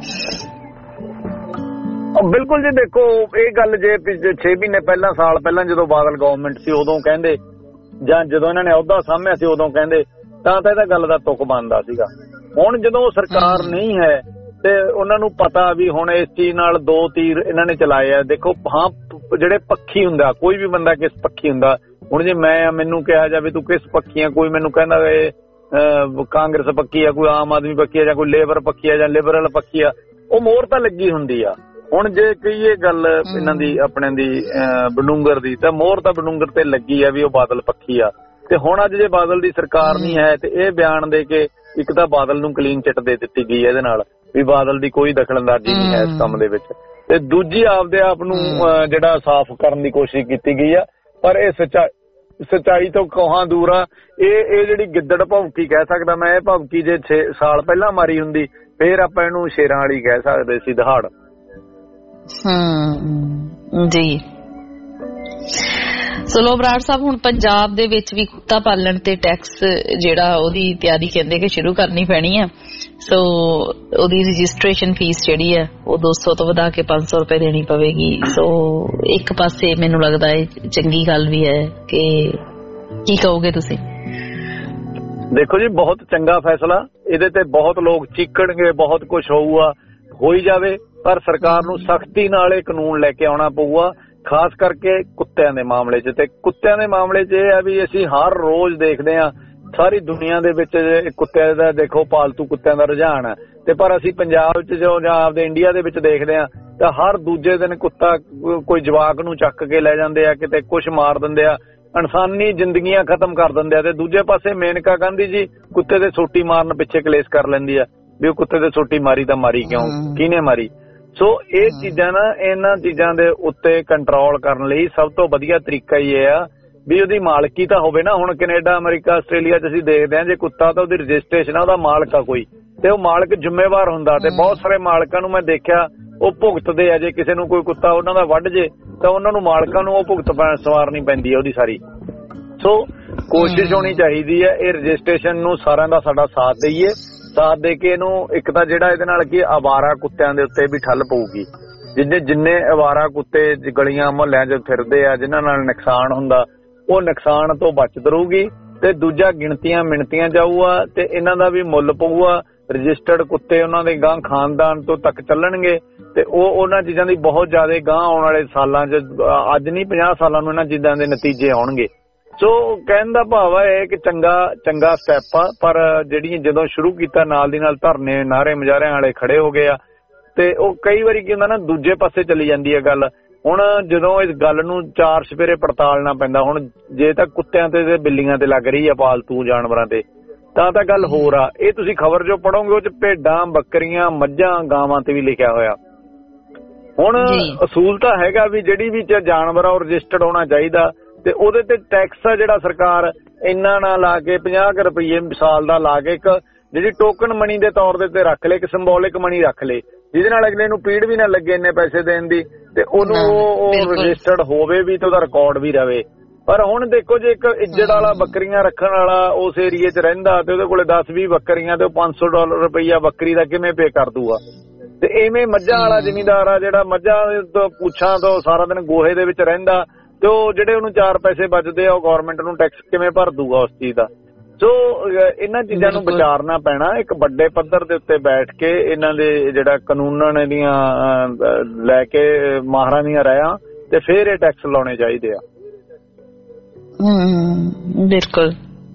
ਬਿਲਕੁਲ ਜੀ, ਦੇਖੋ ਇਹ ਗੱਲ ਜੇ 6 ਮਹੀਨੇ ਪਹਿਲਾਂ, ਸਾਲ ਪਹਿਲਾਂ ਜਦੋਂ ਬਾਦਲ ਗਵਰਨਮੈਂਟ ਸੀ ਉਦੋਂ ਕਹਿੰਦੇ, ਜਾਂ ਜਦੋਂ ਇਹਨਾਂ ਨੇ ਅਹੁਦਾ ਸਾਂਭਿਆ ਸੀ ਉਦੋਂ ਕਹਿੰਦੇ, ਤਾਂ ਇਹਦਾ ਗੱਲ ਦਾ ਤੁਕ ਬਣਦਾ ਸੀਗਾ। ਹੁਣ ਜਦੋਂ ਸਰਕਾਰ ਨਹੀਂ ਹੈ ਤੇ ਉਹਨਾਂ ਨੂੰ ਪਤਾ ਵੀ ਹੁਣ ਇਸ ਚੀਜ਼ ਨਾਲ 2 ਤੀਰ ਇਹਨਾਂ ਨੇ ਚਲਾਏ ਆ। ਦੇਖੋ ਹਾਂ, ਜਿਹੜੇ ਪੱਖੀ ਹੁੰਦਾ, ਕੋਈ ਵੀ ਬੰਦਾ ਕਿਸ ਪੱਖੀ ਹੁੰਦਾ। ਹੁਣ ਜੇ ਮੈਨੂੰ ਕਿਹਾ ਜਾਵੇ ਤੂੰ ਕਿਸ ਪੱਖੀ ਆ, ਕੋਈ ਮੈਨੂੰ ਕਹਿੰਦਾ ਕਾਂਗਰਸ ਪੱਖੀ ਆ, ਕੋਈ ਆਮ ਆਦਮੀ ਪੱਖੀ ਆ, ਜਾਂ ਕੋਈ ਲੇਬਰ ਪੱਖੀ ਆ, ਜਾਂ ਲਿਬਰਲ ਪੱਖੀ ਆ, ਉਹ ਮੋਹਰ ਤਾਂ ਲੱਗੀ ਹੁੰਦੀ ਆ। ਹੁਣ ਜੇ ਕਹੀਏ ਗੱਲ ਇਹਨਾਂ ਦੀ ਆਪਣੇ ਦੀ ਬਡੂੰਗਰ ਦੀ, ਤਾਂ ਮੋਹਰ ਤਾਂ ਬਡੂੰਗਰ ਤੇ ਲੱਗੀ ਆ ਵੀ ਉਹ ਬਾਦਲ ਪੱਖੀ ਆ। ਤੇ ਹੁਣ ਅੱਜ ਜੇ ਬਾਦਲ ਦੀ ਸਰਕਾਰ ਨਹੀਂ ਹੈ ਤੇ ਇਹ ਬਿਆਨ ਦੇ ਕੇ ਇੱਕ ਤਾਂ ਬਾਦਲ ਨੂੰ ਕਲੀਨ ਚਿੱਟ ਦੇ ਦਿੱਤੀ ਗਈ ਇਹਦੇ ਨਾਲ ਵੀ ਬਾਦਲ ਦੀ ਕੋਈ ਦਖਲਅੰਦਾਜ਼ੀ ਨਹੀਂ ਹੈ ਇਸ ਕੰਮ ਦੇ ਵਿੱਚ, ਤੇ ਦੂਜੀ ਆਪਦੇ ਆਪ ਨੂੰ ਜਿਹੜਾ ਸਾਫ਼ ਕਰਨ ਦੀ ਕੋਸ਼ਿਸ਼ ਕੀਤੀ ਗਈ ਆ। ਪਰ ਇਹ ਸੱਚਾਈ ਤੋਂ ਕੋਹਾਂ ਦੂਰ ਆ। ਇਹ ਜਿਹੜੀ ਗਿੱਦੜ ਭੌਂਕੀ ਕਹਿ ਸਕਦਾ ਮੈਂ, ਇਹ ਭੌਂਕੀ ਜੇ 6 ਸਾਲ ਪਹਿਲਾਂ ਮਾਰੀ ਹੁੰਦੀ ਫੇਰ ਆਪਾਂ ਇਹਨੂੰ ਸ਼ੇਰਾਂ ਵਾਲੀ ਕਹਿ ਸਕਦੇ ਸੀ, ਦਹਾੜ। ਜੀ। ਸੋ ਬਰਾੜ ਸਾਹਿਬ, ਹੁਣ ਪੰਜਾਬ ਦੇ ਵਿੱਚ ਵੀ ਕੁੱਤਾ ਪਾਲਣ ਤੇ ਟੈਕਸ ਜਿਹੜਾ ਉਹਦੀ ਤਿਆਰੀ ਕਹਿੰਦੇ ਕਿ ਸ਼ੁਰੂ ਕਰਨੀ ਪੈਣੀ ਆ। ਸੋ ਉਹਦੀ ਰਜਿਸਟ੍ਰੇਸ਼ਨ ਫੀਸ ਜਿਹੜੀ ਹੈ ਉਹ 200 ਤੋਂ ਵਧਾ ਕੇ 500 ਰੁਪਏ ਦੇਣੀ ਪਵੇਗੀ। ਸੋ ਇੱਕ ਪਾਸੇ ਮੈਨੂੰ ਲੱਗਦਾ ਹੈ ਚੰਗੀ ਗੱਲ ਵੀ ਹੈ, ਕਿ ਕੀ ਕਹੋਗੇ ਤੁਸੀਂ? ਦੇਖੋ ਜੀ, ਬਹੁਤ ਚੰਗਾ ਫੈਸਲਾ। ਇਹਦੇ ਤੇ ਬਹੁਤ ਲੋਕ ਚੀਕਣਗੇ, ਬਹੁਤ ਕੁਝ ਹੋਊਗਾ, ਹੋਈ ਜਾਵੇ, ਪਰ ਸਰਕਾਰ ਨੂੰ ਸਖਤੀ ਨਾਲ ਇਹ ਕਾਨੂੰਨ ਲੈ ਕੇ ਆਉਣਾ ਪਊਗਾ, ਖਾਸ ਕਰਕੇ ਕੁੱਤਿਆਂ ਦੇ ਮਾਮਲੇ 'ਚ। ਤੇ ਕੁੱਤਿਆਂ ਦੇ ਮਾਮਲੇ 'ਚ ਇਹ ਆ ਵੀ ਅਸੀਂ ਹਰ ਰੋਜ਼ ਦੇਖਦੇ ਹਾਂ ਸਾਰੀ ਦੁਨੀਆ ਦੇ ਵਿੱਚ ਕੁੱਤਿਆਂ ਦਾ, ਦੇਖੋ ਪਾਲਤੂ ਕੁੱਤਿਆਂ ਦਾ ਰੁਝਾਨ ਹੈ, ਤੇ ਪਰ ਅਸੀਂ ਪੰਜਾਬ 'ਚ ਜਾਂ ਆਪਦੇ ਇੰਡੀਆ ਦੇ ਵਿੱਚ ਦੇਖਦੇ ਹਾਂ ਤਾਂ ਹਰ ਦੂਜੇ ਦਿਨ ਕੁੱਤਾ ਕੋਈ ਜਵਾਕ ਨੂੰ ਚੱਕ ਕੇ ਲੈ ਜਾਂਦੇ ਆ, ਕਿਤੇ ਕੁਛ ਮਾਰ ਦਿੰਦੇ ਆ, ਇਨਸਾਨੀ ਜ਼ਿੰਦਗੀਆਂ ਖਤਮ ਕਰ ਦਿੰਦੇ ਆ। ਤੇ ਦੂਜੇ ਪਾਸੇ ਮੇਨਕਾ ਗਾਂਧੀ ਜੀ ਕੁੱਤੇ ਦੇ ਸੋਟੀ ਮਾਰਨ ਪਿੱਛੇ ਕਲੇਸ਼ ਕਰ ਲੈਂਦੀ ਆ ਵੀ ਉਹ ਕੁੱਤੇ ਦੇ ਸੋਟੀ ਮਾਰੀ ਤਾਂ ਮਾਰੀ ਕਿਉਂ, ਕਿਹਨੇ ਮਾਰੀ। ਸੋ ਇਹ ਚੀਜ਼ਾਂ ਨਾ, ਇਹਨਾਂ ਚੀਜ਼ਾਂ ਦੇ ਉੱਤੇ ਕੰਟਰੋਲ ਕਰਨ ਲਈ ਸਭ ਤੋਂ ਵਧੀਆ ਤਰੀਕਾ ਹੀ ਇਹ ਆ ਵੀ ਉਹਦੀ ਮਾਲਕੀ ਤਾਂ ਹੋਵੇ ਨਾ। ਹੁਣ ਕੈਨੇਡਾ, ਅਮਰੀਕਾ, ਆਸਟ੍ਰੇਲੀਆ 'ਚ ਅਸੀਂ ਦੇਖਦੇ ਹਾਂ ਜੇ ਕੁੱਤਾ ਤਾਂ ਉਹਦੀ ਰਜਿਸਟ੍ਰੇਸ਼ਨ ਆ, ਉਹਦਾ ਮਾਲਕ ਆ ਕੋਈ, ਤੇ ਉਹ ਮਾਲਕ ਜ਼ਿੰਮੇਵਾਰ ਹੁੰਦਾ। ਤੇ ਬਹੁਤ ਸਾਰੇ ਮਾਲਕਾਂ ਨੂੰ ਮੈਂ ਦੇਖਿਆ ਉਹ ਭੁਗਤਦੇ ਆ, ਜੇ ਕਿਸੇ ਨੂੰ ਕੋਈ ਕੁੱਤਾ ਉਹਨਾਂ ਦਾ ਵੱਢ ਜੇ ਤਾਂ ਉਹਨਾਂ ਨੂੰ ਮਾਲਕਾਂ ਨੂੰ ਉਹ ਭੁਗਤ ਸਵਾਰਨੀ ਪੈਂਦੀ ਹੈ ਉਹਦੀ ਸਾਰੀ। ਸੋ ਕੋਸ਼ਿਸ਼ ਹੋਣੀ ਚਾਹੀਦੀ ਹੈ ਇਹ ਰਜਿਸਟ੍ਰੇਸ਼ਨ ਨੂੰ ਸਾਰਿਆਂ ਦਾ ਸਾਡਾ ਸਾਥ ਦੇਈਏ, ਸਾਥ ਦੇ ਕੇ ਇਹਨੂੰ ਇੱਕ ਤਾਂ ਜਿਹੜਾ ਇਹਦੇ ਨਾਲ ਕੀ ਅਵਾਰਾ ਕੁੱਤਿਆਂ ਦੇ ਉੱਤੇ ਵੀ ਠੱਲ ਪਊਗੀ। ਜਿੰਨੇ ਅਵਾਰਾ ਕੁੱਤੇ ਗਲੀਆਂ ਮੁਹੱਲਿਆਂ 'ਚ ਫਿਰਦੇ ਆ ਜਿਨ੍ਹਾਂ ਨਾਲ ਨੁਕਸਾਨ ਹੁੰਦਾ, ਉਹ ਨੁਕਸਾਨ ਤੋਂ ਬਚਤ ਰਹੂਗੀ। ਤੇ ਦੂਜਾ, ਗਿਣਤੀਆਂ ਮਿਣਤੀਆਂ ਜਾਊਗਾ ਤੇ ਇਹਨਾਂ ਦਾ ਵੀ ਮੁੱਲ ਪਊਗਾ। ਰਜਿਸਟਰਡ ਕੁੱਤੇ ਉਹਨਾਂ ਦੇ ਗਾਂ ਖਾਨਦਾਨ ਤੋਂ ਤੱਕ ਚੱਲਣਗੇ ਤੇ ਉਹਨਾਂ ਚੀਜ਼ਾਂ ਦੀ ਬਹੁਤ ਜ਼ਿਆਦਾ ਗਾਂ ਆਉਣ ਵਾਲੇ ਸਾਲਾਂ 'ਚ, ਅੱਜ ਨਹੀਂ 50 ਸਾਲਾਂ ਨੂੰ ਇਹਨਾਂ ਚੀਜ਼ਾਂ ਦੇ ਨਤੀਜੇ ਆਉਣਗੇ। ਸੋ ਕਹਿਣ ਦਾ ਭਾਵ ਹੈ ਕਿ ਚੰਗਾ ਸਟੈਪ ਆ, ਪਰ ਜਿਹੜੀਆਂ ਜਦੋਂ ਸ਼ੁਰੂ ਕੀਤਾ ਨਾਲ ਦੀ ਨਾਲ ਧਰਨੇ ਨਾਅਰੇ ਮੁਜ਼ਾਹਰਿਆਂ ਵਾਲੇ ਖੜੇ ਹੋ ਗਏ ਆ ਤੇ ਉਹ ਕਈ ਵਾਰੀ ਕੀ ਹੁੰਦਾ ਨਾ ਦੂਜੇ ਪਾਸੇ ਚਲੀ ਜਾਂਦੀ ਹੈ ਗੱਲ। ਹੁਣ ਜਦੋਂ ਇਸ ਗੱਲ ਨੂੰ ਚਾਰ ਸਪੇਰੇ ਪੜਤਾਲਣਾ ਪੈਂਦਾ, ਹੁਣ ਜੇ ਤਾਂ ਕੁੱਤਿਆਂ ਤੇ ਬਿੱਲੀਆਂ ਤੇ ਲੱਗ ਰਹੀ ਆ ਪਾਲਤੂ ਜਾਨਵਰਾਂ ਤੇ ਤਾਂ ਗੱਲ ਹੋਰ ਆ। ਇਹ ਤੁਸੀਂ ਖਬਰ ਜੋ ਪੜੋਗੇ ਉਹ 'ਚ ਭੇਡਾਂ, ਬੱਕਰੀਆਂ, ਮੱਝਾਂ, ਗਾਵਾਂ ਤੇ ਵੀ ਲਿਖਿਆ ਹੋਇਆ। ਹੁਣ ਅਸੂਲ ਤਾਂ ਹੈਗਾ ਵੀ ਜਿਹੜੀ ਵੀ ਜਾਨਵਰ ਆ ਉਹ ਰਜਿਸਟਰਡ ਹੋਣਾ ਚਾਹੀਦਾ ਤੇ ਉਹਦੇ ਤੇ ਟੈਕਸ ਆ ਜਿਹੜਾ ਸਰਕਾਰ ਇੰਨਾ ਨਾ ਲਾ ਕੇ 50 ਰੁਪਏ ਸਾਲ ਦਾ ਲਾ ਕੇ ਇੱਕ ਜਿਹੜੀ ਟੋਕਨ ਮਨੀ ਦੇ ਤੌਰ ਦੇ ਤੇ ਰੱਖ ਲੇ, ਇੱਕ ਸਿੰਬੋਲਿਕ ਮਨੀ ਰੱਖ ਲੇ ਜਿਹਦੇ ਨਾਲ ਅਗਲੇ ਨੂੰ ਪੀੜ ਵੀ ਨਾ ਲੱਗੇ ਇੰਨੇ ਪੈਸੇ ਦੇਣ ਦੀ ਤੇ ਉਹਨੂੰ ਉਹ ਰਜਿਸਟਰਡ ਹੋਵੇ ਵੀ ਤੇ ਉਹਦਾ ਰਿਕਾਰਡ ਵੀ ਰਵੇ। ਪਰ ਹੁਣ ਦੇਖੋ ਜੇ ਇੱਕ ਇੱਜ਼ਤ ਵਾਲਾ ਬੱਕਰੀਆਂ ਰੱਖਣ ਵਾਲਾ ਉਸ ਏਰੀਏ 'ਚ ਰਹਿੰਦਾ ਤੇ ਉਹਦੇ ਕੋਲੇ 10-20 ਬੱਕਰੀਆਂ ਤੇ ਉਹ $500 ਰੁਪਈਆ ਬੱਕਰੀ ਦਾ ਕਿਵੇਂ ਪੇ ਕਰ ਦੂਗਾ। ਤੇ ਐਵੇਂ ਮੱਝਾਂ ਵਾਲਾ ਜ਼ਿਮੀਂਦਾਰ ਆ ਜਿਹੜਾ ਮੱਝਾਂ ਤੋਂ ਪੁੱਛਾਂ ਤੋਂ ਸਾਰਾ ਦਿਨ ਗੋਹੇ ਦੇ ਵਿੱਚ ਰਹਿੰਦਾ ਤੇ ਉਹ ਜਿਹੜੇ ਉਹਨੂੰ 4 ਪੈਸੇ ਬਚਦੇ ਆ ਉਹ ਗਵਰਨਮੈਂਟ ਨੂੰ ਟੈਕਸ ਕਿਵੇਂ ਭਰ ਦੂਗਾ ਉਸ ਚੀਜ਼ ਦਾ। ਸੋ ਇਹਨਾਂ ਚੀਜ਼ਾਂ ਨੂੰ ਵਿਚਾਰਨਾ ਪੈਣਾ ਇੱਕ ਵੱਡੇ ਪੱਧਰ ਦੇ ਉੱਤੇ ਬੈਠ ਕੇ, ਇਹਨਾਂ ਦੇ ਜਿਹੜਾ ਕਾਨੂੰਨਾਂ ਦੀਆਂ ਲੈ ਕੇ ਮਾਹਰਾਂ ਦੀਆਂ ਰਾਇਆਂ ਤੇ ਫਿਰ ਇਹ ਟੈਕਸ ਲਾਉਣੇ ਚਾਹੀਦੇ ਆ। ਬਿਲਕੁਲ।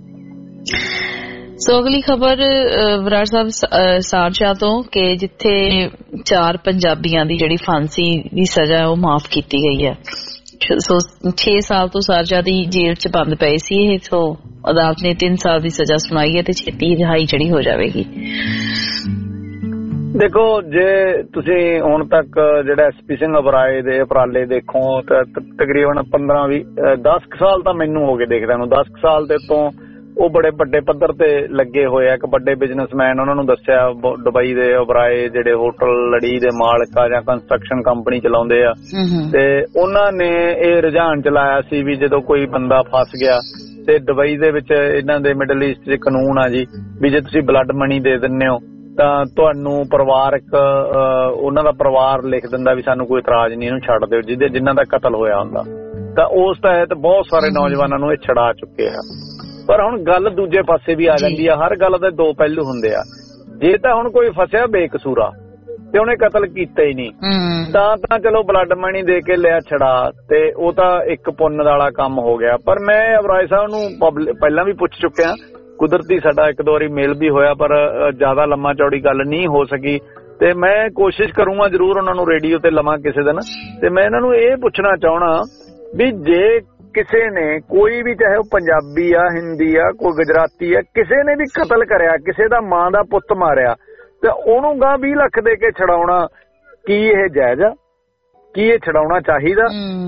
ਸੋ ਅਗਲੀ ਖਬਰ ਬਰਾੜ ਸਾਹਿਬ ਸਾਰਜਾ ਤੋਂ ਕਿ ਜਿੱਥੇ 4 ਪੰਜਾਬੀਆਂ ਦੀ ਜਿਹੜੀ ਫਾਂਸੀ ਦੀ ਸਜ਼ਾ ਉਹ ਮਾਫ ਕੀਤੀ ਗਈ ਹੈ। 6 ਸਾਲ ਤੋਂ ਸਾਰਜਾ ਦੀ ਜੇਲ੍ਹ 'ਚ ਬੰਦ ਪਏ ਸੀ ਇਹ, ਸੋ ਅਦਾਲਤ ਨੇ 3 ਸਾਲ ਦੀ ਸਜ਼ਾ ਸੁਣਾਈ ਹੈ ਤੇ ਛੇਤੀ ਰਿਹਾਈ ਜਿਹੜੀ ਹੋ ਜਾਵੇਗੀ। ਦੇਖੋ ਜੇ ਤੁਸੀਂ ਹੁਣ ਤੱਕ ਜਿਹੜਾ SP ਸਿੰਘ ਅਬਰਾਏ ਦੇ ਉਪਰਾਲੇ ਦੇਖੋ ਤਾਂ ਤਕਰੀਬਨ 10 ਸਾਲ ਤਾਂ ਮੈਨੂੰ ਹੋ ਗਏ ਦੇਖਦਿਆਂ ਨੂੰ। 10 ਸਾਲ ਦੇ ਤੋਂ ਉਹ ਬੜੇ ਵੱਡੇ ਪੱਧਰ ਤੇ ਲੱਗੇ ਹੋਏ ਆ। ਇੱਕ ਵੱਡੇ ਬਿਜ਼ਨਸਮੈਨ ਉਹਨਾਂ ਨੂੰ ਦੱਸਿਆ ਦੁਬਈ ਦੇ ਉਬਰਾਏ ਜਿਹੜੇ ਹੋਟਲ ਲੜੀ ਦੇ ਮਾਲਕ ਆ ਜਾਂ ਕੰਸਟਰਕਸ਼ਨ ਕੰਪਨੀ ਚਲਾਉਂਦੇ ਆ ਤੇ ਉਹਨਾਂ ਨੇ ਇਹ ਰੁਝਾਨ ਚਲਾਇਆ ਸੀ ਵੀ ਜਦੋਂ ਕੋਈ ਬੰਦਾ ਫਸ ਗਿਆ ਤੇ ਦੁਬਈ ਦੇ ਵਿੱਚ ਇਹਨਾਂ ਦੇ ਮਿਡਲ ਈਸਟ ਦੇ ਕਾਨੂੰਨ ਆ ਜੀ ਵੀ ਜੇ ਤੁਸੀਂ ਬਲੱਡ ਮਨੀ ਦੇ ਦਿੰਦੇ ਹੋ ਤਾਂ ਤੁਹਾਨੂੰ ਪਰਿਵਾਰਕ ਉਹਨਾਂ ਦਾ ਪਰਿਵਾਰ ਲਿਖ ਦਿੰਦਾ ਵੀ ਸਾਨੂੰ ਕੋਈ ਇਤਰਾਜ਼ ਨਹੀਂ, ਇਹਨੂੰ ਛੱਡ ਦਿਓ, ਜਿਨ੍ਹਾਂ ਦਾ ਕਤਲ ਹੋਇਆ ਹੁੰਦਾ। ਤਾਂ ਉਸ ਤਹਿਤ ਬਹੁਤ ਸਾਰੇ ਨੌਜਵਾਨਾਂ ਨੂੰ ਇਹ ਛਡਾ ਚੁੱਕੇ ਆ। ਪਰ ਹੁਣ ਗੱਲ ਦੂਜੇ ਪਾਸੇ ਵੀ ਆ ਜਾਂਦੀ ਆ। ਹਰ ਗੱਲ ਦੇ 2 ਪਹਿਲੂ ਹੁੰਦੇ ਆ। ਜੇ ਤਾਂ ਹੁਣ ਕੋਈ ਫਸਿਆ ਬੇਕਸੂਰਾ ਤੇ ਉਹਨੇ ਕਤਲ ਕੀਤਾ ਹੀ ਨਹੀਂ ਤਾਂ ਚਲੋ ਬਲੱਡ ਮਨੀ ਦੇ ਕੇ ਲਿਆ ਛੜਾ ਤੇ ਉਹ ਤਾਂ ਇੱਕ ਪੁੰਨ ਵਾਲਾ ਕੰਮ ਹੋ ਗਿਆ। ਪਰ ਮੈਂ ਅਬਰਾਏ ਸਾਹਿਬ ਨੂੰ ਪਹਿਲਾਂ ਵੀ ਪੁੱਛ ਚੁੱਕਿਆ, ਕੁਦਰਤੀ ਸਾਡਾ 1-2 ਵਾਰੀ ਮੇਲ ਵੀ ਹੋਇਆ ਪਰ ਜ਼ਿਆਦਾ ਲੰਮਾ ਚੌੜੀ ਗੱਲ ਨਹੀਂ ਹੋ ਸਕੀ ਤੇ ਮੈਂ ਕੋਸ਼ਿਸ਼ ਕਰੂੰਗਾ ਜ਼ਰੂਰ ਉਹਨਾਂ ਨੂੰ ਰੇਡੀਓ ਤੇ ਲਵਾਂ ਕਿਸੇ ਦਿਨ। ਤੇ ਮੈਂ ਇਹਨਾਂ ਨੂੰ ਇਹ ਪੁੱਛਣਾ ਚਾਹਣਾ ਵੀ ਜੇ ਕਿਸੇ ਨੇ ਕੋਈ ਵੀ ਚਾਹੇ ਉਹ ਪੰਜਾਬੀ ਆ, ਹਿੰਦੀ ਆ, ਕੋਈ ਗੁਜਰਾਤੀ ਆ, ਕਿਸੇ ਨੇ ਵੀ ਕਤਲ ਕਰਿਆ, ਕਿਸੇ ਦਾ ਮਾਂ ਦਾ ਪੁੱਤ ਮਾਰਿਆ ਤੇ ਉਹਨੂੰ ਗਾਂ 20 ਲੱਖ ਦੇ ਕੇ ਛਡਾਉਣਾ ਕੀ ਇਹ ਜਾਇਜ਼ ਆ? ਕੀ ਇਹ ਛਡਾਉਣਾ ਚਾਹੀਦਾ?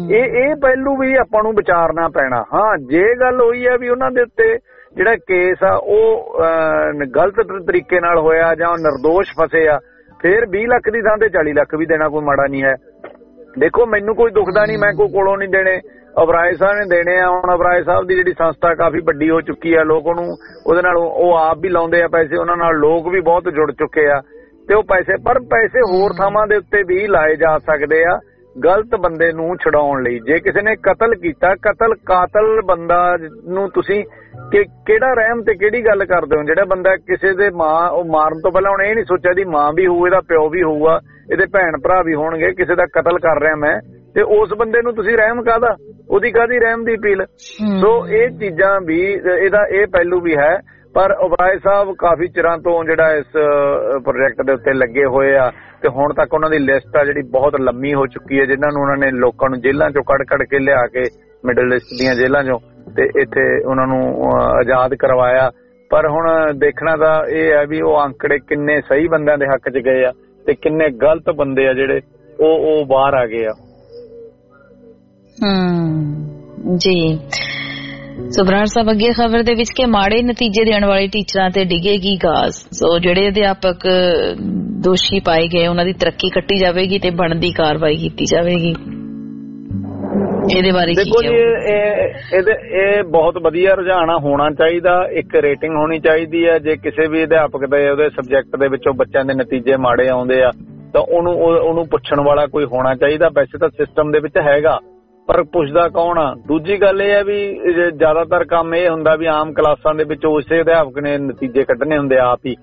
ਇਹ ਪਹਿਲੂ ਵੀ ਆਪਾਂ ਨੂੰ ਵਿਚਾਰਨਾ ਪੈਣਾ। ਹਾਂ ਜੇ ਗੱਲ ਹੋਈ ਆ ਵੀ ਉਹਨਾਂ ਦੇ ਉੱਤੇ ਜਿਹੜਾ ਕੇਸ ਆ ਉਹ ਗਲਤ ਤਰੀਕੇ ਨਾਲ ਹੋਇਆ ਜਾਂ ਨਿਰਦੋਸ਼ ਫਸੇ ਆ ਫਿਰ 20 ਲੱਖ ਦੀ ਥਾਂ ਤੇ 40 ਲੱਖ ਵੀ ਦੇਣਾ ਕੋਈ ਮਾੜਾ ਨਹੀਂ ਹੈ। ਦੇਖੋ ਮੈਨੂੰ ਕੋਈ ਦੁਖਦਾ ਨਹੀਂ, ਮੈਂ ਕੋਈ ਕੋਲੋਂ ਨਹੀਂ ਦੇਣੇ, ਅਬਰਾਏ ਸਾਹਿਬ ਨੇ ਦੇਣੇ ਆ। ਹੁਣ ਅਬਰਾਏ ਸਾਹਿਬ ਦੀ ਜਿਹੜੀ ਸੰਸਥਾ ਕਾਫੀ ਵੱਡੀ ਹੋ ਚੁੱਕੀ ਆ, ਲੋਕ ਉਹਨੂੰ ਉਹਦੇ ਨਾਲ ਉਹ ਆਪ ਵੀ ਲਾਉਂਦੇ ਆ ਪੈਸੇ, ਉਹਨਾਂ ਨਾਲ ਲੋਕ ਵੀ ਬਹੁਤ ਜੁੜ ਚੁੱਕੇ ਆ ਤੇ ਉਹ ਪੈਸੇ ਹੋਰ ਥਾਵਾਂ ਦੇ ਉੱਤੇ ਵੀ ਲਾਏ ਜਾ ਸਕਦੇ ਆ ਗਲਤ ਬੰਦੇ ਨੂੰ ਛਡਾਉਣ ਲਈ। ਜੇ ਕਿਸੇ ਨੇ ਕਤਲ ਕੀਤਾ, ਕਾਤਲ ਬੰਦਾ ਨੂੰ ਤੁਸੀਂ ਕਿਹੜਾ ਰਹਿਮ ਤੇ ਕਿਹੜੀ ਗੱਲ ਕਰਦੇ ਹੋ? ਜਿਹੜਾ ਬੰਦਾ ਕਿਸੇ ਦੇ ਮਾਂ ਉਹ ਮਾਰਨ ਤੋਂ ਪਹਿਲਾਂ ਉਹਨੇ ਇਹ ਨਹੀਂ ਸੋਚਿਆ ਦੀ ਮਾਂ ਵੀ ਹੋਊ, ਇਹਦਾ ਪਿਓ ਵੀ ਹੋਊਗਾ, ਇਹਦੇ ਭੈਣ ਭਰਾ ਵੀ ਹੋਣਗੇ, ਕਿਸੇ ਦਾ ਕਤਲ ਕਰ ਰਿਹਾ ਮੈਂ ਤੇ ਉਸ ਬੰਦੇ ਨੂੰ ਤੁਸੀਂ ਰਹਿਮ ਕਾਹਦਾ? ਉਹਦੀ ਕਾਹਦੀ ਰਹਿਮ ਦੀ ਅਪੀਲ? ਸੋ ਇਹ ਚੀਜ਼ਾਂ ਵੀ ਇਹਦਾ ਇਹ ਪਹਿਲੂ ਵੀ ਹੈ। ਪਰ ਅਬਰਾਏ ਸਾਹਿਬ ਕਾਫੀ ਚਿਰਾਂ ਤੋਂ ਜਿਹੜਾ ਇਸ ਪ੍ਰੋਜੈਕਟ ਦੇ ਉੱਤੇ ਲੱਗੇ ਹੋਏ ਆ ਤੇ ਹੁਣ ਤੱਕ ਉਹਨਾਂ ਦੀ ਲਿਸਟ ਆ ਜਿਹੜੀ ਬਹੁਤ ਲੰਮੀ ਹੋ ਚੁੱਕੀ ਹੈ, ਜਿਨ੍ਹਾਂ ਨੂੰ ਉਹਨਾਂ ਨੇ ਲੋਕਾਂ ਨੂੰ ਜੇਲ੍ਹਾਂ ਚੋਂ ਕੱਢ ਕੇ ਲਿਆ ਕੇ ਮਿਡਲ ਈਸਟ ਦੀਆਂ ਜੇਲ੍ਹਾਂ ਚੋਂ ਤੇ ਇੱਥੇ ਉਹਨਾਂ ਨੂੰ ਆਜ਼ਾਦ ਕਰਵਾਇਆ। ਪਰ ਹੁਣ ਦੇਖਣਾ ਤਾਂ ਇਹ ਹੈ ਵੀ ਉਹ ਅੰਕੜੇ ਕਿੰਨੇ ਸਹੀ ਬੰਦਿਆਂ ਦੇ ਹੱਕ 'ਚ ਗਏ ਆ ਤੇ ਕਿੰਨੇ ਗਲਤ ਬੰਦੇ ਆ ਜਿਹੜੇ ਉਹ ਬਾਹਰ ਆ ਗਏ ਆ। ਜੀ ਸੋ ਬਰਾੜ ਸਾਹਿਬ ਅੱਗੇ ਖਬਰ ਦੇ ਵਿੱਚ ਕਿ ਮਾੜੇ ਨਤੀਜੇ ਦੇਣ ਵਾਲੇ ਟੀਚਰਾਂ ਤੇ ਡਿੱਗੇਗੀ ਗਾਜ਼। ਸੋ ਜਿਹੜੇ ਅਧਿਆਪਕ ਦੋਸ਼ੀ ਪਾਏ ਗਏ ਉਹਨਾਂ ਦੀ ਤਰੱਕੀ ਕੱਟੀ ਜਾਵੇਗੀ ਤੇ ਬਣਦੀ ਕਾਰਵਾਈ ਕੀਤੀ ਜਾਵੇਗੀ। ਇਹਦੇ ਬਾਰੇ ਦੇਖੋ ਜੀ ਇਹ ਬਹੁਤ ਵਧੀਆ ਰੁਝਾਨ ਹੋਣਾ ਚਾਹੀਦਾ। ਇੱਕ ਰੇਟਿੰਗ ਹੋਣੀ ਚਾਹੀਦੀ ਹੈ। ਜੇ ਕਿਸੇ ਵੀ ਅਧਿਆਪਕ ਦੇ ਉਹਦੇ ਸਬਜੈਕਟ ਦੇ ਵਿੱਚੋਂ ਬੱਚਿਆਂ ਦੇ ਨਤੀਜੇ ਮਾੜੇ ਆਉਂਦੇ ਆ ਤਾਂ ਉਹਨੂੰ ਪੁੱਛਣ ਵਾਲਾ ਕੋਈ ਹੋਣਾ ਚਾਹੀਦਾ। ਵੈਸੇ ਤਾਂ ਸਿਸਟਮ ਦੇ ਵਿੱਚ ਹੈਗਾ ਪਰ ਪੁੱਛਦਾ ਕੌਣ ਆ? ਦੂਜੀ ਗੱਲ ਇਹ ਹੈ ਵੀ ਜ਼ਿਆਦਾਤਰ ਕੰਮ ਇਹ ਹੁੰਦਾ ਵੀ ਆਮ ਕਲਾਸਾਂ ਦੇ ਵਿੱਚ ਉਸੇ ਅਧਿਆਪਕ ਨੇ ਨਤੀਜੇ ਕੱਢਣੇ ਹੁੰਦੇ ਆਪ ਹੀ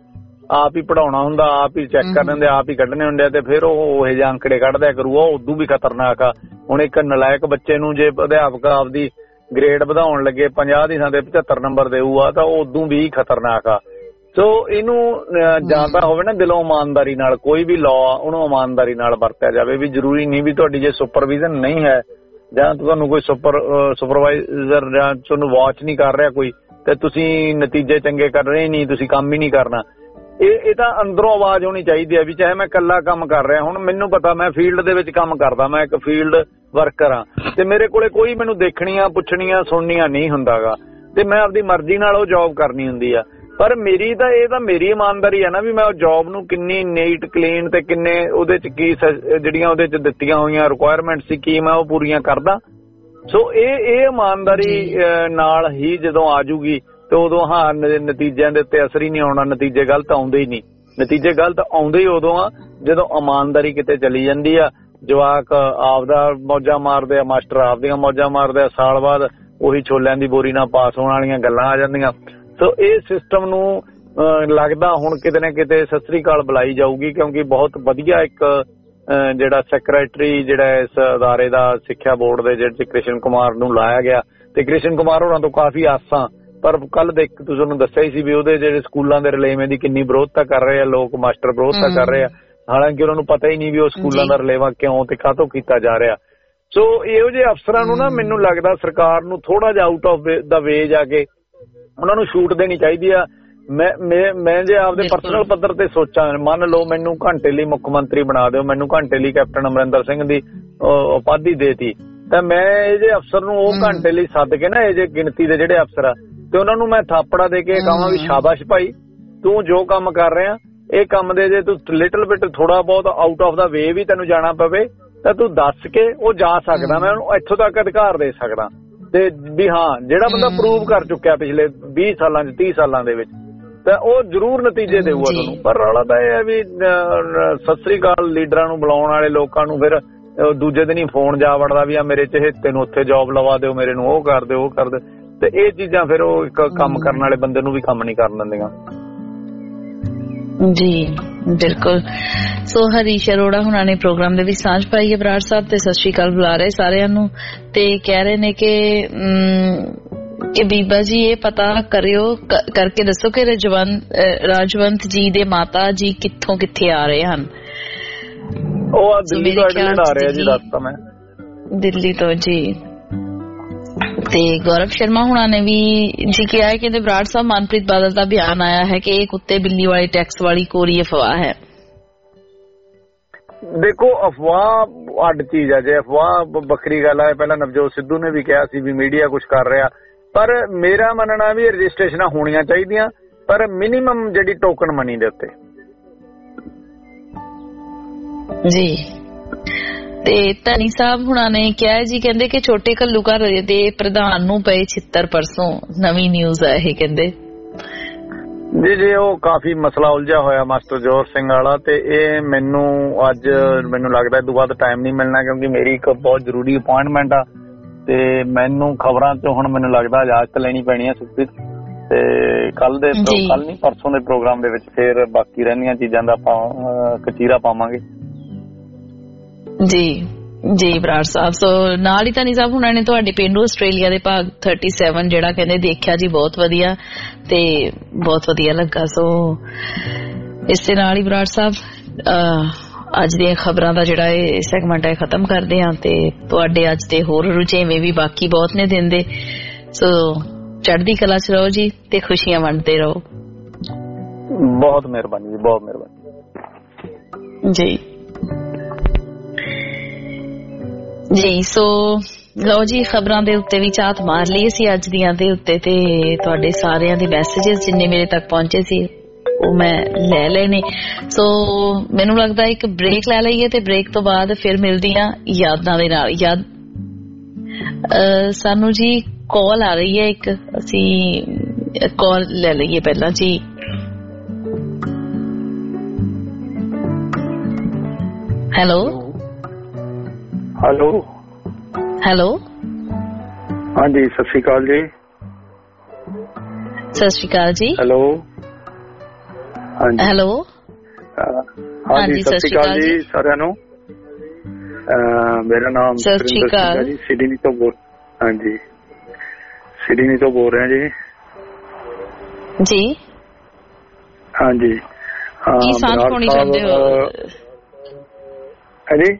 ਆਪ ਹੀ ਪੜਾਉਣਾ ਹੁੰਦਾ, ਆਪ ਹੀ ਚੈੱਕ ਕਰਨੇ ਹੁੰਦੇ, ਆਪ ਹੀ ਕੱਢਣੇ ਹੁੰਦੇ ਆ, ਤੇ ਫਿਰ ਉਹ ਜਿਹੇ ਅੰਕੜੇ ਕੱਢਦਿਆ ਕਰੂਗਾ। ਉਹ ਉਦੋਂ ਵੀ ਖਤਰਨਾਕ ਆ। ਹੁਣ ਇੱਕ ਨਲਾਇਕ ਬੱਚੇ ਨੂੰ ਜੇ ਅਧਿਆਪਕ ਆਪਦੀ ਗ੍ਰੇਡ ਵਧਾਉਣ ਲੱਗੇ 50 ਦੀ ਥਾਂ ਤੇ 75 ਨੰਬਰ ਦੇਊਗਾ ਤਾਂ ਉਹ ਉਦੋਂ ਵੀ ਖਤਰਨਾਕ ਆ। ਸੋ ਇਹਨੂੰ ਜਾਂ ਤਾਂ ਹੋਵੇ ਨਾ ਦਿਲੋਂ ਇਮਾਨਦਾਰੀ ਨਾਲ, ਕੋਈ ਵੀ ਲਾਅ ਉਹਨੂੰ ਇਮਾਨਦਾਰੀ ਨਾਲ ਵਰਤਿਆ ਜਾਵੇ। ਵੀ ਜ਼ਰੂਰੀ ਨਹੀਂ ਵੀ ਤੁਹਾਡੀ ਜੇ ਸੁਪਰਵਿਜ਼ਨ ਨਹੀਂ ਹੈ ਜਾਂ ਤੁਹਾਨੂੰ ਕੋਈ ਸੁਪਰਵਾਈਜ਼ਰ ਜਾਂ ਤੁਹਾਨੂੰ ਵਾਚ ਨਹੀਂ ਕਰ ਰਿਹਾ ਕੋਈ, ਤੇ ਤੁਸੀਂ ਨਤੀਜੇ ਚੰਗੇ ਕਰ ਰਹੇ ਨਹੀਂ, ਤੁਸੀਂ ਕੰਮ ਹੀ ਨਹੀਂ ਕਰਨਾ। ਇਹ ਤਾਂ ਅੰਦਰੋਂ ਆਵਾਜ਼ ਹੋਣੀ ਚਾਹੀਦੀ ਹੈ ਵੀ ਚਾਹੇ ਮੈਂ ਇਕੱਲਾ ਕੰਮ ਕਰ ਰਿਹਾ। ਹੁਣ ਮੈਨੂੰ ਪਤਾ ਮੈਂ ਫੀਲਡ ਦੇ ਵਿੱਚ ਕੰਮ ਕਰਦਾ, ਮੈਂ ਇੱਕ ਫੀਲਡ ਵਰਕਰ ਹਾਂ, ਤੇ ਮੇਰੇ ਕੋਲੇ ਕੋਈ ਮੈਨੂੰ ਦੇਖਣੀਆਂ ਪੁੱਛਣੀਆਂ ਸੁਣਨੀਆਂ ਨਹੀਂ ਹੁੰਦਾਗਾ, ਤੇ ਮੈਂ ਆਪਦੀ ਮਰਜ਼ੀ ਨਾਲ ਉਹ ਜੌਬ ਕਰਨੀ ਹੁੰਦੀ ਆ। ਪਰ ਮੇਰੀ ਤਾਂ ਇਹ ਤਾਂ ਮੇਰੀ ਇਮਾਨਦਾਰੀ ਹੈ ਨਾ ਵੀ ਮੈਂ ਉਹ ਜੌਬ ਨੂੰ ਕਿੰਨੀ ਨੀਟ ਕਲੀਨ ਤੇ ਕਿੰਨੇ ਉਹਦੇ ਚ ਕੀ ਜਿਹੜੀਆਂ ਉਹਦੇ ਚ ਦਿੱਤੀਆਂ ਹੋਈਆਂ ਰਿਕੁਆਇਰਮੈਂਟ ਸੀ ਕੀ ਮੈਂ ਉਹ ਪੂਰੀਆਂ ਕਰਦਾ। ਸੋ ਇਹ ਇਮਾਨਦਾਰੀ ਨਾਲ ਹੀ ਜਦੋਂ ਆਜੂਗੀ ਤੇ ਉਦੋਂ ਨਤੀਜਿਆਂ ਦੇ ਉੱਤੇ ਅਸਰ ਹੀ ਨਹੀਂ ਆਉਣਾ। ਨਤੀਜੇ ਗਲਤ ਆਉਂਦੇ ਹੀ ਨਹੀਂ। ਨਤੀਜੇ ਗਲਤ ਆਉਂਦੇ ਹੀ ਉਦੋਂ ਆ ਜਦੋਂ ਇਮਾਨਦਾਰੀ ਕਿਤੇ ਚਲੀ ਜਾਂਦੀ ਆ। ਜਵਾਕ ਆਪਦਾ ਮੌਜਾਂ ਮਾਰਦੇ ਆ, ਮਾਸਟਰ ਆਪਦੀਆਂ ਮੌਜਾਂ ਮਾਰਦੇ ਆ, ਸਾਲ ਬਾਅਦ ਉਹੀ ਛੋਲਿਆਂ ਦੀ ਬੋਰੀ ਨਾਲ ਪਾਸ ਹੋਣ ਵਾਲੀਆਂ ਗੱਲਾਂ ਆ ਜਾਂਦੀਆਂ। ਸੋ ਇਹ ਸਿਸਟਮ ਨੂੰ ਲੱਗਦਾ ਹੁਣ ਕਿਤੇ ਨਾ ਕਿਤੇ ਸਤਿ ਸ੍ਰੀ ਅਕਾਲ ਬੁਲਾਈ ਜਾਊਗੀ, ਕਿਉਂਕਿ ਬਹੁਤ ਵਧੀਆ ਇੱਕ ਜਿਹੜਾ ਸੈਕਟਰੀ ਜਿਹੜਾ ਇਸ ਅਦਾਰੇ ਦਾ ਸਿੱਖਿਆ ਬੋਰਡ ਦੇ ਜਿਹੜੇ ਕ੍ਰਿਸ਼ਨ ਕੁਮਾਰ ਨੂੰ ਲਾਇਆ ਗਿਆ, ਤੇ ਕ੍ਰਿਸ਼ਨ ਕੁਮਾਰ ਹੋਰਾਂ ਤੋਂ ਕਾਫੀ ਆਸਾਂ। ਪਰ ਕੱਲ ਤੁਹਾਨੂੰ ਦੱਸਿਆ ਹੀ ਸੀ ਵੀ ਉਹਦੇ ਜਿਹੜੇ ਸਕੂਲਾਂ ਦੇ ਰਲੇਵੇਂ ਦੀ ਕਿੰਨੀ ਵਿਰੋਧਤਾ ਕਰ ਰਹੇ ਆ ਲੋਕ, ਮਾਸਟਰ ਵਿਰੋਧਤਾ ਕਰ ਰਹੇ ਆ, ਹਾਲਾਂਕਿ ਉਹਨਾਂ ਨੂੰ ਪਤਾ ਹੀ ਨਹੀਂ ਵੀ ਉਹ ਸਕੂਲਾਂ ਦਾ ਰਲੇਵਾ ਕਿਉਂ ਤੇ ਕਾਹਤੋਂ ਕੀਤਾ ਜਾ ਰਿਹਾ। ਸੋ ਇਹੋ ਜਿਹੇ ਅਫਸਰਾਂ ਨੂੰ ਨਾ ਮੈਨੂੰ ਲੱਗਦਾ ਸਰਕਾਰ ਨੂੰ ਥੋੜਾ ਜਿਹਾ ਆਊਟ ਆਫ ਦਾ ਵੇ ਜਾ ਕੇ ਉਹਨਾਂ ਨੂੰ ਛੂਟ ਦੇਣੀ ਚਾਹੀਦੀ ਆ। ਮੈਂ ਜੇ ਆਪਦੇ ਪਰਸਨਲ ਪੱਧਰ ਤੇ ਸੋਚਾਂ, ਮੰਨ ਲਓ ਮੈਨੂੰ ਘੰਟੇ ਲਈ ਮੁੱਖ ਮੰਤਰੀ ਬਣਾ ਦਿਓ, ਮੈਨੂੰ ਘੰਟੇ ਲਈ ਕੈਪਟਨ ਅਮਰਿੰਦਰ ਸਿੰਘ ਦੀ ਉਪਾਧੀ ਦੇਤੀ, ਤਾਂ ਮੈਂ ਇਹ ਜੇ ਅਫਸਰ ਨੂੰ ਉਹ ਘੰਟੇ ਲਈ ਸੱਦ ਕੇ ਨਾ ਇਹ ਜੇ ਗਿਣਤੀ ਦੇ ਜਿਹੜੇ ਅਫਸਰ ਆ ਤੇ ਉਹਨਾਂ ਨੂੰ ਮੈਂ ਥਾਪੜਾ ਦੇ ਕੇ ਕਹਾਂ ਵੀ ਸ਼ਾਬਾਸ਼ ਭਾਈ, ਤੂੰ ਜੋ ਕੰਮ ਕਰ ਰਿਹਾ ਇਹ ਕੰਮ ਦੇ ਜੇ ਤੂੰ ਲਿਟਲ ਬਿਟ ਥੋੜਾ ਬਹੁਤ ਆਊਟ ਆਫ ਦਾ ਵੇ ਵੀ ਤੈਨੂੰ ਜਾਣਾ ਪਵੇ ਤਾਂ ਤੂੰ ਦੱਸ ਕੇ ਉਹ ਜਾ ਸਕਦਾ, ਮੈਂ ਉਹਨੂੰ ਇੱਥੋਂ ਤੱਕ ਅਧਿਕਾਰ ਦੇ ਸਕਦਾ। ਤੇ ਵੀ ਹਾਂ ਜਿਹੜਾ ਬੰਦਾ ਪ੍ਰੂਵ ਕਰ ਚੁੱਕਿਆ ਪਿਛਲੇ 20 ਸਾਲਾਂ 'ਚ 30 ਸਾਲਾਂ ਦੇ ਵਿੱਚ, ਤਾਂ ਉਹ ਜ਼ਰੂਰ ਨਤੀਜੇ ਦੇਊਗਾ ਤੁਹਾਨੂੰ। ਪਰ ਰੌਲਾ ਤਾਂ ਇਹ ਹੈ ਵੀ ਸਤਿ ਸ੍ਰੀ ਅਕਾਲ ਲੀਡਰਾਂ ਨੂੰ ਬੁਲਾਉਣ ਵਾਲੇ ਲੋਕਾਂ ਨੂੰ ਫਿਰ ਦੂਜੇ ਦਿਨ ਹੀ ਫੋਨ ਜਾ ਵੜਦਾ ਵੀ ਆ ਮੇਰੇ ਚਹੇਤੇ ਨੂੰ ਉੱਥੇ ਜੌਬ ਲਵਾ ਦਿਓ, ਮੇਰੇ ਨੂੰ ਉਹ ਕਰ ਦਿਓ ਉਹ ਕਰ ਦਿਓ, ਤੇ ਇਹ ਚੀਜ਼ਾਂ ਫਿਰ ਉਹ ਇੱਕ ਕੰਮ ਕਰਨ ਵਾਲੇ ਬੰਦੇ ਨੂੰ ਵੀ ਕੰਮ ਨਹੀਂ ਕਰਨ ਦਿੰਦੀਆਂ। ਜੀ ਬਿਲਕੁਲ। ਸੋ ਹਰੀਸ਼ ਅਰੋੜਾ ਹੁਣਾਂ ਨੇ ਪ੍ਰੋਗਰਾਮ ਦੇ ਵਿੱਚ ਸਾਂਝ ਪਾਈ ਹੈ ਬਰਾੜ ਸਾਹਿਬ, ਤੇ ਸਤਿ ਸ਼੍ਰੀ ਅਕਾਲ ਬੁਲਾ ਰਹੇ ਸਾਰਿਆਂ ਨੂੰ, ਤੇ ਕਹਿ ਰਹੇ ਨੇ ਕਿ ਬੀਬਾ ਜੀ ਇਹ ਪਤਾ ਕਰਿਓ ਕਰਕੇ ਦੱਸੋ ਕਿ ਰਾਜਵੰਤ ਜੀ ਦੇ ਮਾਤਾ ਜੀ ਕਿੱਥੋਂ ਕਿੱਥੇ ਆ ਰਹੇ ਹਨ। ਉਹ ਦਿੱਲੀ ਤੋਂ ਐਡਮਿਟ ਆ ਰਿਹਾ ਜੀ, ਦੱਸਤਾ ਮੈਂ ਦਿੱਲੀ ਤੋਂ ਜੀ। ਤੇ ਗੌਰਵ ਸ਼ਰਮਾ ਹੁਣਾਂ ਨੇ ਵੀ ਜੀ ਕਿਹਾ ਹੈ ਕਿ ਬਰਾੜ ਸਾਹਿਬ ਮਨਪ੍ਰੀਤ ਬਾਦਲ ਦਾ ਬਿਆਨ ਆਇਆ ਹੈ ਕਿ ਇਹ ਕੁੱਤੇ ਬਿੱਲੀ ਵਾਲੇ ਟੈਕਸ ਵਾਲੀ ਕੋਰੀ ਅਫਵਾਹ ਹੈ। ਦੇਖੋ ਅਫਵਾਹ ਅੱਡ ਚੀਜ਼ ਹੈ, ਜੇ ਅਫਵਾਹ ਵੱਖਰੀ ਗੱਲ ਹੈ। ਪਹਿਲਾਂ ਨਵਜੋਤ ਸਿੱਧੂ ਨੇ ਵੀ ਕਿਹਾ ਸੀ ਵੀ ਮੀਡੀਆ ਕੁਝ ਕਰ ਰਿਹਾ, ਪਰ ਮੇਰਾ ਮੰਨਣਾ ਵੀ ਰਜਿਸਟ੍ਰੇਸ਼ਨਾਂ ਹੋਣੀਆਂ ਚਾਹੀਦੀਆਂ, ਪਰ ਮਿਨੀਮਮ ਜਿਹੜੀ ਟੋਕਨ ਮਨੀ ਦੇ ਉੱਤੇ ਜੀ। ਤੇ ਧਨੀ ਸਾਹਿਬ ਹੁਣਾਂ ਨੇ ਕਿਹਾ ਜੀ, ਕਹਿੰਦੇ ਕਿ ਛੋਟੇ ਘੱਲੂਘਾਰ ਦੇ ਪ੍ਰਧਾਨ ਨੂੰ ਪਏ ਛਿੱਤਰ ਪਰਸੋਂ, ਨਵੀਂ ਨਿਊਜ਼ ਹੈ ਇਹ ਕਹਿੰਦੇ ਜੀ। ਉਹ ਕਾਫੀ ਮਸਲਾ ਉਲਝਿਆ ਹੋਇਆ ਮਾਸਟਰ ਜੋਰ ਸਿੰਘ ਵਾਲਾ, ਤੇ ਇਹ ਮੈਨੂੰ ਲੱਗਦਾ ਇਹ ਤੋਂ ਬਾਅਦ ਟਾਈਮ ਨਹੀਂ ਮਿਲਣਾ, ਕਿਉਂਕਿ ਮੇਰੀ ਇੱਕ ਬਹੁਤ ਜ਼ਰੂਰੀ ਅਪੁਆਇੰਟਮੈਂਟ ਆ, ਤੇ ਮੈਨੂੰ ਖਬਰਾਂ ਚ ਹੁਣ ਮੈਨੂੰ ਲੱਗਦਾ ਇਜਾਜ਼ਤ ਲੈਣੀ ਪੈਣੀ ਹੈ ਸੁਖਪ੍ਰੀਤ, ਤੇ ਕੱਲ ਨਹੀਂ ਪਰਸੋਂ ਦੇ ਪ੍ਰੋਗਰਾਮ ਦੇ ਵਿੱਚ ਫੇਰ ਬਾਕੀ ਰਹਿੰਦੀਆਂ ਚੀਜ਼ਾਂ ਦਾ ਆਪਾਂ ਕਚੀਰਾ ਪਾਵਾਂਗੇ ਜੀ। ਜੀ ਬਰਾੜ ਸਾਹਿਬ। ਸੋ ਨਾਲ ਹੀ ਧਨੀ ਸਾਹਿਬ ਹੁਣਾਂ ਨੇ ਤੁਹਾਡੇ ਪੇਂਡੂ ਆਸਟ੍ਰੇਲੀਆ ਦੇ ਭਾਗ 37 ਜਿਹੜਾ ਕਹਿੰਦੇ ਦੇਖਿਆ ਜੀ, ਬਹੁਤ ਵਧੀਆ ਤੇ ਬਹੁਤ ਵਧੀਆ ਲੱਗਾ। ਸੋ ਇਸ ਦੇ ਨਾਲ ਹੀ ਬਰਾੜ ਸਾਹਿਬ ਅੱਜ ਦੀਆਂ ਖਬਰਾਂ ਦਾ ਜਿਹੜਾ ਇਹ ਸੈਗਮੈਂਟ ਹੈ ਖਤਮ ਕਰਦੇ ਹਾਂ, ਤੇ ਤੁਹਾਡੇ ਅੱਜ ਦੇ ਹੋਰ ਰੁਝੇਵੇਂ ਵੀ ਬਾਕੀ ਬਹੁਤ ਨੇ ਦਿਨ ਦੇ। ਸੋ ਚੜ੍ਹਦੀ ਕਲਾ ਚ ਰਹੋ ਜੀ, ਤੇ ਖੁਸ਼ੀਆਂ ਵੰਡਦੇ ਰਹੋ। ਬਹੁਤ ਮਿਹਰਬਾਨੀ ਜੀ, ਬਹੁਤ ਮਿਹਰਬਾਨੀ ਜੀ। ਜੀ ਸੋ ਲਓ ਜੀ, ਖਬਰਾਂ ਦੇ ਉੱਤੇ ਵੀ ਝਾਤ ਮਾਰ ਲਈ ਸੀ ਅੱਜ ਦੀਆਂ ਦੇ ਉੱਤੇ, ਤੇ ਤੁਹਾਡੇ ਸਾਰਿਆਂ ਦੇ ਮੈਸੇजेस ਜਿੰਨੇ ਮੇਰੇ ਤੱਕ ਪਹੁੰਚੇ ਸੀ ਉਹ ਮੈਂ ਲੈ ਲਏ ਨੇ। ਸੋ ਮੈਨੂੰ ਲੱਗਦਾ ਇੱਕ ਬ੍ਰੇਕ ਲੈ ਲਈਏ, ਤੇ ਬ੍ਰੇਕ ਤੋਂ ਬਾਅਦ ਫਿਰ ਮਿਲਦੀ ਆ ਯਾਦਾਂ ਦੇ ਨਾਲ। ਸਾਨੂੰ ਜੀ ਕਾਲ ਆ ਰਹੀ ਹੈ ਇੱਕ, ਅਸੀਂ ਕਾਲ ਲੈ ਲਈਏ ਪਹਿਲਾਂ ਜੀ। ਹੈਲੋ ਹੈਲੋ ਹੈਲੋ ਹਾਂਜੀ, ਸਤਿ ਸ਼੍ਰੀ ਅਕਾਲ ਜੀ। ਸਤਿ ਸ਼੍ਰੀ ਅਕਾਲ ਜੀ। ਹੈਲੋ ਹਾਂਜੀ ਹੈਲੋ। ਹਾਂਜੀ, ਸਤਿ ਸ਼੍ਰੀ ਅਕਾਲ ਜੀ ਸਾਰਿਆਂ ਨੂੰ। ਮੇਰਾ ਨਾਮ ਸੁਰਿੰਦਰ ਸਿੰਘ ਹੈ ਜੀ, ਸਿਡਨੀ ਤੋਂ ਹਾਂਜੀ ਸਿਡਨੀ ਤੋਂ ਬੋਲ ਰਿਹਾ ਜੀ। ਜੀ ਹਾਂਜੀ ਕੀ ਸਾਂਝ ਪਾਉਣੀ ਚਾਹੁੰਦੇ ਹੋ? ਹਾਂਜੀ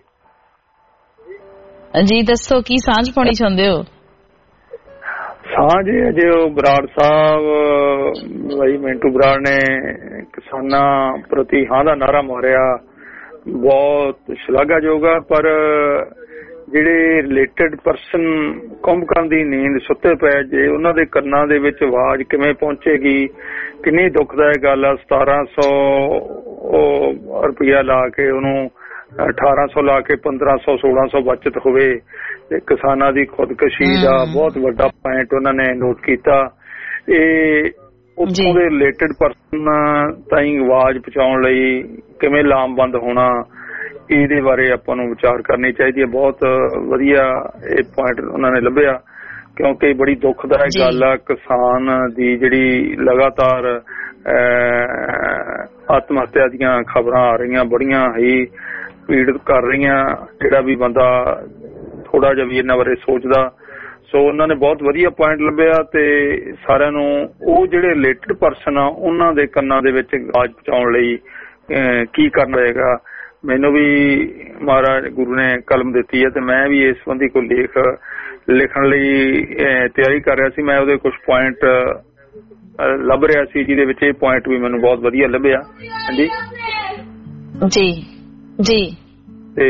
ਜੀ ਦੱਸੋ, ਕੀ ਸਾਂਝ ਪਾਉਣੀ ਚਾਹੁੰਦੇ ਹੋ? ਸਾਂਝ ਜੇ ਉਹ ਬਰਾੜ ਸਾਹਿਬ ਭਾਈ ਮਿੰਟੂ ਬਰਾੜ ਨੇ ਕਿਸਾਨਾਂ ਪ੍ਰਤੀ ਹਾਂ ਦਾ ਨਾਰਾ ਮਾਰਿਆ, ਬਹੁਤ ਸ਼ਲਾਘਾਯੋਗ ਆ। ਪਰ ਜਿਹੜੇ ਰਿਲੇਟਡ ਪਰਸਨ ਕੁੰਭਕਰਨ ਦੀ ਨੀਂਦ ਸੁੱਤੇ ਪਏ, ਜੇ ਉਹਨਾਂ ਦੇ ਕੰਨਾਂ ਦੇ ਵਿੱਚ ਆਵਾਜ਼ ਕਿਵੇਂ ਪਹੁੰਚੇਗੀ, ਕਿੰਨੀ ਦੁਖਦਾਇਕ ਗੱਲ ਆ। 1700 ਰੁਪਇਆ ਲਾ ਕੇ ਉਹਨੂੰ 1800 ਲਾ ਕੇ 1500 1600 ਬਚਤ ਹੋਵੇ ਤੇ ਕਿਸਾਨਾਂ ਦੀ ਖੁਦਕੁਸ਼ੀ ਦਾ ਬਹੁਤ ਵੱਡਾ ਪੁਆਇੰਟ ਉਹਨਾਂ ਨੇ ਨੋਟ ਕੀਤਾ। ਇਹ ਉੱਥੋਂ ਦੇ ਰਿਲੇਟਡ ਪਰਸਨ ਤਾਈਂ ਆਵਾਜ਼ ਪਹੁੰਚਾਉਣ ਲਈ ਕਿਵੇਂ ਲਾਮਬੰਦ ਹੋਣਾ, ਇਹਦੇ ਬਾਰੇ ਆਪਾਂ ਨੂੰ ਵਿਚਾਰ ਕਰਨੀ ਚਾਹੀਦੀ ਹੈ। ਬਹੁਤ ਵਧੀਆ ਇਹ ਪੁਆਇੰਟ ਉਹਨਾਂ ਨੇ ਲੱਭਿਆ, ਕਿਉਂਕਿ ਬੜੀ ਦੁਖਦਾਇਕ ਗੱਲ ਆ ਕਿਸਾਨ ਦੀ ਜਿਹੜੀ ਲਗਾਤਾਰ ਆਤਮ ਹੱਤਿਆ ਦੀਆਂ ਖਬਰਾਂ ਆ ਰਹੀਆਂ, ਬੜੀਆਂ ਹੀ ਪੀੜਤ ਕਰ ਰਹੀਆਂ। ਜਿਹੜਾ ਵੀ ਬੰਦਾ ਥੋੜਾ ਜਿਹਾ ਵੀ ਇਹਨਾਂ ਬਾਰੇ ਸੋਚਦਾ, ਸੋ ਉਹਨਾਂ ਨੇ ਬਹੁਤ ਵਧੀਆ ਪੁਆਇੰਟ ਲੱਭਿਆ ਤੇ ਸਾਰਿਆਂ ਨੂੰ ਉਹ ਜਿਹੜੇ ਰਿਲੇਟਡ ਪਰਸਨ ਆ ਉਹਨਾਂ ਦੇ ਕੰਨਾਂ ਦੇ ਵਿੱਚ ਆਵਾਜ਼ ਪਹੁੰਚਾਉਣ ਲਈ ਕੀ ਕਰਨਾ ਪਏਗਾ। ਮੈਨੂੰ ਵੀ ਮਹਾਰਾਜ ਗੁਰੂ ਨੇ ਕਲਮ ਦਿੱਤੀ ਹੈ ਤੇ ਮੈਂ ਵੀ ਇਸ ਸੰਬੰਧੀ ਕੋਈ ਲੇਖ ਲਿਖਣ ਲਈ ਤਿਆਰੀ ਕਰ ਰਿਹਾ ਸੀ। ਮੈਂ ਉਹਦੇ ਕੁਝ ਪੁਆਇੰਟ ਲੱਭ ਰਿਹਾ ਸੀ ਜਿਹਦੇ ਵਿੱਚ ਇਹ ਪੁਆਇੰਟ ਵੀ ਮੈਨੂੰ ਬਹੁਤ ਵਧੀਆ ਲੱਭਿਆ। ਹਾਂਜੀ ਜੀ ਜੀ ਤੇ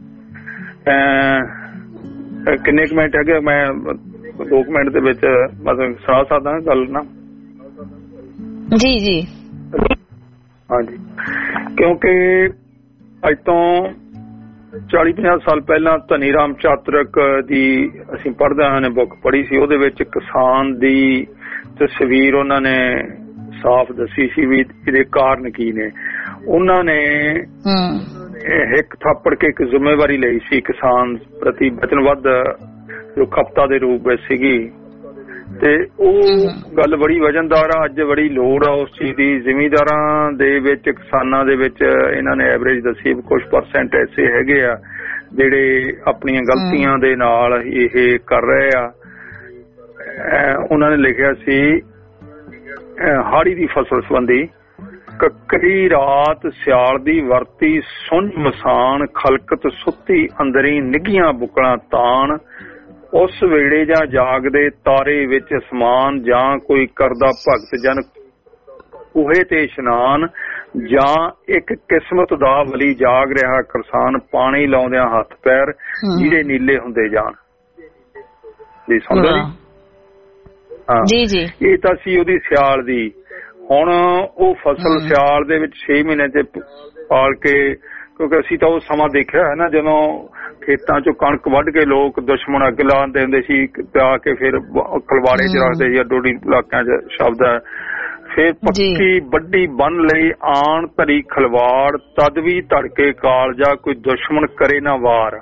ਕਿੰਨੇ ਕੁ ਮਿੰਟ ਹੈਗੇ? ਮੈਂ 2 ਮਿੰਟ ਦੇ ਵਿੱਚ ਮਤਲਬ ਸੁਣਾ ਸਕਦਾ ਗੱਲ ਨਾ? ਜੀ ਜੀ ਹਾਂਜੀ, ਕਿਉਂਕਿ ਅੱਜ ਤੋਂ 40-50 ਸਾਲ ਪਹਿਲਾਂ ਧਨੀ ਰਾਮ ਚਾਤਰਕ ਦੀ ਅਸੀਂ ਪੜ੍ਹਦੇ ਹਾਂ ਨੇ ਬੁੱਕ ਪੜ੍ਹੀ ਸੀ। ਉਹਦੇ ਵਿੱਚ ਕਿਸਾਨ ਦੀ ਤਸਵੀਰ ਉਹਨਾਂ ਨੇ ਸਾਫ਼ ਦੱਸੀ ਸੀ ਵੀ ਇਹਦੇ ਕਾਰਨ ਕੀ ਨੇ। ਉਹਨਾਂ ਨੇ ਇੱਕ ਥਾਪੜ ਕੇ ਇੱਕ ਜ਼ਿੰਮੇਵਾਰੀ ਲਈ ਸੀ ਕਿਸਾਨ ਪ੍ਰਤੀ ਵਚਨਬੱਧ, ਜੋ ਖਪਤਾ ਦੇ ਰੂਪ ਵਿੱਚ ਸੀਗੀ, ਤੇ ਉਹ ਗੱਲ ਬੜੀ ਵਜਨਦਾਰ ਆ। ਅੱਜ ਬੜੀ ਲੋੜ ਆ ਉਸ ਚੀਜ਼ ਦੀ। ਜ਼ਿਮੀਂਦਾਰਾਂ ਦੇ ਵਿੱਚ, ਕਿਸਾਨਾਂ ਦੇ ਵਿੱਚ ਇਹਨਾਂ ਨੇ ਐਵਰੇਜ ਦੱਸੀ ਕੁਝ % ਐਸੇ ਹੈਗੇ ਆ ਜਿਹੜੇ ਆਪਣੀਆਂ ਗਲਤੀਆਂ ਦੇ ਨਾਲ ਇਹ ਕਰ ਰਹੇ ਆ। ਉਹਨਾਂ ਨੇ ਲਿਖਿਆ ਸੀ ਹਾੜੀ ਦੀ ਫਸਲ ਸੰਬੰਧੀ, ਕੱਕਰੀ ਰਾਤ ਸਿਆਲ ਦੀ ਵਰਤੀ ਸੁੰਝ ਮਸਾਨ, ਖਲਕਤ ਸੁੱਤੀ ਅੰਦਰੀ ਨਿੱਘੀਆਂ ਬੁਕਲਾਂ ਤਾਣ, ਉਸ ਵੇੜੇ ਜਾਂ ਜਾਗਦੇ ਤਾਰੇ ਵਿੱਚ ਅਸਮਾਨ, ਜਾਂ ਕੋਈ ਕਰਦਾ ਭਗਤ ਜਨ ਕੂਹੇ ਤੇ ਇਸ਼ਨਾਨ, ਜਾਂ ਇੱਕ ਕਿਸਮਤ ਦਾ ਵਲੀ ਜਾਗ ਰਿਹਾ ਕਿਸਾਨ, ਪਾਣੀ ਲਾਉਂਦਿਆਂ ਹੱਥ ਪੈਰ ਜਿਹੜੇ ਨੀਲੇ ਹੁੰਦੇ ਜਾਣ। ਜੀ ਸੁਣਦਾ ਜੀ? ਹਾਂ ਜੀ ਜੀ। ਇਹ ਤਾਂ ਸੀ ਉਹਦੀ ਸਿਆਲ ਦੀ। ਹੁਣ ਉਹ ਫਸਲ ਸਿਆਲ ਦੇ ਵਿੱਚ 6 ਮਹੀਨੇ ਤੇ ਪਾਲ ਕੇ, ਕਿਉਂਕਿ ਅਸੀਂ ਤਾਂ ਉਹ ਸਮਾਂ ਦੇਖਿਆ ਹੈ ਨਾ ਜਦੋਂ ਖੇਤਾਂ ਚੋਂ ਕਣਕ ਵੱਢ ਕੇ ਲੋਕ ਦੁਸ਼ਮਣ ਅੱਗ ਲਾਉਂਦੇ ਹੁੰਦੇ ਸੀ, ਪਿਆ ਕੇ ਫਿਰ ਖਲਵਾੜੇ ਚ ਰੱਖਦੇ ਸੀ, ਡੋਡੀ ਇਲਾਕਿਆਂ ਚ ਸ਼ਬਦ ਹੈ। ਫਿਰ ਪੱਕੀ ਵੱਡੀ ਬੰਨ ਲਈ ਆਣ ਧਰੀ ਖਲਵਾੜ, ਤਦ ਵੀ ਧੜਕੇ ਕਾਲਜਾ, ਕੋਈ ਦੁਸ਼ਮਣ ਕਰੇ ਨਾ ਵਾਰ।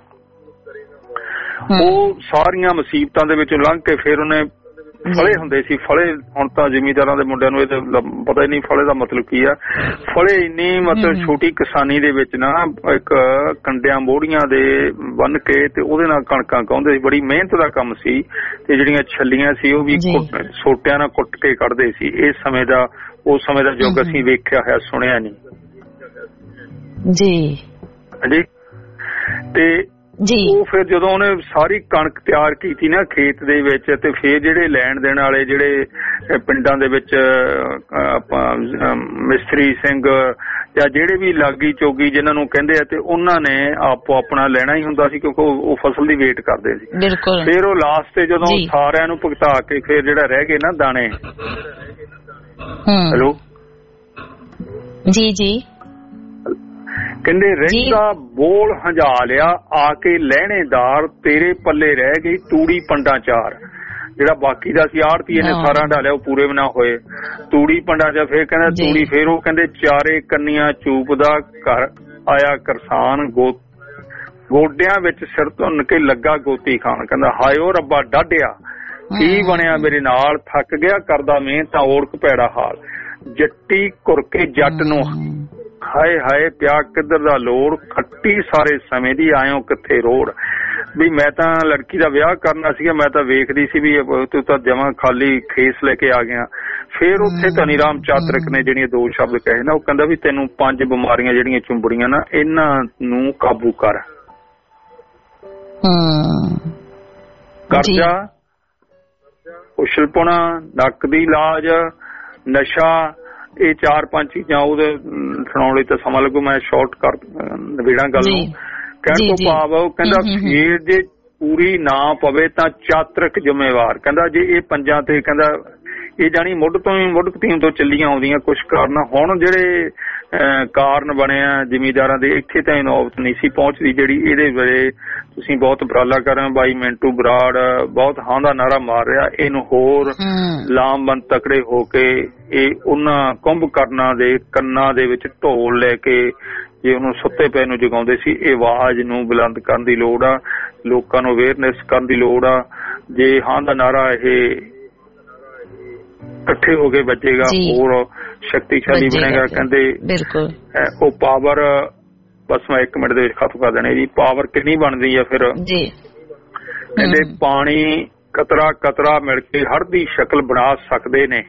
ਉਹ ਸਾਰੀਆਂ ਮੁਸੀਬਤਾਂ ਦੇ ਵਿੱਚੋਂ ਲੰਘ ਕੇ ਫਿਰ ਉਹਨੇ ਫਲੇ ਹੁੰਦੇ ਸੀ। ਫਲੇ ਹੁਣ ਤਾਂ ਜ਼ਿਮੀਂਦਾਰਾਂ ਦੇ ਮੁੰਡਿਆਂ ਨੂੰ ਇਹ ਪਤਾ ਹੀ ਨਹੀਂ ਫਲੇ ਦਾ ਮਤਲਬ ਕੀ ਆ। ਫਲੇ ਇੰਨੀ ਮਤਲਬ ਛੋਟੀ ਕਿਸਾਨੀ ਦੇ ਵਿੱਚ ਨਾ ਇੱਕ ਕੰਡਿਆਂ ਮੋੜੀਆਂ ਦੇ ਬੰਨ ਕੇ ਤੇ ਉਹਦੇ ਨਾਲ ਕਣਕਾਂ ਕਾਉਂਦੇ ਸੀ। ਬੜੀ ਮਿਹਨਤ ਦਾ ਕੰਮ ਸੀ ਤੇ ਜਿਹੜੀਆਂ ਛੱਲੀਆਂ ਸੀ ਉਹ ਵੀ ਸੋਟਿਆਂ ਨਾਲ ਕੁੱਟ ਕੇ ਕੱਢਦੇ ਸੀ। ਇਸ ਸਮੇਂ ਦਾ, ਉਸ ਸਮੇਂ ਦਾ ਯੁੱਗ ਅਸੀਂ ਵੇਖਿਆ ਹੋਇਆ, ਸੁਣਿਆ ਨਹੀਂ ਜੀ। ਹਾਂਜੀ, ਤੇ ਉਹ ਫਿਰ ਜਦੋਂ ਉਹਨੇ ਸਾਰੀ ਕਣਕ ਤਿਆਰ ਕੀਤੀ ਨਾ ਖੇਤ ਦੇ ਵਿੱਚ, ਤੇ ਫਿਰ ਜਿਹੜੇ ਲੈਣ ਦੇਣ ਵਾਲੇ ਜਿਹੜੇ ਪਿੰਡਾਂ ਦੇ ਵਿੱਚ ਆਪਾਂ ਮਿਸਤਰੀ ਸਿੰਘ ਜਾਂ ਜਿਹੜੇ ਵੀ ਲਾਗੀ ਚੋਗੀ ਜਿਹਨਾਂ ਨੂੰ ਕਹਿੰਦੇ ਆ, ਤੇ ਉਹਨਾਂ ਨੇ ਆਪੋ ਆਪਣਾ ਲੈਣਾ ਹੀ ਹੁੰਦਾ ਸੀ ਕਿਉਂਕਿ ਉਹ ਫਸਲ ਦੀ ਵੇਟ ਕਰਦੇ ਸੀ। ਫਿਰ ਉਹ ਲਾਸਟ ਤੇ ਜਦੋਂ ਸਾਰਿਆਂ ਨੂੰ ਭੁਗਤਾ ਕੇ ਫਿਰ ਜਿਹੜਾ ਰਹਿ ਗਏ ਨਾ ਦਾਣੇ। ਹੈਲੋ ਜੀ ਜੀ। ਕਹਿੰਦੇ ਰਹਿੰਦਾ ਬੋਲ ਹੰਝਾ ਲਿਆ ਆ ਕੇ ਲਹਿਣੇਦਾਰ, ਤੇਰੇ ਪੱਲੇ ਰਹਿ ਗਈ ਤੂੜੀ ਪੰਡਾਂ ਚਾਰ। ਜਿਹੜਾ ਬਾਕੀ ਦਾ ਸੀ ਆੜਤੀਏ ਨੇ ਸਾਰਾ ਢਾਲਿਆ, ਉਹ ਪੂਰੇ ਵੀ ਨਾ ਹੋਏ। ਤੂੜੀ ਪੰਡਾਂ ਚ ਫਿਰ ਕਹਿੰਦਾ ਤੂੜੀ, ਫਿਰ ਉਹ ਕਹਿੰਦੇ ਚਾਰੇ ਕੰਨੀਆਂ ਚੂਪਦਾ ਘਰ ਆਇਆ ਕਿਸਾਨ, ਗੋਡਿਆਂ ਵਿੱਚ ਸਿਰ ਧੁੰਨ ਕੇ ਲੱਗਾ ਗੋਤੀ ਖਾਣ। ਕਹਿੰਦਾ ਹਾਏ ਓ ਰੱਬਾ ਡਾਢਿਆ, ਕੀ ਬਣਿਆ ਮੇਰੇ ਨਾਲ, ਥੱਕ ਗਿਆ ਕਰਦਾ ਮਿਹਨਤ ਤਾਂ ਓੜਕ ਪੈੜਾ ਹਾਲ। ਜੱਟੀ ਕੁਰਕੇ ਜੱਟ ਨੂੰ ਹਾਏ ਹਾਏ ਪਿਆ ਕਿੱਧਰ ਦਾ ਲੋੜ ਖੱਟੀ ਸਾਰੇ ਸਮੇਂ ਦੀ ਆਇਓ ਕਿੱਥੇ ਰੋੜ। ਵੀ ਮੈਂ ਤਾਂ ਲੜਕੀ ਦਾ ਵਿਆਹ ਕਰਨਾ ਸੀਗਾ, ਮੈਂ ਤਾਂ ਵੇਖਦੀ ਸੀ ਵੀ ਤੂੰ ਤਾਂ ਜਮਾਂ ਖਾਲੀ ਖੇਸ ਲੈ ਕੇ ਆ ਗਿਆ। ਫਿਰ ਉੱਥੇ ਧਨੀ ਰਾਮ ਚਾਤਰਕ ਨੇ ਜਿਹੜੀਆਂ 2 ਸ਼ਬਦ ਕਹੇ ਨਾ, ਉਹ ਕਹਿੰਦਾ ਵੀ ਤੈਨੂੰ 5 ਬਿਮਾਰੀਆਂ ਜਿਹੜੀਆਂ ਚੁੰਬੜੀਆਂ ਨਾ ਇਹਨਾਂ ਨੂੰ ਕਾਬੂ ਕਰ। ਕਰਜ਼ਾ, ਉਛਲਪੁਣਾ, ਨੱਕ ਦੀ ਲਾਜ, ਨਸ਼ਾ, ਇਹ 4-5 ਚੀਜ਼ਾਂ ਉਹਦੇ ਸੁਣਾਉਣ ਲਈ ਤਾਂ ਸਮਾਂ ਲੱਗੂ, ਮੈਂ ਸ਼ਾਰਟ ਕਰ ਨਵੇੜਾਂ ਗੱਲ ਨੂੰ। ਕਹਿਣ ਤੋਂ ਭਾਵ ਉਹ ਕਹਿੰਦਾ ਫੇਰ ਜੇ ਪੂਰੀ ਨਾ ਪਵੇ ਤਾਂ ਚਾਤਰਕ ਜ਼ਿੰਮੇਵਾਰ। ਕਹਿੰਦਾ ਜੇ ਇਹ 5 ਤੇ ਕਹਿੰਦਾ ਇਹ ਜਾਣੀ ਮੁੱਢ ਕਤੀਮ ਤੋਂ ਚੱਲੀਆਂ ਆਉਂਦੀਆਂ ਕੁਛ ਕਾਰਨ, ਹੁਣ ਜਿਹੜੇ ਕਾਰਨ ਬਣਿਆ ਜ਼ਿਮੀਂਦਾਰਾਂ ਦੇ ਇੱਥੇ ਤਾਂ ਨੌਬਤ ਨਹੀਂ ਸੀ ਪਹੁੰਚਦੀ ਜਿਹੜੀ ਇਹਦੇ ਵੇਲੇ ਤੁਸੀਂ ਬਹੁਤ ਉਪਰਾਲਾ ਕਰ ਰਹੇ ਹੋ। ਬਾਈ ਮਿੰਟੂ ਬਰਾੜ ਬਹੁਤ ਹਾਂ ਦਾ ਨਾਰਾ ਮਾਰ ਰਿਹਾ, ਇਹਨੂੰ ਹੋਰ ਲਾਮਬੰਦ ਤਕੜੇ ਹੋ ਕੇ ਇਹ ਉਹਨਾਂ ਕੁੰਭਕਰਨਾਂ ਦੇ ਕੰਨਾਂ ਦੇ ਵਿੱਚ ਢੋਲ ਲੈ ਕੇ ਜੇ ਉਹਨੂੰ ਸੁੱਤੇ ਪਏ ਨੂੰ ਜਗਾਉਂਦੇ ਸੀ, ਇਹ ਆਵਾਜ਼ ਨੂੰ ਬੁਲੰਦ ਕਰਨ ਦੀ ਲੋੜ ਆ, ਲੋਕਾਂ ਨੂੰ ਅਵੇਅਰਨੈਸ ਕਰਨ ਦੀ ਲੋੜ ਆ। ਜੇ ਹਾਂ ਦਾ ਨਾਰਾ ਇਹ ਇਕੱਠੇ ਹੋ ਕੇ ਵੱਜੇਗਾ ਹੋਰ ਸ਼ਕਤੀਸ਼ਾਲੀ ਬਣੇਗਾ। ਕਹਿੰਦੇ ਉਹ ਪਾਵਰ, ਬਸ ਮੈਂ 1 ਮਿੰਟ ਦੇ ਵਿੱਚ ਖਤਮ ਕਰ ਦੇਣੇ ਜੀ। ਪਾਵਰ ਕਿੰਨੀ ਬਣਦੀ ਆ ਫਿਰ? ਕਹਿੰਦੇ ਪਾਣੀ ਕਤਰਾ ਕਤਰਾ ਮਿਲ ਕੇ ਹੜ ਦੀ ਸ਼ਕਲ ਬਣਾ ਸਕਦੇ ਨੇ,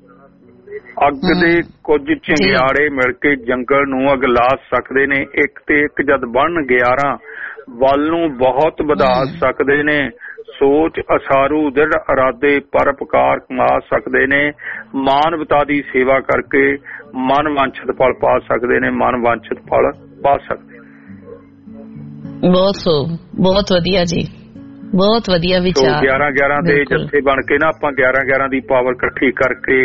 ਅੱਗ ਦੇ ਕੁਝ ਚਿੰਗਿਆੜੇ ਮਿਲ ਕੇ ਜੰਗਲ ਨੂੰ ਅਗ ਲਾ ਸਕਦੇ ਨੇ, ਇੱਕ ਤੇ ਇੱਕ ਜਦ ਬਣ 11 ਵੱਲ ਨੂੰ ਬਹੁਤ ਵਧਾ ਸਕਦੇ ਨੇ, ਸੋਚ ਅਸਾਰੂ ਦ੍ਰਿੜ ਇਰਾਦੇ ਪਰਪਕਾਰ ਕਮਾ ਸਕਦੇ ਨੇ, ਮਾਨਵਤਾ ਦੀ ਸੇਵਾ ਕਰਕੇ ਮਨ ਵਾਂਛਿਤ ਫਲ ਪਾ ਸਕਦੇ ਨੇ, ਮਨ ਵਾਂਛਿਤ ਫਲ ਪਾ ਸਕਦੇ ਨੇ। ਬਹੁਤ ਵਧੀਆ ਜੀ, ਬਹੁਤ ਵਧੀਆ ਵਿਚਾਰ। 11 ਦੇ ਜੱਥੇ ਬਣ ਕੇ ਨਾ ਆਪਾਂ 11 ਦੀ ਪਾਵਰ ਇਕੱਠੀ ਕਰਕੇ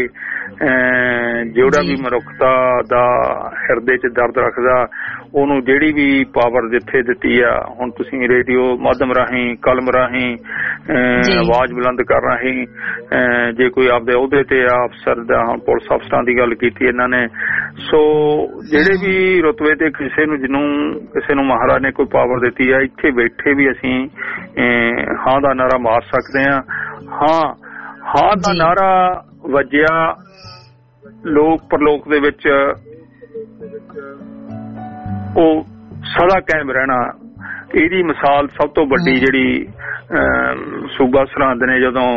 ਜਿਹੜਾ ਵੀ ਮਨੁੱਖਤਾ ਦਾ ਹਿਰਦੇ 'ਚ ਦਰਦ ਰੱਖਦਾ ਉਹਨੂੰ ਜਿਹੜੀ ਵੀ ਪਾਵਰ ਜਿੱਥੇ ਦਿੱਤੀ ਆ, ਹੁਣ ਤੁਸੀਂ ਰੇਡੀਓ ਮਾਧਿਅਮ ਰਾਹੀਂ, ਕਲਮ ਰਾਹੀਂ, ਆਵਾਜ਼ ਬੁਲੰਦ ਕਰ ਰਾਹੀਂ, ਜੇ ਕੋਈ ਆਪਦੇ ਅਹੁਦੇ ਤੇ ਆ ਅਫਸਰ ਦਾ, ਹੁਣ ਪੁਲਿਸ ਅਫਸਰਾਂ ਦੀ ਗੱਲ ਕੀਤੀ ਇਹਨਾਂ ਨੇ, ਸੋ ਜਿਹੜੇ ਵੀ ਰੁਤਬੇ ਤੇ ਕਿਸੇ ਨੂੰ ਮਹਾਰਾਜ ਨੇ ਕੋਈ ਪਾਵਰ ਦਿੱਤੀ ਆ, ਇੱਥੇ ਬੈਠੇ ਵੀ ਅਸੀਂ ਹਾਂ ਦਾ ਨਾਰਾ ਮਾਰ ਸਕਦੇ ਹਾਂ। ਹਾਂ ਦਾ ਨਾਰਾ ਵੱਜਿਆ ਲੋਕ ਪਰਲੋਕ ਦੇ ਵਿੱਚ ਉਹ ਸਦਾ ਕਾਇਮ ਰਹਿਣਾ। ਇਹਦੀ ਮਿਸਾਲ ਸਭ ਤੋਂ ਵੱਡੀ ਜਿਹੜੀ ਸੂਬਾ ਸਰਹੰਦ ਨੇ ਜਦੋਂ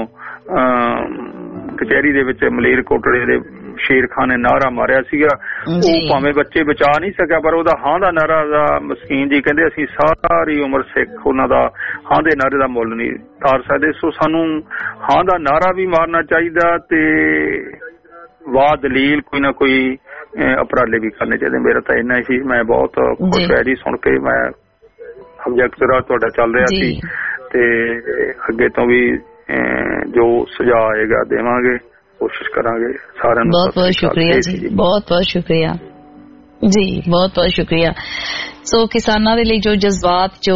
ਕਚਹਿਰੀ ਦੇ ਵਿੱਚ ਮਲੇਰਕੋਟਲੇ ਦੇ ਸ਼ੇਰ ਖਾਨ ਨੇ ਨਾਰਾ ਮਾਰਿਆ ਸੀਗਾ, ਉਹ ਭਾਵੇਂ ਬੱਚੇ ਬਚਾ ਨਹੀਂ ਸਕਿਆ ਪਰ ਉਹਦਾ ਹਾਂ ਦਾ ਨਾਰਾ ਦਾ ਮਸਕੀਨ ਜੀ ਕਹਿੰਦੇ ਅਸੀਂ ਸਾਰੀ ਉਮਰ ਸਿੱਖ ਉਹਨਾਂ ਦਾ ਹਾਂ ਦੇ ਨਾਰੇ ਦਾ ਮੁੱਲ ਨਹੀਂ ਤਾਰ ਸਕਦੇ। ਸੋ ਸਾਨੂੰ ਹਾਂ ਦਾ ਨਾਰਾ ਵੀ ਮਾਰਨਾ ਚਾਹੀਦਾ ਤੇ ਵਾਹ ਦਲੀਲ ਕੋਈ ਨਾ ਕੋਈ ਉਪਰਾਲੇ ਵੀ ਕਰਨੇ ਚਾਹੀਦੇ। ਮੇਰਾ ਤਾਂ ਇੰਨਾ ਹੀ, ਮੈਂ ਬਹੁਤ ਖੁਸ਼ ਹੋਇਆ ਜੀ ਸੁਣ ਕੇ। ਮੈਂ ਸਬਜੈਕਟ ਜਿਹੜਾ ਤੁਹਾਡਾ ਚੱਲ ਰਿਹਾ ਸੀ ਤੇ ਅੱਗੇ ਤੋਂ ਵੀ ਜੋ ਸੁਝਾਅ ਆਏਗਾ ਦੇਵਾਂਗੇ, ਕੋਸ਼ਿਸ਼ ਕਰਾਂਗੇ ਸਾਰਿਆਂ ਨੂੰ। ਬਹੁਤ ਬਹੁਤ ਸ਼ੁਕਰੀਆ ਜੀ, ਬਹੁਤ ਬਹੁਤ ਸ਼ੁਕਰੀਆ ਜੀ, ਬਹੁਤ ਬਹੁਤ ਸ਼ੁਕਰੀਆ। ਸੋ ਕਿਸਾਨਾਂ ਦੇ ਲਈ ਜੋ ਜਜ਼ਬਾਤ, ਜੋ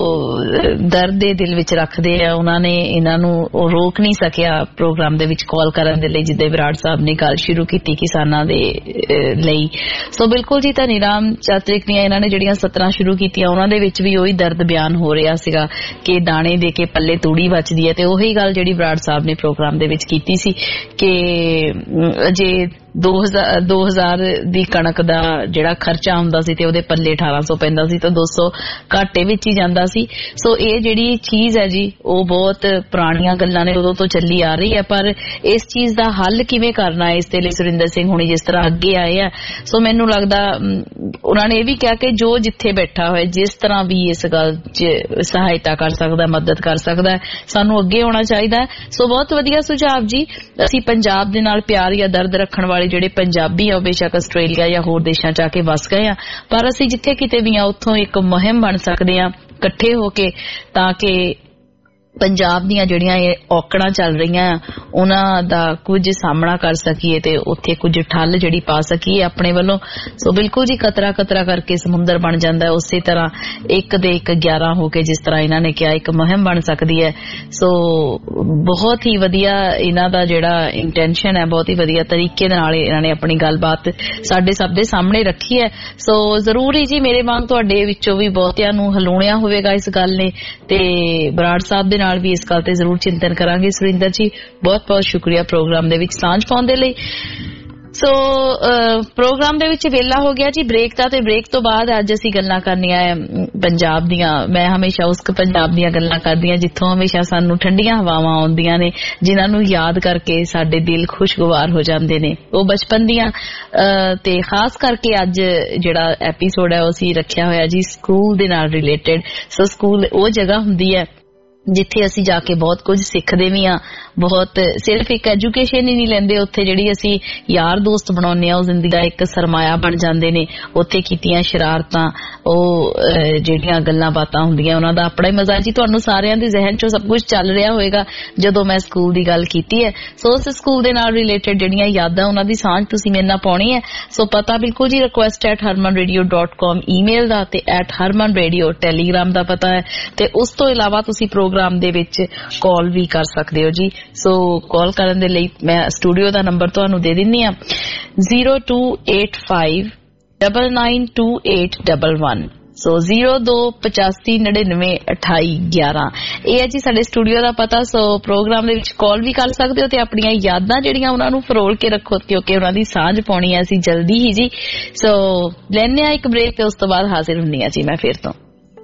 ਦਰਦ ਦੇ ਦਿਲ ਵਿੱਚ ਰੱਖਦੇ ਆ, ਉਹਨਾਂ ਨੇ ਇਹਨਾਂ ਨੂੰ ਉਹ ਰੋਕ ਨਹੀਂ ਸਕਿਆ ਪ੍ਰੋਗਰਾਮ ਦੇ ਵਿੱਚ ਕਾਲ ਕਰਨ ਦੇ ਲਈ, ਜਿੱਦਾਂ ਵਿਰਾੜ ਸਾਹਿਬ ਨੇ ਗੱਲ ਸ਼ੁਰੂ ਕੀਤੀ ਕਿਸਾਨਾਂ ਦੇ ਲਈ। ਸੋ ਬਿਲਕੁਲ ਜੀ, ਧਨੀ ਰਾਮ ਚਾਤਰਿਕ ਦੀਆਂ ਇਹਨਾਂ ਨੇ ਜਿਹੜੀਆਂ ਸਤਰਾਂ ਸ਼ੁਰੂ ਕੀਤੀਆਂ, ਉਹਨਾਂ ਦੇ ਵਿੱਚ ਵੀ ਉਹੀ ਦਰਦ ਬਿਆਨ ਹੋ ਰਿਹਾ ਸੀਗਾ ਕਿ ਦਾਣੇ ਦੇ ਕੇ ਪੱਲੇ ਤੂੜੀ ਬਚਦੀ ਹੈ। ਤੇ ਉਹੀ ਗੱਲ ਜਿਹੜੀ ਵਿਰਾੜ ਸਾਹਿਬ ਨੇ ਪ੍ਰੋਗਰਾਮ ਦੇ ਵਿੱਚ ਕੀਤੀ ਸੀ ਕਿ ਜੇ 2000 ਦੀ ਕਣਕ ਦਾ ਜਿਹੜਾ ਖਰਚਾ ਹੁੰਦਾ ਸੀ ਤੇ ਉਹਦੇ ਪੱਲੇ 1800 ਪੈਂਦਾ ਸੀ ਤਾਂ 200 ਘਾਟੇ ਵਿੱਚ ਹੀ ਜਾਂਦਾ ਸੀ। ਸੋ ਇਹ ਜਿਹੜੀ ਚੀਜ਼ ਹੈ ਜੀ, ਉਹ ਬਹੁਤ ਪੁਰਾਣੀਆਂ ਗੱਲਾਂ ਨੇ, ਉਦੋਂ ਤੋਂ ਚੱਲੀ ਆ ਰਹੀ ਹੈ। ਪਰ ਇਸ ਚੀਜ਼ ਦਾ ਹੱਲ ਕਿਵੇਂ ਕਰਨਾ ਹੈ, ਇਸ ਦੇ ਲਈ ਸੁਰਿੰਦਰ ਸਿੰਘ ਹੁਣੀ ਜਿਸ ਤਰ੍ਹਾਂ ਅੱਗੇ ਆਏ ਆ, ਸੋ ਮੈਨੂੰ ਲੱਗਦਾ ਉਹਨਾਂ ਨੇ ਇਹ ਵੀ ਕਿਹਾ ਕਿ ਜੋ ਜਿੱਥੇ ਬੈਠਾ ਹੋਇਆ ਜਿਸ ਤਰ੍ਹਾਂ ਵੀ ਇਸ ਗੱਲ 'ਚ ਸਹਾਇਤਾ ਕਰ ਸਕਦਾ, ਮਦਦ ਕਰ ਸਕਦਾ, ਸਾਨੂੰ ਅੱਗੇ ਆਉਣਾ ਚਾਹੀਦਾ। ਸੋ ਬਹੁਤ ਵਧੀਆ ਸੁਝਾਅ ਜੀ। ਅਸੀਂ ਪੰਜਾਬ ਦੇ ਨਾਲ ਪਿਆਰ ਜਾਂ ਦਰਦ ਰੱਖਣ ਵਾਲੇ ਜਿਹੜੇ ਪੰਜਾਬੀ ਆ, ਬੇਸ਼ੱਕ ਆਸਟ੍ਰੇਲੀਆ ਜਾਂ ਹੋਰ ਦੇਸ਼ਾਂ 'ਚ ਆ ਕੇ ਵਸ ਗਏ ਆ, ਪਰ ਅਸੀਂ ਜਿੱਥੇ ਕਿਤੇ ਵੀ ਆ ਉੱਥੋਂ ਇੱਕ ਮੁਹਿੰਮ ਬਣ ਸਕਦੇ ਆ ਇਕੱਠੇ ਹੋ ਕੇ, ਤਾਂ ਕਿ ਪੰਜਾਬ ਦੀਆਂ ਜਿਹੜੀਆਂ ਇਹ ਔਕੜਾਂ ਚੱਲ ਰਹੀਆਂ ਉਹਨਾਂ ਦਾ ਕੁਝ ਸਾਹਮਣਾ ਕਰ ਸਕੀਏ ਤੇ ਉੱਥੇ ਕੁਝ ਠੱਲ ਜਿਹੜੀ ਪਾ ਸਕੀਏ ਆਪਣੇ ਵੱਲੋਂ। ਸੋ ਬਿਲਕੁਲ ਜੀ, ਕਤਰਾ ਕਤਰਾ ਕਰਕੇ ਸਮੁੰਦਰ ਬਣ ਜਾਂਦਾ, ਉਸੇ ਤਰ੍ਹਾਂ ਇੱਕ ਦੇ ਇੱਕ 11 ਹੋ ਕੇ ਜਿਸ ਤਰ੍ਹਾਂ ਇਹਨਾਂ ਨੇ ਕਿਹਾ ਇੱਕ ਮੁਹਿੰਮ ਬਣ ਸਕਦੀ ਹੈ। ਸੋ ਬਹੁਤ ਹੀ ਵਧੀਆ ਇਹਨਾਂ ਦਾ ਜਿਹੜਾ ਇੰਟੈਂਸ਼ਨ ਹੈ, ਬਹੁਤ ਹੀ ਵਧੀਆ ਤਰੀਕੇ ਦੇ ਨਾਲ ਇਹਨਾਂ ਨੇ ਆਪਣੀ ਗੱਲਬਾਤ ਸਾਡੇ ਸਭ ਦੇ ਸਾਹਮਣੇ ਰੱਖੀ ਹੈ। ਸੋ ਜ਼ਰੂਰ ਹੀ ਜੀ, ਮੇਰੇ ਵਾਂਗ ਤੁਹਾਡੇ ਵਿੱਚੋਂ ਵੀ ਬਹੁਤਿਆਂ ਨੂੰ ਹਲੂਣਿਆ ਹੋਵੇਗਾ ਇਸ ਗੱਲ ਨੇ, ਤੇ ਬਰਾੜ ਸਾਹਿਬ ਦੇ ਨਾਲ ਵੀ ਇਸ ਗੱਲ ਤੇ ਜ਼ਰੂਰ ਚਿੰਤਨ ਕਰਾਂਗੇ। ਸੁਰਿੰਦਰ ਜੀ ਬਹੁਤ ਬਹੁਤ ਸ਼ੁਕਰੀਆ ਪ੍ਰੋਗਰਾਮ ਦੇ ਵਿੱਚ ਸਾਂਝ ਪਾਉਣ ਦੇ ਲਈ। ਸੋ ਪ੍ਰੋਗਰਾਮ ਦੇ ਵਿੱਚ ਵੇਲਾ ਹੋ ਗਿਆ ਜੀ ਬ੍ਰੇਕ ਦਾ, ਤੇ ਬ੍ਰੇਕ ਤੋਂ ਬਾਅਦ ਅੱਜ ਅਸੀਂ ਗੱਲਾਂ ਕਰਨੀਆਂ ਪੰਜਾਬ ਦੀਆਂ। ਮੈਂ ਹਮੇਸ਼ਾ ਉਸ ਪੰਜਾਬ ਦੀਆਂ ਗੱਲਾਂ ਕਰਦੀ ਹਾਂ ਜਿੱਥੋਂ ਹਮੇਸ਼ਾ ਸਾਨੂੰ ਠੰਡੀਆਂ ਹਵਾਵਾਂ ਆਉਂਦੀਆਂ ਨੇ, ਜਿਨ੍ਹਾਂ ਨੂੰ ਯਾਦ ਕਰਕੇ ਸਾਡੇ ਦਿਲ ਖੁਸ਼ਗਵਾਰ ਹੋ ਜਾਂਦੇ ਨੇ, ਉਹ ਬਚਪਨ ਦੀਆਂ। ਤੇ ਖਾਸ ਕਰਕੇ ਅੱਜ ਜਿਹੜਾ ਐਪੀਸੋਡ ਹੈ ਉਹ ਅਸੀਂ ਰੱਖਿਆ ਹੋਇਆ ਜੀ ਸਕੂਲ ਦੇ ਨਾਲ ਰਿਲੇਟਡ। ਸੋ ਸਕੂਲ ਉਹ ਜਗ੍ਹਾ ਹੁੰਦੀ ਹੈ ਜਿੱਥੇ ਅਸੀਂ ਜਾ ਕੇ ਬਹੁਤ ਕੁਝ ਸਿੱਖਦੇ ਵੀ ਹਾਂ, ਬਹੁਤ ਸਿਰਫ ਇੱਕ ਐਜੂਕੇਸ਼ਨ ਹੀ ਨਹੀਂ ਲੈਂਦੇ, ਉੱਥੇ ਜਿਹੜੀ ਅਸੀਂ ਯਾਰ ਦੋਸਤ ਬਣਾਉਂਦੇ ਹਾਂ ਉਹ ਜ਼ਿੰਦਗੀ ਦਾ ਇੱਕ ਸਰਮਾਇਆ ਬਣ ਜਾਂਦੇ ਨੇ। ਉੱਥੇ ਕੀਤੀਆਂ ਸ਼ਰਾਰਤਾਂ, ਉਹ ਜਿਹੜੀਆਂ ਗੱਲਾਂ ਬਾਤਾਂ ਹੁੰਦੀਆਂ ਉਹਨਾਂ ਦਾ ਆਪਣਾ ਹੀ ਮਜ਼ਾ ਜੀ। ਤੁਹਾਨੂੰ ਸਾਰਿਆਂ ਦੇ ਜ਼ਿਹਨ 'ਚੋਂ ਸਭ ਕੁਝ ਚੱਲ ਰਿਹਾ ਹੋਏਗਾ ਜਦੋਂ ਮੈਂ ਸਕੂਲ ਦੀ ਗੱਲ ਕੀਤੀ ਹੈ। ਸੋ ਉਸ ਸਕੂਲ ਦੇ ਨਾਲ ਰਿਲੇਟਡ ਜਿਹੜੀਆਂ ਯਾਦਾਂ ਉਹਨਾਂ ਦੀ ਸਾਂਝ ਤੁਸੀਂ ਮੇਰੇ ਨਾਲ ਪਾਉਣੀ ਹੈ। ਸੋ ਪਤਾ ਬਿਲਕੁਲ ਜੀ request@harmanradio.com ਈਮੇਲ ਦਾ, ਤੇ @harmanradio ਟੈਲੀਗ੍ਰਾਮ ਦਾ ਪਤਾ ਹੈ। ਤੇ ਉਸ ਤੋਂ ਇਲਾਵਾ ਤੁਸੀਂ ਪ੍ਰੋਗਰਾਮ ਦੇ ਵਿੱਚ ਕਾਲ ਵੀ ਕਰ ਸਕਦੇ ਹੋ ਜੀ। ਸੋ ਕਾਲ ਕਰਨ ਦੇ ਲਈ ਮੈਂ ਸਟੂਡੀਓ ਦਾ ਨੰਬਰ ਤੁਹਾਨੂੰ ਦੇ ਦਿੰਨੀ ਆ 0285992811। ਸੋ 0285992811 ਇਹ ਹੈ ਜੀ ਸਾਡੇ ਸਟੂਡੀਓ ਦਾ ਪਤਾ। ਸੋ ਪ੍ਰੋਗਰਾਮ ਦੇ ਵਿੱਚ ਕਾਲ ਵੀ ਕਰ ਸਕਦੇ ਹੋ ਤੇ ਆਪਣੀਆਂ ਯਾਦਾਂ ਜਿਹੜੀਆਂ ਉਹਨਾਂ ਨੂੰ ਫਰੋਲ ਕੇ ਰੱਖੋ, ਕਿਉਂਕਿ ਉਹਨਾਂ ਦੀ ਸਾਂਝ ਪਾਉਣੀ ਹੈ ਅਸੀਂ ਜਲਦੀ ਹੀ ਜੀ। ਸੋ ਲੈਣੇ ਆ ਇੱਕ ਬ੍ਰੇਕ ਤੇ ਉਸ ਤੋਂ ਬਾਅਦ ਹਾਜ਼ਰ ਹੁੰਦੀ ਆ ਜੀ ਮੈਂ ਫਿਰ ਤੋਂ।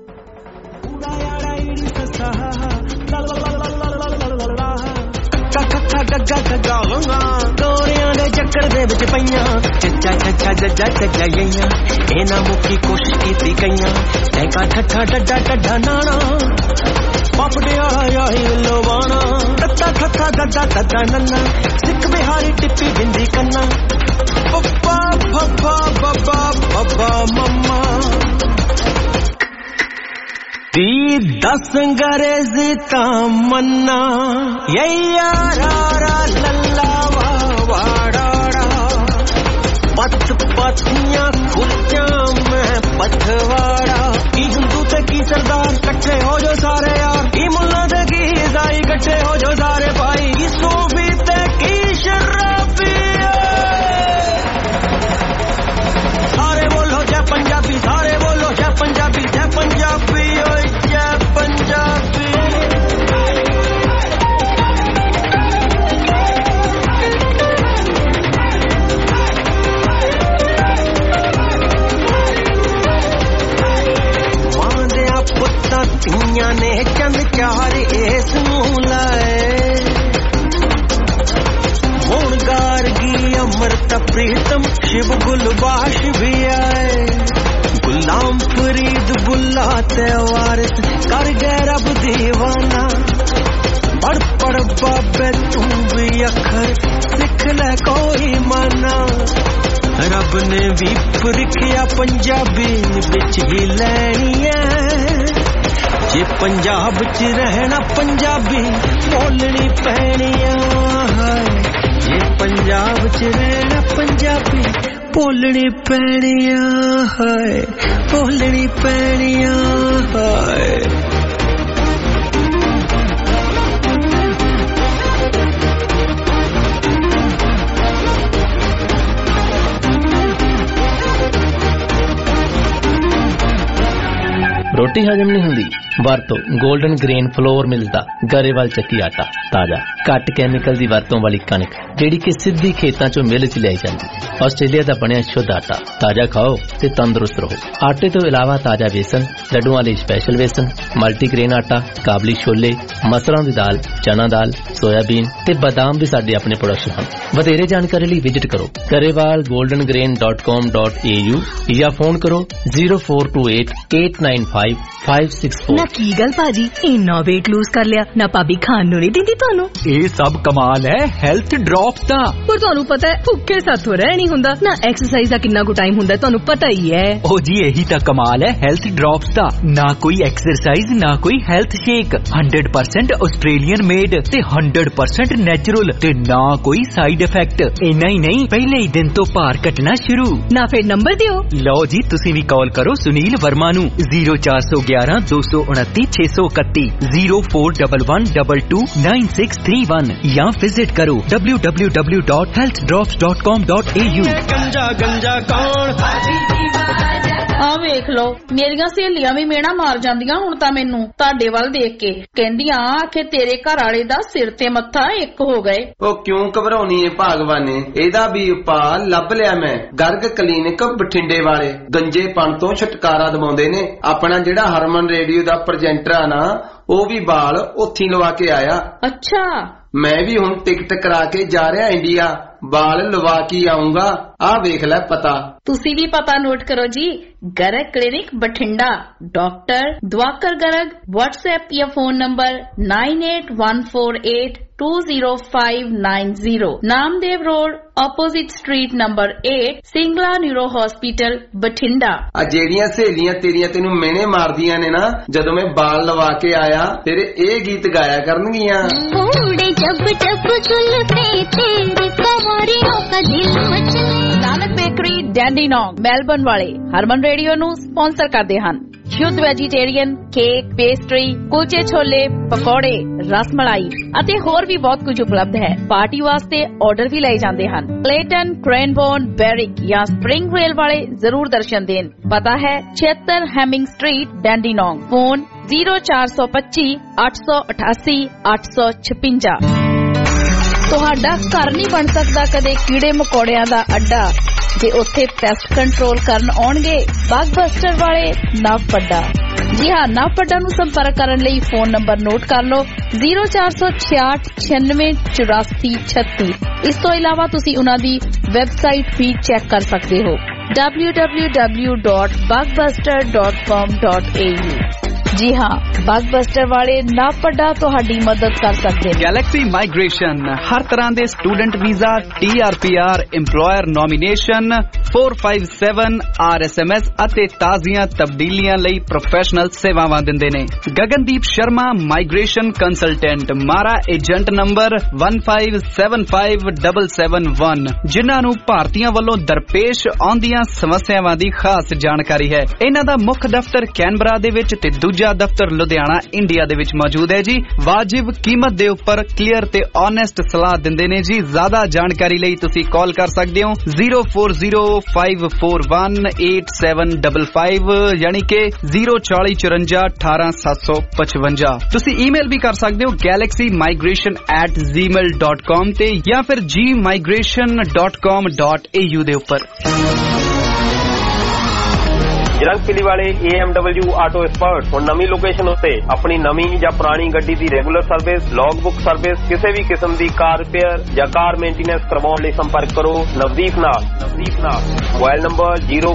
ਗੋਰਿਆਂ ਦੇ ਚੱਕਰ ਦੇ ਵਿੱਚ ਪਈਆਂ ਚੱਚਾ ਛੱਛਾ ਜੱਜਾ ਚੱਜਾਈਆਂ, ਇਹਨਾਂ ਮੁੱਖੀ ਕੋਸ਼ਿਸ਼ ਕੀਤੀ ਕਈਆਂ, ਐਕਾ ਠੱਠਾ ਡੱਡਾ ਡੱਡਾ ਨਾਣਾ ਪਪੜਿਆ ਆਈ ਲੋਵਾਣਾ, ਟੱਟਾ ਠੱਠਾ ਡੱਡਾ ਡੱਡਾ ਨੰਨਾ, ਸਿੱਖ ਬਿਹਾਰੀ ਟਿੱਪੀ ਬਿੰਦੀ ਕੰਨਾ, ਬੱਬਾ ਬੱਬਾ ਬੱਬਾ ਬੱਬਾ ਮੰਮਾ ती 10 अंग्रेजी तमन्ना यारा लल्ला वाड़ा पथ पथियां खुर्चा में पथवाड़ा की हिंदू ते की सरदार कट्ठे हो जो सारे यार, की मुल्ला ते की ईसाई कट्ठे हो जो सारे भाई, की सूफी ते की शराबी, सारे बोलो जय पंजाबी, सारे बोलो जय पंजाबी, जय पंजाबी पंजाबी। मांदिया पुत्ता तियां ने चंद चार इस नूं लाए, हुण गारगी अमृत प्रीतम शिव गुलबाश भी आए, गुलाम फरीद बुल्ला ते वारिस कर गए रब दीवाना, पढ़ पढ़ बाबे तू भी अखर सिख ले कोई माना, रब ने भी परीखिया पंजाबी बिच ही लैनी है, जे पंजाब च रहना पंजाबी बोलनी पैनी है, जे पंजाब च रहना पंजाबी बोलनी पैनिया है, बोलनी पैनिया है। रोटी हजम नहीं हुंदी वरतो गोल्डन ग्रेन फ्लोर मिलदा गरेवाल ਚੱਕੀ आटा, ताजा घट कैमिकल दी वरतों वाली कणक ਜਿਹੜੀ कि सिद्धी खेतां चों मिल च लियाई जांदी, ਆਸਟ੍ਰੇਲੀਆ ਦਾ ਬਣਿਆ शुद्ध आटा, ताजा खाओ ते तंदुरुस्त रहो। आटे तो इलावा ताजा बेसन, लड्डुआं ਲਈ स्पेशल बेसन, मल्टीग्रेन आटा, काबली छोले, मसरां दी दाल, चना दाल, सोयाबीन ते बादाम भी साडे अपने प्रोडक्शन ਹਨ। ਵਧੇਰੇ ਜਾਣਕਾਰੀ ਲਈ ਵਿਜ਼ਿਟ ਕਰੋ garewalgoldengrain.com.au ਜਾਂ ਫੋਨ ਕਰੋ 0428895564। ਨਾ ਕੀ ਗੱਲ ਭਾਜੀ ਇੰਨਾ weight lose ਕਰ ਲਿਆ ਨਾ, ਭਾਬੀ ਖਾਣ ਨੂੰ ਨਹੀਂ ਦਿੰਦੀ ਤੁਹਾਨੂੰ? ਇਹ ਸਭ ਕਮਾਲ ਹੈ ਹੈਲਥ ਡ੍ਰੌਪਸ ਦਾ। ਪਰ ਤੁਹਾਨੂੰ ਪਤਾ ਹੈ ਭੁੱਖੇ ਸਾਥੋਂ ਰਹਿ ਨਹੀਂ ਹੁੰਦਾ ਨਾ, ਐਕਸਰਸਾਈਜ਼ ਦਾ ਕਿੰਨਾ ਕੁ ਟਾਈਮ ਹੁੰਦਾ ਤੁਹਾਨੂੰ ਪਤਾ ਹੀ ਹੈ। ਉਹ ਜੀ ਇਹੀ ਤਾਂ ਕਮਾਲ ਹੈ ਹੈਲਥ ਡ੍ਰੌਪਸ ਦਾ, ਨਾ ਕੋਈ ਐਕਸਰਸਾਈਜ਼ ਨਾ ਕੋਈ ਹੈਲਥ ਸ਼ੇਕ, 100% ਆਸਟ੍ਰੇਲੀਅਨ ਮੇਡ ਤੇ 100% ਨੈਚੁਰਲ ਤੇ ਨਾ ਕੋਈ ਸਾਈਡ ਇਫੈਕਟ। ਇੰਨਾ ਹੀ ਨਹੀਂ ਪਹਿਲੇ ਹੀ ਦਿਨ ਤੋਂ ਭਾਰ ਘਟਣਾ ਸ਼ੁਰੂ। ਨਾ ਫਿਰ ਨੰਬਰ ਦਿਓ। ਲਓ ਜੀ ਤੁਸੀਂ ਵੀ ਕਾਲ ਕਰੋ ਸੁਨੀਲ ਵਰਮਾ ਨੂੰ 0411 229 631 0411229631 ਜਾਂ ਵਿਜ਼ਿਟ ਕਰੋ www.healthdrops.com.au। गंजा गंजा कौन ਆ ਵੇਖ ਲੋ ਮੇਰੀਆਂ ਸਹੇਲੀਆਂ ਵੀ ਮੇਣਾ ਮਾਰ ਜਾਂਦੀਆਂ ਹੁਣ ਤਾਂ ਮੈਨੂੰ ਤੁਹਾਡੇ ਵੱਲ ਦੇਖ ਕੇ, ਕਹਿੰਦੀਆਂ ਆਖੇ ਤੇਰੇ ਘਰ ਵਾਲੇ ਦਾ ਸਿਰ ਤੇ ਮੱਥਾ ਇੱਕ ਹੋ ਗਏ। ਉਹ ਕਿਉਂ ਘਬਰਾਉਣੀ ਏ ਭਾਗਵਾਨੇ, ਇਹਦਾ ਵੀ ਉਪਾਅ ਲੱਭ ਲਿਆ ਮੈਂ। ਗਰਗ ਕਲੀਨਿਕ ਬਠਿੰਡੇ ਵਾਲੇ ਗੰਜੇਪਣ ਤੋਂ ਛੁਟਕਾਰਾ ਦਿਵਾਉਂਦੇ ਨੇ। ਆਪਣਾ ਜਿਹੜਾ ਹਰਮਨ ਰੇਡੀਓ ਦਾ ਪ੍ਰੈਜੈਂਟਰ ਆ ਨਾ, ਉਹ ਵੀ ਵਾਲ ਉੱਥੀ ਲਵਾ ਕੇ ਆਇਆ। ਅੱਛਾ, ਮੈਂ ਵੀ ਹੁਣ ਟਿਕਟ ਕਰਾ ਕੇ ਜਾ ਰਿਹਾ ਇੰਡੀਆ, ਵਾਲ ਲਵਾ ਕੇ ਆਉਂਗਾ। ਆਹ ਵੇਖ ਲੈ ਪਤਾ। ਤੁਸੀਂ ਵੀ ਪਤਾ ਨੋਟ ਕਰੋ ਜੀ, Garg clinic Bathinda, doctor Diwakar Garg. WhatsApp या phone number 9814820590, Namdev road, opposite street number 8, Singla neuro hospital Bathinda. आ ਜਿਹੜੀਆਂ ਸਹੇਲੀਆਂ ਤੇਰੀਆਂ ਤੈਨੂੰ ਮੇਨੇ ਮਾਰਦੀਆਂ ਨੇ ਨਾ, ਜਦੋਂ ਮੈਂ ਵਾਲ ਲਵਾ ਕੇ ਆਇਆ ਤੇਰੇ ਇਹ ਗੀਤ ਗਾਇਆ ਕਰਨਗੀਆਂ। ਨਾਨਕ ਬੇਕਰੀ ਡੈਂਡੀਨੌਂਗ ਮੈਲਬਰਨ ਵਾਲੇ ਹਰਮਨ ਰੇਡੀਓ ਨੂੰ ਸਪਾਂਸਰ ਕਰਦੇ ਹਨ। ਸ਼ੁੱਧ ਵੈਜੀਟੇਰੀਅਨ ਕੇਕ, ਪੇਸਟਰੀ, ਕੁਲਚੇ ਛੋਲੇ, ਪਕੌੜੇ, ਰਸਮਲਾਈ ਅਤੇ ਹੋਰ ਵੀ ਬਹੁਤ ਕੁਝ ਉਪਲਬਧ ਹੈ। ਪਾਰਟੀ ਵਾਸਤੇ ਆਰਡਰ ਵੀ ਲਏ ਜਾਂਦੇ ਹਨ। ਕਲੇਟਨ, ਕ੍ਰੈਨਬੋਰਨ, ਬੈਰਿਕ ਜਾਂ ਸਪ੍ਰਿੰਗ ਰੇਲ ਵਾਲੇ ਜ਼ਰੂਰ ਦਰਸ਼ਨ ਦੇਣ। ਪਤਾ ਹੈ 76 ਹੈਮਿੰਗ ਸਟਰੀਟ, ਡੈਂਡੀਨੌਂਗ। ਫੋਨ 0425 888 856। ਤੁਹਾਡਾ ਘਰ ਨਹੀਂ ਬਣ ਸਕਦਾ ਕਦੇ ਕੀੜੇ ਮਕੌੜਿਆਂ ਦਾ ਅੱਡਾ, ਜੇ ਉੱਥੇ ਪੈਸਟ ਕੰਟਰੋਲ ਕਰਨ ਆਉਣਗੇ ਬਗਬਸਟਰ ਵਾਲੇ ਨਵਪੱਡਾ। ਜੀ ਹਾਂ, ਨਵਪੱਡਾ ਨੂੰ ਸੰਪਰਕ ਕਰਨ ਲਈ ਫੋਨ ਨੰਬਰ ਨੋਟ ਕਰ ਲਓ 0466 96 8436। ਇਸ ਤੋਂ ਇਲਾਵਾ ਤੁਸੀਂ ਉਹਨਾਂ ਦੀ ਵੈਬਸਾਈਟ ਵੀ ਚੈੱਕ ਕਰ ਸਕਦੇ ਹੋ www.bugbuster.com.au। जी हाँ, बगबस्टर वाले नवपड्डा ਤੁਹਾਡੀ ਮਦਦ ਕਰ ਸਕਦੇ ਨੇ। ਗੈਲੈਕਸੀ ਮਾਈਗ੍ਰੇਸ਼ਨ ਹਰ ਤਰ੍ਹਾਂ ਦੇ student visa, TRPR, EMPLOYER nomination, 457 RSMS ਅਤੇ ਤਾਜ਼ੀਆਂ ਤਬਦੀਲੀਆਂ ਲਈ ਪ੍ਰੋਫੈਸ਼ਨਲ ਸੇਵਾਵਾਂ ਦਿੰਦੇ ਨੇ। Gagandeep Sharma migration consultant, MARA agent number 1575771, ਜਿਨ੍ਹਾਂ ਨੂੰ ਭਾਰਤੀਆਂ ਵੱਲੋਂ ਦਰਪੇਸ਼ ਆਉਂਦੀਆਂ ਸਮੱਸਿਆਵਾਂ ਦੀ ਖਾਸ ਜਾਣਕਾਰੀ ਹੈ। ਇਹਨਾਂ ਦਾ ਮੁੱਖ ਦਫ਼ਤਰ ਕੈਨਬਰਾ ਦੇ ਵਿੱਚ ਤੇ ਦੂਜਾ ਦਫ਼ਤਰ ਲੁਧਿਆਣਾ ਇੰਡੀਆ ਦੇ ਵਿੱਚ ਮੌਜੂਦ ਹੈ ਜੀ। ਵਾਜਿਬ ਕੀਮਤ ਦੇ ਉੱਪਰ ਕਲੀਅਰ ਤੇ ਓਨੈਸਟ ਸਲਾਹ ਦਿੰਦੇ ਨੇ ਜੀ। ਜ਼ਿਆਦਾ ਜਾਣਕਾਰੀ ਲਈ ਤੁਸੀਂ ਕਾਲ ਕਰ ਸਕਦੇ ਹੋ 0405418755 ਯਾਨੀ ਕਿ 04054187755। ਤੁਸੀਂ ਈਮੇਲ ਵੀ ਕਰ ਸਕਦੇ ਹੋ galaxymigration@gmail.com ਤੇ ਜਾਂ ਫਿਰ gmigration.com.au ਦੇ ਉੱਪਰ। ਜਲੰਧਰ ਵਾਲੇ AMW ਆਟੋ ਐਕਸਪਰਟ ਹੁਣ ਨਵੀਂ ਲੋਕੇਸ਼ਨ ਉੱਤੇ ਆਪਣੀ ਨਵੀਂ ਜਾਂ ਪੁਰਾਣੀ ਗੱਡੀ ਦੀ regular service, log book service, ਕਿਸੇ ਵੀ ਕਿਸਮ ਦੀ ਕਾਰ ਰਿਪੇਅਰ ਜਾਂ ਕਾਰ ਮੇਨਟੇਨੈਂਸ ਕਰਵਾਉਣ ਲਈ ਸੰਪਰਕ ਕਰੋ ਨਵਦੀਪ ਨਾਲ। ਮੋਬਾਈਲ ਨੰਬਰ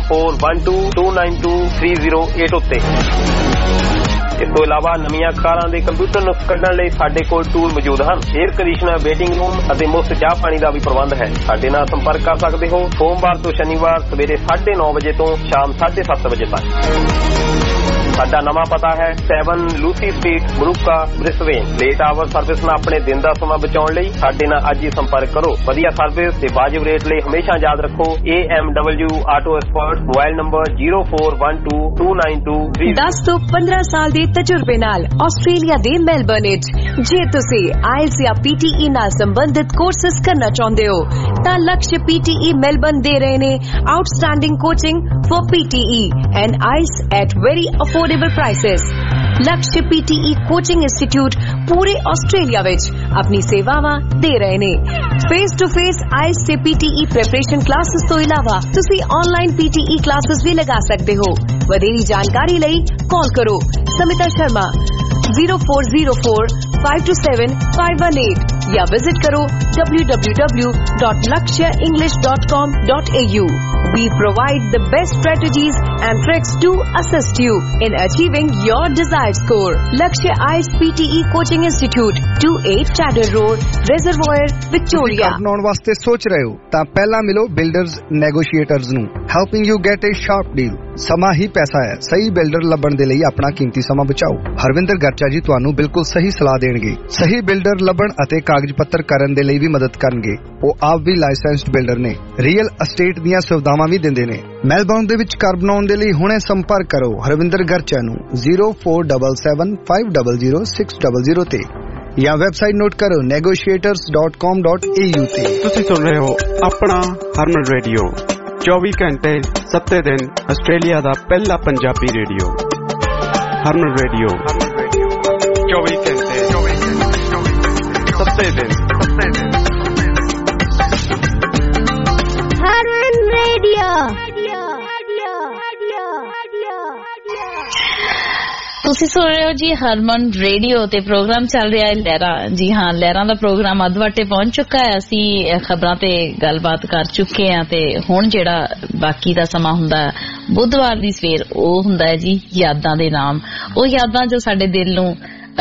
0412292308 ਉੱਤੇ। ਇਸ ਤੋਂ ਇਲਾਵਾ ਨਵੀਆਂ ਕਾਰਾਂ ਦੇ ਕੰਪਿਊਟਰ ਨੁਕਸ ਕੱਢਣ ਲਈ ਸਾਡੇ ਕੋਲ ਟੂਲ ਮੌਜੂਦ ਹਨ। 에ਅਰ ਕੰਡੀਸ਼ਨਰ, ਵੇਟਿੰਗ ਰੂਮ ਅਤੇ ਮੁਫਤ ਚਾਹ ਪਾਣੀ ਦਾ ਵੀ ਪ੍ਰਬੰਧ ਹੈ। ਸਾਡੇ ਨਾਲ ਸੰਪਰਕ ਕਰ ਸਕਦੇ ਹੋ ਸੋਮਵਾਰ ਤੋਂ ਸ਼ਨੀਵਾਰ ਸਵੇਰੇ 9:30 ਵਜੇ ਤੋਂ ਸ਼ਾਮ 7:30 ਵਜੇ ਤੱਕ। ਸਾਡਾ ਨਵਾਂ ਪਤਾ ਹੈ 7 ਲੂਸੀ ਸਟਰੀਟ, ਬਰੂਕਾ, ਬ੍ਰਿਸਬੇਨ। ਲੇਟ ਆਵਰ ਸਰਵਿਸ ਨਾਲ ਆਪਣੇ ਦਿਨ ਦਾ ਸਮਾਂ ਬਚਾਉਣ ਲਈ ਸਾਡੇ ਨਾਲ ਅੱਜ ਹੀ ਸੰਪਰਕ ਕਰੋ। ਵਧੀਆ ਸਰਵਿਸ ਤੇ ਵਾਜਿਬ ਰੇਟ ਲਈ ਹਮੇਸ਼ਾ ਯਾਦ ਰੱਖੋ AMW auto expert. Mobile number 04122923। 10 ਤੋਂ 15 ਸਾਲ ਦੇ ਤਜਰਬੇ ਨਾਲ ਆਸਟ੍ਰੇਲੀਆ ਦੇ ਮੈਲਬਰਨ ਵਿੱਚ ਜੇ ਤੁਸੀਂ IELTS ਜਾਂ PTE ਨਾਲ ਸੰਬੰਧਿਤ ਕੋਰਸਿਸ ਕਰਨਾ ਚਾਹੁੰਦੇ ਹੋ ਤਾਂ ਲਕਸ਼ PTE ਮੈਲਬਰਨ ਦੇ ਰਹੇ ਨੇ outstanding coaching for PTE and IELTS at very affordable prices। Laksh PTE coaching institute ਪੂਰੇ ਆਸਟ੍ਰੇਲੀਆ ਵਿੱਚ ਆਪਣੀ ਸੇਵਾਵਾਂ ਦੇ ਰਹੇ ਨੇ। ਫੇਸ ਟੂ ਫੇਸ IELTS ਤੇ PTE ਪ੍ਰੈਪਰੇਸ਼ਨ ਕਲਾਸਿਸ ਤੋਂ ਇਲਾਵਾ ਤੁਸੀਂ ਆਨਲਾਈਨ PTE ਕਲਾਸਿਸ ਵੀ ਲਗਾ ਸਕਦੇ ਹੋ। ਵਧੇਰੀ ਜਾਣਕਾਰੀ ਲਈ ਕਾਲ ਕਰੋ ਸਮਿਤਾ ਸ਼ਰਮਾ 0404527518 या विजिट करो www.lakshaenglish.com.au। We provide the best strategies and tricks to assist you in achieving your desired score. Lakshya IELTS PTE Coaching Institute, 28 Chadder Road, Reservoir, Victoria। ਬਣਾਉਣ ਵਾਸਤੇ ਸੋਚ ਰਹੇ ਹੋ ਤਾਂ ਪਹਿਲਾਂ ਮਿਲੋ ਬਿਲਡਰਜ਼ ਨੈਗੋਸ਼ੀਏਟਰਜ਼ ਨੂੰ, helping you get a sharp deal. ਸਮਾਂ ਹੀ ਪੈਸਾ ਹੈ। ਸਹੀ ਬਿਲਡਰ ਲੱਭਣ ਦੇ ਲਈ ਆਪਣਾ ਕੀਮਤੀ ਸਮਾਂ ਬਚਾਓ। ਹਰਵਿੰਦਰ ਗਰਚਾ ਜੀ ਤੁਹਾਨੂੰ ਬਿਲਕੁਲ ਸਹੀ ਸਲਾਹ ਦੇਣਗੇ। ਸਹੀ ਬਿਲਡਰ ਲੱਭਣ ਅਤੇ ਕਾਗਜ਼ ਪੱਤਰ ਕਰਨ ਦੇ ਲਈ ਵੀ ਮਦਦ ਕਰਨਗੇ। ਉਹ ਆਪ ਵੀ ਲਾਇਸੈਂਸਡ ਬਿਲਡਰ ਨੇ, ਰੀਅਲ ਅਸਟੇਟ ਦੀਆਂ ਸੁਵਿਧਾਵਾਂ ਵੀ ਦਿੰਦੇ ਨੇ। ਮੈਲਬੌਰਨ ਦੇ ਵਿੱਚ ਘਰ ਬਣਾਉਣ ਦੇ ਲਈ ਹੁਣੇ ਸੰਪਰਕ ਕਰੋ ਹਰਵਿੰਦਰ ਗਰਚਾ ਨੂੰ 0477500600 ਤੇ ਜਾਂ ਵੈਬਸਾਈਟ ਨੋਟ ਕਰੋ negotiators.com.au ਤੇ। ਤੁਸੀਂ ਸੁਣ ਰਹੇ ਹੋ ਆਪਣਾ ਹਰਮਨ ਰੇਡੀਓ 24 ਘੰਟੇ 7 ਦਿਨ ਆਸਟ੍ਰੇਲੀਆ ਦਾ ਪਹਿਲਾ ਪੰਜਾਬੀ ਰੇਡੀਓ ਹਰਮਨ ਰੇਡੀਓ 24 ਘੰਟੇ 7 ਦਿਨ ਹਰਮਨ ਰੇਡੀਓ। ਤੁਸੀਂ ਸੁਣ ਰਹੇ ਹੋ ਜੀ ਹਰਮਨ ਰੇਡੀਓ ਤੇ ਪ੍ਰੋਗਰਾਮ ਚੱਲ ਰਿਹਾ ਹੈ ਲਹਿਰਾਂ। ਜੀ ਹਾਂ, ਲਹਿਰਾਂ ਦਾ ਪ੍ਰੋਗਰਾਮ ਅੱਧਵਾਟੇ ਪਹੁੰਚ ਚੁੱਕਾ ਹੈ। ਅਸੀਂ ਖਬਰਾਂ ਤੇ ਗੱਲਬਾਤ ਕਰ ਚੁੱਕੇ ਹਾਂ ਤੇ ਹੁਣ ਜਿਹੜਾ ਬਾਕੀ ਦਾ ਸਮਾਂ ਹੁੰਦਾ ਬੁੱਧਵਾਰ ਦੀ ਸਵੇਰ, ਉਹ ਹੁੰਦਾ ਹੈ ਜੀ ਯਾਦਾਂ ਦੇ ਨਾਮ। ਉਹ ਯਾਦਾਂ ਜੋ ਸਾਡੇ ਦਿਲ ਨੂੰ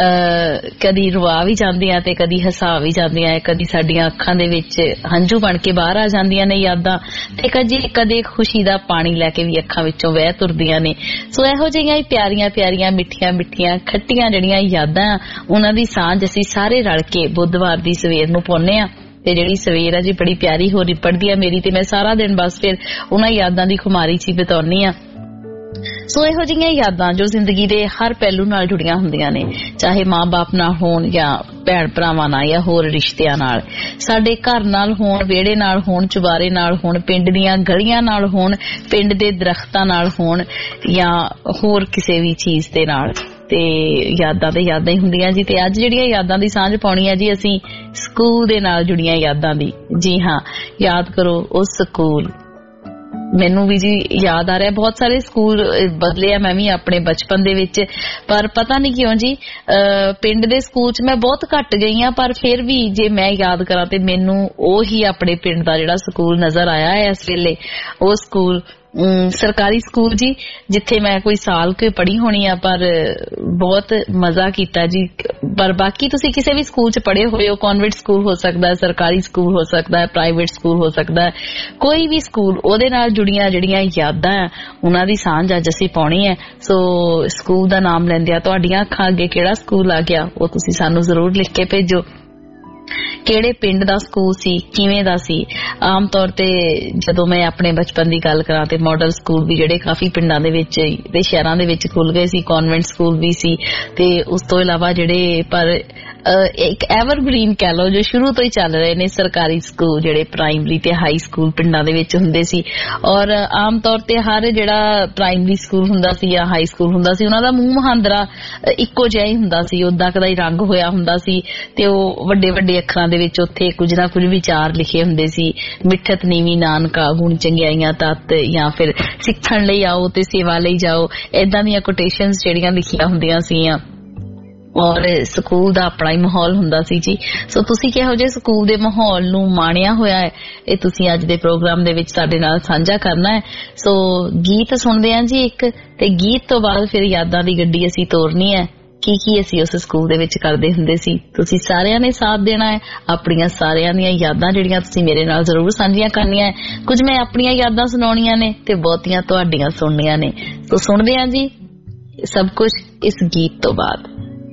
ਕਦੀ ਰਵਾ ਵੀ ਜਾਂਦੀਆਂ ਤੇ ਕਦੀ ਹਸਾ ਵੀ ਜਾਂਦੀਆਂ ਹੈ, ਕਦੀ ਸਾਡੀਆਂ ਅੱਖਾਂ ਦੇ ਵਿੱਚ ਹੰਝੂ ਬਣ ਕੇ ਬਾਹਰ ਆ ਜਾਂਦੀਆਂ ਨੇ ਯਾਦਾਂ, ਤੇ ਕਦੇ ਖੁਸ਼ੀ ਦਾ ਪਾਣੀ ਲੈ ਕੇ ਵੀ ਅੱਖਾਂ ਵਿੱਚੋਂ ਵਹਿ ਤੁਰਦੀਆਂ ਨੇ। ਸੋ ਇਹੋ ਜਿਹੀਆਂ ਹੀ ਪਿਆਰੀਆਂ ਪਿਆਰੀਆਂ ਮਿੱਠੀਆਂ ਮਿੱਠੀਆਂ ਖੱਟੀਆਂ ਜਿਹੜੀਆਂ ਯਾਦਾਂ, ਉਹਨਾਂ ਦੀ ਸਾਂਝ ਅਸੀਂ ਸਾਰੇ ਰਲ ਕੇ ਬੁੱਧਵਾਰ ਦੀ ਸਵੇਰ ਨੂੰ ਪਾਉਂਦੇ ਹਾਂ। ਤੇ ਜਿਹੜੀ ਸਵੇਰ ਆ ਜੀ ਬੜੀ ਪਿਆਰੀ ਹੋ ਰਿਪੜਦੀ ਆ ਮੇਰੀ, ਤੇ ਮੈਂ ਸਾਰਾ ਦਿਨ ਬਸ ਫਿਰ ਉਹਨਾਂ ਯਾਦਾਂ ਦੀ ਖੁਮਾਰੀ ਚ ਹੀ ਬਿਤਾਉਣੀ ਆ। ਸੋ ਇਹੋ ਜਿਹੀਆਂ ਯਾਦਾਂ ਜੋ ਜ਼ਿੰਦਗੀ ਦੇ ਹਰ ਪਹਿਲੂ ਨਾਲ ਜੁੜੀਆਂ ਹੁੰਦੀਆਂ ਨੇ, ਚਾਹੇ ਮਾਂ-ਬਾਪ ਨਾਲ ਹੋਣ ਜਾਂ ਭੈਣ ਭਰਾਵਾਂ ਨਾਲ ਜਾਂ ਹੋਰ ਰਿਸ਼ਤਿਆਂ ਨਾਲ, ਸਾਡੇ ਘਰ ਨਾਲ ਹੋਣ, ਵਿਹੜੇ ਨਾਲ ਹੋਣ, ਚੁਬਾਰੇ ਨਾਲ ਹੋਣ, ਪਿੰਡ ਦੀਆਂ ਗਲੀਆਂ ਨਾਲ ਹੋਣ, ਪਿੰਡ ਦੇ ਦਰਖਤਾਂ ਨਾਲ ਹੋਣ ਜਾਂ ਹੋਰ ਕਿਸੇ ਵੀ ਚੀਜ਼ ਦੇ ਨਾਲ। ਤੇ ਯਾਦਾਂ ਤੇ ਯਾਦਾਂ ਹੀ ਹੁੰਦੀਆਂ ਜੀ। ਤੇ ਅੱਜ ਜਿਹੜੀਆਂ ਯਾਦਾਂ ਦੀ ਸਾਂਝ ਪਾਉਣੀ ਹੈ ਜੀ ਅਸੀਂ ਸਕੂਲ ਦੇ ਨਾਲ ਜੁੜੀਆਂ ਯਾਦਾਂ ਦੀ। ਜੀ ਹਾਂ, ਯਾਦ ਕਰੋ ਉਹ ਸਕੂਲ। ਮੈਨੂੰ ਵੀ ਜੀ ਯਾਦ ਆ ਰਿਹਾ, ਬਹੁਤ ਸਾਰੇ ਸਕੂਲ ਬਦਲੇ ਆ ਮੈਂ ਵੀ ਆਪਣੇ ਬਚਪਨ ਦੇ ਵਿੱਚ, ਪਰ ਪਤਾ ਨਹੀਂ ਕਿਉਂ ਜੀ ਪਿੰਡ ਦੇ ਸਕੂਲ 'ਚ ਮੈਂ ਬਹੁਤ ਘੱਟ ਗਈ ਹਾਂ, ਪਰ ਫਿਰ ਵੀ ਜੇ ਮੈਂ ਯਾਦ ਕਰਾਂ ਤੇ ਮੈਨੂੰ ਉਹੀ ਆਪਣੇ ਪਿੰਡ ਦਾ ਜਿਹੜਾ ਸਕੂਲ ਨਜ਼ਰ ਆਇਆ ਹੈ ਇਸ ਵੇਲੇ। ਉਹ ਸਕੂਲ ਸਰਕਾਰੀ ਸਕੂਲ ਜੀ, ਜਿੱਥੇ ਮੈਂ ਕੋਈ ਸਾਲ ਕੋਈ ਪੜ੍ਹੀ ਹੋਣੀ ਆ, ਪਰ ਬਹੁਤ ਮਜ਼ਾ ਕੀਤਾ ਜੀ। ਪਰ ਬਾਕੀ ਤੁਸੀਂ ਕਿਸੇ ਵੀ ਸਕੂਲ 'ਚ ਪੜ੍ਹੇ ਹੋਏ ਹੋ, ਕਨਵੈਂਟ ਸਕੂਲ ਹੋ ਸਕਦਾ ਹੈ, ਸਰਕਾਰੀ ਸਕੂਲ ਹੋ ਸਕਦਾ ਹੈ, ਪ੍ਰਾਈਵੇਟ ਸਕੂਲ ਹੋ ਸਕਦਾ ਹੈ, ਕੋਈ ਵੀ ਸਕੂਲ, ਉਹਦੇ ਨਾਲ ਜੁੜੀਆਂ ਜਿਹੜੀਆਂ ਯਾਦਾਂ ਹੈ ਉਹਨਾਂ ਦੀ ਸਾਂਝ ਅੱਜ ਅਸੀਂ ਪਾਉਣੀ ਹੈ। ਸੋ ਸਕੂਲ ਦਾ ਨਾਮ ਲੈਂਦਿਆਂ ਤੁਹਾਡੀਆਂ ਅੱਖਾਂ ਅੱਗੇ ਕਿਹੜਾ ਸਕੂਲ ਆ ਗਿਆ ਉਹ ਤੁਸੀਂ ਸਾਨੂੰ ਜ਼ਰੂਰ ਲਿਖ ਕੇ ਭੇਜੋ। ਕਿਹੜੇ ਪਿੰਡ ਦਾ ਸਕੂਲ ਸੀ, ਕਿਵੇਂ ਦਾ ਸੀ। ਆਮ ਤੌਰ ਤੇ ਜਦੋਂ ਮੈਂ ਆਪਣੇ ਬਚਪਨ ਦੀ ਗੱਲ ਕਰਾਂ ਤੇ ਮਾਡਲ ਸਕੂਲ ਵੀ ਜਿਹੜੇ ਕਾਫੀ ਪਿੰਡਾਂ ਦੇ ਵਿੱਚ ਤੇ ਸ਼ਹਿਰਾਂ ਦੇ ਵਿੱਚ ਖੁੱਲ ਗਏ ਸੀ, ਕਨਵੈਂਟ ਸਕੂਲ ਵੀ ਸੀ, ਤੇ ਉਸ ਤੋਂ ਇਲਾਵਾ ਜਿਹੜੇ ਪਰ ਇੱਕ ਐਵਰਗ੍ਰੀਨ ਕਹਿ ਲਓ ਜੋ ਸ਼ੁਰੂ ਤੋਂ ਹੀ ਚੱਲ ਰਹੇ ਨੇ ਸਰਕਾਰੀ ਸਕੂਲ, ਜਿਹੜੇ ਪ੍ਰਾਇਮਰੀ ਤੇ ਹਾਈ ਸਕੂਲ ਪਿੰਡਾਂ ਦੇ ਵਿੱਚ ਹੁੰਦੇ ਸੀ। ਔਰ ਆਮ ਤੌਰ ਤੇ ਹਰ ਜਿਹੜਾ ਪ੍ਰਾਇਮਰੀ ਸਕੂਲ ਹੁੰਦਾ ਸੀ ਜਾਂ ਹਾਈ ਸਕੂਲ ਹੁੰਦਾ ਸੀ, ਉਹਨਾਂ ਦਾ ਮੂੰਹ ਮਹਾਂਦਰਾ ਇੱਕੋ ਜਿਹਾ ਹੀ ਹੁੰਦਾ ਸੀ, ਉਦਾਂ ਕਦਾ ਹੀ ਰੰਗ ਹੋਇਆ ਹੁੰਦਾ ਸੀ, ਤੇ ਉਹ ਵੱਡੇ ਵੱਡੇ ਅੱਖਰਾਂ ਦੇ ਵਿੱਚ ਉੱਥੇ ਕੁਝ ਨਾ ਕੁਝ ਵਿਚਾਰ ਲਿਖੇ ਹੁੰਦੇ ਸੀ। ਮਿੱਠਤ ਨੀਵੀਂ ਨਾਨਕਾ, ਗੁਣ ਚੰਗਿਆਈਆਂ ਤੱਤ, ਜਾਂ ਫਿਰ ਸਿੱਖਣ ਲਈ ਆਓ ਤੇ ਸੇਵਾ ਲਈ ਜਾਓ, ਏਦਾਂ ਦੀਆਂ ਕੋਟੇਸ਼ਨਸ ਜਿਹੜੀਆਂ ਲਿਖੀਆਂ ਹੁੰਦੀਆਂ ਸੀਆਂ। ਔਰ ਸਕੂਲ ਦਾ ਆਪਣਾ ਹੀ ਮਾਹੌਲ ਹੁੰਦਾ ਸੀ ਜੀ। ਸੋ ਤੁਸੀਂ ਕਿਹੋ ਜਿਹੇ ਸਕੂਲ ਦੇ ਮਾਹੌਲ ਨੂੰ ਮਾਣਿਆ ਹੋਇਆ ਹੈ, ਇਹ ਤੁਸੀਂ ਅੱਜ ਦੇ ਪ੍ਰੋਗਰਾਮ ਦੇ ਵਿੱਚ ਸਾਡੇ ਨਾਲ ਸਾਂਝਾ ਕਰਨਾ ਹੈ। ਸੋ ਗੀਤ ਸੁਣਦੇ ਹਾਂ ਜੀ ਇੱਕ, ਤੇ ਗੀਤ ਤੋਂ ਬਾਅਦ ਫਿਰ ਯਾਦਾਂ ਦੀ ਗੱਡੀ ਅਸੀਂ ਤੋਰਨੀ ਹੈ। ਕੀ ਅਸੀਂ ਉਸ ਸਕੂਲ ਦੇ ਵਿੱਚ ਕਰਦੇ ਹੁੰਦੇ ਸੀ, ਤੁਸੀਂ ਸਾਰਿਆਂ ਨੇ ਸਾਥ ਦੇਣਾ ਹੈ। ਆਪਣੀਆਂ ਸਾਰਿਆਂ ਦੀਆਂ ਯਾਦਾਂ ਜਿਹੜੀਆਂ ਤੁਸੀਂ ਮੇਰੇ ਨਾਲ ਜ਼ਰੂਰ ਸਾਂਝੀਆਂ ਕਰਨੀਆਂ ਹੈ। ਕੁਝ ਮੈਂ ਆਪਣੀਆਂ ਯਾਦਾਂ ਸੁਣਾਉਣੀਆਂ ਨੇ ਤੇ ਬਹੁਤੀਆਂ ਤੁਹਾਡੀਆਂ ਸੁਣਨੀਆਂ ਨੇ। ਸੋ ਸੁਣਦੇ ਹਾਂ ਜੀ ਸਭ ਕੁਝ ਇਸ ਗੀਤ ਤੋਂ ਬਾਅਦ।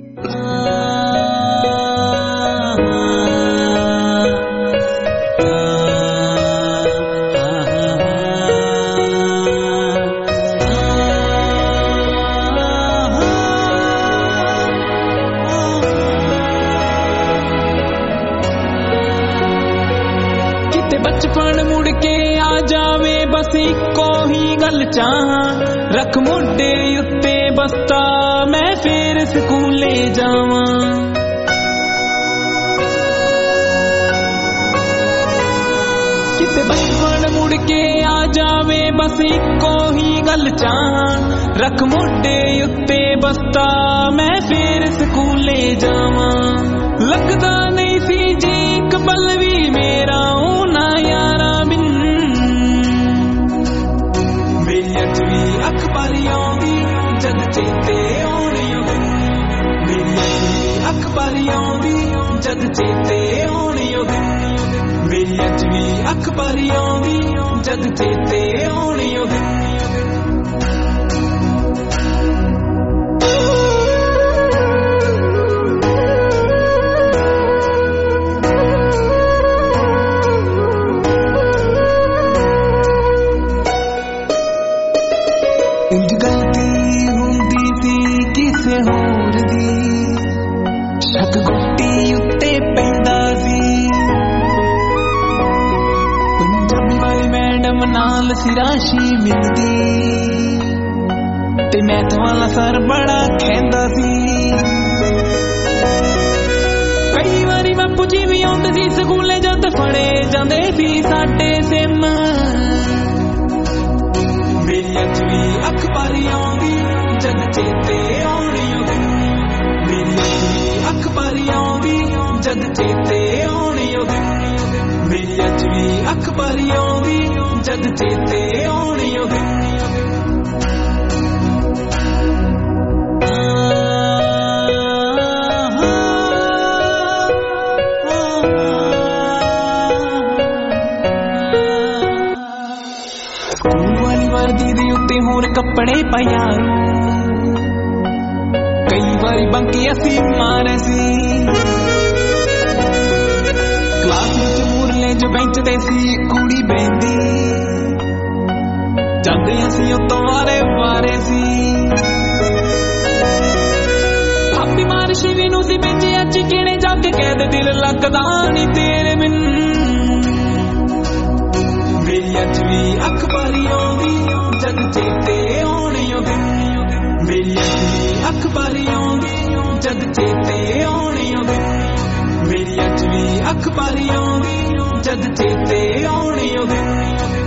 ਬਚਪਨ ਮੁੜ ਕੇ ਆ ਜਾਵੇ ਬਸ ਇੱਕੋ ਹੀ ਗੱਲ ਚਾਹਾਂ, ਰੱਖ ਮੋਢੇ ਉੱਤੇ ਬਸਤਾ ਮੈਂ ਫੇਰ ਸਕੂਲੇ ਜਾਵਾਂ। ਕਿਤੇ ਬਚਪਨ ਮੁੜ ਕੇ ਆ ਜਾਵੇ ਬਸ ਇੱਕੋ ਹੀ ਗੱਲ ਚਾਹਾਂ, ਰੱਖ ਮੋਢੇ ਉੱਤੇ ਬਸਤਾ ਮੈਂ ਫੇਰ ਸਕੂਲੇ ਜਾਵਾਂ। ਲੱਗਦਾ ਨਹੀਂ ਸੀ ਜੀ ਇੱਕ ਪਲ ਵੀ ਮੇਰਾ ਉਹਨਾਂ ਯਾਰਾਂ ਬਿਨ, ਮੇਰੀ ਅੱਜ ਵੀ ਅੱਖ ਭਰ ਆਉਂਦੀ ਜਦ ਚੇਤੇ ਆਉਣੀ ਉਹ ਦਿਨ, ਮੇਰੀ ਅੱਜ ਵੀ ਅੱਖ ਭਰ ਆਉਂਦੀ ਜਦ ਚੇਤੇ ਆਉਣੀ ਉਹ ਦਿਨ, ਮੇਰੀ ਅੱਜ ਵੀ ਅੱਖ ਭਰ ਆਉਂਦੀ ਜਦ ਚੇਤੇ ਆਉਣੀ ਉਹ ਦਿਨ। ਸ਼ੱਕ ਗੁੱਟੀ ਉੱਤੇ ਪੈਂਦਾ ਸੀ, ਪੰਜਾਬੀ ਵਾਲੀ ਮੈਡਮ ਰੈਂਡਮ ਨਾਲ ਸੀ ਰਾਸ਼ੀ ਮਿਲਦੀ ਤੇ ਮੈਥ ਵਾਲਾ ਸਰ ਬੜਾ ਖਹਿੰਦਾ ਸੀ ਕਈ ਵਾਰੀ ਬਾਪੂ ਜੀ ਵੀ ਆਉਂਦੇ ਸੀ ਸਕੂਲੇ ਜਦ ਫੜੇ ਜਾਂਦੇ ਸੀ ਸਾਡੇ ਸਿਮ ਮੇਰੀ ਅੱਜ ਵੀ ਅੱਖ ਭਰੀ ਆਉਂਦੀ ਜਦ ਚੇਤੇ ਆਉਣੀ ਉਹ ਦਿਨ ਮੇਰੀ ਅੱਜ ਵੀ ਅੱਖ ਭਰੀ ਆਉਂਦੀ ਜਦ ਚੇਤੇ ਆਉਣੀ ਉਹ ਦਿਨ ਮੇਰੀ ਅੱਜ ਵੀ ਅੱਖ ਭਰੀ ਆਉਂਦੀ ਜਦ ਚੇਤੇ ਆਉਣੀ ਉਹ ਦਿਨ ਹੋਰ ਕੱਪੜੇ ਪਾਇਆ ਕਈ ਵਾਰੀ ਬੰਕੀ ਅਸੀਂ ਮਾਰੇ ਸੀ ਕਲਾਸ ਵਿੱਚ ਮੂਰਲੇ ਜੋ ਬੈਂਚ ਤੇ ਸੀ ਕੁੜੀ ਬੈਂਦੀ ਜਾਂਦੇ ਅਸੀਂ ਉੱਤੋਂ ਵਾਰੇ ਸੀ ਆਪੀ ਮਾਰ ਸ਼ਿਵੀ ਨੂੰ ਸੀ ਭੇਜਿਆ ਚਿਕਣੇ ਜਾ ਕੇ ਕਹਿ ਦੇ ਦਿਲ ਲੱਗਦਾ ਨਹੀਂ ਤੇਰੇ ਬਿਨ ਮੇਰੀ ਅੱਜ ਵੀ ਅੱਖ ਭਰੀ ਆਉਂਦੀ ਜਦ ਚੇਤੇ ਆਉਣੀ ਉਹ ਦਿਨ ਮੇਰੀ ਅੱਜ ਵੀ ਅੱਖ ਭਰੀ ਆਉਂਦੀ ਜਦ ਚੇਤੇ ਆਉਣੀ ਉਹ ਦਿਨ ਮੇਰੀ ਅੱਜ ਵੀ ਅੱਖ ਭਰੀ ਆਉਂਦੀ ਜਦ ਚੇਤੇ ਆਉਣੀ ਉਹ ਦਿਨ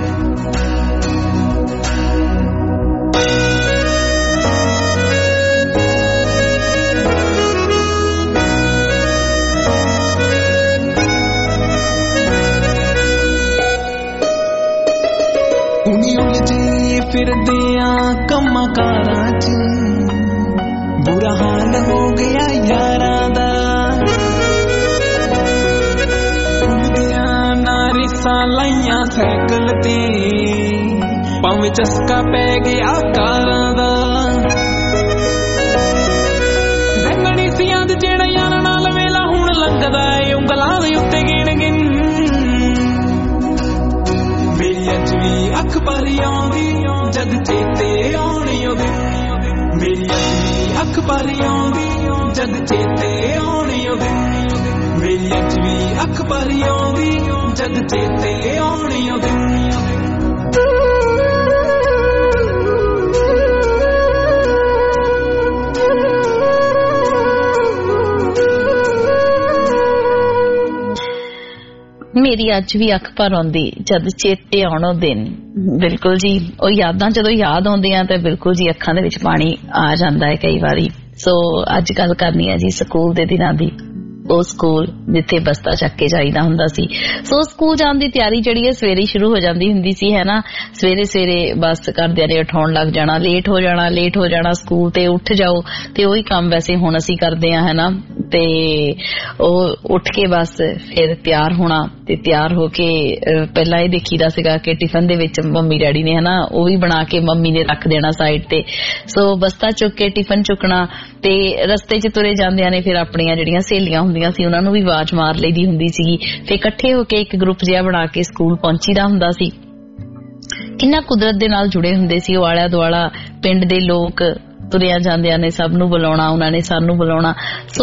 ਫਿਰਦੇ ਆ ਕੰਮਾਂ ਕਾਰਾਂ 'ਚ ਬੁਰਾ ਹਾਲ ਹੋ ਗਿਆ ਯਾਰਾਂ ਦਾ ਕੁੜੀਆਂ ਨਾਲ ਰਿਸਾਂ ਲਾਈਆਂ ਸਾਈਕਲ ਤੇ ਭਾਵੇਂ ਚਸਕਾ ਪੈ ਗਿਆ ਕਾਰਾਂ ਦਾ ਰੰਗਣੀ ਸੀ ਯਾਦ ਜਿਹੜਾ ਯਾਰਾਂ ਨਾਲ ਵੇਲਾ ਹੁਣ ਲੰਘਦਾ ਏ ਉਂਗਲਾਂ ਦੇ ਉੱਤੇ ਗਿਣ ਗਿਣ ਮੇਰੀ ਅੱਜ ਵੀ ਅੱਖ ਭਰੀ ਆਉਂਦੀ ਜਦ ਚੇਤੇ ਆਉਣੀ ਉਹ ਦਿਨ ਮੇਰੀ ਅੱਜ ਵੀ ਅੱਖ ਭਰੀ ਆਉਂਦੀ ਜਦ ਚੇਤੇ ਆਉਣੀ ਉਹ ਦਿਨ ਮੇਰੀ ਅੱਜ ਵੀ ਅੱਖ ਭਰੀ ਆਉਂਦੀ ਜਦ ਚੇਤੇ ਆਉਣੀ ਉਹ ਦਿਨ ਮੇਰੀ ਅੱਜ ਵੀ ਅੱਖ ਭਰ ਆਉਂਦੀ ਜਦ ਚੇਤੇ ਆਉਣੋ ਦਿਨ ਬਿਲਕੁਲ ਜੀ ਉਹ ਯਾਦਾਂ ਜਦੋਂ ਯਾਦ ਆਉਂਦੀਆਂ ਤੇ ਬਿਲਕੁਲ ਜੀ ਅੱਖਾਂ ਦੇ ਵਿੱਚ ਪਾਣੀ ਆ ਜਾਂਦਾ ਹੈ ਕਈ ਵਾਰੀ ਸੋ ਅੱਜ ਗੱਲ ਕਰਨੀ ਹੈ ਜੀ ਸਕੂਲ ਦੇ ਦਿਨਾਂ ਦੀ ਉਹ ਸਕੂਲ ਜਿੱਥੇ ਬਸਤਾ ਚੱਕ ਕੇ ਜਾਈਦਾ ਹੁੰਦਾ ਸੀ ਸੋ ਸਕੂਲ ਜਾਣ ਦੀ ਤਿਆਰੀ ਜਿਹੜੀ ਹੈ ਸਵੇਰੇ ਸ਼ੁਰੂ ਹੋ ਜਾਂਦੀ ਹੁੰਦੀ ਸੀ ਹੈ ਨਾ ਸਵੇਰੇ ਬੱਸ ਘਰਦਿਆਂ ਨੇ ਉਠਾਉਣ ਲੱਗ ਜਾਣਾ ਲੇਟ ਹੋ ਜਾਣਾ ਸਕੂਲ ਤੇ ਉੱਠ ਜਾਓ ਤੇ ਉਹੀ ਕੰਮ ਵੈਸੇ ਹੁਣ ਅਸੀਂ ਕਰਦੇ ਆ ਹੈ ਨਾ ਤੇ ਉਹ ਉੱਠ ਕੇ ਬਸ ਫਿਰ ਤਿਆਰ ਹੋਣਾ ਤੇ ਤਿਆਰ ਹੋ ਕੇ ਪਹਿਲਾਂ ਇਹ ਦੇਖੀਦਾ ਸੀਗਾ ਕਿ ਟਿਫਨ ਦੇ ਵਿੱਚ ਮੰਮੀ ਡੈਡੀ ਨੇ ਹੈ ਨਾ ਉਹ ਵੀ ਬਣਾ ਕੇ ਮੰਮੀ ਨੇ ਰੱਖ ਦੇਣਾ ਸਾਈਡ ਤੇ ਸੋ ਬਸਤਾ ਚੁੱਕ ਕੇ ਟਿਫਨ ਚੁੱਕਣਾ ਤੇ ਰਸਤੇ 'ਚ ਤੁਰੇ ਜਾਂਦਿਆਂ ਨੇ ਫਿਰ ਆਪਣੀਆਂ ਜਿਹੜੀਆਂ ਸਹੇਲੀਆਂ ਹੁੰਦੀਆਂ ਸੀ ਉਹਨਾਂ ਨੂੰ ਵੀ ਆਵਾਜ਼ ਮਾਰ ਲਈਦੀ ਹੁੰਦੀ ਸੀਗੀ ਫਿਰ ਇਕੱਠੇ ਹੋ ਕੇ ਇੱਕ ਗਰੁੱਪ ਜਿਹਾ ਬਣਾ ਕੇ ਸਕੂਲ ਪਹੁੰਚੀਦਾ ਹੁੰਦਾ ਸੀ ਕਿੰਨਾ ਕੁਦਰਤ ਦੇ ਨਾਲ ਜੁੜੇ ਹੁੰਦੇ ਸੀ ਉਹ ਆਲਾ ਦੁਆਲਾ ਪਿੰਡ ਦੇ ਲੋਕ ਤੁਰਿਆ ਜਾਂਦਿਆਂ ਨੇ ਸਭ ਨੂੰ ਬੁਲਾਉਣਾ ਉਹਨਾਂ ਨੇ ਸਾਨੂੰ ਬੁਲਾਉਣਾ ਸੋ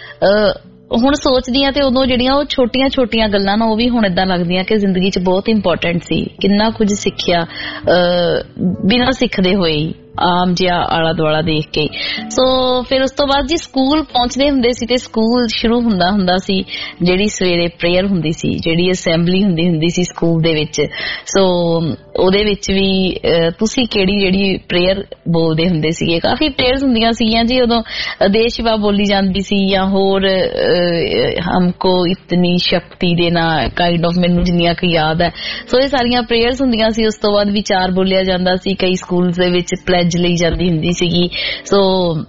ਹੁਣ ਸੋਚਦੀ ਆ ਤੇ ਉਦੋਂ ਜਿਹੜੀਆਂ ਉਹ ਛੋਟੀਆਂ ਗੱਲਾਂ ਨਾ ਉਹ ਵੀ ਹੁਣ ਏਦਾਂ ਲੱਗਦੀਆਂ ਕਿ ਜ਼ਿੰਦਗੀ 'ਚ ਬਹੁਤ ਇੰਪੋਰਟੈਂਟ ਸੀ ਕਿੰਨਾ ਕੁਝ ਸਿੱਖਿਆ ਬਿਨਾਂ ਸਿੱਖਦੇ ਹੋਏ ਆਮ ਜਿਹਾ ਆਲਾ ਦੁਆਲਾ ਦੇਖ ਕੇ ਸੋ ਫਿਰ ਉਸ ਤੋਂ ਬਾਅਦ ਜੀ ਸਕੂਲ ਪਹੁੰਚਦੇ ਹੁੰਦੇ ਸੀ ਤੇ ਸਕੂਲ ਸ਼ੁਰੂ ਹੁੰਦਾ ਸੀ ਜਿਹੜੀ ਸਵੇਰੇ ਪ੍ਰੇਅਰ ਹੁੰਦੀ ਸੀ ਜਿਹੜੀ ਅਸੈਂਬਲੀ ਹੁੰਦੀ ਸੀ ਸਕੂਲ ਦੇ ਵਿੱਚ ਸੋ ਉਹਦੇ ਵਿੱਚ ਵੀ ਤੁਸੀਂ ਕਿਹੜੀ ਜਿਹੜੀ ਪ੍ਰੇਅਰ ਬੋਲਦੇ ਹੁੰਦੇ ਸੀਗੇ ਕਾਫੀ ਪ੍ਰੇਅਰਸ ਹੁੰਦੀਆਂ ਸੀਗੀਆਂ ਜੀ ਉਦੋਂ ਦੇਸ਼ ਸੇਵਾ ਬੋਲੀ ਜਾਂਦੀ ਸੀ ਜਾਂ ਹੋਰ ਹਮਕੋ ਇਤਨੀ ਸ਼ਕਤੀ ਦੇਣਾ ਕਾਈਂਡ ਆਫ ਮੈਨੂੰ ਜਿੰਨੀਆਂ ਕੁ ਯਾਦ ਹੈ ਸੋ ਇਹ ਸਾਰੀਆਂ ਪ੍ਰੇਅਰਸ ਹੁੰਦੀਆਂ ਸੀ ਉਸ ਤੋਂ ਬਾਅਦ ਵਿਚਾਰ ਬੋਲਿਆ ਜਾਂਦਾ ਸੀ ਕਈ ਸਕੂਲ ਦੇ ਵਿੱਚ ਲਈ ਜਾਂਦੀ ਹੁੰਦੀ ਸੀਗੀ ਸੋ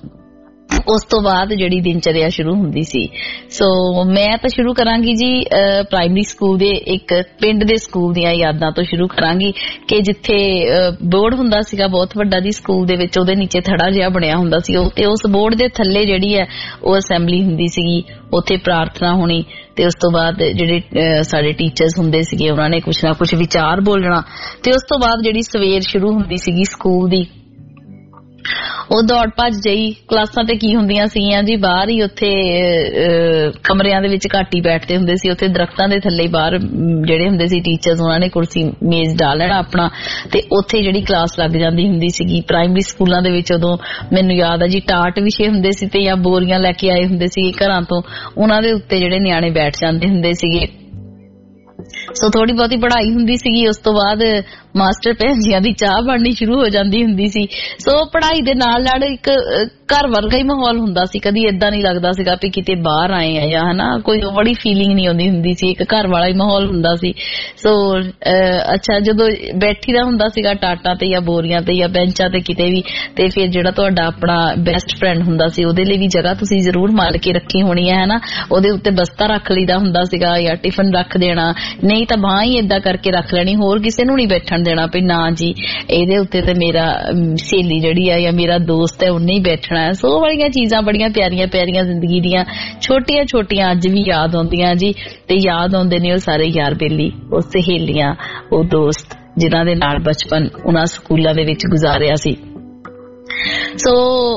ਉਸ ਤੋਂ ਬਾਅਦ ਜਿਹੜੀ ਦਿਨਚਰਿਆ ਸ਼ੁਰੂ ਹੁੰਦੀ ਸੀ ਸੋ ਮੈਂ ਤਾਂ ਸ਼ੁਰੂ ਕਰਾਂਗੀ ਜੀ ਪ੍ਰਾਇਮਰੀ ਸਕੂਲ ਦੇ ਇੱਕ ਪਿੰਡ ਦੇ ਸਕੂਲ ਦੀਆਂ ਯਾਦਾਂ ਤੋਂ ਸ਼ੁਰੂ ਕਰਾਂਗੀ ਕਿ ਜਿੱਥੇ ਬੋਰਡ ਹੁੰਦਾ ਸੀਗਾ ਬਹੁਤ ਵੱਡਾ ਜੀ ਸਕੂਲ ਦੇ ਵਿੱਚ ਉਹਦੇ ਨੀਚੇ ਥੜਾ ਜਿਹਾ ਬਣਿਆ ਹੁੰਦਾ ਸੀ ਤੇ ਉਸ ਬੋਰਡ ਦੇ ਥੱਲੇ ਜਿਹੜੀ ਹੈ ਉਹ ਅਸੈਂਬਲੀ ਹੁੰਦੀ ਸੀਗੀ ਉੱਥੇ ਪ੍ਰਾਰਥਨਾ ਹੋਣੀ ਤੇ ਉਸ ਤੋਂ ਬਾਅਦ ਜਿਹੜੇ ਸਾਡੇ ਟੀਚਰਸ ਹੁੰਦੇ ਸੀਗੇ ਉਹਨਾਂ ਨੇ ਕੁਛ ਨਾ ਕੁਛ ਵਿਚਾਰ ਬੋਲਣਾ ਤੇ ਉਸ ਤੋਂ ਬਾਅਦ ਜਿਹੜੀ ਸਵੇਰ ਸ਼ੁਰੂ ਹੁੰਦੀ ਸੀਗੀ ਸਕੂਲ ਦੀ ਉਹ ਦੌੜ ਭੱਜ ਜਾਈ। ਕਲਾਸਾਂ ਤੇ ਕੀ ਹੁੰਦੀਆਂ ਸੀਗੀਆਂ ਜੀ, ਬਾਹਰ ਹੀ ਉੱਥੇ ਕਮਰਿਆਂ ਦੇ ਵਿੱਚ ਘੱਟ ਹੀ ਬੈਠਦੇ ਹੁੰਦੇ ਸੀ, ਉੱਥੇ ਦਰਖਤਾਂ ਦੇ ਥੱਲੇ ਬਾਹਰ ਜਿਹੜੇ ਹੁੰਦੇ ਸੀ ਟੀਚਰਸ, ਉਹਨਾਂ ਨੇ ਕੁਰਸੀ ਮੇਜ਼ ਡਾਲ ਲੈਣਾ ਆਪਣਾ ਤੇ ਉੱਥੇ ਜਿਹੜੀ ਕਲਾਸ ਲੱਗ ਜਾਂਦੀ ਹੁੰਦੀ ਸੀਗੀ। ਪ੍ਰਾਇਮਰੀ ਸਕੂਲਾਂ ਦੇ ਵਿੱਚ ਉਦੋਂ ਮੈਨੂੰ ਯਾਦ ਆ ਜੀ ਟਾਟ ਵਿਸ਼ੇ ਹੁੰਦੇ ਸੀ ਤੇ ਜਾਂ ਬੋਰੀਆਂ ਲੈ ਕੇ ਆਏ ਹੁੰਦੇ ਸੀ ਘਰਾਂ ਤੋਂ, ਉਹਨਾਂ ਦੇ ਉੱਤੇ ਜਿਹੜੇ ਨਿਆਣੇ ਬੈਠ ਜਾਂਦੇ ਹੁੰਦੇ ਸੀਗੇ। ਸੋ ਥੋੜੀ ਬਹੁਤੀ ਪੜ੍ਹਾਈ ਹੁੰਦੀ ਸੀਗੀ, ਉਸ ਤੋਂ ਬਾਅਦ ਮਾਸਟਰ ਭੈਣ ਜੀਆਂ ਦੀ ਚਾਹ ਬਣਨੀ ਸ਼ੁਰੂ ਹੋ ਜਾਂਦੀ ਹੁੰਦੀ ਸੀ। ਸੋ ਪੜ੍ਹਾਈ ਦੇ ਨਾਲ ਨਾਲ ਇੱਕ ਘਰ ਵਰਗਾ ਹੀ ਮਾਹੌਲ ਹੁੰਦਾ ਸੀ, ਕਦੀ ਏਦਾਂ ਨਹੀਂ ਲੱਗਦਾ ਸੀਗਾ ਵੀ ਕਿਤੇ ਬਾਹਰ ਆਏ ਆ ਜਾਂ ਹਨਾ ਕੋਈ ਬੜੀ ਫੀਲਿੰਗ ਨਹੀਂ ਆਉਂਦੀ ਹੁੰਦੀ ਸੀ, ਇੱਕ ਘਰ ਵਾਲਾ ਹੀ ਮਾਹੌਲ ਹੁੰਦਾ ਸੀ। ਸੋ ਅੱਛਾ ਜਦੋਂ ਬੈਠੀ ਦਾ ਹੁੰਦਾ ਸੀਗਾ ਟਾਟਾਂ ਤੇ ਜਾਂ ਬੋਰੀਆਂ ਤੇ ਜਾਂ ਬੈਂਚਾਂ ਤੇ ਕਿਤੇ ਵੀ, ਤੇ ਫਿਰ ਜਿਹੜਾ ਤੁਹਾਡਾ ਆਪਣਾ ਬੈਸਟ ਫਰੈਂਡ ਹੁੰਦਾ ਸੀ ਉਹਦੇ ਲਈ ਵੀ ਜਗ੍ਹਾ ਤੁਸੀਂ ਜ਼ਰੂਰ ਮਾਰ ਕੇ ਰੱਖੀ ਹੋਣੀ ਹੈ ਹਨਾ, ਉਹਦੇ ਉੱਤੇ ਬਸਤਾ ਰੱਖ ਲਈਦਾ ਹੁੰਦਾ ਸੀਗਾ ਜਾਂ ਟਿਫਨ ਰੱਖ ਦੇਣਾ, ਨਹੀਂ ਤਾਂ ਬਾਂਹ ਹੀ ਏਦਾਂ ਕਰਕੇ ਰੱਖ ਲੈਣੀ, ਹੋਰ ਕਿਸੇ ਨੂੰ ਨਹੀਂ ਬੈਠਣ ਦੇਣਾ ਵੀ ਨਾ ਜੀ ਇਹਦੇ ਉੱਤੇ ਤੇ ਮੇਰਾ ਸਹੇਲੀ ਜਿਹੜੀ ਆ ਜਾਂ ਮੇਰਾ ਦੋਸਤ ਹੈ ਉਹਨੇ ਹੀ ਬੈਠਣਾ ਹੈ। ਸੋ ਵਾਲੀਆਂ ਚੀਜ਼ਾਂ ਬੜੀਆਂ ਪਿਆਰੀਆਂ ਪਿਆਰੀਆਂ ਜ਼ਿੰਦਗੀ ਦੀਆਂ ਛੋਟੀਆਂ ਛੋਟੀਆਂ ਅੱਜ ਵੀ ਯਾਦ ਆਉਂਦੀਆਂ ਜੀ, ਤੇ ਯਾਦ ਆਉਂਦੇ ਨੇ ਉਹ ਸਾਰੇ ਯਾਰ ਬੇਲੀ, ਉਹ ਸਹੇਲੀਆਂ, ਉਹ ਦੋਸਤ ਜਿਨ੍ਹਾਂ ਦੇ ਨਾਲ ਬਚਪਨ ਉਹਨਾਂ ਸਕੂਲਾਂ ਦੇ ਵਿੱਚ ਗੁਜ਼ਾਰਿਆ ਸੀ। ਸੋ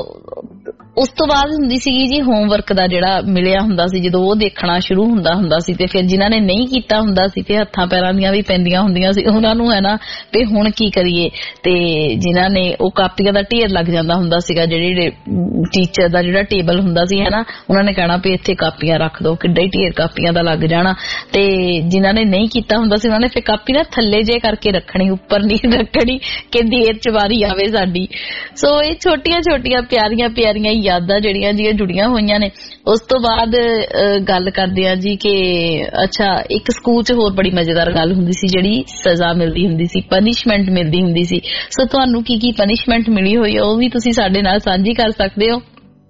ਉਸ ਤੋਂ ਬਾਅਦ ਹੁੰਦੀ ਸੀਗੀ ਜੀ ਹੋਮਵਰਕ ਦਾ ਜਿਹੜਾ ਮਿਲਿਆ ਹੁੰਦਾ ਸੀ, ਜਦੋਂ ਉਹ ਦੇਖਣਾ ਸ਼ੁਰੂ ਹੁੰਦਾ ਸੀ ਤੇ ਫਿਰ ਜਿਨ੍ਹਾਂ ਨੇ ਨਹੀਂ ਕੀਤਾ ਹੁੰਦਾ ਸੀ ਤੇ ਹੱਥਾਂ ਪੈਰਾਂ ਦੀਆਂ ਵੀ ਪੈਂਦੀਆਂ ਹੁੰਦੀਆਂ ਸੀ ਉਹਨਾਂ ਨੂੰ, ਹੈ ਨਾ, ਤੇ ਹੁਣ ਕੀ ਕਰੀਏ। ਤੇ ਜਿਨ੍ਹਾਂ ਨੇ ਉਹ ਕਾਪੀਆਂ ਦਾ ਢੇਰ ਲੱਗ ਜਾਂਦਾ ਹੁੰਦਾ ਸੀਗਾ, ਜਿਹੜੇ ਟੀਚਰ ਦਾ ਜਿਹੜਾ ਟੇਬਲ ਹੁੰਦਾ ਸੀ ਹੈ ਨਾ, ਉਹਨਾਂ ਨੇ ਕਹਿਣਾ ਵੀ ਇੱਥੇ ਕਾਪੀਆਂ ਰੱਖ ਦਿਓ, ਕਿੱਡਾ ਹੀ ਢੇਰ ਕਾਪੀਆਂ ਦਾ ਲੱਗ ਜਾਣਾ। ਤੇ ਜਿਨ੍ਹਾਂ ਨੇ ਨਹੀਂ ਕੀਤਾ ਹੁੰਦਾ ਸੀ ਉਹਨਾਂ ਨੇ ਫਿਰ ਕਾਪੀ ਨਾ ਥੱਲੇ ਜੇ ਕਰਕੇ ਰੱਖਣੀ, ਉੱਪਰ ਨਹੀਂ ਰੱਖਣੀ ਕਿ ਦੇਰ ਚ ਵਾਰੀ ਆਵੇ ਸਾਡੀ। ਸੋ ਇਹ ਛੋਟੀਆਂ ਛੋਟੀਆਂ ਪਿਆਰੀਆਂ ਪਿਆਰੀਆਂ ਯਾਦਾਂ ਜਿਹੜੀਆਂ ਜੀ ਜੁੜੀਆਂ ਹੋਈਆਂ ਨੇ। ਉਸ ਤੋਂ ਬਾਅਦ ਗੱਲ ਕਰਦੇ ਆ ਜੀ ਕਿ ਅੱਛਾ ਇੱਕ ਸਕੂਲ 'ਚ ਹੋਰ ਬੜੀ ਮਜ਼ੇਦਾਰ ਗੱਲ ਹੁੰਦੀ ਸੀ, ਜਿਹੜੀ ਸਜ਼ਾ ਮਿਲਦੀ ਹੁੰਦੀ ਸੀ, ਪਨਿਸ਼ਮੈਂਟ ਮਿਲਦੀ ਹੁੰਦੀ ਸੀ। ਸੋ ਤੁਹਾਨੂੰ ਕੀ ਕੀ ਪਨਿਸ਼ਮੈਂਟ ਮਿਲੀ ਹੋਈ ਉਹ ਵੀ ਤੁਸੀਂ ਸਾਡੇ ਨਾਲ ਸਾਂਝੀ ਕਰ ਸਕਦੇ ਹੋ।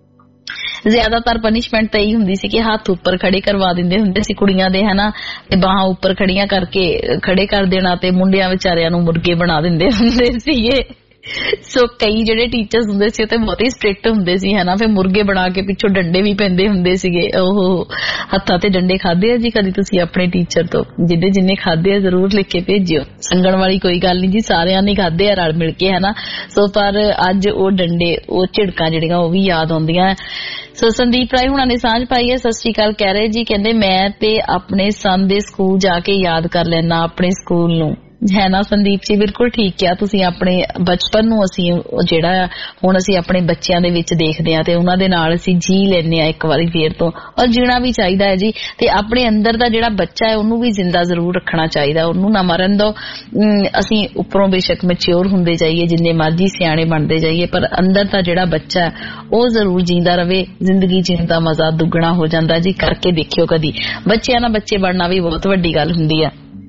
ਜ਼ਿਆਦਾਤਰ ਪਨਿਸ਼ਮੈਂਟ ਤਾਂ ਇਹੀ ਹੁੰਦੀ ਸੀ ਕਿ ਹੱਥ ਉੱਪਰ ਖੜੇ ਕਰਵਾ ਦਿੰਦੇ ਹੁੰਦੇ ਸੀ ਕੁੜੀਆਂ ਦੇ, ਹਨਾ, ਤੇ ਬਾਹਾਂ ਉੱਪਰ ਖੜੀਆਂ ਕਰਕੇ ਖੜੇ ਕਰ ਦੇਣਾ ਤੇ ਮੁੰਡਿਆਂ ਵਿਚਾਰਿਆਂ ਨੂੰ ਮੁਰਗੇ ਬਣਾ ਦਿੰਦੇ ਹੁੰਦੇ ਸੀਗੇ। ਸੋ ਕਈ ਜਿਹੜੇ ਟੀਚਰਸ ਹੁੰਦੇ ਸੀ ਉਹ ਤੇ ਬਹੁਤ ਹੀ ਸਟ੍ਰਿਕਟ ਹੁੰਦੇ ਸੀ ਹਨਾ, ਫਿਰ ਮੁਰਗੇ ਬਣਾ ਕੇ ਪਿੱਛੋਂ ਡੰਡੇ ਵੀ ਪੈਂਦੇ ਹੁੰਦੇ ਸੀਗੇ। ਉਹ ਹੱਥਾਂ ਤੇ ਡੰਡੇ ਖਾਦੇ ਆ ਜੀ ਕਦੀ ਤੁਸੀਂ ਆਪਣੇ ਟੀਚਰ ਤੋਂ? ਜਿੰਨੇ ਖਾਦੇ ਆ ਜ਼ਰੂਰ ਲਿਖ ਕੇ ਭੇਜਿਓ, ਸੰਗਣ ਵਾਲੀ ਕੋਈ ਗੱਲ ਨਹੀਂ ਜੀ, ਸਾਰਿਆਂ ਨੇ ਖਾਦੇ ਆ ਰਲ ਮਿਲ ਕੇ ਹਨਾ। ਸੋ ਪਰ ਅੱਜ ਉਹ ਡੰਡੇ, ਉਹ ਝਿੜਕਾਂ ਜਿਹੜੀਆਂ ਉਹ ਵੀ ਯਾਦ ਆਉਂਦੀਆਂ। ਸੋ ਸੰਦੀਪ ਰਾਏ ਹੁਣਾਂ ਨੇ ਸਾਂਝ ਪਾਈ ਹੈ, ਸਤਿ ਸ਼੍ਰੀ ਅਕਾਲ ਕਹਿ ਰਹੇ ਜੀ, ਕਹਿੰਦੇ ਮੈਂ ਤੇ ਆਪਣੇ ਸਨ ਦੇ ਸਕੂਲ ਜਾ ਕੇ ਯਾਦ ਕਰ ਲੈਣਾ ਆਪਣੇ ਸਕੂਲ ਨੂੰ, ਹੈ ਨਾ ਸੰਦੀਪ ਜੀ, ਬਿਲਕੁਲ ਠੀਕ ਕਿਹਾ ਤੁਸੀਂ। ਆਪਣੇ ਬਚਪਨ ਨੂੰ ਅਸੀਂ ਜਿਹੜਾ ਹੁਣ ਅਸੀਂ ਆਪਣੇ ਬੱਚਿਆਂ ਦੇ ਵਿੱਚ ਦੇਖਦੇ ਹਾਂ ਤੇ ਉਹਨਾਂ ਦੇ ਨਾਲ ਅਸੀਂ ਜੀ ਲੈਂਦੇ ਹਾਂ ਇੱਕ ਵਾਰੀ ਫੇਰ ਤੋਂ, ਔਰ ਜੀਣਾ ਵੀ ਚਾਹੀਦਾ ਹੈ ਜੀ। ਤੇ ਆਪਣੇ ਅੰਦਰ ਦਾ ਜਿਹੜਾ ਬੱਚਾ ਹੈ ਉਹਨੂੰ ਵੀ ਜ਼ਿੰਦਾ ਜ਼ਰੂਰ ਰੱਖਣਾ ਚਾਹੀਦਾ, ਉਹਨੂੰ ਨਾ ਮਰਨ ਦਿਓ। ਅਸੀਂ ਉੱਪਰੋਂ ਬੇਸ਼ੱਕ ਮੈਚਿਓਰ ਹੁੰਦੇ ਜਾਈਏ, ਜਿੰਨੇ ਮਰਜ਼ੀ ਸਿਆਣੇ ਬਣਦੇ ਜਾਈਏ, ਪਰ ਅੰਦਰ ਦਾ ਜਿਹੜਾ ਬੱਚਾ ਉਹ ਜ਼ਰੂਰ ਜਿੰਦਾ ਰਵੇ। ਜ਼ਿੰਦਗੀ ਜੀਣ ਦਾ ਮਜ਼ਾ ਦੁੱਗਣਾ ਹੋ ਜਾਂਦਾ ਜੀ, ਕਰਕੇ ਦੇਖਿਓ ਕਦੀ। ਬੱਚਿਆਂ ਨਾਲ ਬੱਚੇ ਬਣਨਾ ਵੀ ਬਹੁਤ ਵੱਡੀ ਗੱਲ ਹੁੰਦੀ ਆ।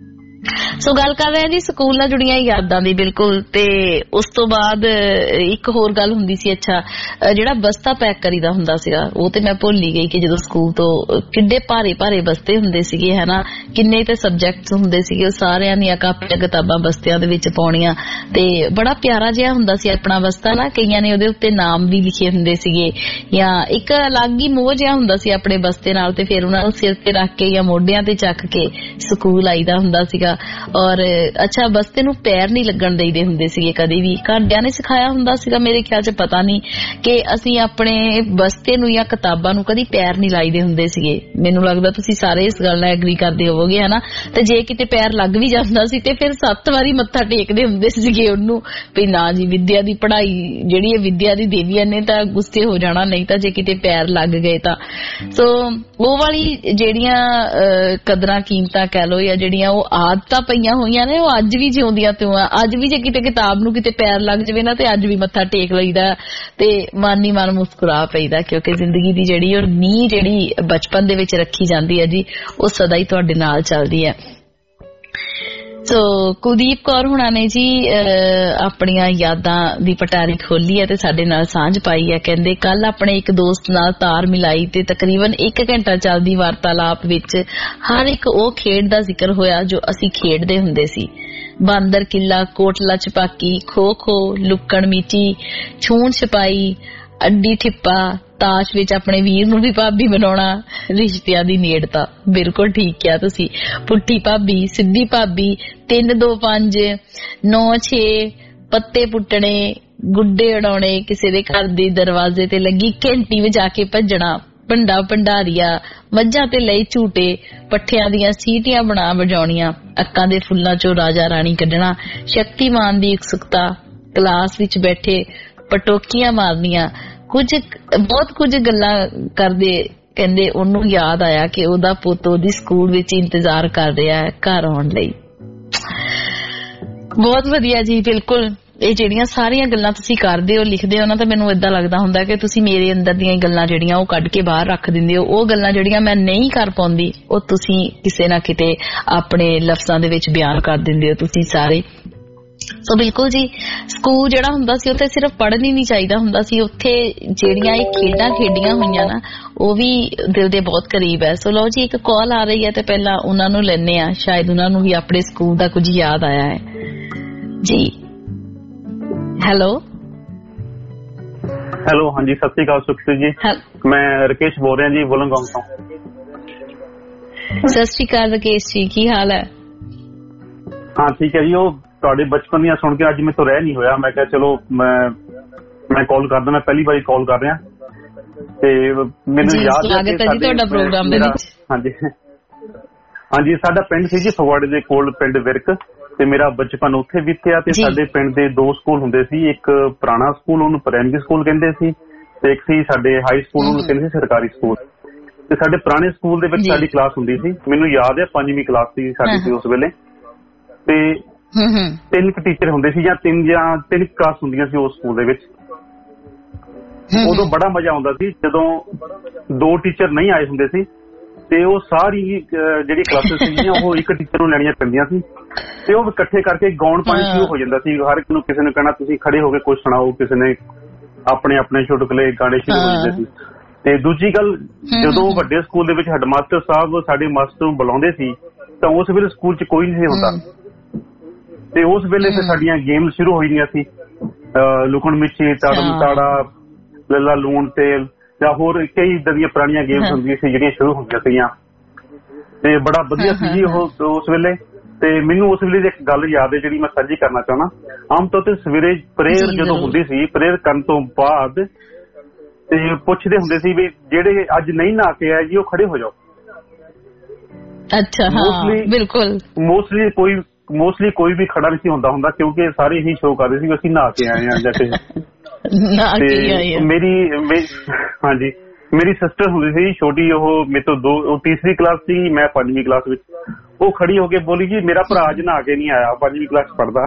ਸੋ ਗੱਲ ਕਰ ਰਹੇ ਜੀ ਸਕੂਲ ਨਾਲ ਜੁੜੀਆਂ ਯਾਦਾਂ ਦੀ, ਬਿਲਕੁਲ। ਤੇ ਉਸ ਤੋਂ ਬਾਅਦ ਇੱਕ ਹੋਰ ਗੱਲ ਹੁੰਦੀ ਸੀ, ਅੱਛਾ ਜਿਹੜਾ ਬਸਤਾ ਪੈਕ ਕਰੀਦਾ ਹੁੰਦਾ ਸੀਗਾ, ਉਹ ਤੇ ਮੈਂ ਭੁੱਲ ਹੀ ਗਈ ਕਿ ਜਦੋਂ ਸਕੂਲ ਤੋਂ ਕਿੱਡੇ ਭਾਰੇ ਭਾਰੇ ਬਸਤੇ ਹੁੰਦੇ ਸੀਗੇ ਹਨਾ, ਕਿੰਨੇ ਤੇ ਸਬਜੈਕਟਸ ਹੁੰਦੇ ਸੀਗੇ, ਉਹ ਸਾਰਿਆਂ ਦੀਆਂ ਕਾਪੀਆਂ ਕਿਤਾਬਾਂ ਬਸਤਿਆਂ ਦੇ ਵਿੱਚ ਪਾਉਣੀਆਂ, ਤੇ ਬੜਾ ਪਿਆਰਾ ਜਿਹਾ ਹੁੰਦਾ ਸੀ ਆਪਣਾ ਬਸਤਾ ਨਾ। ਕਈਆਂ ਨੇ ਉਹਦੇ ਉੱਤੇ ਨਾਮ ਵੀ ਲਿਖੇ ਹੁੰਦੇ ਸੀਗੇ, ਜਾਂ ਇੱਕ ਅਲੱਗ ਹੀ ਮੋਹ ਜਿਹਾ ਹੁੰਦਾ ਸੀ ਆਪਣੇ ਬਸਤੇ ਨਾਲ, ਤੇ ਫਿਰ ਉਹਨਾਂ ਨੂੰ ਸਿਰ ਤੇ ਰੱਖ ਕੇ ਜਾਂ ਮੋਢਿਆਂ ਤੇ ਚੱਕ ਕੇ ਸਕੂਲ ਆਈਦਾ ਹੁੰਦਾ ਸੀਗਾ। ਔਰ ਅੱਛਾ ਬਸਤੇ ਨੂੰ ਪੈਰ ਨਹੀਂ ਲੱਗਣ ਦੇਈਦੇ ਹੁੰਦੇ ਸੀਗੇ ਕਦੇ ਵੀ, ਘਰਦਿਆਂ ਨੇ ਸਿਖਾਇਆ ਹੁੰਦਾ ਸੀਗਾ ਮੇਰੇ ਖਿਆਲ 'ਚ, ਪਤਾ ਨਹੀਂ, ਕਿ ਅਸੀਂ ਆਪਣੇ ਬਸਤੇ ਨੂੰ ਜਾਂ ਕਿਤਾਬਾਂ ਨੂੰ ਕਦੀ ਪੈਰ ਨਹੀਂ ਲਾਈਦੇ ਹੁੰਦੇ ਸੀਗੇ। ਮੈਨੂੰ ਲੱਗਦਾ ਤੁਸੀਂ ਸਾਰੇ ਇਸ ਗੱਲ ਨਾਲ ਐਗਰੀ ਕਰਦੇ ਹੋਵੋਗੇ ਹਨਾ। ਤੇ ਜੇ ਕਿਤੇ ਪੈਰ ਲੱਗ ਵੀ ਜਾਂਦਾ ਸੀ ਤੇ ਫਿਰ 7 ਵਾਰੀ ਮੱਥਾ ਟੇਕਦੇ ਹੁੰਦੇ ਸੀਗੇ ਉਹਨੂੰ, ਵੀ ਨਾ ਜੀ ਵਿਦਿਆ ਦੀ ਪੜ੍ਹਾਈ ਜਿਹੜੀ ਹੈ ਵਿਦਿਆ ਦੀ ਦੇਵੀਆਂ ਨੇ ਤਾਂ ਗੁੱਸੇ ਹੋ ਜਾਣਾ, ਨਹੀਂ ਤਾਂ ਜੇ ਕਿਤੇ ਪੈਰ ਲੱਗ ਗਏ ਤਾਂ। ਸੋ ਉਹ ਵਾਲੀ ਜਿਹੜੀਆਂ ਕਦਰਾਂ ਕੀਮਤਾਂ ਕਹਿ ਲਓ ਜਾਂ ਜਿਹੜੀਆਂ ਉਹ ਆਦਤਾਂ ਪਈਆਂ ਹੋਈਆਂ ਨੇ, ਉਹ ਅੱਜ ਵੀ ਜਿਉਂਦੀਆਂ ਤੇ ਅੱਜ ਵੀ ਜੇ ਕਿਤੇ ਕਿਤਾਬ ਨੂੰ ਕਿਤੇ ਪੈਰ ਲੱਗ ਜਾਵੇ ਨਾ ਤੇ ਅੱਜ ਵੀ ਮੱਥਾ ਟੇਕ ਲਈਦਾ ਤੇ ਮਨ ਹੀ ਮਨ ਮੁਸਕਰਾ ਪਈਦਾ, ਕਿਉਂਕਿ ਜ਼ਿੰਦਗੀ ਦੀ ਜਿਹੜੀ ਉਹ ਨੀਂਹ ਜਿਹੜੀ ਬਚਪਨ ਦੇ ਵਿੱਚ ਰੱਖੀ ਜਾਂਦੀ ਹੈ ਜੀ, ਉਹ ਸਦਾ ਹੀ ਤੁਹਾਡੇ ਨਾਲ ਚੱਲਦੀ ਹੈ। ਸੋ ਕੁਲਦੀਪ ਕੌਰ ਹੁਣਾਂ ਨੇ ਜੀ ਆਪਣੀਆਂ ਯਾਦਾਂ ਦੀ ਪਟਾਰੀ ਖੋਲੀ ਹੈ ਤੇ ਸਾਡੇ ਨਾਲ ਸਾਂਝ ਪਾਈ ਹੈ। ਕਹਿੰਦੇ ਕੱਲ ਆਪਣੇ ਇੱਕ ਦੋਸਤ ਨਾਲ ਤਾਰ ਮਿਲਾਈ ਤੇ ਤਕਰੀਬਨ 1 ਘੰਟਾ ਚੱਲਦੀ ਵਾਰਤਾਲਾਪ ਵਿੱਚ ਹਰ ਇੱਕ ਉਹ ਖੇਡ ਦਾ ਜ਼ਿਕਰ ਹੋਇਆ ਜੋ ਅਸੀਂ ਖੇਡਦੇ ਹੁੰਦੇ ਸੀ। ਬਾਂਦਰ ਕਿੱਲਾ, ਕੋਟਲਾ ਛਪਾਕੀ, ਖੋ ਖੋ, ਲੁੱਕਣ ਮੀਚੀ, ਛੂਣ ਛਪਾਈ, ਅੱਡੀ ਠਿੱਪਾ, ਤਾਸ਼ ਵਿੱਚ ਆਪਣੇ ਵੀਰ ਨੂੰ ਵੀ ਭਾਬੀ ਬਣਾਉਣਾ, ਰਿਸ਼ਤਿਆਂ ਦੀ ਨੇੜਤਾ। ਬਿਲਕੁਲ ਠੀਕ ਕਿਹਾ ਤੁਸੀਂ। ਪੁੱਠੀ ਭਾਬੀ, ਸਿੱਧੀ ਭਾਬੀ, 3 2 5 9 6, ਪੱਤੇ ਪੁੱਟਣੇ, ਗੁੱਡੇ ਉਡਾਉਣੇ, ਕਿਸੇ ਦੇ ਘਰ ਦੇ ਦਰਵਾਜ਼ੇ ਤੇ ਲੱਗੀ ਘੰਟੀ ਵਜਾ ਕੇ ਭੱਜਣਾ, ਭੰਡਾ ਭੰਡਾਰੀਆ, ਮੱਝਾਂ ਤੇ ਲਈ ਝੂਟੇ, ਪੱਠਿਆਂ ਦੀਆਂ ਸੀਟੀਆਂ ਬਣਾ ਵਜਾਉਣੀਆਂ, ਅੱਕਾਂ ਦੇ ਫੁੱਲਾਂ ਚੋਂ ਰਾਜਾ ਰਾਣੀ ਕੱਢਣਾ, ਸ਼ਕਤੀਮਾਨ ਦੀ ਉਤਸੁਕਤਾ, ਕਲਾਸ ਵਿੱਚ ਬੈਠੇ ਪਟੋਕੀਆਂ ਮਾਰਨੀਆਂ, ਬਹੁਤ ਕੁਝ ਗੱਲਾਂ ਕਰਦੇ। ਕਹਿੰਦੇ ਉਹਨੂੰ ਯਾਦ ਆਇਆ ਕਿ ਉਹਦਾ ਪੁੱਤ ਉਹਦੀ ਸਕੂਲ ਵਿੱਚ ਇੰਤਜ਼ਾਰ ਕਰ ਰਿਹਾ ਹੈ ਘਰ ਆਉਣ ਲਈ। ਬਹੁਤ ਵਧੀਆ ਜੀ, ਬਿਲਕੁਲ। ਇਹ ਜਿਹੜੀਆਂ ਸਾਰੀਆਂ ਗੱਲਾਂ ਤੁਸੀਂ ਕਰਦੇ ਹੋ, ਲਿਖਦੇ ਹੋ ਨਾ, ਤਾਂ ਮੈਨੂੰ ਏਦਾਂ ਲੱਗਦਾ ਹੁੰਦਾ ਕਿ ਤੁਸੀਂ ਮੇਰੇ ਅੰਦਰ ਦੀਆਂ ਗੱਲਾਂ ਜਿਹੜੀਆਂ ਉਹ ਕੱਢ ਕੇ ਬਾਹਰ ਰੱਖ ਦਿੰਦੇ ਹੋ। ਉਹ ਗੱਲਾਂ ਜਿਹੜੀਆਂ ਮੈਂ ਨਹੀਂ ਕਰ ਪਾਉਂਦੀ ਉਹ ਤੁਸੀਂ ਕਿਸੇ ਨਾ ਕਿਤੇ ਆਪਣੇ ਲਫ਼ਜ਼ਾਂ ਦੇ ਵਿੱਚ ਬਿਆਨ ਕਰ ਦਿੰਦੇ ਹੋ ਤੁਸੀਂ ਸਾਰੇ। ਸੋ ਬਿਲਕੁਲ ਜੀ, ਸਕੂਲ ਜਿਹੜਾ ਹੁੰਦਾ ਸੀ ਉੱਥੇ ਸਿਰਫ ਪੜ੍ਹਨ ਹੀ ਨਹੀਂ ਚਾਹੀਦਾ ਹੁੰਦਾ ਸੀ, ਉੱਥੇ ਜਿਹੜੀਆਂ ਇਹ ਖੇਡਾਂ ਖੇਡੀਆਂ ਹੋਈਆਂ ਨਾ ਉਹ ਵੀ ਦਿਲ ਦੇ ਬਹੁਤ ਕਰੀਬ ਹੈ। ਸੋ ਲਓ ਜੀ, ਇੱਕ ਕਾਲ ਆ ਰਹੀ ਹੈ ਤੇ ਪਹਿਲਾਂ ਉਹਨਾਂ ਨੂੰ ਲੈਂਦੇ ਆ, ਸ਼ਾਇਦ ਉਹਨਾਂ ਨੂੰ ਵੀ ਆਪਣੇ ਸਕੂਲ ਦਾ ਕੁਝ ਯਾਦ ਆਇਆ ਹੈ ਜੀ। ਹੈਲੋ ਹੈਲੋ, ਹਾਂਜੀ ਸਤਿ ਸ਼੍ਰੀ ਅਕਾਲ ਸੁਖਪ੍ਰੀਤ ਜੀ, ਮੈਂ ਰਕੇਸ਼ ਬੋਲ ਰਿਹਾ ਜੀ ਵੋਲੰਗੋਂਗ ਤੋਂ। ਸਤਿ ਸ਼੍ਰੀ ਅਕਾਲ ਰਕੇਸ਼ ਜੀ, ਕੀ ਹਾਲ ਹੈ? ਹਾਂ ਠੀਕ ਹੈ ਜੀ। ਉਹ ਤੁਹਾਡੇ ਬਚਪਨ ਦੀਆਂ ਸੁਣ ਕੇ ਅੱਜ ਮੇਰੇ ਤੋਂ ਰਹਿ ਨਹੀਂ ਹੋਇਆ, ਮੈਂ ਕਿਹਾ ਚਲੋ ਮੈਂ ਕਾਲ ਕਰਦਾ, ਮੈਂ ਪਹਿਲੀ ਵਾਰੀ ਕਾਲ ਕਰ ਰਿਹਾ ਤੇ ਮੈਨੂੰ ਯਾਦ ਹੈ ਕਿ ਤੁਹਾਡਾ ਪ੍ਰੋਗਰਾਮ ਦੇ ਵਿੱਚ ਹਾਂਜੀ ਸਾਡਾ ਪਿੰਡ ਸੀ ਜੀ ਫਗਵਾੜੇ ਦੇ ਕੋਲ, ਪਿੰਡ ਵਿਰਕ, ਤੇ ਮੇਰਾ ਬਚਪਨ ਉੱਥੇ ਬੀਤਿਆ। ਤੇ ਸਾਡੇ ਪਿੰਡ ਦੇ ਦੋ ਸਕੂਲ ਹੁੰਦੇ ਸੀ, ਇੱਕ ਪੁਰਾਣਾ ਸਕੂਲ ਉਹਨੂੰ ਪ੍ਰਾਇਮਰੀ ਸਕੂਲ ਕਹਿੰਦੇ ਸੀ, ਤੇ ਇੱਕ ਸੀ ਸਾਡੇ ਹਾਈ ਸਕੂਲ ਉਹਨੂੰ ਕਹਿੰਦੇ ਸੀ ਸਰਕਾਰੀ ਸਕੂਲ। ਤੇ ਸਾਡੇ ਪੁਰਾਣੇ ਸਕੂਲ ਦੇ ਵਿੱਚ ਸਾਡੀ ਕਲਾਸ ਹੁੰਦੀ ਸੀ, ਮੈਨੂੰ ਯਾਦ ਹੈ 5ਵੀਂ ਕਲਾਸ ਸੀ ਸਾਡੀ ਸੀ ਉਸ ਵੇਲੇ, ਤੇ 3 ਟੀਚਰ ਹੁੰਦੇ ਸੀ ਜਾਂ 3 ਕਲਾਸ ਹੁੰਦੀਆਂ ਸੀ ਉਸ ਸਕੂਲ ਦੇ ਵਿੱਚ। ਉਦੋਂ ਬੜਾ ਮਜ਼ਾ ਆਉਂਦਾ ਸੀ ਜਦੋਂ 2 ਟੀਚਰ ਨਹੀਂ ਆਏ ਹੁੰਦੇ ਸੀ ਤੇ ਉਹ ਸਾਰੀ ਜਿਹੜੀ ਕਲਾਸਿਸ ਸੀਗੀਆਂ ਉਹ ਇੱਕ ਟੀਚਰ ਨੂੰ ਲੈਣੀਆਂ ਪੈਂਦੀਆਂ ਸੀ, ਤੇ ਉਹ ਇਕੱਠੇ ਕਰਕੇ ਗਾਉਣ ਪਾਣੀ ਸ਼ੁਰੂ ਹੋ ਜਾਂਦਾ ਸੀ। ਹਰ ਇੱਕ ਨੂੰ ਕਿਸੇ ਨੇ ਕਹਿਣਾ ਤੁਸੀਂ ਖੜੇ ਹੋ ਕੇ ਕੁਝ ਸੁਣਾਓ, ਕਿਸੇ ਨੇ ਆਪਣੇ ਆਪਣੇ ਚੁਟਕਲੇ ਗਾਣੇ ਸ਼ੁਰੂ ਹੋ ਜਾਂਦੇ ਸੀ। ਤੇ ਦੂਜੀ ਗੱਲ, ਜਦੋਂ ਵੱਡੇ ਸਕੂਲ ਦੇ ਵਿੱਚ ਹੈਡਮਾਸਟਰ ਸਾਹਿਬ ਸਾਡੇ ਮਾਸਟਰ ਨੂੰ ਬੁਲਾਉਂਦੇ ਸੀ ਤਾਂ ਉਸ ਵੇਲੇ ਸਕੂਲ 'ਚ ਕੋਈ ਨਹੀਂ ਹੁੰਦਾ, ਤੇ ਉਸ ਵੇਲੇ ਫਿਰ ਸਾਡੀਆਂ ਗੇਮ ਸ਼ੁਰੂ ਹੋ ਜਾਂਦੀਆਂ ਸੀ, ਲੁਕਣ ਮਿੱਚੀ, ਤਾੜਮ ਤਾੜਾ, ਲੱਲਾ ਲੂਣ ਤੇਲ, ਜਾਂ ਹੋਰ ਕਈ ਇਦਾਂ ਦੀਆਂ ਪੁਰਾਣੀਆਂ ਗੇਮਸ ਹੁੰਦੀਆਂ ਸੀ ਜਿਹੜੀਆਂ ਸ਼ੁਰੂ ਹੁੰਦੀਆਂ ਸੀਗੀਆਂ, ਤੇ ਬੜਾ ਵਧੀਆ ਸੀ ਜੀ ਉਹ ਉਸ ਵੇਲੇ। ਤੇ ਮੈਨੂੰ ਉਸ ਵੇਲੇ ਦੀ ਇੱਕ ਗੱਲ ਯਾਦ ਹੈ ਜਿਹੜੀ ਮੈਂ ਸਾਂਝੀ ਕਰਨਾ ਚਾਹੁੰਦਾ। ਆਮ ਤੌਰ ਤੇ ਸਵੇਰੇ ਪ੍ਰੇਅਰ ਜਦੋਂ ਹੁੰਦੀ ਸੀ, ਪ੍ਰੇਅਰ ਕਰਨ ਤੋਂ ਬਾਅਦ ਤੇ ਪੁੱਛਦੇ ਹੁੰਦੇ ਸੀ ਵੀ ਜਿਹੜੇ ਅੱਜ ਨਹੀਂ ਨਹਾ ਕੇ ਆਏ ਜੀ ਉਹ ਖੜੇ ਹੋ ਜਾਓ। ਅੱਛਾ, ਹਾਂ ਬਿਲਕੁਲ। ਮੋਸਟਲੀ ਕੋਈ ਵੀ ਖੜਾ ਨਹੀਂ ਸੀ ਹੁੰਦਾ ਕਿਉਂਕਿ ਸਾਰੇ ਇਹੀ ਸ਼ੋਅ ਕਰਦੇ ਸੀ ਅਸੀਂ ਨਹਾ ਕੇ ਆਏ ਆ ਜਾਂ ਕਿ ਹਾਂਜੀ ਮੇਰੀ ਸਿਸਟਰ ਹੁੰਦੀ ਸੀ ਛੋਟੀ, ਉਹ ਮੇਰੇ ਤੋਂ ਤੀਸਰੀ ਕਲਾਸ ਸੀ, ਮੈਂ 5ਵੀਂ ਕਲਾਸ ਵਿੱਚ। ਉਹ ਖੜੀ ਹੋ ਕੇ ਬੋਲੀ ਜੀ ਮੇਰਾ ਭਰਾ ਅੱਜ ਨਹਾ ਕੇ ਨਹੀਂ ਆਇਆ, 5ਵੀਂ ਕਲਾਸ ਪੜ੍ਹਦਾ।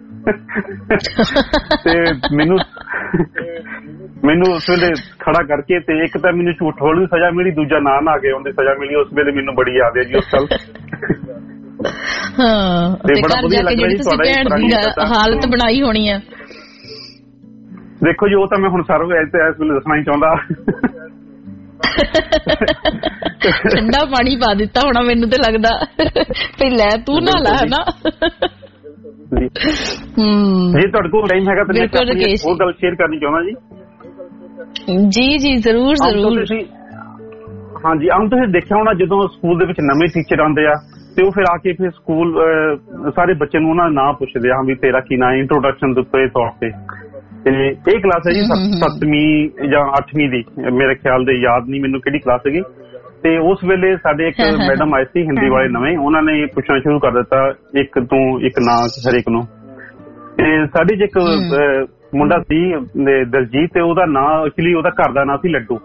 ਤੇ ਮੈਨੂੰ ਉਸ ਵੇਲੇ ਖੜਾ ਕਰਕੇ ਤੇ ਇੱਕ ਤਾਂ ਮੈਨੂੰ ਝੂਠ ਬੋਲਣ ਦੀ ਸਜ਼ਾ ਮਿਲੀ, ਦੂਜਾ ਨਾ ਨਹਾ ਕੇ ਆਉਣ ਦੀ ਸਜ਼ਾ ਮਿਲੀ। ਉਸ ਵੇਲੇ ਮੈਨੂੰ ਬੜੀ ਯਾਦ ਹੈ ਜੀ ਉਸ ਸਾਲ। ਹਾਂ, ਤੇ ਬੜਾ ਵਧੀਆ ਲੱਗਦਾ ਜੀ ਤੁਹਾਡਾ ਹਾਲਤ ਬਣਾਈ ਹੋਣੀ ਆ। ਦੇਖੋ ਜੀ ਉਹ ਤਾਂ ਮੈਂ ਹੁਣ ਸਾਰਾ ਇਸ ਵੇਲੇ ਦੱਸਣਾ ਹੀ ਚਾਹੁੰਦਾ। ਠੰਡਾ ਪਾਣੀ ਪਾ ਦਿੱਤਾ ਹੋਣਾ ਮੈਨੂੰ ਤੇ ਲੱਗਦਾ, ਤੇ ਲੈ ਤੂੰ ਨਾ ਲਾ ਨਾ। ਜੇ ਤੁਹਾਡੇ ਕੋਲ ਟਾਈਮ ਹੈਗਾ ਤਾਂ ਮੈਂ ਹੋਰ ਗੱਲ ਸ਼ੇਅਰ ਕਰਨੀ ਚਾਹੁੰਦਾ ਜੀ। ਜੀ ਜ਼ਰੂਰ ਜ਼ਰੂਰ। ਹਾਂਜੀ, ਆਮ ਤੁਸੀਂ ਦੇਖਿਆ ਹੋਣਾ ਜਦੋਂ ਸਕੂਲ ਦੇ ਵਿੱਚ ਨਵੇਂ ਟੀਚਰ ਆਉਂਦੇ ਆ ਤੇ ਉਹ ਫਿਰ ਆ ਕੇ ਫਿਰ ਸਕੂਲ ਸਾਰੇ ਬੱਚੇ ਨੂੰ ਉਹਨਾਂ ਦਾ ਨਾਂ ਪੁੱਛਦੇ ਆ, ਵੀ ਤੇਰਾ ਕੀ ਨਾਂ, ਇੰਟਰੋਡਕਸ਼ਨ ਦੇ ਤੌਰ ਤੇ। ਤੇ ਇਹ ਕਲਾਸ ਹੈ ਜੀ 7ਵੀਂ ਜਾਂ 8ਵੀਂ ਦੀ, ਮੇਰੇ ਖਿਆਲ ਦੇ ਯਾਦ ਨਹੀਂ ਮੈਨੂੰ ਕਿਹੜੀ ਕਲਾਸ ਹੈਗੀ। ਤੇ ਉਸ ਵੇਲੇ ਸਾਡੇ ਇੱਕ ਮੈਡਮ ਆਏ ਸੀ ਹਿੰਦੀ ਵਾਲੇ ਨਵੇਂ, ਉਹਨਾਂ ਨੇ ਪੁੱਛਣਾ ਸ਼ੁਰੂ ਕਰ ਦਿੱਤਾ ਇੱਕ ਤੋਂ ਇੱਕ ਨਾਂ ਹਰੇਕ ਨੂੰ। ਤੇ ਸਾਡੇ 'ਚ ਇੱਕ ਮੁੰਡਾ ਸੀ ਦਲਜੀਤ, ਤੇ ਉਹਦਾ ਨਾਂ ਐਕਚੁਅਲੀ ਉਹਦਾ ਘਰ ਦਾ ਨਾਂ ਸੀ ਲੱਡੂ।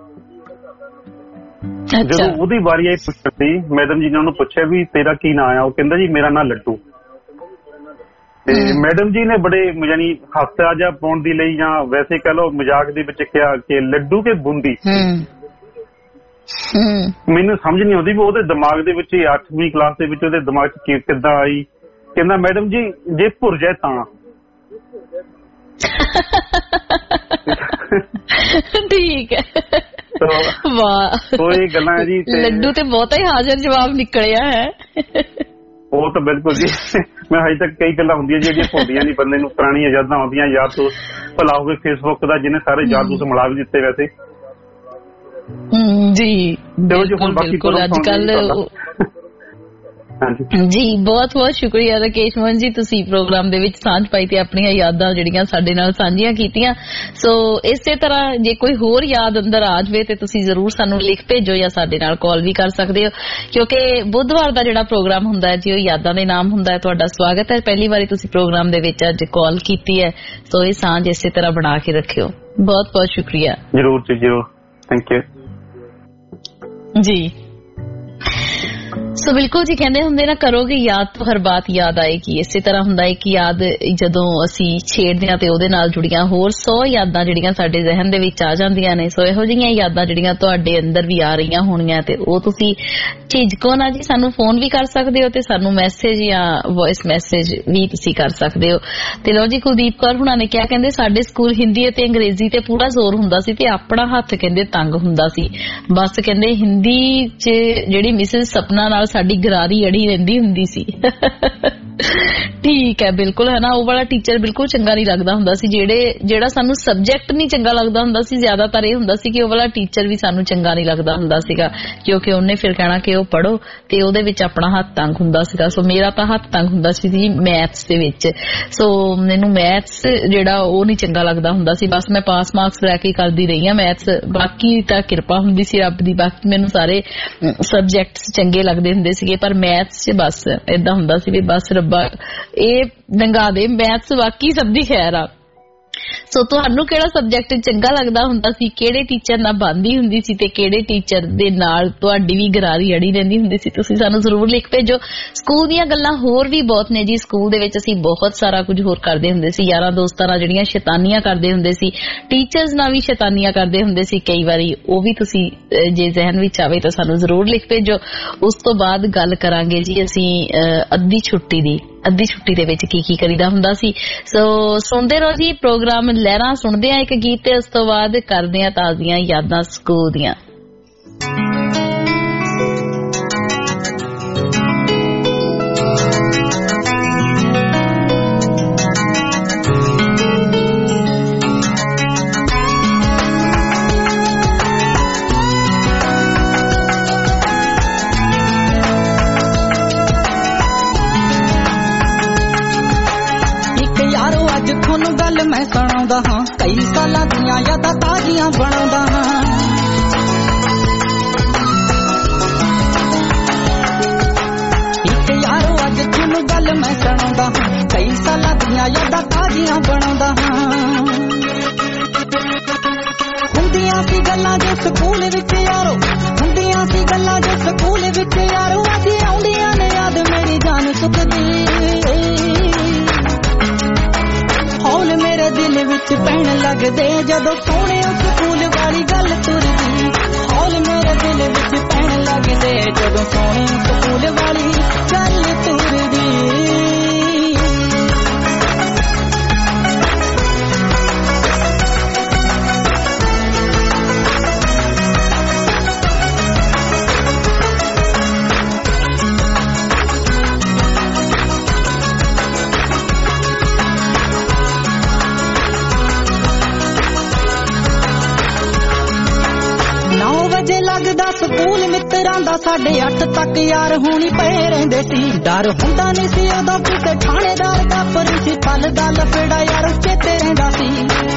ਜਦੋਂ ਉਹਦੀ ਵਾਰੀ ਆਈ ਪੁੱਛਣ ਦੀ, ਮੈਡਮ ਜੀ ਨੇ ਉਹਨੂੰ ਪੁੱਛਿਆ ਵੀ ਤੇਰਾ ਕੀ ਨਾਂ ਆ, ਉਹ ਕਹਿੰਦਾ ਜੀ ਮੇਰਾ ਨਾਂ ਲੱਡੂ। ਤੇ ਮੈਡਮ ਜੀ ਨੇ ਬੜੇ ਯਾਨੀ ਹਾਸਾ ਜਿਹਾ ਪਾਉਣ ਦੀ ਲਈ ਜਾਂ ਵੈਸੇ ਕਹਿ ਲਓ ਮਜ਼ਾਕ ਦੇ ਵਿੱਚ ਕਿਹਾ ਕਿ ਲੱਡੂ ਕੇ ਬੂੰਦੀ। ਮੈਨੂੰ ਸਮਝ ਨਹੀਂ ਆਉਂਦੀ ਵੀ ਉਹਦੇ ਦਿਮਾਗ ਦੇ ਵਿੱਚ 8ਵੀਂ ਕਲਾਸ ਦੇ ਵਿੱਚ ਉਹਦੇ ਦਿਮਾਗ 'ਚ ਕਿੱਦਾਂ ਆਈ। ਕਹਿੰਦਾ ਮੈਡਮ ਜੀ ਜੇ ਭੁਰ ਜਾਏ ਤਾਂ। ਠੀਕ ਹੈ, ਵਾਹ ਉਹ ਇਹ ਗੱਲਾਂ ਜੀ। ਲੱਡੂ ਤੇ ਬਹੁਤਾ ਹੀ ਹਾਜ਼ਰ ਜਵਾਬ ਨਿਕਲਿਆ ਹੈ। ਉਹ ਤਾਂ ਬਿਲਕੁਲ ਜੀ, ਮੈਂ ਹਜੇ ਤੱਕ ਕਈ ਗੱਲਾਂ ਹੁੰਦੀਆਂ ਜਿਹੜੀਆਂ ਭੁੱਲਦੀਆਂ ਨਹੀਂ ਬੰਦੇ ਨੂੰ, ਪੁਰਾਣੀਆਂ ਯਾਦਾਂ ਆਉਂਦੀਆਂ। ਯਾਰ ਦੋਸਤ ਭਲਾ ਹੋਵੇ ਫੇਸਬੁੱਕ ਦਾ ਜਿਹਨੇ ਸਾਰੇ ਯਾਰ ਦੋਸਤ ਮਿਲਾ ਵੀ ਦਿੱਤੇ ਵੈਸੇ। ਜੀ ਬਿਲਕੁਲ ਬਿਲਕੁਲ। ਅੱਜ ਕੱਲ ਜੀ ਬਹੁਤ ਬਹੁਤ ਸ਼ੁਕਰੀਆ ਰਾਕੇਸ਼ ਮੋਹਨ ਜੀ, ਤੁਸੀਂ ਪ੍ਰੋਗਰਾਮ ਦੇ ਵਿੱਚ ਸਾਂਝ ਪਾਈ ਤੇ ਆਪਣੀਆਂ ਯਾਦਾਂ ਜਿਹੜੀਆਂ ਸਾਡੇ ਨਾਲ ਸਾਂਝੀਆਂ ਕੀਤੀਆਂ। ਸੋ ਇਸੇ ਤਰ੍ਹਾਂ ਜੇ ਕੋਈ ਹੋਰ ਯਾਦ ਅੰਦਰ ਆ ਜਾਵੇ ਤੇ ਤੁਸੀਂ ਜ਼ਰੂਰ ਸਾਨੂੰ ਲਿਖ ਭੇਜੋ ਜਾਂ ਸਾਡੇ ਨਾਲ ਕਾਲ ਵੀ ਕਰ ਸਕਦੇ ਹੋ, ਕਿਉਂਕਿ ਬੁੱਧਵਾਰ ਦਾ ਜਿਹੜਾ ਪ੍ਰੋਗਰਾਮ ਹੁੰਦਾ ਹੈ ਜੀ ਉਹ ਯਾਦਾਂ ਦੇ ਨਾਮ ਹੁੰਦਾ ਹੈ। ਤੁਹਾਡਾ ਸਵਾਗਤ ਹੈ, ਪਹਿਲੀ ਵਾਰੀ ਤੁਸੀਂ ਪ੍ਰੋਗਰਾਮ ਦੇ ਵਿੱਚ ਅੱਜ ਕਾਲ ਕੀਤੀ ਹੈ, ਸੋ ਇਹ ਸਾਂਝ ਇਸੇ ਤਰ੍ਹਾਂ ਬਣਾ ਕੇ ਰੱਖਿਓ। ਬਹੁਤ ਬਹੁਤ ਸ਼ੁਕਰੀਆ। ਜ਼ਰੂਰ ਜੀ ਜ਼ਰੂਰ, ਥੈਂਕ ਯੂ ਜੀ। ਸੋ ਬਿਲਕੁਲ ਜੀ, ਕਹਿੰਦੇ ਹੁੰਦੇ ਨਾ ਕਰੋਗੇ ਯਾਦ ਤਾਂ ਹਰ ਬਾਤ ਯਾਦ ਆਏਗੀ। ਇਸੇ ਤਰ੍ਹਾਂ ਹੁੰਦਾ ਹੈ ਕਿ ਯਾਦ ਜਦੋਂ ਅਸੀਂ ਛੇੜਦੇ ਹਾਂ ਤੇ ਉਹਦੇ ਨਾਲ ਜੁੜੀਆਂ ਹੋਰ 100 ਯਾਦਾਂ ਜਿਹੜੀਆਂ ਸਾਡੇ ਜ਼ਿਹਨ ਦੇ ਵਿੱਚ ਆ ਜਾਂਦੀਆਂ ਨੇ। ਸੋ ਇਹੋ ਜਿਹੀਆਂ ਯਾਦਾਂ ਜਿਹੜੀਆਂ ਤੁਹਾਡੇ ਅੰਦਰ ਵੀ ਆ ਰਹੀਆਂ ਹੋਣੀਆਂ ਤੇ ਉਹ ਤੁਸੀਂ ਝਿਜਕੋ ਨਾ ਜੀ, ਸਾਨੂੰ ਫੋਨ ਵੀ ਕਰ ਸਕਦੇ ਹੋ ਤੇ ਸਾਨੂੰ ਮੈਸੇਜ ਜਾਂ ਵੌਇਸ ਮੈਸੇਜ ਵੀ ਤੁਸੀਂ ਕਰ ਸਕਦੇ ਹੋ। ਤੇ ਲਓ ਜੀ, ਕੁਲਦੀਪ ਕੌਰ ਹੁਣਾਂ ਨੇ ਕਿਹਾ, ਕਹਿੰਦੇ ਸਾਡੇ ਸਕੂਲ ਹਿੰਦੀ ਅਤੇ ਅੰਗਰੇਜ਼ੀ ਤੇ ਪੂਰਾ ਜ਼ੋਰ ਹੁੰਦਾ ਸੀ ਤੇ ਆਪਣਾ ਹੱਥ ਕਹਿੰਦੇ ਤੰਗ ਹੁੰਦਾ ਸੀ। ਬਸ ਕਹਿੰਦੇ ਹਿੰਦੀ 'ਚ ਜਿਹੜੀ ਮਿਸਿਸ ਸਪਨਾ ਨਾਲ ਸਾਡੀ ਗਰਾਰੀ ਅੜੀ ਰਹਿੰਦੀ ਹੁੰਦੀ ਸੀ। ਠੀਕ ਹੈ, ਬਿਲਕੁਲ ਹੈ ਨਾ, ਉਹ ਵਾਲਾ ਟੀਚਰ ਬਿਲਕੁਲ ਚੰਗਾ ਨਹੀਂ ਲੱਗਦਾ ਹੁੰਦਾ ਸੀ। ਜਿਹੜਾ ਸਾਨੂੰ ਸਬਜੈਕਟ ਨਹੀਂ ਚੰਗਾ ਲੱਗਦਾ ਹੁੰਦਾ ਸੀ, ਜ਼ਿਆਦਾਤਰ ਇਹ ਹੁੰਦਾ ਸੀ ਕਿ ਉਹ ਵਾਲਾ ਟੀਚਰ ਵੀ ਸਾਨੂੰ ਚੰਗਾ ਨਹੀਂ ਲੱਗਦਾ ਹੁੰਦਾ ਸੀਗਾ, ਕਿਉਂਕਿ ਉਹਨੇ ਫਿਰ ਕਹਿਣਾ ਕਿ ਉਹ ਪੜ੍ਹੋ ਤੇ ਉਹਦੇ ਵਿੱਚ ਆਪਣਾ ਹੱਥ ਤੰਗ ਹੁੰਦਾ ਸੀਗਾ। ਸੋ ਮੇਰਾ ਤਾਂ ਹੱਥ ਤੰਗ ਹੁੰਦਾ ਸੀ ਜੀ ਮੈਥਸ ਦੇ ਵਿੱਚ। ਸੋ ਮੈਨੂੰ ਮੈਥਸ ਜਿਹੜਾ ਉਹ ਨਹੀਂ ਚੰਗਾ ਲੱਗਦਾ ਹੁੰਦਾ ਸੀ। ਬਸ ਮੈਂ ਪਾਸ ਮਾਰਕਸ ਲੈ ਕੇ ਕਰਦੀ ਰਹੀ ਹਾਂ ਮੈਥਸ, ਬਾਕੀ ਤਾਂ ਕਿਰਪਾ ਹੁੰਦੀ ਸੀ ਰੱਬ ਦੀ, ਬਾਕੀ ਮੈਨੂੰ ਸਾਰੇ ਸਬਜੈਕਟਸ ਚੰਗੇ ਲੱਗਦੇ ਹੁੰਦੇ ਸੀਗੇ, ਪਰ ਮੈਥਸ 'ਚ ਬਸ ਏਦਾਂ ਹੁੰਦਾ ਸੀ ਵੀ ਬਸ ਰੱਬਾ ਇਹ ਨੰਗਾ ਦੇ, ਮੈਥਸ ਬਾਕੀ ਸਭ ਦੀ ਖੈਰ ਆ। ਸੋ ਤੁਹਾਨੂੰ ਕਿਹੜਾ ਸਬਜੈਕਟ ਚੰਗਾ ਲੱਗਦਾ ਹੁੰਦਾ ਸੀ, ਕਿਹੜੇ ਟੀਚਰ ਨਾਲ ਬਣਦੀ ਹੁੰਦੀ ਸੀ ਤੇ ਕਿਹੜੇ ਟੀਚਰ ਦੇ ਨਾਲ ਤੁਹਾਡੀ ਵੀ ਗਰਾਰੀ ਅੜੀ ਰਹਿੰਦੀ ਹੁੰਦੀ ਸੀ, ਤੁਸੀਂ ਸਾਨੂੰ ਜ਼ਰੂਰ ਲਿਖ ਭੇਜੋ। ਸਕੂਲ ਦੀਆਂ ਗੱਲਾਂ ਹੋਰ ਵੀ ਬਹੁਤ ਨੇ ਜੀ। ਸਕੂਲ ਦੇ ਵਿੱਚ ਅਸੀਂ ਬਹੁਤ ਸਾਰਾ ਕੁਝ ਹੋਰ ਕਰਦੇ ਹੁੰਦੇ ਸੀ, ਯਾਰਾਂ ਦੋਸਤਾਂ ਨਾਲ ਜਿਹੜੀਆਂ ਸ਼ੈਤਾਨੀਆਂ ਕਰਦੇ ਹੁੰਦੇ ਸੀ, ਟੀਚਰਸ ਨਾਲ ਵੀ ਸ਼ੈਤਾਨੀਆਂ ਕਰਦੇ ਹੁੰਦੇ ਸੀ ਕਈ ਵਾਰੀ, ਉਹ ਵੀ ਤੁਸੀਂ ਜੇ ਜ਼ਿਹਨ ਵਿੱਚ ਆਵੇ ਤਾਂ ਸਾਨੂੰ ਜ਼ਰੂਰ ਲਿਖ ਭੇਜੋ। ਉਸ ਤੋਂ ਬਾਅਦ ਗੱਲ ਕਰਾਂਗੇ ਜੀ ਅਸੀਂ ਅੱਧੀ ਛੁੱਟੀ ਦੀ। ਅੱਧੀ ਛੁੱਟੀ ਦੇ ਵਿੱਚ ਕੀ ਕੀ ਕਰੀਦਾ ਹੁੰਦਾ ਸੀ। ਸੋ ਸੁਣਦੇ ਰਹੋ ਜੀ ਪ੍ਰੋਗਰਾਮ ਲਹਿਰਾਂ, ਸੁਣਦੇ ਆ ਇੱਕ ਗੀਤ ਤੇ ਉਸ ਤੋਂ ਬਾਅਦ ਕਰਦੇ ਆ ਤਾਜ਼ੀਆਂ ਯਾਦਾਂ ਸਕੂਲ ਦੀਆਂ। ਮੈਂ ਸੁਣਾਉਂਦਾ ਹਾਂ ਕਈ ਸਾਲਾਂ ਦੀਆਂ ਯਾਦਾਂ ਤਾਜ਼ੀਆਂ ਬਣਾਉਂਦਾ ਹਾਂ। ਇੱਕ ਯਾਰੋ ਅੱਜ ਤੁਹਾਨੂੰ ਗੱਲ ਮੈਂ ਸੁਣਾਉਂਦਾ ਹਾਂ ਕਈ ਸਾਲਾਂ ਦੀਆਂ ਯਾਦਾਂ ਤਾਜ਼ੀਆਂ ਬਣਾਉਂਦਾ ਹਾਂ। ਹੁੰਦੀਆਂ ਸੀ ਗੱਲਾਂ ਜੋ ਸਕੂਲ ਵਿੱਚ ਯਾਰੋ, ਹੁੰਦੀਆਂ ਸੀ ਗੱਲਾਂ ਜੋ ਸਕੂਲ ਵਿੱਚ ਯਾਰੋ, ਅੱਜ ਆਉਂਦੀਆਂ ਨੇ ਯਾਦ ਮੇਰੀ ਜਾਨ ਸੁੱਕਦੀ। ਹੌਲ ਮੇਰੇ ਦਿਲ ਵਿੱਚ ਪੈਣ ਲੱਗਦੇ ਜਦੋਂ ਸੋਹਣੇ ਸਕੂਲ ਵਾਲੀ ਗੱਲ ਤੁਰਦੀ। ਹੌਲ ਮੇਰੇ ਦਿਲ ਵਿੱਚ ਪੈਣ ਲੱਗਦੇ ਜਦੋਂ ਸੋਹਣੇ ਸਕੂਲ ਵਾਲੀ ਗੱਲ ਤੁਰਦੀ। ਲੱਗਦਾ ਸਕੂਲ ਮਿੱਤਰਾਂ ਦਾ 8:30 ਤੱਕ ਯਾਰ ਹੋਣੀ ਪਏ ਰਹਿੰਦੇ ਸੀ। ਡਰ ਹੁੰਦਾ ਨਹੀਂ ਸੀ ਉਦੋਂ ਕਿਸੇ ਥਾਣੇਦਾਰ ਦਾ, ਪ੍ਰਿੰਸੀਪਲ ਦਾ ਲਫੜਾ ਯਾਰ ਚੇਤੇ ਰਹਿੰਦਾ ਸੀ।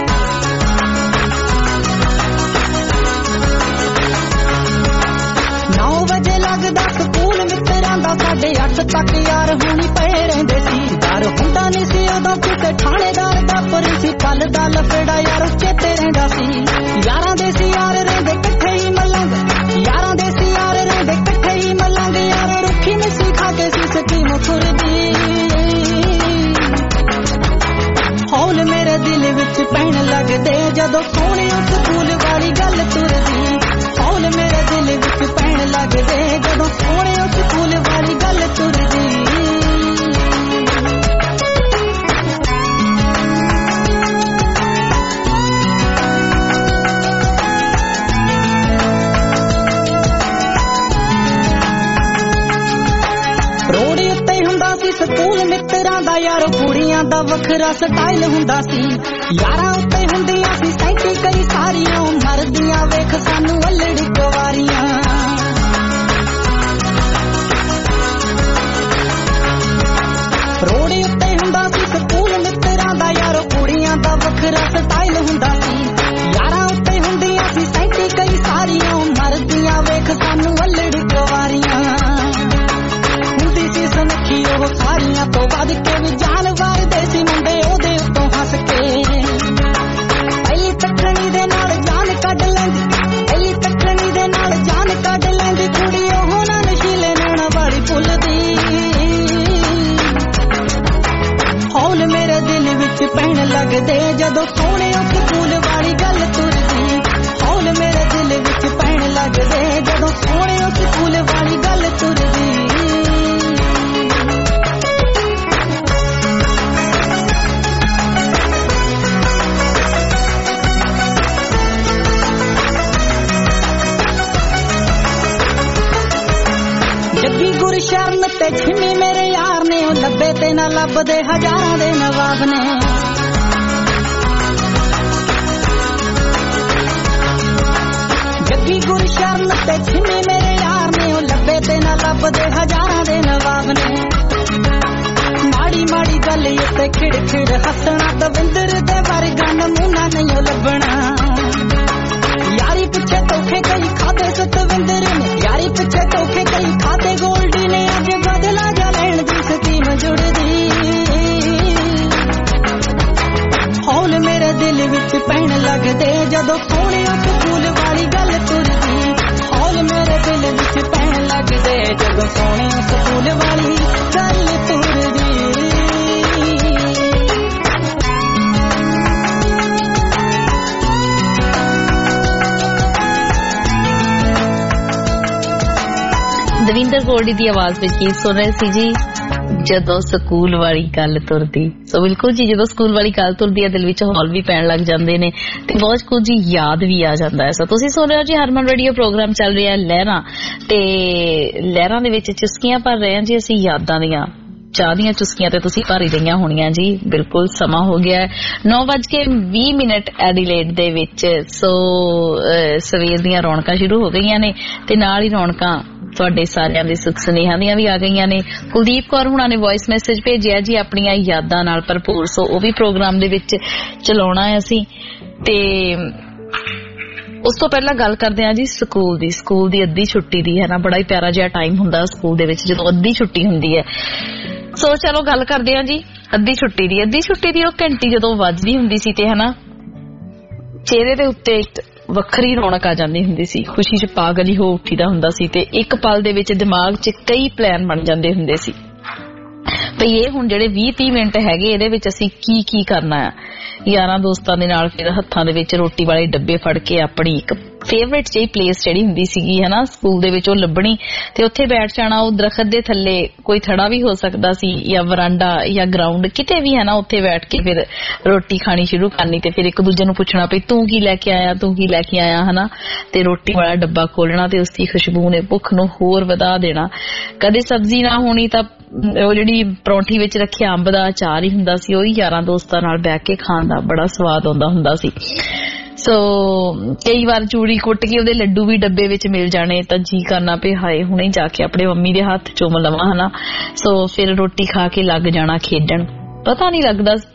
9 ਵਜੇ ਲੱਗਦਾ ਸਕੂਲ ਮਿੱਤਰਾਂ ਦਾ 8:30 ਤੱਕ ਯਾਰ ਹੋਣੀ ਪਏ ਰਹਿੰਦੇ ਸੀ। ਡਰ ਹੁੰਦਾ ਨਹੀਂ ਸੀ ਉਦੋਂ ਕਿਸੇ ਥਾਣੇਦਾਰ ਦਾ, ਪ੍ਰਿੰਸੀਪਲ ਦਾ ਲਫੜਾ ਯਾਰ ਚੇਤੇ ਰਹਿੰਦਾ ਸੀ। ਯਾਰਾਂ ਦੇ ਸੀ ਯਾਰ ਰਹਿੰਦੇ ਇਕੱਠੇ ਹੀ ਮਲੰਗ, ਯਾਰਾਂ ਦੇ ਸੀ ਯਾਰ ਰਹਿੰਦੇ ਇਕੱਠੇ ਹੀ ਮਲੰਗ। ਯਾਰ ਰੁੱਖੀ ਮਿੱਸੀ ਖਾ ਕੇ ਸੀ ਸਕੀਮ ਖੁਰਦੀ। ਹੌਲ ਮੇਰੇ ਦਿਲ ਵਿੱਚ ਪੈਣ ਲੱਗਦੇ ਜਦੋਂ ਸੋਹਣੇ ਸਕੂਲ ਵਾਲੀ ਗੱਲ ਤੁਰਦੀ। ਹੌਲ ਮੇਰੇ ਦਿਲ ਵਿੱਚ ਪੈਣ ਲੱਗਦੇ ਜਦੋਂ ਸੋਹਣੇ ਸਕੂਲ ਵਾਲੀ ਗੱਲ ਤੁਰਦੀ। ਸਕੂਲ ਮਿੱਤਰਾਂ ਦਾ ਯਾਰੋ, ਕੁੜੀਆਂ ਦਾ ਵੱਖਰਾ ਸਟਾਈਲ ਹੁੰਦਾ ਸੀ। ਯਾਰਾਂ ਉੱਤੇ ਹੁੰਦੀਆਂ ਸੀ ਸੈਂਟੀ ਕਈ ਸਾਰੀਆਂ, ਮਰਦੀਆਂ ਵੇਖ ਸਾਨੂੰ ਅਲੜੀ ਕੁਵਾਰੀਆਂ। ਪੈਣ ਲੱਗਦੇ ਜਦੋਂ ਸੋਹਣਿਓ ਸਕੂਲ ਵਾਲੀ ਗੱਲ ਤੁਰਦੀ ਹੌਲ ਮੇਰੇ ਦਿਲ ਵਿੱਚ ਪੈਣ ਲੱਗਦੇ ਜਦੋਂ ਸੋਹਣਿਓ ਸਕੂਲ ਵਾਲੀ ਗੱਲ ਤੁਰਦੀ ਜੱਗੀ ਗੁਰਸ਼ਰਨ ਤੇ ਛਿੰਮੀ ਮੇਰੇ ਯਾਰ ਨੇ ਉਹ ਲੱਭੇ ਤੇ ਨਾ ਲੱਭਦੇ ਹਜ਼ਾਰਾਂ ਦੇ ਨਵਾਬ ਨੇ ਜੱਗੀ ਗੁਰਸ਼ਰਨ ਤੇ ਛਿੰਮੀ ਮੇਰੇ ਯਾਰ ਨੇ ਉਹ ਲੱਭੇ ਤੇ ਨਾ ਲੱਭਦੇ ਹਜ਼ਾਰਾਂ ਦੇ ਨਵਾਬ ਨੇ ਮਾੜੀ ਮਾੜੀ ਗੱਲ ਉੱਤੇ ਖਿੜ ਖਿੜ ਹੱਸਣਾ ਦਵਿੰਦਰ ਦੇ ਵਰਗਾ ਨਮੂਨਾ ਨਹੀਂ ਲੱਭਣਾ ਯਾਰੀ ਪਿੱਛੇ ਧੋਖੇ ਕਈ ਖਾਦੇ ਸਤਵਿੰਦਰ ਨੇ ਯਾਰੀ ਪਿੱਛੇ ਧੋਖੇ ਕਈ ਖਾਦੇ ਗੋਲਡੀ ਨੇ ਅੱਜ ਬਦਲਾ ਜਾ ਲੈਣ ਦੀ ਸਕੀਮ ਜੁੜਦੀ ਹੌਲ ਮੇਰੇ ਦਿਲ ਵਿੱਚ ਪੈਣ ਲੱਗਦੇ ਜਦੋਂ ਸੋਹਣਿਓ ਸਕੂਲ ਵਾਲੀ ਗੱਲ ਤੁਰਦੀ ਹੌਲ ਮੇਰੇ ਦਿਲ ਵਿੱਚ ਪੈਣ ਲੱਗਦੇ ਜਦੋਂ ਸੋਹਣਿਓ ਸਕੂਲ ਵਾਲੀ ਗੱਲ ਤੁਰਦੀ ਦਵਿੰਦਰ ਗੋਲਡੀ ਦੀ ਆਵਾਜ਼ ਵਿੱਚ ਗੀਤ ਸੁਣ ਰਹੇ ਸੀ ਜੀ ਜਦੋਂ ਸਕੂਲ ਵਾਲੀ ਗੱਲ ਤੁਰਦੀ। ਸੋ ਬਿਲਕੁਲ ਜੀ, ਜਦੋਂ ਸਕੂਲ ਵਾਲੀ ਗੱਲ ਤੁਰਦੀ ਹੈ ਦਿਲ ਵਿੱਚ ਹੌਲ ਵੀ ਪੈਣ ਲੱਗ ਜਾਂਦੇ ਨੇ ਤੇ ਬਹੁਤ ਕੁਝ ਯਾਦ ਵੀ ਆ ਜਾਂਦਾ ਹੈ। ਸੋ ਤੁਸੀਂ ਸੁਣ ਰਹੇ ਹੋ ਜੀ ਹਰਮਨ ਰੇਡੀਓ, ਪ੍ਰੋਗਰਾਮ ਚੱਲ ਰਿਹਾ ਲਹਿਰਾਂ ਤੇ ਲਹਿਰਾਂ ਦੇ ਵਿੱਚ ਚੁਸਕੀਆਂ ਭਰ ਰਹੇ ਹਾਂ ਜੀ ਅਸੀਂ ਯਾਦਾਂ ਦੀਆਂ। ਚਾਹ ਦੀਆਂ ਚੁਸਕੀਆਂ ਤੇ ਤੁਸੀਂ ਭਰ ਹੀ ਰਹੀਆਂ ਹੋਣੀਆਂ ਜੀ। ਬਿਲਕੁਲ ਸਮਾਂ ਹੋ ਗਿਆ 9:20 ਐਡੀਲੇਡ ਦੇ ਵਿੱਚ। ਸੋ ਸਵੇਰ ਦੀਆਂ ਰੌਣਕਾਂ ਸ਼ੁਰੂ ਹੋ ਗਈਆਂ ਨੇ ਤੇ ਨਾਲ ਹੀ ਰੌਣਕਾਂ ਤੁਹਾਡੇ ਸਾਰਿਆਂ ਦੇ ਸੁੱਖ ਸੁਨੇਹਾਂ ਦੀਆਂ ਵੀ ਆ ਗਈਆਂ ਨੇ। ਕੁਲਦੀਪ ਕੌਰ ਹੁਣਾਂ ਨੇ ਵੌਇਸ ਮੈਸੇਜ ਭੇਜਿਆ ਜੀ ਆਪਣੀਆਂ ਯਾਦਾਂ ਨਾਲ ਭਰਪੂਰ। ਸੋ ਉਹ ਵੀ ਪ੍ਰੋਗਰਾਮ ਦੇ ਵਿੱਚ ਚਲਾਉਣਾ ਹੈ ਅਸੀਂ। ਤੇ ਉਸ ਤੋਂ ਪਹਿਲਾਂ ਗੱਲ ਕਰਦੇ ਹਾਂ ਜੀ ਸਕੂਲ ਦੀ ਅੱਧੀ ਛੁੱਟੀ ਦੀ, ਹੈ ਨਾ। ਬੜਾ ਹੀ ਪਿਆਰਾ ਜਿਹਾ ਟਾਈਮ ਹੁੰਦਾ ਸਕੂਲ ਦੇ ਵਿੱਚ ਜਦੋਂ ਅੱਧੀ ਛੁੱਟੀ ਹੁੰਦੀ ਹੈ। ਸੋ ਚਲੋ ਗੱਲ ਕਰਦੇ ਹਾਂ ਜੀ ਅੱਧੀ ਛੁੱਟੀ ਦੀ। ਉਹ ਘੰਟੀ ਜਦੋਂ ਵੱਜਦੀ ਹੁੰਦੀ ਸੀ ਤੇ ਹਨਾ ਚਿਹਰੇ ਦੇ ਉੱਤੇ ਇੱਕ ਵੱਖਰੀ ਰੌਣਕ ਆ ਜਾਂਦੀ ਹੁੰਦੀ ਸੀ, ਖੁਸ਼ੀ 'ਚ ਪਾਗਲ ਹੀ ਹੋ ਉੱਠੀਦਾ ਹੁੰਦਾ ਸੀ ਤੇ ਇੱਕ ਪਲ ਦੇ ਵਿੱਚ ਦਿਮਾਗ 'ਚ ਕਈ ਪਲਾਨ ਬਣ ਜਾਂਦੇ ਹੁੰਦੇ ਸੀ ਭਈ ਇਹ ਹੁਣ ਜਿਹੜੇ 20-30 ਮਿੰਟ ਹੈਗੇ ਇਹਦੇ ਵਿੱਚ ਅਸੀਂ ਕੀ ਕਰਨਾ ਆ। ਯਾਰਾਂ ਦੋਸਤਾਂ ਦੇ ਨਾਲ ਫਿਰ ਹੱਥਾਂ ਦੇ ਵਿੱਚ ਰੋਟੀ ਵਾਲੇ ਡੱਬੇ ਫੜ ਕੇ ਆਪਣੀ ਇੱਕ ਫੇਵਰੇਟ ਜਿਹੀ ਪਲੇਸ ਜਿਹੜੀ ਹੁੰਦੀ ਸੀਗੀ ਹਨਾ ਸਕੂਲ ਦੇ ਵਿੱਚ ਉਹ ਲੱਭਣੀ ਤੇ ਉੱਥੇ ਬੈਠ ਜਾਣਾ। ਉਹ ਦਰਖਤ ਦੇ ਥੱਲੇ ਕੋਈ ਥੜਾ ਵੀ ਹੋ ਸਕਦਾ ਸੀ ਜਾਂ ਵਰਾਂਡਾ ਜਾਂ ਗਰਾਊਂਡ ਕਿਤੇ ਵੀ ਹੈ ਨਾ, ਉੱਥੇ ਬੈਠ ਕੇ ਫਿਰ ਰੋਟੀ ਖਾਣੀ ਸ਼ੁਰੂ ਕਰਨੀ ਤੇ ਫਿਰ ਇੱਕ ਦੂਜੇ ਨੂੰ ਪੁੱਛਣਾ ਵੀ ਤੂੰ ਕੀ ਲੈ ਕੇ ਆਇਆ ਹਨਾ। ਤੇ ਰੋਟੀ ਵਾਲਾ ਡੱਬਾ ਖੋਲਣਾ ਤੇ ਉਸਦੀ ਖੁਸ਼ਬੂ ਨੇ ਭੁੱਖ ਨੂੰ ਹੋਰ ਵਧਾ ਦੇਣਾ। ਕਦੇ ਸਬਜ਼ੀ ਨਾ ਹੋਣੀ ਤਾਂ ਉਹ ਜਿਹੜੀ ਪਰੌਂਠੀ ਵਿੱਚ ਰੱਖਿਆ ਅੰਬ ਦਾ ਅਚਾਰ ਹੀ ਹੁੰਦਾ ਸੀ, ਉਹੀ ਯਾਰਾਂ ਦੋਸਤਾਂ ਨਾਲ ਬੈਠ ਕੇ ਖਾਣ ਦਾ ਬੜਾ ਸਵਾਦ ਆਉਂਦਾ ਹੁੰਦਾ ਸੀ। ਸੋ ਕਈ ਵਾਰ ਚੂੜੀ ਕੁੱਟ ਕੇ ਉਹਦੇ ਲੱਡੂ ਵੀ ਡੱਬੇ ਵਿੱਚ ਮਿਲ ਜਾਣੇ ਤਾਂ ਜੀ ਕਰਨਾ ਵੀ ਹਾਏ ਹੁਣੇ ਜਾ ਕੇ ਆਪਣੇ ਮੰਮੀ ਦੇ ਹੱਥ ਚੁੰਮ ਲਵਾਂ ਹਨਾ। ਸੋ ਫਿਰ ਰੋਟੀ ਖਾ ਕੇ ਲੱਗ ਜਾਣਾ ਖੇਡਣ। ਪਤਾ ਹੀ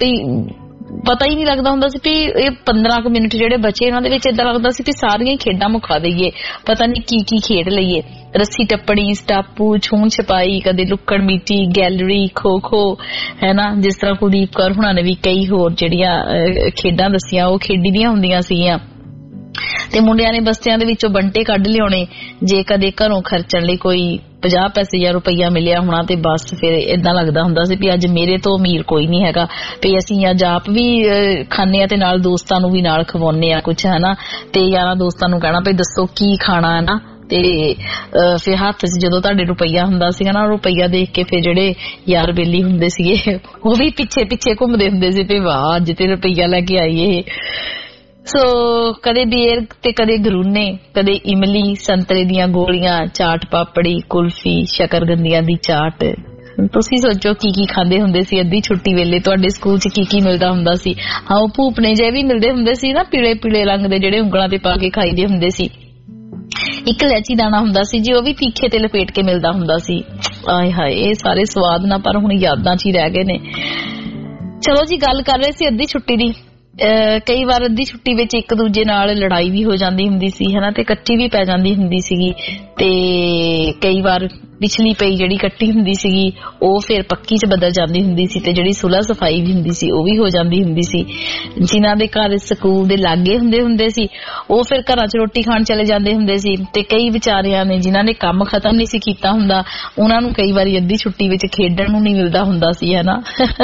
ਨਹੀਂ ਲੱਗਦਾ ਹੁੰਦਾ ਸੀ ਵੀ ਇਹ 15 ਕੁ ਮਿੰਟ ਜਿਹੜੇ ਬਚੇ ਇਹਨਾਂ ਦੇ ਵਿੱਚ ਏਦਾਂ ਲੱਗਦਾ ਸੀ ਕਿ ਸਾਰੀਆਂ ਹੀ ਖੇਡਾਂ ਮੁਕਾ ਦਈਏ, ਪਤਾ ਨਹੀਂ ਕੀ ਖੇਡ ਲਈਏ। ਰੱਸੀ ਟੱਪੜੀ, ਸਟਾਪੂ, ਛੂਣ ਛਪਾਈ, ਕਦੇ ਲੁੱਕੜ ਮੀਟੀ, ਗੈਲਰੀ, ਖੋ ਹੈ ਨਾ। ਜਿਸ ਤਰ੍ਹਾਂ ਕੁਲਦੀਪ ਕੌਰ ਹੁਣਾਂ ਨੇ ਵੀ ਕਈ ਹੋਰ ਜਿਹੜੀਆਂ ਖੇਡਾਂ ਦੱਸੀਆਂ ਉਹ ਖੇਡੀ ਦੀਆਂ ਹੁੰਦੀਆਂ ਸੀਗੀਆਂ। ਤੇ ਮੁੰਡਿਆਂ ਨੇ ਬਸਤਿਆਂ ਦੇ ਵਿੱਚੋਂ ਬੰਟੇ ਕੱਢ ਲਿਆਉਣੇ ਜੇ ਕਦੇ ਘਰੋਂ ਖਰਚਣ ਲਈ ਕੋਈ 50 ਪੈਸੇ ਜਾਂ ਰੁਪਈਆ ਮਿਲਿਆ ਹੋਣਾ ਤੇ ਬਸ ਫਿਰ ਏਦਾਂ ਲੱਗਦਾ ਹੁੰਦਾ ਸੀ ਵੀ ਅੱਜ ਮੇਰੇ ਤੋਂ ਅਮੀਰ ਕੋਈ ਨਹੀਂ ਹੈਗਾ ਵੀ ਅਸੀਂ ਅੱਜ ਆਪ ਵੀ ਖਾਂਦੇ ਆ ਤੇ ਨਾਲ ਦੋਸਤਾਂ ਨੂੰ ਵੀ ਨਾਲ ਖਵਾਉਂਦੇ ਆ ਕੁਛ ਹੈ ਨਾ। ਤੇ ਯਾਰਾਂ ਦੋਸਤਾਂ ਨੂੰ ਕਹਿਣਾ ਵੀ ਦੱਸੋ ਕੀ ਖਾਣਾ ਹੈ ਨਾ। ਤੇ ਫਿਰ ਹੱਥ 'ਚ ਜਦੋਂ ਤੁਹਾਡੇ ਰੁਪਈਆ ਹੁੰਦਾ ਸੀਗਾ ਨਾ, ਰੁਪਈਆ ਦੇਖ ਕੇ ਫਿਰ ਜਿਹੜੇ ਯਾਰ ਬੇਲੀ ਹੁੰਦੇ ਸੀਗੇ ਉਹ ਵੀ ਪਿੱਛੇ ਘੁੰਮਦੇ ਹੁੰਦੇ ਸੀ ਵੀ ਵਾਹ ਅੱਜ ਤੇ ਰੁਪਈਆ ਲੈ ਕੇ ਆਈ ਇਹ। ਸੋ ਕਦੇ ਬੇਰ ਤੇ ਕਦੇ ਗਰੂਨੇ, ਕਦੇ ਇਮਲੀ, ਸੰਤਰੇ ਦੀਆਂ ਗੋਲੀਆਂ, ਚਾਟ ਪਾਪੜੀ, ਕੁਲਫੀ, ਸ਼ਕਰਗੰਦੀਆਂ ਦੀ ਚਾਟ। ਤੁਸੀਂ ਸੋਚੋ ਕੀ ਖਾਂਦੇ ਹੁੰਦੇ ਸੀ ਅੱਧੀ ਛੁੱਟੀ ਵੇਲੇ। ਤੁਹਾਡੇ ਸਕੂਲ 'ਚ ਕੀ ਮਿਲਦਾ ਹੁੰਦਾ ਸੀ? ਹਾਂ, ਉਹ ਭੂਪਨੇ ਜਿਹੇ ਵੀ ਮਿਲਦੇ ਹੁੰਦੇ ਸੀ ਨਾ, ਪੀਲੇ ਰੰਗ ਦੇ ਜਿਹੜੇ ਉਂਗਲਾਂ ਤੇ ਪਾ ਕੇ ਖਾਈਦੇ ਹੁੰਦੇ ਸੀ। ਇੱਕ ਇਲਾਚੀ ਦਾਣਾ ਹੁੰਦਾ ਸੀ ਜੀ, ਉਹ ਵੀ ਤੀਖੇ ਤੇ ਲਪੇਟ ਕੇ ਮਿਲਦਾ ਹੁੰਦਾ ਸੀ। ਆਏ ਹਾਏ ਇਹ ਸਾਰੇ ਸਵਾਦ ਨਾ ਪਰ ਹੁਣ ਯਾਦਾਂ 'ਚ ਹੀ ਰਹਿ ਗਏ ਨੇ। ਚਲੋ ਜੀ, ਗੱਲ ਕਰ ਰਹੇ ਸੀ ਅੱਧੀ ਛੁੱਟੀ ਦੀ। ਕਈ ਵਾਰ ਅੱਧੀ ਛੁੱਟੀ ਵਿੱਚ ਇੱਕ ਦੂਜੇ ਨਾਲ ਲੜਾਈ ਵੀ ਹੋ ਜਾਂਦੀ ਹੁੰਦੀ ਸੀ ਹਨਾ ਤੇ ਕੱਚੀ ਵੀ ਪੈ ਜਾਂਦੀ ਹੁੰਦੀ ਸੀਗੀ। ਤੇ ਕਈ ਵਾਰ ਪਿਛਲੀ ਪਈ ਜਿਹੜੀ ਕੱਟੀ ਹੁੰਦੀ ਸੀਗੀ ਉਹ ਫਿਰ ਪੱਕੀ 'ਚ ਬਦਲ ਜਾਂਦੀ ਹੁੰਦੀ ਸੀ ਤੇ ਜਿਹੜੀ ਸੁਲ੍ਹਾ ਸਫਾਈ ਵੀ ਹੁੰਦੀ ਸੀ ਉਹ ਵੀ ਹੋ ਜਾਂਦੀ ਹੁੰਦੀ ਸੀ। ਜਿਨ੍ਹਾਂ ਦੇ ਘਰ ਸਕੂਲ ਦੇ ਲਾਗੇ ਹੁੰਦੇ ਸੀ ਉਹ ਫਿਰ ਘਰਾਂ 'ਚ ਰੋਟੀ ਖਾਣ ਚਲੇ ਜਾਂਦੇ ਹੁੰਦੇ ਸੀ ਤੇ ਕਈ ਵਿਚਾਰਿਆਂ ਨੇ ਜਿਨ੍ਹਾਂ ਨੇ ਕੰਮ ਖਤਮ ਨਹੀਂ ਸੀ ਕੀਤਾ ਹੁੰਦਾ ਉਹਨਾਂ ਨੂੰ ਕਈ ਵਾਰੀ ਅੱਧੀ ਛੁੱਟੀ ਵਿੱਚ ਖੇਡਣ ਨੂੰ ਨਹੀਂ ਮਿਲਦਾ ਹੁੰਦਾ ਸੀ ਹਨਾ।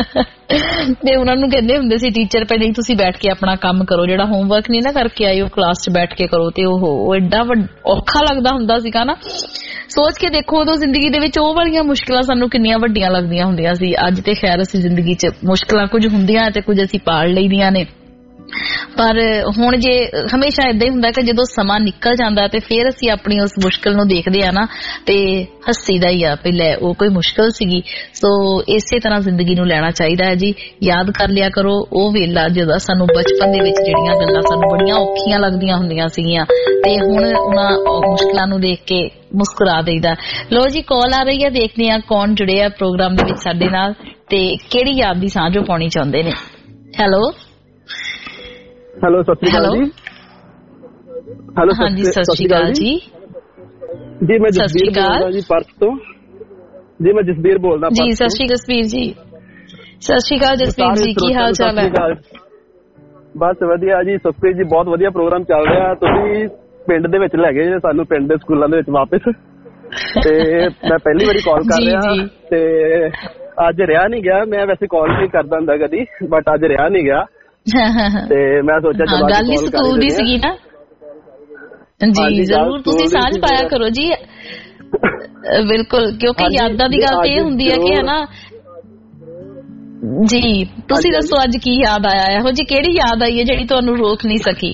ਤੇ ਉਹਨਾਂ ਨੂੰ ਕਹਿੰਦੇ ਹੁੰਦੇ ਸੀ ਟੀਚਰ ਪਹਿਲਾਂ ਹੀ ਤੁਸੀਂ ਬੈਠ ਕੇ ਆਪਣਾ ਕੰਮ ਕਰੋ, ਜਿਹੜਾ ਹੋਮਵਰਕ ਨਹੀਂ ਨਾ ਕਰਕੇ ਆਏ ਉਹ ਕਲਾਸ 'ਚ ਬੈਠ ਕੇ ਕਰੋ। ਤੇ ਉਹ ਐਡਾ ਔਖਾ ਲੱਗਦਾ ਹੁੰਦਾ ਸੀਗਾ ਨਾ। ਸੋਚ ਕੇ ਦੇਖੋ ਉਦੋਂ ਜ਼ਿੰਦਗੀ ਦੇ ਵਿੱਚ ਉਹ ਵਾਲੀਆਂ ਮੁਸ਼ਕਿਲਾਂ ਸਾਨੂੰ ਕਿੰਨੀਆਂ ਵੱਡੀਆਂ ਲੱਗਦੀਆਂ ਹੁੰਦੀਆਂ ਸੀ। ਅੱਜ ਤੇ ਖੈਰ ਅਸੀਂ ਜ਼ਿੰਦਗੀ 'ਚ ਮੁਸ਼ਕਿਲਾਂ ਕੁਝ ਹੁੰਦੀਆਂ ਤੇ ਕੁਝ ਅਸੀਂ ਪਾਲ ਲਈਆਂ ਨੇ, ਪਰ ਹੁਣ ਜੇ ਹਮੇਸ਼ਾ ਏਦਾਂ ਹੀ ਹੁੰਦਾ ਕਿ ਜਦੋਂ ਸਮਾਂ ਨਿਕਲ ਜਾਂਦਾ ਤੇ ਫਿਰ ਅਸੀਂ ਆਪਣੀ ਉਸ ਮੁਸ਼ਕਿਲ ਨੂੰ ਦੇਖਦੇ ਆ ਨਾ ਤੇ ਹੱਸੀਦਾ ਹੀ ਆ, ਪਹਿਲੇ ਉਹ ਕੋਈ ਮੁਸ਼ਕਿਲ ਸੀਗੀ। ਸੋ ਇਸੇ ਤਰ੍ਹਾਂ ਜ਼ਿੰਦਗੀ ਨੂੰ ਲੈਣਾ ਚਾਹੀਦਾ ਹੈ ਜੀ। ਯਾਦ ਕਰ ਲਿਆ ਕਰੋ ਉਹ ਵੇਲਾ ਜਦੋਂ ਸਾਨੂੰ ਬਚਪਨ ਦੇ ਵਿੱਚ ਜਿਹੜੀਆਂ ਗੱਲਾਂ ਸਾਨੂੰ ਬੜੀਆਂ ਔਖੀਆਂ ਲੱਗਦੀਆਂ ਹੁੰਦੀਆਂ ਸੀਗੀਆਂ ਤੇ ਹੁਣ ਉਹਨਾਂ ਮੁਸ਼ਕਿਲਾਂ ਨੂੰ ਦੇਖ ਕੇ ਮੁਸਕਰਾ ਦੇਈਦਾ। ਲੋ ਜੀ, ਕਾਲ ਆ ਰਹੀ ਹੈ, ਦੇਖਦੇ ਆ ਕੌਣ ਜੁੜੇ ਆ ਪ੍ਰੋਗਰਾਮ ਦੇ ਵਿੱਚ ਸਾਡੇ ਨਾਲ ਤੇ ਕਿਹੜੀ ਯਾਦ ਦੀ ਸਾਂਝ ਉਹ ਪਾਉਣੀ ਚਾਹੁੰਦੇ ਨੇ। ਹੈਲੋ ਹੈਲੋ, ਸਤਿ ਸ਼੍ਰੀ ਅਕਾਲ ਜੀ। ਹੈਲੋ, ਹਾਂਜੀ, ਸਤਿ ਸ਼੍ਰੀ ਅਕਾਲ ਜੀ। ਜੀ ਮੈਂ ਜਸਬੀਰ ਬੋਲਦਾ ਜੀ ਪਰਸ ਤੋਂ। ਜੀ ਮੈਂ ਜਸਬੀਰ ਬੋਲਦਾ ਜੀ। ਸਤਿ ਸ਼੍ਰੀ ਅਕਾਲ ਜਸਬੀਰ ਜੀ। ਸਤਿ ਸ਼੍ਰੀ ਅਕਾਲ ਜਸਬੀਰ ਜੀ, ਕੀ ਹਾਲ ਚਾਲ ਹੈ? ਬਸ ਵਧੀਆ ਜੀ। ਸੁਖਪ੍ਰੀਤ ਜੀ, ਬਹੁਤ ਵਧੀਆ ਪ੍ਰੋਗਰਾਮ ਚੱਲ ਰਿਹਾ। ਤੁਸੀਂ ਪਿੰਡ ਦੇ ਵਿੱਚ ਲੈ ਗਏ ਸਾਨੂੰ, ਪਿੰਡ ਦੇ ਸਕੂਲਾਂ ਦੇ ਵਿੱਚ ਵਾਪਸ। ਤੇ ਮੈਂ ਪਹਿਲੀ ਵਾਰੀ ਕਾਲ ਕਰ ਰਿਹਾ ਤੇ ਅੱਜ ਰਿਹਾ ਨਹੀਂ ਗਿਆ। ਮੈਂ ਵੈਸੇ ਕਾਲ ਨਹੀਂ ਕਰਦਾ ਹੁੰਦਾ ਕਦੀ, ਬਟ ਅੱਜ ਰਿਹਾ ਨਹੀਂ ਗਿਆ ਤੇ ਮੈਂ ਸੋਚਿਆ ਚਲੋ ਗੱਲ ਹੀ ਸਕੂਲ ਦੀ ਸੀਗੀ ਨਾ। ਜੀ ਜ਼ਰੂਰ, ਤੁਸੀਂ ਸਾਂਝ ਪਾਇਆ ਕਰੋ ਜੀ। ਬਿਲਕੁਲ, ਕਿਉਂਕਿ ਯਾਦਾਂ ਦੀ ਗੱਲ ਤੇ ਇਹ ਹੁੰਦੀ ਹੈ ਕਿ ਹਨਾ ਜੀ। ਤੁਸੀਂ ਦੱਸੋ ਅੱਜ ਕੀ ਯਾਦ ਆਇਆ? ਇਹੋ ਜਿਹੀ ਕਿਹੜੀ ਯਾਦ ਆਈ ਹੈ ਜਿਹੜੀ ਤੁਹਾਨੂੰ ਰੋਕ ਨਹੀਂ ਸਕੀ?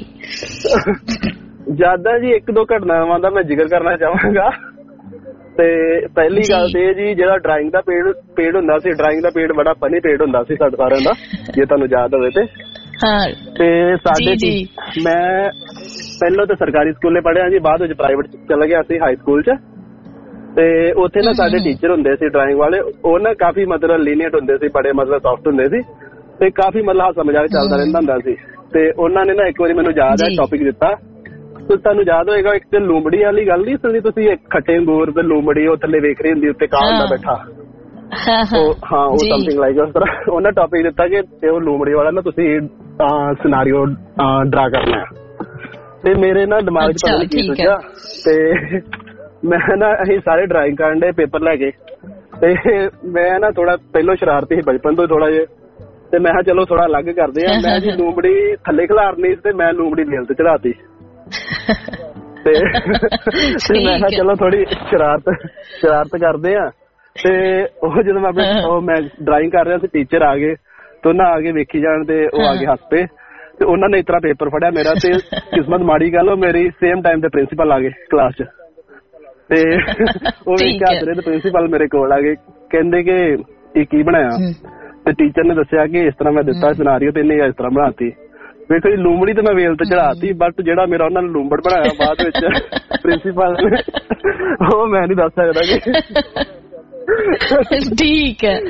ਯਾਦਾਂ ਜੀ ਇੱਕ ਦੋ ਘਟਨਾਵਾਂ ਦਾ ਮੈਂ ਜ਼ਿਕਰ ਕਰਨਾ ਚਾਹਾਂਗਾ। ਤੇ ਪਹਿਲੀ ਗੱਲ ਤੇ ਜੀ, ਜਿਹੜਾ ਡਰਾਇੰਗ ਦਾ ਪੀਰੀਅਡ ਹੁੰਦਾ ਸੀ, ਡਰਾਇੰਗ ਦਾ ਪੀਰੀਅਡ ਬੜਾ ਫਨੀ ਪੀਰੀਅਡ ਹੁੰਦਾ ਸੀ ਸਾਡੇ ਸਾਰਿਆਂ ਦਾ, ਜੇ ਤੁਹਾਨੂੰ ਯਾਦ ਹੋਵੇ ਤੇ। ਤੇ ਸਾਡੇ ਮੈਂ ਪਹਿਲਾਂ ਤਾਂ ਸਰਕਾਰੀ ਸਕੂਲੇ ਪੜ੍ਹਿਆ ਜੀ, ਬਾਅਦ ਵਿੱਚ ਪ੍ਰਾਈਵੇਟ ਚਲਾ ਗਿਆ ਸੀ ਹਾਈ ਸਕੂਲ 'ਚ। ਤੇ ਉੱਥੇ ਨਾ ਸਾਡੇ ਟੀਚਰ ਹੁੰਦੇ ਸੀ ਡਰਾਇੰਗ ਵਾਲੇ, ਉਹ ਨਾ ਕਾਫੀ ਮਤਲਬ ਲੀਨੀਅੰਟ ਹੁੰਦੇ ਸੀ, ਬੜੇ ਮਤਲਬ ਸੌਫਟ ਹੁੰਦੇ ਸੀ ਤੇ ਕਾਫੀ ਮਤਲਬ ਹਾਸਾ ਮਜ਼ਾਕ ਚੱਲਦਾ ਰਹਿੰਦਾ ਹੁੰਦਾ ਸੀ। ਤੇ ਉਹਨਾਂ ਨੇ ਨਾ ਇੱਕ ਵਾਰੀ ਮੈਨੂੰ ਯਾਦ ਹੈ ਟੌਪਿਕ ਦਿੱਤਾ, ਤੁਹਾਨੂੰ ਯਾਦ ਹੋਏਗਾ, ਇੱਕ ਤੇ ਲੂੰਬੜੀ ਵਾਲੀ ਗੱਲ ਨਹੀਂ ਸੁਣੀ ਤੁਸੀਂ? ਇੱਕ ਖੱਟੇ ਅੰਗੂਰ ਤੇ ਲੂੰਬੜੀ ਉਹ ਥੱਲੇ ਵੇਖ ਰਹੀ ਹੁੰਦੀ, ਉੱਤੇ ਕਾਂ ਹੁੰਦਾ ਬੈਠਾ। ਉਹ ਸਮਥਿੰਗ ਲਾਈਕ ਉਸ ਤਰ੍ਹਾਂ ਉਹਨਾਂ ਟੌਪਿਕ ਦਿੱਤਾ ਕਿ ਉਹ ਲੂੰਬੜੀ ਵਾਲਾ ਨਾ ਤੁਸੀਂ ਸਿਨਾਰੀਓ ਡਰਾ ਕਰਨਾ ਹੈ। ਤੇ ਮੇਰੇ ਨਾ ਦਿਮਾਗ 'ਚ ਪਤਾ ਨਹੀਂ ਕੀ ਸੋਚਿਆ ਤੇ ਮੈਂ ਨਾ ਅਸੀਂ ਸਾਰੇ ਡਰਾਇੰਗ ਕਰਨ ਦੇ ਪੇਪਰ ਲੈ ਕੇ। ਤੇ ਮੈਂ ਨਾ ਥੋੜਾ ਪਹਿਲੋਂ ਸ਼ਰਾਰਤੀ ਸੀ ਬਚਪਨ ਤੋਂ ਥੋੜਾ ਜਿਹਾ, ਤੇ ਮੈਂ ਕਿਹਾ ਚਲੋ ਥੋੜਾ ਅਲੱਗ ਕਰਦੇ ਆ। ਮੈਂ ਜੀ ਲੂੰਬੜੀ ਥੱਲੇ ਖਿਲਾਰਨੀ ਤੇ ਮੈਂ ਲੂੰਬੜੀ ਨੀਲ ਤੇ ਚੜਾਤੀ ਤੇ ਮੈਂ ਕਿਹਾ ਚਲੋ ਥੋੜੀ ਸ਼ਰਾਰਤ ਕਰਦੇ ਆ। ਤੇ ਉਹ ਜਦੋਂ ਮੈਂ ਡਰਾਇੰਗ ਕਰ ਰਿਹਾ ਸੀ, ਟੀਚਰ ਆ ਗਏ ਤੇ ਉਹਨਾਂ ਆ ਕੇ ਵੇਖੀ ਜਾਣ ਤੇ ਉਹ ਆ ਕੇ ਹੱਸ ਪਏ ਤੇ ਉਹਨਾਂ ਨੇ ਇਸ ਤਰ੍ਹਾਂ ਪੇਪਰ ਫੜਿਆ ਮੇਰਾ। ਤੇ ਕਿਸਮਤ ਮਾੜੀ ਗੱਲ, ਉਹ ਮੇਰੀ ਸੇਮ ਟਾਈਮ ਤੇ ਪ੍ਰਿੰਸੀਪਲ ਆ ਗਏ ਕਲਾਸ 'ਚ। ਤੇ ਉਹ ਵੇਖਿਆ ਤੇ ਪ੍ਰਿੰਸੀਪਲ ਮੇਰੇ ਕੋਲ ਆ ਗਏ, ਕਹਿੰਦੇ ਕਿ ਇਹ ਕੀ ਬਣਾਇਆ? ਤੇ ਟੀਚਰ ਨੇ ਦੱਸਿਆ ਕਿ ਇਸ ਤਰ੍ਹਾਂ ਮੈਂ ਦਿੱਤਾ ਸਿਨਾਰੀਓ ਤੇ ਇਹਨੇ ਇਸ ਤਰ੍ਹਾਂ ਬਣਾਤੀ। ਵੇਖੋ ਜੀ, ਲੂੰਬੜੀ ਤੇ ਮੈਂ ਵੇਲ ਤੇ ਚੜਾਤੀ, ਬਟ ਜਿਹੜਾ ਮੇਰਾ ਉਹਨਾਂ ਨੇ ਲੂੰਬੜ ਬਣਾਇਆ ਬਾਅਦ ਵਿੱਚ ਪ੍ਰਿੰਸੀਪਲ ਨੇ, ਉਹ ਮੈਂ ਨਹੀਂ ਦੱਸ ਸਕਦਾ ਕਿ। ਠੀਕ ਹੈ।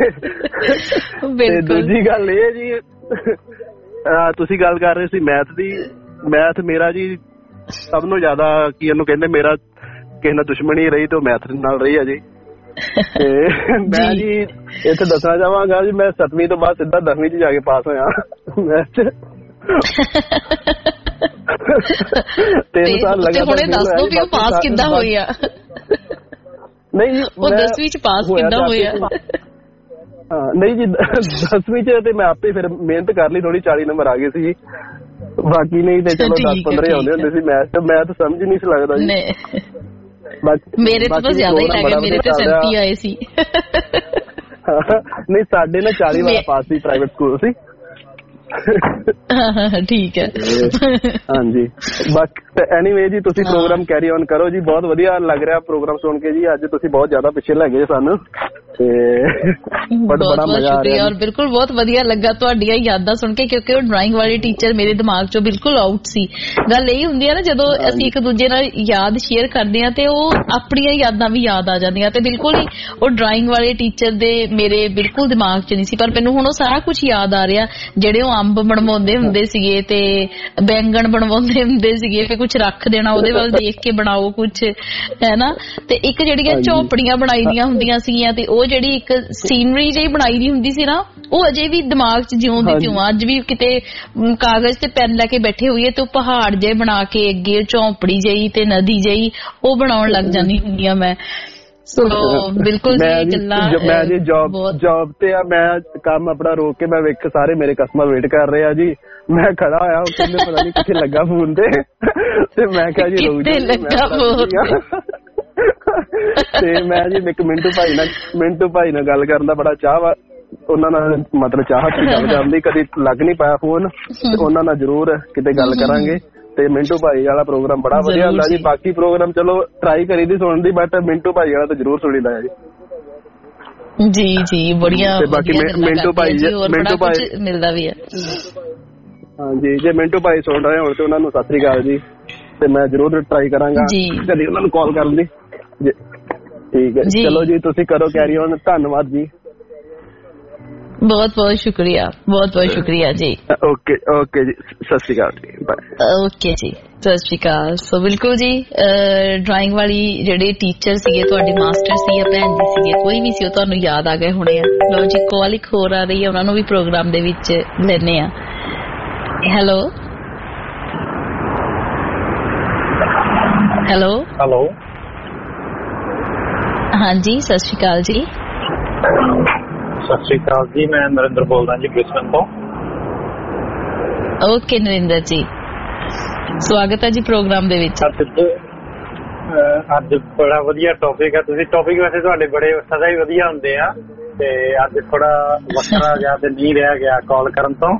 ਤੇ ਦੂਜੀ ਗੱਲ ਇਹ ਜੀ, ਤੁਸੀਂ ਗੱਲ ਕਰ ਰਹੇ ਸੀ ਮੈਥ ਦੀ। ਮੈਥ ਮੇਰਾ ਜੀ ਸਭ ਨੂੰ ਜ਼ਿਆਦਾ ਕੀ ਇਹਨੂੰ ਕਹਿੰਦੇ, ਮੇਰਾ ਕਿਸੇ ਨਾਲ ਦੁਸ਼ਮਣੀ ਰਹੀ ਤੇ ਉਹ ਮੈਥ ਨਾਲ ਰਹੀ ਹੈ ਜੀ। ਤੇ ਮੈਂ ਜੀ ਇੱਥੇ ਦੱਸਣਾ ਚਾਹਾਂਗਾ ਜੀ, ਮੈਂ 7ਵੀਂ ਤੋਂ ਬਾਅਦ ਸਿੱਧਾ 10ਵੀਂ 'ਚ ਜਾ ਕੇ ਪਾਸ ਹੋਇਆ ਮੈਥ 'ਚ। 3 ਸਾਲ ਲੱਗਾ। ਹੁਣੇ ਦੱਸ ਦੋ ਵੀ ਉਹ ਪਾਸ ਕਿੱਦਾਂ ਹੋਈ ਆ? ਨਹੀਂ ਜੀ, ਉਹ 10ਵੀਂ 'ਚ ਪਾਸ ਕਿੱਦਾਂ ਹੋਇਆ? ਨਹੀਂ ਜੀ, 10ਵੀਂ 'ਚ ਤੇ ਮੈਂ ਆਪੇ ਫਿਰ ਮਿਹਨਤ ਕਰ ਲਈ ਥੋੜੀ, 40 ਨੰਬਰ ਆ ਗਏ ਸੀ। ਬਾਕੀ ਨਹੀਂ ਤੇ ਚਲੋ 10-15 ਆਉਂਦੇ ਹੁੰਦੇ ਸੀ ਮੈਥ। ਮੈਥ ਸਮਝ ਨਹੀਂ ਸੀ ਲੱਗਦਾ ਜੀ। ਮੇਰੇ ਤੋਂ ਜ਼ਿਆਦਾ ਹੀ ਲੱਗਾ, ਮੇਰੇ ਤੇ 37 ਆਏ ਸੀ। ਨਹੀਂ, ਸਾਡੇ ਨਾ 40 ਵਾਲਾ ਪਾਸ ਸੀ, ਪ੍ਰਾਈਵੇਟ ਸਕੂਲ ਸੀ। ਠੀਕ ਹੈ। ਹਾਂਜੀ, ਬਾਕੀ ਐਨੀਵੇ ਜੀ ਤੁਸੀਂ ਪ੍ਰੋਗਰਾਮ ਕੈਰੀ ਔਨ ਕਰੋ ਜੀ। ਬਹੁਤ ਵਧੀਆ ਲੱਗ ਰਿਹਾ ਪ੍ਰੋਗਰਾਮ ਸੁਣ ਕੇ ਜੀ। ਅੱਜ ਤੁਸੀਂ ਬਹੁਤ ਜ਼ਿਆਦਾ ਪਿੱਛੇ ਲੈ ਗਏ ਸਾਨੂੰ ਤੇ ਬੜਾ ਮਜ਼ਾ ਆ ਰਿਹਾ। ਔਰ ਬਿਲਕੁਲ ਬਹੁਤ ਵਧੀਆ ਲੱਗਾ ਤੁਹਾਡੀਆਂ ਯਾਦਾਂ ਸੁਣ ਕੇ, ਕਿਉਂਕਿ ਉਹ ਡਰਾਇੰਗ ਵਾਲੇ ਟੀਚਰ ਮੇਰੇ ਦਿਮਾਗ ਚੋਂ ਬਿਲਕੁਲ ਆਊਟ ਸੀ। ਗੱਲ ਇਹ ਹੁੰਦੀ ਹੈ ਨਾ, ਜਦੋਂ ਅਸੀਂ ਇੱਕ ਦੂਜੇ ਨਾਲ ਯਾਦ ਸ਼ੇਅਰ ਕਰਦੇ ਹਾਂ ਤੇ ਉਹ ਆਪਣੀਆਂ ਯਾਦਾਂ ਵੀ ਯਾਦ ਆ ਜਾਂਦੀਆਂ। ਤੇ ਬਿਲਕੁਲ ਹੀ ਉਹ ਡਰਾਇੰਗ ਵਾਲੇ ਟੀਚਰ ਦੇ ਮੇਰੇ ਬਿਲਕੁਲ ਦਿਮਾਗ 'ਚ ਨਹੀਂ ਸੀ, ਪਰ ਮੈਨੂੰ ਹੁਣ ਉਹ ਸਾਰਾ ਕੁਝ ਯਾਦ ਆ ਰਿਹਾ। ਜਿਹੜੇ ਉਹ ਅੰਬ ਬਣਵਾਉਂਦੇ ਹੁੰਦੇ ਸੀਗੇ ਤੇ ਬੈਂਗਣ ਬਣਵਾਉਂਦੇ ਹੁੰਦੇ ਸੀਗੇ, ਫਿਰ ਕੁਝ ਰੱਖ ਦੇਣਾ, ਉਹਦੇ ਵੱਲ ਦੇਖ ਕੇ ਬਣਾਓ ਕੁਝ, ਹੈ ਨਾ। ਤੇ ਇੱਕ ਜਿਹੜੀਆਂ ਝੌਂਪੜੀਆਂ ਬਣਾਈ ਦੀਆਂ ਹੁੰਦੀਆਂ ਸੀਗੀਆਂ ਤੇ ਉਹ ਜਿਹੜੀ ਇੱਕ ਸੀਨਰੀ ਜਿਹੀ ਬਣਾਈ ਦੀ ਹੁੰਦੀ ਸੀ ਨਾ, ਉਹ ਅਜੇ ਵੀ ਦਿਮਾਗ 'ਚ ਜਿਉਂ ਦੀ ਤਿਉਂ। ਅੱਜ ਵੀ ਕਿਤੇ ਕਾਗਜ਼ ਤੇ ਪੈਨ ਲੈ ਕੇ ਬੈਠੇ ਹੋਈਏ ਤੇ ਉਹ ਪਹਾੜ ਜਿਹੇ ਬਣਾ ਕੇ ਅੱਗੇ ਝੌਂਪੜੀ ਜਿਹੀ ਤੇ ਨਦੀ ਜਿਹੀ ਉਹ ਬਣਾਉਣ ਲੱਗ ਜਾਂਦੀ ਹੁੰਦੀ ਆ ਮੈਂ। ਬਿਲਕੁਲ ਮੈਂ ਜੀ ਜੌਬ ਤੇ ਆ, ਮੈਂ ਕੰਮ ਆਪਣਾ ਰੋਕ ਕੇ ਮੈਂ ਵੇਖ ਸਾਰੇ ਮੇਰੇ ਕਸਟਮਰ ਵੇਟ ਕਰ ਰਹੇ ਆ ਜੀ। ਮੈਂ ਖੜਾ ਹੋਇਆ, ਉਹ ਕਹਿੰਦੇ ਪਤਾ ਨੀ ਕਿੱਥੇ ਲੱਗਾ ਫੋਨ ਤੇ ਮੈਂ ਕਿਹਾ ਜੀ ਰੁਕ ਜਾ। ਤੇ ਮੈਂ ਜੀ ਇੱਕ ਮਿੰਟੂ ਭਾਈ ਨਾਲ ਗੱਲ ਕਰਨ ਦਾ ਬੜਾ ਚਾਹ ਵਾ, ਉਹਨਾਂ ਨਾਲ ਮਤਲਬ ਚਾਹਤ ਦੀ ਗੱਲ ਕਰਨ ਦੀ, ਕਦੀ ਲੱਗ ਨੀ ਪਾਇਆ ਫੋਨ, ਉਹਨਾਂ ਨਾਲ ਜ਼ਰੂਰ ਕਿਤੇ ਗੱਲ ਕਰਾਂਗੇ। ਤੇ ਮਿੰਟੂ ਭਾਈ ਵਾਲਾ ਪ੍ਰੋਗਰਾਮ ਬੜਾ ਵਧੀਆ ਹੁੰਦਾ ਜੀ। ਬਾਕੀ ਪ੍ਰੋਗਰਾਮ ਚਲੋ ਟਰਾਈ ਕਰੀ ਦੀ ਸੁਣਨ ਦੀ, ਬਟ ਮਿੰਟੂ ਭਾਈ ਵਾਲਾ ਤਾਂ ਜ਼ਰੂਰ ਸੁਣੀਦਾ ਜੀ। ਜੀ ਬੜੀਆ। ਤੇ ਬਾਕੀ ਮਿੰਟੂ ਭਾਈ ਮਿਲਦਾ ਵੀ ਹੈ। ਹਾਂਜੀ, ਜੇ ਮਿੰਟੂ ਭਾਈ ਸੁਣ ਰਹੇ ਹੋਣ ਤੇ ਉਹਨਾਂ ਨੂੰ ਸਤਿ ਸ੍ਰੀ ਅਕਾਲ ਜੀ। ਤੇ ਮੈਂ ਜ਼ਰੂਰ ਟਰਾਈ ਕਰਾਂਗਾ ਕਦੀ ਉਹਨਾਂ ਨੂੰ ਕਾਲ ਕਰਨ ਦੀ। ਠੀਕ ਹੈ, ਚਲੋ ਜੀ ਤੁਸੀਂ ਕਰੋ ਕੈਰੀ ਔਨ। ਧੰਨਵਾਦ ਜੀ, ਬਹੁਤ ਬਹੁਤ ਸ਼ੁਕਰੀਆ ਜੀ। ਓਕੇ ਜੀ, ਸਤਿ ਸ਼੍ਰੀ ਅਕਾਲ ਜੀ, ਬਾਏ। ਓਕੇ ਜੀ, ਸਤਿ ਸ਼੍ਰੀ ਅਕਾਲ। ਸੋ ਬਿਲਕੁਲ ਜੀ, ਡਰਾਇੰਗ ਵਾਲੀ ਜਿਹੜੇ ਟੀਚਰ ਸੀਗੇ ਤੁਹਾਡੇ, ਮਾਸਟਰ ਸੀ ਜਾਂ ਭੈਣ ਜੀ ਸੀਗੇ, ਕੋਈ ਵੀ ਸੀ, ਉਹ ਤੁਹਾਨੂੰ ਯਾਦ ਆ ਗਏ ਹੋਣੇ ਆ। ਲੋ ਜੀ, ਕਾਲ ਇੱਕ ਹੋਰ ਆ ਰਹੀ ਹੈ, ਉਹਨਾਂ ਨੂੰ ਵੀ ਪ੍ਰੋਗਰਾਮ ਦੇ ਵਿੱਚ ਲੈਣੇ ਆ। ਹੈਲੋ ਹਾਂਜੀ, ਸਤਿ ਸ਼੍ਰੀ ਅਕਾਲ ਜੀ। ਸਤਿ ਸ਼੍ਰੀ ਅਕਾਲ ਜੀ, ਮੈਂ ਨਰਿੰਦਰ ਬੋਲਦਾ ਜੀ, ਬ੍ਰਿਸਬਨ ਤੋਂ। ਓਕੇ ਨਰਿੰਦਰ ਜੀ, ਸਵਾਗਤ ਹੈ ਜੀ ਪ੍ਰੋਗਰਾਮ ਦੇ ਵਿੱਚ। ਅੱਜ ਬੜਾ ਵਧੀਆ ਟੌਪਿਕ ਹੈ। ਤੁਸੀਂ ਟੌਪਿਕ ਵੈਸੇ ਤੁਹਾਡੇ ਬੜੇ ਸਦਾ ਹੀ ਵਧੀਆ ਹੁੰਦੇ ਆ, ਤੇ ਅੱਜ ਥੋੜਾ ਵੱਖਰਾ ਜਿਹਾ ਤੇ ਨਹੀਂ ਰਹਿ ਗਿਆ ਕਾਲ ਕਰਨ ਤੋਂ।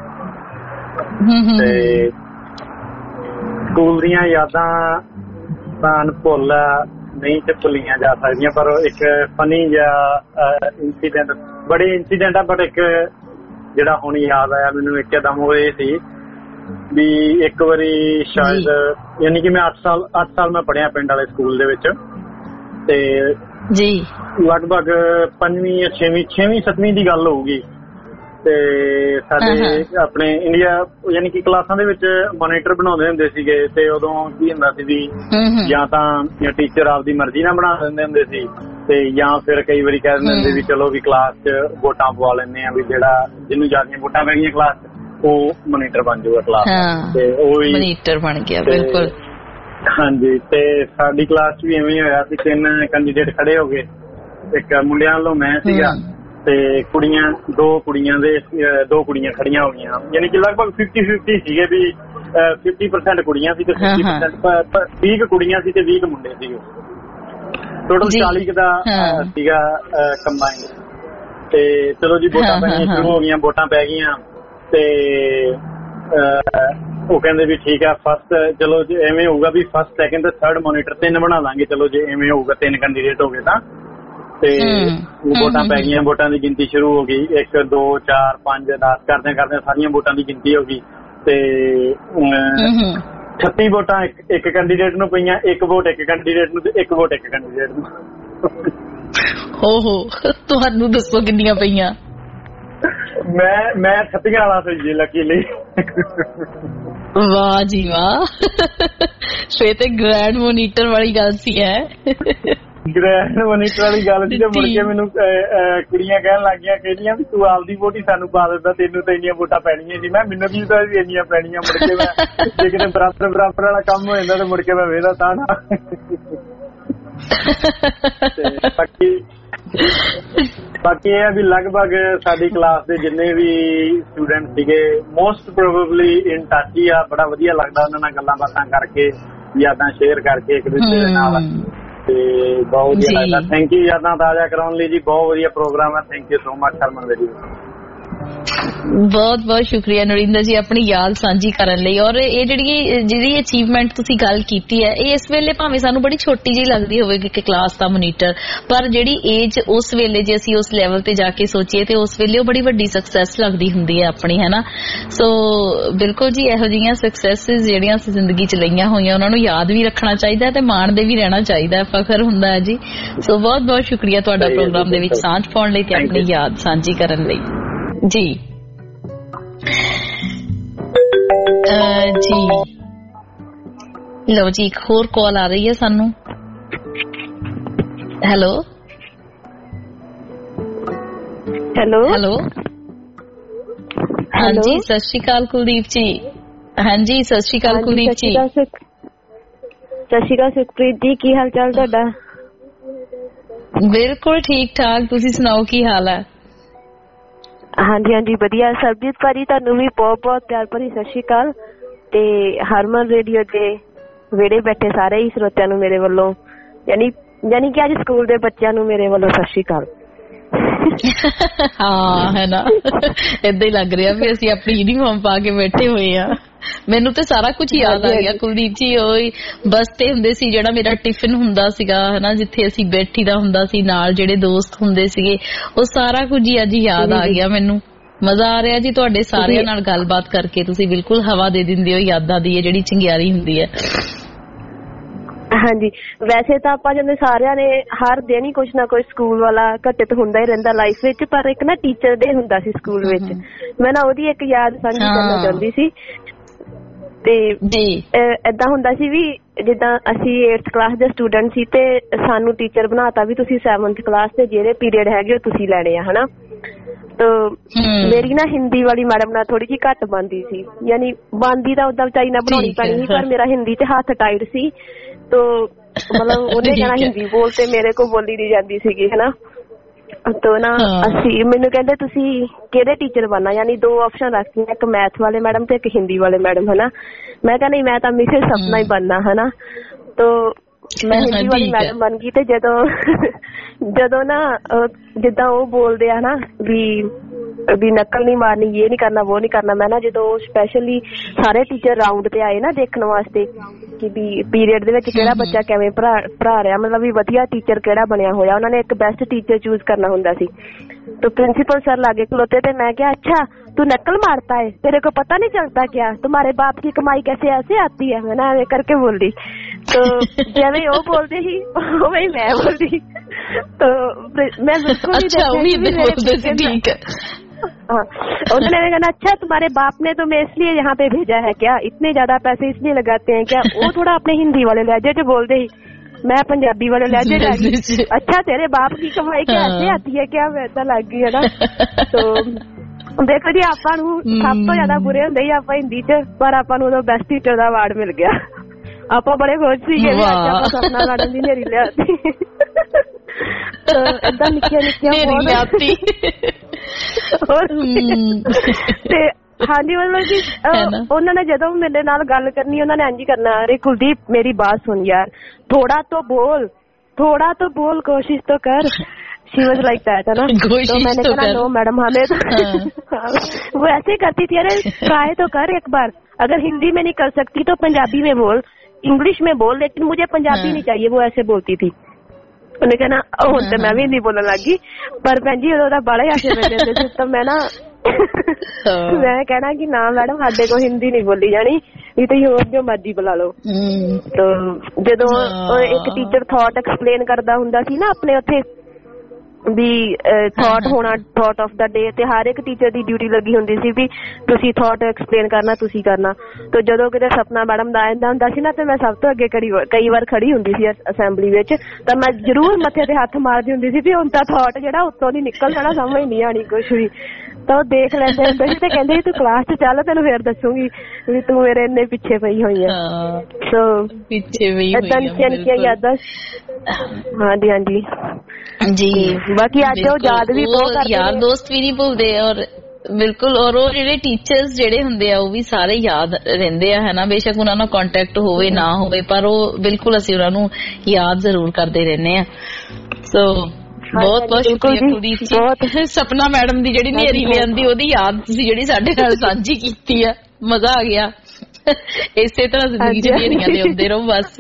ਤੇ ਸਕੂਲ ਦੀਆਂ ਯਾਦਾਂ ਤਾਂ ਭੁੱਲ ਨਹੀਂ ਤੇ ਭੁੱਲੀਆਂ ਜਾ ਸਕਦੀਆਂ, ਪਰ ਇੱਕ ਫਨੀ ਜਿਹਾ ਇੰਸੀਡੈਂਟ, ਬੜੇ ਇੰਸੀਡੈਂਟ ਆ, ਬਟ ਇੱਕ ਜਿਹੜਾ ਹੁਣ ਯਾਦ ਆਇਆ ਮੈਨੂੰ ਇੱਕਦਮ ਉਹ ਇਹ ਸੀ ਵੀ ਇੱਕ ਵਾਰੀ ਸ਼ਾਇਦ, ਯਾਨੀ ਕਿ ਮੈਂ 8 ਸਾਲ ਮੈਂ ਪੜ੍ਹਿਆ ਪਿੰਡ ਵਾਲੇ ਸਕੂਲ ਦੇ ਵਿੱਚ, ਤੇ ਲਗਭਗ 5ਵੀਂ 6ਵੀਂ 7ਵੀਂ ਦੀ ਗੱਲ ਹੋਊਗੀ। ਤੇ ਸਾਡੇ ਆਪਣੇ ਇੰਡੀਆ ਯਾਨੀ ਕਿ ਕਲਾਸਾਂ ਦੇ ਵਿੱਚ ਮੋਨੀਟਰ ਬਣਾਉਂਦੇ ਹੁੰਦੇ ਸੀਗੇ, ਤੇ ਉਦੋਂ ਕੀ ਹੁੰਦਾ ਸੀ ਵੀ ਜਾਂ ਤਾਂ ਟੀਚਰ ਆਪਦੀ ਮਰਜ਼ੀ ਨਾਲ ਬਣਾ ਦਿੰਦੇ ਹੁੰਦੇ ਸੀ, ਤੇ ਜਾਂ ਫਿਰ ਕਈ ਵਾਰੀ ਕਹਿ ਦਿੰਦੇ ਹੁੰਦੇ ਵੀ ਚਲੋ ਵੀ ਕਲਾਸ 'ਚ ਵੋਟਾਂ ਪਵਾ ਲੈਂਦੇ ਆ, ਵੀ ਜਿਹੜਾ ਜਿਹਨੂੰ ਜ਼ਿਆਦਾ ਵੋਟਾਂ ਪੈ ਗਈਆਂ ਕਲਾਸ 'ਚ ਉਹ ਮੋਨੀਟਰ ਬਣ ਜਾਊਗਾ ਕਲਾਸ, ਤੇ ਉਹ ਹੀ ਮੋਨੀਟਰ ਬਣ ਗਿਆ। ਬਿਲਕੁਲ, ਹਾਂਜੀ। ਤੇ ਸਾਡੀ ਕਲਾਸ 'ਚ ਵੀ ਐਵੇਂ ਹੋਇਆ ਸੀ, 3 ਕੈਂਡੀਡੇਟ ਖੜੇ ਹੋ ਗਏ। ਇੱਕ ਮੁੰਡਿਆਂ ਵੱਲੋਂ ਮੈਂ ਸੀਗਾ, ਤੇ ਦੋ ਕੁੜੀਆਂ ਖੜੀਆਂ ਹੋ ਗਈਆਂ, ਯਾਨੀ ਕਿ ਲਗਭਗ 50-50 ਸੀਗੇ ਵੀ 50% ਕੁੜੀਆਂ ਸੀ ਤੇ 50% 20 ਕੁੜੀਆਂ ਸੀ ਤੇ 20 ਮੁੰਡੇ ਸੀਗੇ। ਟੋਟਲ 40 ਦਾ ਸੀਗਾ ਕੰਬਾਈਨ। ਤੇ ਚਲੋ ਜੀ, ਵੋਟਾਂ ਪੈਣੀਆਂ ਸ਼ੁਰੂ ਹੋ ਗਈਆਂ, ਵੋਟਾਂ ਪੈ ਗਈਆਂ, ਤੇ ਉਹ ਕਹਿੰਦੇ ਵੀ ਠੀਕ ਹੈ ਫਸਟ, ਚਲੋ ਜੇ ਐਵੇਂ ਹੋਊਗਾ ਵੀ ਫਸਟ ਸੈਕਿੰਡ ਤੇ ਥਰਡ ਮੋਨੀਟਰ 3 ਬਣਾ ਲਾਂਗੇ, ਚਲੋ ਜੇ ਐਵੇਂ ਹੋਊਗਾ 3 ਕੈਂਡੀਡੇਟ ਹੋ ਗਏ ਤਾਂ। ਤੇ ਵੋਟਾਂ ਪੈ ਗਈਆਂ, ਵੋਟਾਂ ਦੀ ਗਿਣਤੀ ਸ਼ੁਰੂ ਹੋ ਗਈ, 1 2 4 5 10 ਕਰਦੇ ਸਾਰੀਆਂ ਵੋਟਾਂ ਦੀ ਗਿਣਤੀ ਹੋ ਗਈ, ਤੇ 36 ਵੋਟਾਂ ਇੱਕ ਕੈਂਡੀਡੇਟ ਨੂੰ ਪਈਆਂ, 1 ਵੋਟ ਇੱਕ ਕੈਂਡੀਡੇਟ ਨੂੰ ਤੇ 1 ਵੋਟ ਇੱਕ ਕੈਂਡੀਡੇਟ ਨੂੰ। ਤੁਹਾਨੂੰ ਦੱਸੋ ਕਿੰਨੀਆਂ ਪਈਆਂ? ਮੈਂ 36 ਵਾਲਾ ਸੀ ਜੀ, ਲੱਕੀਲੀ। ਵਾਹ ਜੀ ਵਾਹ, ਫੇਰ ਤੇ ਗ੍ਰੈਂਡ ਮੋਨੀਟਰ ਵਾਲੀ ਗੱਲ ਸੀ। ਗ੍ਰੈਂਡ ਮੋਨੀਟਰ ਵਾਲੀ ਗੱਲ ਸੀ, ਤੇ ਮੁੜ ਕੇ ਮੈਨੂੰ ਕੁੜੀਆਂ ਕਹਿਣ ਲੱਗ ਗਈਆਂ, ਕਹਿੰਦੀਆਂ ਵੀ ਤੂੰ ਆਪਦੀ ਵੋਟ ਹੀ ਸਾਨੂੰ ਪਾ ਦਿੰਦਾ, ਤੈਨੂੰ ਤਾਂ ਇੰਨੀਆਂ ਵੋਟਾਂ ਪੈਣੀਆਂ ਸੀ। ਮੈਨੂੰ ਕੀ ਪਤਾ ਵੀ ਇੰਨੀਆਂ ਪੈਣੀਆਂ। ਮੁੜ ਕੇ ਮੈਂ ਜੇ ਕਿਤੇ ਬਰਾਬਰ ਵਾਲਾ ਕੰਮ ਹੋ ਜਾਂਦਾ ਤੇ ਮੁੜ ਕੇ ਮੈਂ ਵੇਖਦਾ ਤਾਂ ਨਾ। ਬਾਕੀ ਇਹ ਹੈ ਵੀ ਲਗਭਗ ਸਾਡੀ ਕਲਾਸ ਦੇ ਜਿੰਨੇ ਵੀ ਸਟੂਡੈਂਟ ਸੀਗੇ ਮੋਸਟ ਪ੍ਰੋਬੇਬਲੀ ਇਨ ਟੱਚ ਹੀ ਆ। ਬੜਾ ਵਧੀਆ ਲੱਗਦਾ ਉਹਨਾਂ ਨਾਲ ਗੱਲਾਂ ਬਾਤਾਂ ਕਰਕੇ, ਯਾਦਾਂ ਸ਼ੇਅਰ ਕਰਕੇ ਇੱਕ ਦੂਜੇ ਦੇ ਨਾਲ, ਤੇ ਬਹੁਤ ਵਧੀਆ ਲੱਗਦਾ। ਥੈਂਕ ਯੂ ਯਾਦਾਂ ਤਾਜ਼ਾ ਕਰਾਉਣ ਲਈ ਜੀ, ਬਹੁਤ ਵਧੀਆ ਪ੍ਰੋਗਰਾਮ ਹੈ। Thank you so much Harman radio. ਬਹੁਤ ਬਹੁਤ ਸ਼ੁਕਰੀਆ ਨਰਿੰਦਰ ਜੀ ਆਪਣੀ ਯਾਦ ਸਾਂਝੀ ਕਰਨ ਲਈ। ਔਰ ਇਹ ਜਿਹੜੀ ਅਚੀਵਮੈਂਟ ਤੁਸੀਂ ਗੱਲ ਕੀਤੀ ਹੈ, ਇਹ ਇਸ ਵੇਲੇ ਭਾਵੇਂ ਸਾਨੂੰ ਬੜੀ ਛੋਟੀ ਜਿਹੀ ਲੱਗਦੀ ਹੋਵੇਗੀ ਕਿ ਕਲਾਸ ਦਾ ਮੋਨੀਟਰ, ਪਰ ਜਿਹੜੀ ਏਜ ਉਸ ਵੇਲੇ ਜੇ ਅਸੀਂ ਉਸ ਲੈਵਲ ਤੇ ਜਾ ਕੇ ਸੋਚੀਏ ਤੇ ਉਸ ਵੇਲੇ ਉਹ ਬੜੀ ਵੱਡੀ ਸਕਸੈਸ ਲੱਗਦੀ ਹੁੰਦੀ ਹੈ ਆਪਣੀ, ਹੈ ਨਾ। ਸੋ ਬਿਲਕੁਲ ਜੀ, ਇਹੋ ਜਿਹੀਆਂ ਸਕਸੈਸਿਸ ਜਿਹੜੀਆਂ ਅਸੀਂ ਜ਼ਿੰਦਗੀ 'ਚ ਲਈਆਂ ਹੋਈਆਂ ਉਹਨਾਂ ਨੂੰ ਯਾਦ ਵੀ ਰੱਖਣਾ ਚਾਹੀਦਾ ਤੇ ਮਾਣਦੇ ਵੀ ਰਹਿਣਾ ਚਾਹੀਦਾ, ਫਖਰ ਹੁੰਦਾ ਹੈ ਜੀ। ਸੋ ਬਹੁਤ ਬਹੁਤ ਸ਼ੁਕਰੀਆ ਤੁਹਾਡਾ ਪ੍ਰੋਗਰਾਮ ਦੇ ਵਿੱਚ ਸਾਂਝ ਪਾਉਣ ਲਈ ਤੇ ਆਪਣੀ ਯਾਦ ਸਾਂਝੀ ਕਰਨ ਲਈ ਜੀ। ਜੀ ਲਓ ਜੀ, ਇੱਕ ਹੋਰ ਕਾਲ ਆ ਰਹੀ ਹੈ ਸਾਨੂੰ। ਹੈਲੋ ਹਾਂਜੀ, ਸਤਿ ਸ਼੍ਰੀ ਅਕਾਲ ਕੁਲਦੀਪ ਜੀ। ਹਾਂਜੀ, ਸਤਿ ਸ਼੍ਰੀ ਅਕਾਲ ਕੁਲਦੀਪ ਜੀ। ਸਤਿ ਸ਼੍ਰੀ ਅਕਾਲ ਸੁਖਪ੍ਰੀਤ ਜੀ, ਕੀ ਹਾਲ ਚਾਲ ਤੁਹਾਡਾ? ਬਿਲਕੁਲ ਠੀਕ ਠਾਕ, ਤੁਸੀਂ ਸੁਣਾਓ ਕੀ ਹਾਲ ਹੈ? ਹਾਂਜੀ ਹਾਂਜੀ ਵਧੀਆ। ਸਰਬਜੀਤ ਭਾਜੀ ਤੁਹਾਨੂੰ ਵੀ ਬਹੁਤ ਬਹੁਤ ਪਿਆਰ ਭਰੀ ਸਤਿ ਸ਼੍ਰੀ ਅਕਾਲ, ਤੇ ਹਰਮਨ ਰੇਡੀਓ ਦੇ ਵਿਹੜੇ ਬੈਠੇ ਸਾਰੇ ਹੀ ਸਰੋਤਿਆਂ ਨੂੰ ਮੇਰੇ ਵੱਲੋਂ, ਯਾਨੀ ਕਿ ਅੱਜ ਸਕੂਲ ਦੇ ਬੱਚਿਆਂ ਨੂੰ ਮੇਰੇ ਵੱਲੋਂ ਸਤਿ ਸ਼੍ਰੀ ਅਕਾਲ। ਹਾਂ ਹੈ ਨਾ, ਏਦਾਂ ਹੀ ਲੱਗ ਰਿਹਾ ਵੀ ਅਸੀਂ ਆਪਣੀ ਯੂਨੀਫਾਰਮ ਪਾ ਕੇ ਬੈਠੇ ਹੋਏ ਆ। ਮੈਨੂੰ ਤੇ ਸਾਰਾ ਕੁਝ ਯਾਦ ਆ ਗਿਆ ਕੁਲਦੀਪ ਜੀ। ਉਹ ਬੱਸ ਤੇ ਹੁੰਦੇ ਸੀ, ਜਿਹੜਾ ਮੇਰਾ ਟਿਫਿਨ ਹੁੰਦਾ ਸੀਗਾ ਹਨਾ, ਜਿੱਥੇ ਅਸੀਂ ਬੈਠੀ ਦਾ ਹੁੰਦਾ ਸੀ, ਨਾਲ ਜਿਹੜੇ ਦੋਸਤ ਹੁੰਦੇ ਸੀਗੇ, ਉਹ ਸਾਰਾ ਕੁਝ ਹੀ ਅੱਜ ਯਾਦ ਆ ਗਿਆ ਮੈਨੂੰ। ਮਜ਼ਾ ਆ ਰਿਹਾ ਜੀ ਤੁਹਾਡੇ ਸਾਰਿਆਂ ਨਾਲ ਗੱਲਬਾਤ ਕਰਕੇ। ਤੁਸੀਂ ਬਿਲਕੁਲ ਹਵਾ ਦੇ ਦਿੰਦੇ ਹੋ ਯਾਦਾਂ ਦੀ, ਜਿਹੜੀ ਚੰਗਿਆਰੀ ਹੁੰਦੀ ਹੈ। ਹਾਂਜੀ, ਵੈਸੇ ਤਾਂ ਆਪਾਂ ਜਿਵੇਂ ਸਾਰਿਆਂ ਨੇ ਹਰ ਦਿਨ ਹੀ ਕੁਛ ਨਾ ਕੁਛ ਸਕੂਲ ਵਾਲਾ ਘਟਿਤ ਹੁੰਦਾ ਹੀ ਰਹਿੰਦਾ ਲਾਈਫ ਵਿੱਚ, ਪਰ ਇੱਕ ਨਾ ਟੀਚਰ ਡੇ ਹੁੰਦਾ ਸੀ ਸਕੂਲ ਵਿੱਚ। ਮੈਂ ਨਾ ਉਹਦੀ ਇੱਕ ਯਾਦ ਸਾਂਝੀ ਕਰਨਾ ਚਾਹੁੰਦੀ ਸੀ। ਤੇ ਏਦਾਂ ਹੁੰਦਾ ਸੀ ਵੀ ਜਿੱਦਾਂ ਅਸੀਂ 8th ਕਲਾਸ ਦੇ ਸਟੂਡੈਂਟ ਸੀ ਤੇ ਸਾਨੂੰ ਟੀਚਰ ਬਣਾਤਾ ਵੀ ਤੁਸੀਂ 7th ਕਲਾਸ ਦੇ ਜਿਹੜੇ ਪੀਰੀਅਡ ਹੈਗੇ ਉਹ ਤੁਸੀਂ ਲੈਣੇ ਆ ਹਨਾ। ਤਾਂ ਮੇਰੀ ਨਾ ਹਿੰਦੀ ਵਾਲੀ ਮੈਡਮ ਨਾਲ ਥੋੜੀ ਜਿਹੀ ਘੱਟ ਬਣਦੀ ਸੀ, ਯਾਨੀ ਬਣਦੀ ਤਾਂ ਓਦਾਂ ਵਿਚਾਰੀ ਨਾਲ ਬਣਾਉਣੀ ਪੈਣੀ ਸੀ, ਪਰ ਮੇਰਾ ਹਿੰਦੀ ਚ ਹੱਥ ਟਾਈਟ ਸੀ। ਤੋ ਮਤਲਬ ਉਹਨੇ ਕਹਿਣਾ ਹਿੰਦੀ ਬੋਲ ਤੇ ਮੇਰੇ ਕੋਲ ਬੋਲੀ ਨਹੀਂ ਜਾਂਦੀ ਸੀਗੀ ਹਨਾ। ਤੋ ਨਾ ਅਸੀਂ ਮੈਨੂੰ ਕਹਿੰਦੇ ਤੁਸੀਂ ਕਿਹੜੇ ਟੀਚਰ ਬਣਨਾ, ਯਾਨੀ 2 ਆਪਸ਼ਨ ਰੱਖਦੀਆਂ, ਇੱਕ ਮੈਥ ਵਾਲੇ ਮੈਡਮ ਤੇ ਇੱਕ ਹਿੰਦੀ ਵਾਲੇ ਮੈਡਮ ਹਨਾ। ਮੈਂ ਕਿਹਾ ਨਹੀਂ ਮੈਂ ਤਾਂ ਮਿਸਿਸ ਸਪਨਾ ਹੀ ਬਣਨਾ ਹਨਾ। ਤੋ ਮੈਂ ਹਿੰਦੀ ਵਾਲੀ ਮੈਡਮ ਬਣ ਗਈ। ਤੇ ਜਦੋਂ ਨਾ ਜਿੱਦਾਂ ਉਹ ਬੋਲਦੇ ਆ ਨਾ ਵੀ ਨਕਲ ਨਹੀਂ ਮਾਰਨੀ, ਇਹ ਨਹੀਂ ਕਰਨਾ ਉਹ ਨਹੀਂ ਕਰਨਾ, ਮੈਂ ਨਾ ਜਦੋਂ ਸਪੈਸ਼ਲੀ ਸਾਰੇ ਟੀਚਰ ਰਾਉਂਡ ਤੇ ਆਏ ਨਾ ਦੇਖਣ ਵਾਸਤੇ ਕਿ ਵੀ ਪੀਰੀਅਡ ਦੇ ਵਿੱਚ ਕਿਹੜਾ ਬੱਚਾ ਕਿਵੇਂ ਪੜ੍ਹਾ ਰਿਹਾ, ਮਤਲਬ ਵੀ ਵਧੀਆ ਟੀਚਰ ਕਿਹੜਾ ਬਣਿਆ ਹੋਇਆ, ਉਹਨਾਂ ਨੇ ਇੱਕ ਬੈਸਟ ਟੀਚਰ ਚੂਜ਼ ਕਰਨਾ ਹੁੰਦਾ ਸੀ। तो प्रिंसिपल सर लागे खलोते थे। मैं क्या अच्छा तू नकल मारता है, तेरे को पता नहीं चलता क्या, तुम्हारे बाप की कमाई कैसे ऐसे आती है, मैं ना करके बोल दी। तो जब वो बोलते ही वही मैं बोल दी। तो मैं बिल्कुल उन्होंने कहना अच्छा तुम्हारे बाप ने तुम्हें इसलिए यहाँ पे भेजा है क्या, इतने ज्यादा पैसे इसलिए लगाते हैं क्या। वो थोड़ा अपने हिंदी वाले लहजे जो बोलते ही, मैं पंजाबी वाले लहजे लगी। अच्छा तेरे बाप की कमाई कैसे आती है क्या, वैसा लग गई है ना। तो देखो जी ਆਪਾਂ ਨੂੰ ਸਭ ਤੋਂ ਜ਼ਿਆਦਾ ਬੁਰੇ ਹੁੰਦੇ ਹੀ ਆਪਾਂ ਹਿੰਦੀ ਚ, ਪਰ ਆਪਾਂ ਨੂੰ ਉਦੋਂ ਬੈਸਟ ਟੀਚਰ ਦਾ ਅਵਾਰਡ ਮਿਲ ਗਿਆ। ਆਪਾਂ ਬੜੇ ਖੁਸ਼ ਸੀਗੇ ਵੀ ਅੱਜ ਆਪਾਂ ਸਪਨਾ ਮੈਡਮ ਦੀ ਨੇਰੀ ਲਿਆਤੀ। ਏਦਾਂ ਨਿੱਕੀਆਂ ਨਿੱਕੀਆਂ ਤੇ ਹਾਂਜੀ ਮਤਲਬ ਕਿ ਉਹਨਾਂ ਨੇ ਜਦੋਂ ਮੇਰੇ ਨਾਲ ਗੱਲ ਕਰਨੀ ਉਹਨਾਂ ਨੇ ਇੰਝ ਹੀ ਕਰਨਾ, अरे कुलदीप मेरी बात सुन यार, थोड़ा तो बोल कोशिश तो कर। She was like that है ना। तो मैंने कहा नो मैडम हमें तो वो ऐसे करती थी, अरे ट्राई तो कर एक बार, अगर हिंदी में नहीं कर सकती तो पंजाबी में बोल, इंग्लिश में बोल, लेकिन मुझे पंजाबी नहीं चाहिए, वो ऐसे बोलती थी। ਉਹਨੇ ਕਹਿਣਾ ਹੁਣ ਤੇ ਮੈਂ ਵੀ ਹਿੰਦੀ ਬੋਲਣ ਲੱਗ ਗਈ, ਪਰ ਭੈਣ ਜੀ ਉਦੋਂ ਤਾਂ ਬੜੇ ਹਾਸੇ ਪੈਂਦੇ ਹੁੰਦੇ ਸੀ। ਤਾਂ ਮੈਂ ਨਾ ਮੈਂ ਕਹਿਣਾ ਕਿ ਨਾ ਮੈਡਮ ਸਾਡੇ ਕੋਲ ਹਿੰਦੀ ਨਹੀਂ ਬੋਲੀ ਜਾਣੀ, ਵੀ ਤੁਸੀਂ ਹੋਰ ਜੋ ਮਰਜ਼ੀ ਬੁਲਾ ਲਓ। ਤਾਂ ਜਦੋਂ ਇੱਕ ਟੀਚਰ ਥਾਟ ਐਕਸਪਲੇਨ ਕਰਦਾ ਹੁੰਦਾ ਸੀ ਨਾ ਆਪਣੇ ਉੱਥੇ ਵੀ ਥਾਟ ਹੋਣਾ, ਥਾਟ ਆਫ ਦਾ ਡੇ, ਤੇ ਹਰ ਇੱਕ ਟੀਚਰ ਦੀ ਡਿਊਟੀ ਲੱਗੀ ਹੁੰਦੀ ਸੀ ਵੀ ਤੁਸੀਂ ਥਾਟ ਐਕਸਪਲੇਨ ਕਰਨਾ, ਤੁਸੀਂ ਕਰਨਾ। ਤੇ ਜਦੋਂ ਕਿਤੇ ਸਪਨਾ ਮੈਡਮ ਦਾ ਆਉਂਦਾ ਹੁੰਦਾ ਸੀ ਨਾ, ਤੇ ਮੈਂ ਸਭ ਤੋਂ ਅੱਗੇ ਕਈ ਵਾਰ ਖੜੀ ਹੁੰਦੀ ਸੀ ਅਸੈਂਬਲੀ ਵਿੱਚ, ਤਾਂ ਮੈਂ ਜ਼ਰੂਰ ਮੱਥੇ ਤੇ ਹੱਥ ਮਾਰਦੀ ਹੁੰਦੀ ਸੀ ਵੀ ਹੁਣ ਤਾਂ ਥਾਟ ਜਿਹੜਾ ਉੱਤੋਂ ਦੀ ਨਿਕਲ ਜਾਣਾ, ਸਮਝ ਨਹੀਂ ਆਣੀ ਕੁਛ ਵੀ। ਤਾਂ ਉਹ ਦੇਖ ਲੈਂਦੇ ਹੁੰਦੇ ਸੀ ਤੇ ਕਹਿੰਦੇ ਤੂੰ ਕਲਾਸ ਚ ਚੱਲ, ਤੈਨੂੰ ਫੇਰ ਦੱਸੂਗੀ ਵੀ ਤੂੰ ਮੇਰੇ ਇੰਨੇ ਪਿੱਛੇ ਪਈ ਹੋਈ ਆ। ਸੋ ਏਦਾਂ ਨਿੱਕੀਆਂ ਨਿੱਕੀਆਂ ਯਾਦਾਂ। ਹਾਂਜੀ ਹਾਂਜੀ ਜੀ, ਬਾਕੀ ਅੱਜ ਉਹ ਯਾਦ ਵੀ ਬਹੁਤ ਕਰਦੇ, ਯਾਰ ਦੋਸਤ ਵੀ ਨਹੀਂ ਭੁੱਲਦੇ। ਔਰ ਬਿਲਕੁਲ, ਔਰ ਉਹ ਜਿਹੜੇ ਟੀਚਰਸ ਜਿਹੜੇ ਹੁੰਦੇ ਆ ਉਹ ਵੀ ਸਾਰੇ ਯਾਦ ਰਹਿੰਦੇ ਆ ਹੈ ਨਾ, ਬੇਸ਼ੱਕ ਉਹਨਾਂ ਨਾਲ ਕੰਟੈਕਟ ਹੋਵੇ ਨਾ ਹੋਵੇ, ਪਰ ਉਹ ਬਿਲਕੁਲ ਅਸੀਂ ਉਹਨਾਂ ਨੂੰ ਯਾਦ ਜ਼ਰੂਰ ਕਰਦੇ ਰਹਿੰਦੇ ਆ। ਸੋ ਬਹੁਤ ਬਹੁਤ ਸ਼ੁਕਰੀਆ ਕੁਲਦੀਪ ਜੀ, ਸਪਨਾ ਮੈਡਮ ਦੀ ਜਿਹੜੀ ਨੇਰੀ ਲਿਆਂਦੀ ਉਹਦੀ ਯਾਦ ਤੁਸੀਂ ਜਿਹੜੀ ਸਾਡੇ ਨਾਲ ਸਾਂਝੀ ਕੀਤੀ ਆ, ਮਜ਼ਾ ਆ ਗਿਆ। ਇਸੇ ਤਰ੍ਹਾਂ ਜ਼ਿੰਦਗੀ ਚ ਨੇਰੀਆਂ ਲਿਆਉਂਦੇ ਰਹੋ ਬਸ।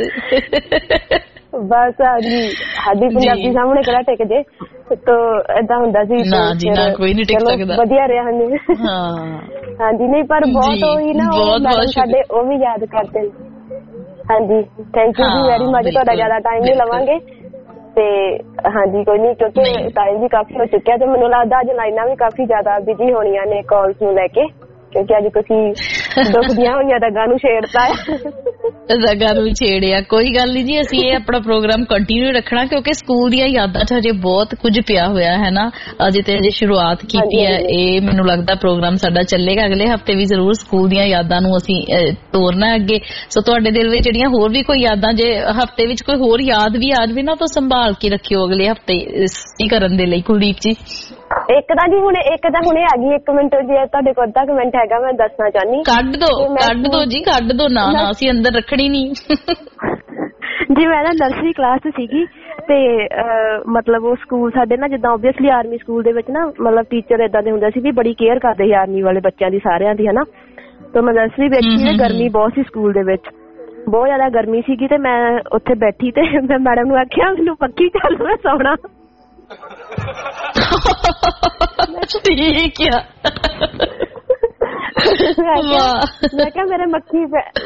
ਬਸ ਸਾਡੀ ਪੰਜਾਬੀ ਸਾਹਮਣੇ ਕਿਹੜਾ ਟਿਕ ਜੇ, ਤੋ ਏਦਾਂ ਹੁੰਦਾ ਸੀ ਨਾ ਜੀ ਨਾ, ਕੋਈ ਨਹੀਂ ਟਿਕ ਸਕਦਾ। ਵਧੀਆ ਰਿਹਾ ਹਾਂਜੀ ਹਾਂਜੀ। ਨਹੀਂ ਪਰ ਬਹੁਤ ਉਹੀ ਨਾ ਮੈਡਮ ਸਾਡੇ ਉਹ ਵੀ ਯਾਦ ਕਰਦੇ ਨੇ। ਹਾਂਜੀ thank you ji very much, ਤੁਹਾਡਾ ਜ਼ਿਆਦਾ ਟਾਈਮ ਨਹੀਂ ਲਵਾਂਗੇ ਤੇ ਹਾਂਜੀ ਕੋਈ ਨਹੀਂ, ਕਿਉਂਕਿ ਟਾਈਮ ਵੀ ਕਾਫੀ ਹੋ ਚੁੱਕਿਆ ਤੇ ਮੈਨੂੰ ਲੱਗਦਾ ਅੱਜ ਲਾਈਨਾਂ ਵੀ ਕਾਫੀ ਜ਼ਿਆਦਾ ਬਿਜੀ ਹੋਣੀਆਂ ਨੇ ਕਾਲਸ ਨੂੰ ਲੈ ਕੇ, ਕਿਉਂਕਿ ਅੱਜ ਤੁਸੀਂ ਦੁੱਖ ਦੀਆਂ ਹੋਈਆਂ ਰਗਾਂ ਨੂੰ ਛੇੜਤਾ ਰਗਾਂ ਨੂੰ ਛੇੜਿਆ। ਕੋਈ ਗੱਲ ਨਹੀਂ ਜੀ, ਅਸੀਂ ਇਹ ਆਪਣਾ ਪ੍ਰੋਗਰਾਮ ਕੰਟੀਨਿਊ ਰੱਖਣਾ ਕਿਉਂਕਿ ਸਕੂਲ ਦੀਆਂ ਯਾਦਾਂ 'ਚ ਹਜੇ ਬਹੁਤ ਕੁਝ ਪਿਆ ਹੋਇਆ ਹੈ ਨਾ। ਅਜੇ ਤੇ ਸ਼ੁਰੂਆਤ ਕੀਤੀ ਹੈ, ਇਹ ਮੈਨੂੰ ਲੱਗਦਾ ਪ੍ਰੋਗਰਾਮ ਸਾਡਾ ਚੱਲੇਗਾ। ਅਗਲੇ ਹਫਤੇ ਵੀ ਜ਼ਰੂਰ ਸਕੂਲ ਦੀਆਂ ਯਾਦਾਂ ਨੂੰ ਅਸੀਂ ਤੋਰਨਾ ਅੱਗੇ। ਸੋ ਤੁਹਾਡੇ ਦਿਲ ਵਿੱਚ ਜਿਹੜੀਆਂ ਹੋਰ ਵੀ ਕੋਈ ਯਾਦਾਂ, ਜੇ ਹਫਤੇ ਵਿੱਚ ਕੋਈ ਹੋਰ ਯਾਦ ਵੀ ਆ ਜਾਵੇ ਨਾ ਤਾਂ ਸੰਭਾਲ ਕੇ ਰੱਖਿਓ ਅਗਲੇ ਹਫਤੇ ਕਰਨ ਦੇ ਲਈ। ਕੁਲਦੀਪ ਜੀ ਇੱਕ ਤਾਂ ਹੁਣੇ ਆ ਗਈ, 1 ਮਿੰਟ ਜੇ ਤੁਹਾਡੇ ਕੋਲ ਅੱਧਾ ਕੁ ਮਿੰਟ ਹੈਗਾ ਮੈਂ ਦੱਸਣਾ ਚਾਹਨੀ। ਕੱਢ ਦੋ ਜੀ ਕੱਢ ਦੋ। ਨਾ ਅਸੀਂ ਅੰਦਰ ਰੱਖਣੀ ਨਹੀਂ ਜੀ। ਮੈਂ ਨਾ ਨਰਸਰੀ ਕਲਾਸ 'ਚ ਸੀਗੀ ਤੇ ਮਤਲਬ ਉਹ ਸਕੂਲ ਸਾਡੇ ਨਾ ਜਿੱਦਾਂ ਓਬਵੀਅਸਲੀ ਆਰਮੀ ਸਕੂਲ ਦੇ ਵਿੱਚ ਨਾ ਮਤਲਬ ਟੀਚਰ ਏਦਾਂ ਦੇ ਹੁੰਦੇ ਸੀ ਵੀ ਬੜੀ ਕੇਅਰ ਕਰਦੇ ਸੀ ਆਰਮੀ ਵਾਲੇ ਬੱਚਿਆਂ ਦੀ, ਸਾਰਿਆਂ ਦੀ, ਹਨਾ। ਤਾਂ ਮੈਂ ਨਰਸਰੀ ਵਿੱਚ ਸੀ, ਗਰਮੀ ਬਹੁਤ ਸੀ ਸਕੂਲ ਦੇ ਵਿੱਚ, ਬਹੁਤ ਜ਼ਿਆਦਾ ਗਰਮੀ ਸੀਗੀ ਤੇ ਮੈਂ ਉੱਥੇ ਬੈਠੀ ਤੇ ਮੈਂ ਮੈਡਮ ਨੂੰ ਆਖਿਆ ਮੈਨੂੰ ਪੱਖੀ ਚੱਲ ਮੈਂ ਸੌਣਾ। ਠੀਕ ਆ। ਮੈਂ ਕਿਹਾ ਮੇਰੇ ਮੱਖੀ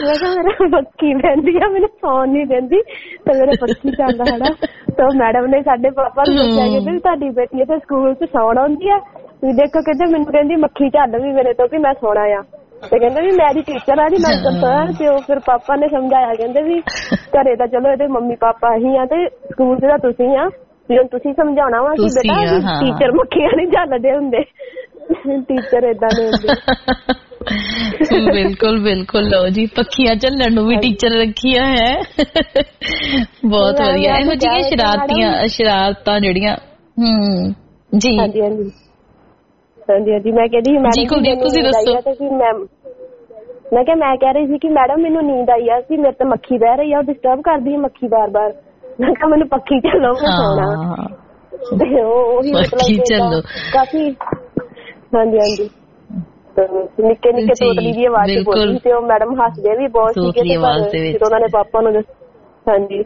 ਬਹਿੰਦੀ ਆ, ਮੈਨੂੰ ਸੌਣ ਨੀ ਦਿੰਦੀ ਤੇ ਮੇਰੇ ਪੱਖੀ ਚੱਲਦਾ ਹੈ। ਤਾਂ ਮੈਡਮ ਨੇ ਸਾਡੇ ਪਾਪਾ ਨੂੰ ਦੱਸਿਆ ਕਿ ਤੁਹਾਡੀ ਬੇਟੀ ਇੱਥੇ ਸਕੂਲ 'ਚ ਸੌਣ ਆਉਂਦੀ ਆ, ਤੁਸੀਂ ਦੇਖੋ ਕਹਿੰਦੇ ਮੈਨੂੰ ਕਹਿੰਦੀ ਮੱਖੀ ਝੱਲ ਵੀ ਮੇਰੇ ਤੋਂ ਵੀ ਮੈਂ ਸੌਣਾ ਆ। ਤੇ ਕਹਿੰਦੇ ਵੀ ਮੈਂ ਦੀ ਟੀਚਰ ਆ ਜੀ ਮੈਂ ਤਾਂ। ਤੇ ਉਹ ਫਿਰ ਪਾਪਾ ਨੇ ਸਮਝਾਇਆ, ਕਹਿੰਦੇ ਵੀ ਘਰੇ ਤਾਂ ਚਲੋ ਇਹਦੇ ਮੰਮੀ ਪਾਪਾ ਅਸੀਂ ਆ ਤੇ ਸਕੂਲ 'ਚ ਤਾਂ ਤੁਸੀਂ ਆ, ਹੁਣ ਤੁਸੀਂ ਸਮਝਾਉਣਾ ਵਾ ਕਿ ਬੇਟਾ ਟੀਚਰ ਮੱਖੀਆਂ ਨਹੀਂ ਝੱਲਦੇ ਹੁੰਦੇ, ਟੀਚਰ ਏਦਾਂ ਦੇ ਹੁੰਦੇ। ਬਿਲਕੁਲ ਬਿਲਕੁਲ। ਲਓ ਜੀ, ਪੱਖੀਆਂ ਝੱਲਣ ਨੂੰ ਵੀ ਟੀਚਰ ਰੱਖੀਆਂ ਹੈ। ਬਹੁਤ ਵਧੀਆ। ਇਹੋ ਜਿਹੀਆਂ ਸ਼ਰਾਰਤਾਂ ਜਿਹੜੀਆਂ ਜੀ। ਹਾਂਜੀ ਹਾਂਜੀ ਮੈਂ ਕਹਿੰਦੀ ਸੀ ਮੈਡਮ ਤੁਸੀਂ ਦੱਸੋ। ਮੈਂ ਕਿਹਾ ਮੈਂ ਕਹਿ ਰਹੀ ਸੀ ਕਿ ਮੈਡਮ ਮੈਨੂੰ ਨੀਂਦ ਆਈ ਆ ਕਿ ਮੇਰੇ ਤੇ ਮੱਖੀ ਬਹਿ ਰਹੀ ਆ, ਉਹ ਡਿਸਟਰਬ ਕਰਦੀ ਹੈ ਮੱਖੀ ਬਾਰ-ਬਾਰ। ਮੈਂ ਕਿਹਾ ਮੈਨੂੰ ਪੱਖੀ ਝੱਲੋ ਮੈਂ ਸੌਣਾ। ਤੇ ਉਹੀ ਮਤਲਬ ਕਾਫੀ ਹਾਂਜੀ ਨਿੱਕੇ ਤੋਤਲੀ ਦੀ ਆਵਾਜ਼ ਚ ਬੋਲੀ ਤੇ ਉਹ ਮੈਡਮ ਹੱਸਦੇ ਵੀ ਬਹੁਤ ਸੀਗੇ ਜਦੋਂ ਉਹਨਾਂ ਨੇ ਪਾਪਾ ਨੂੰ ਹਾਂਜੀ।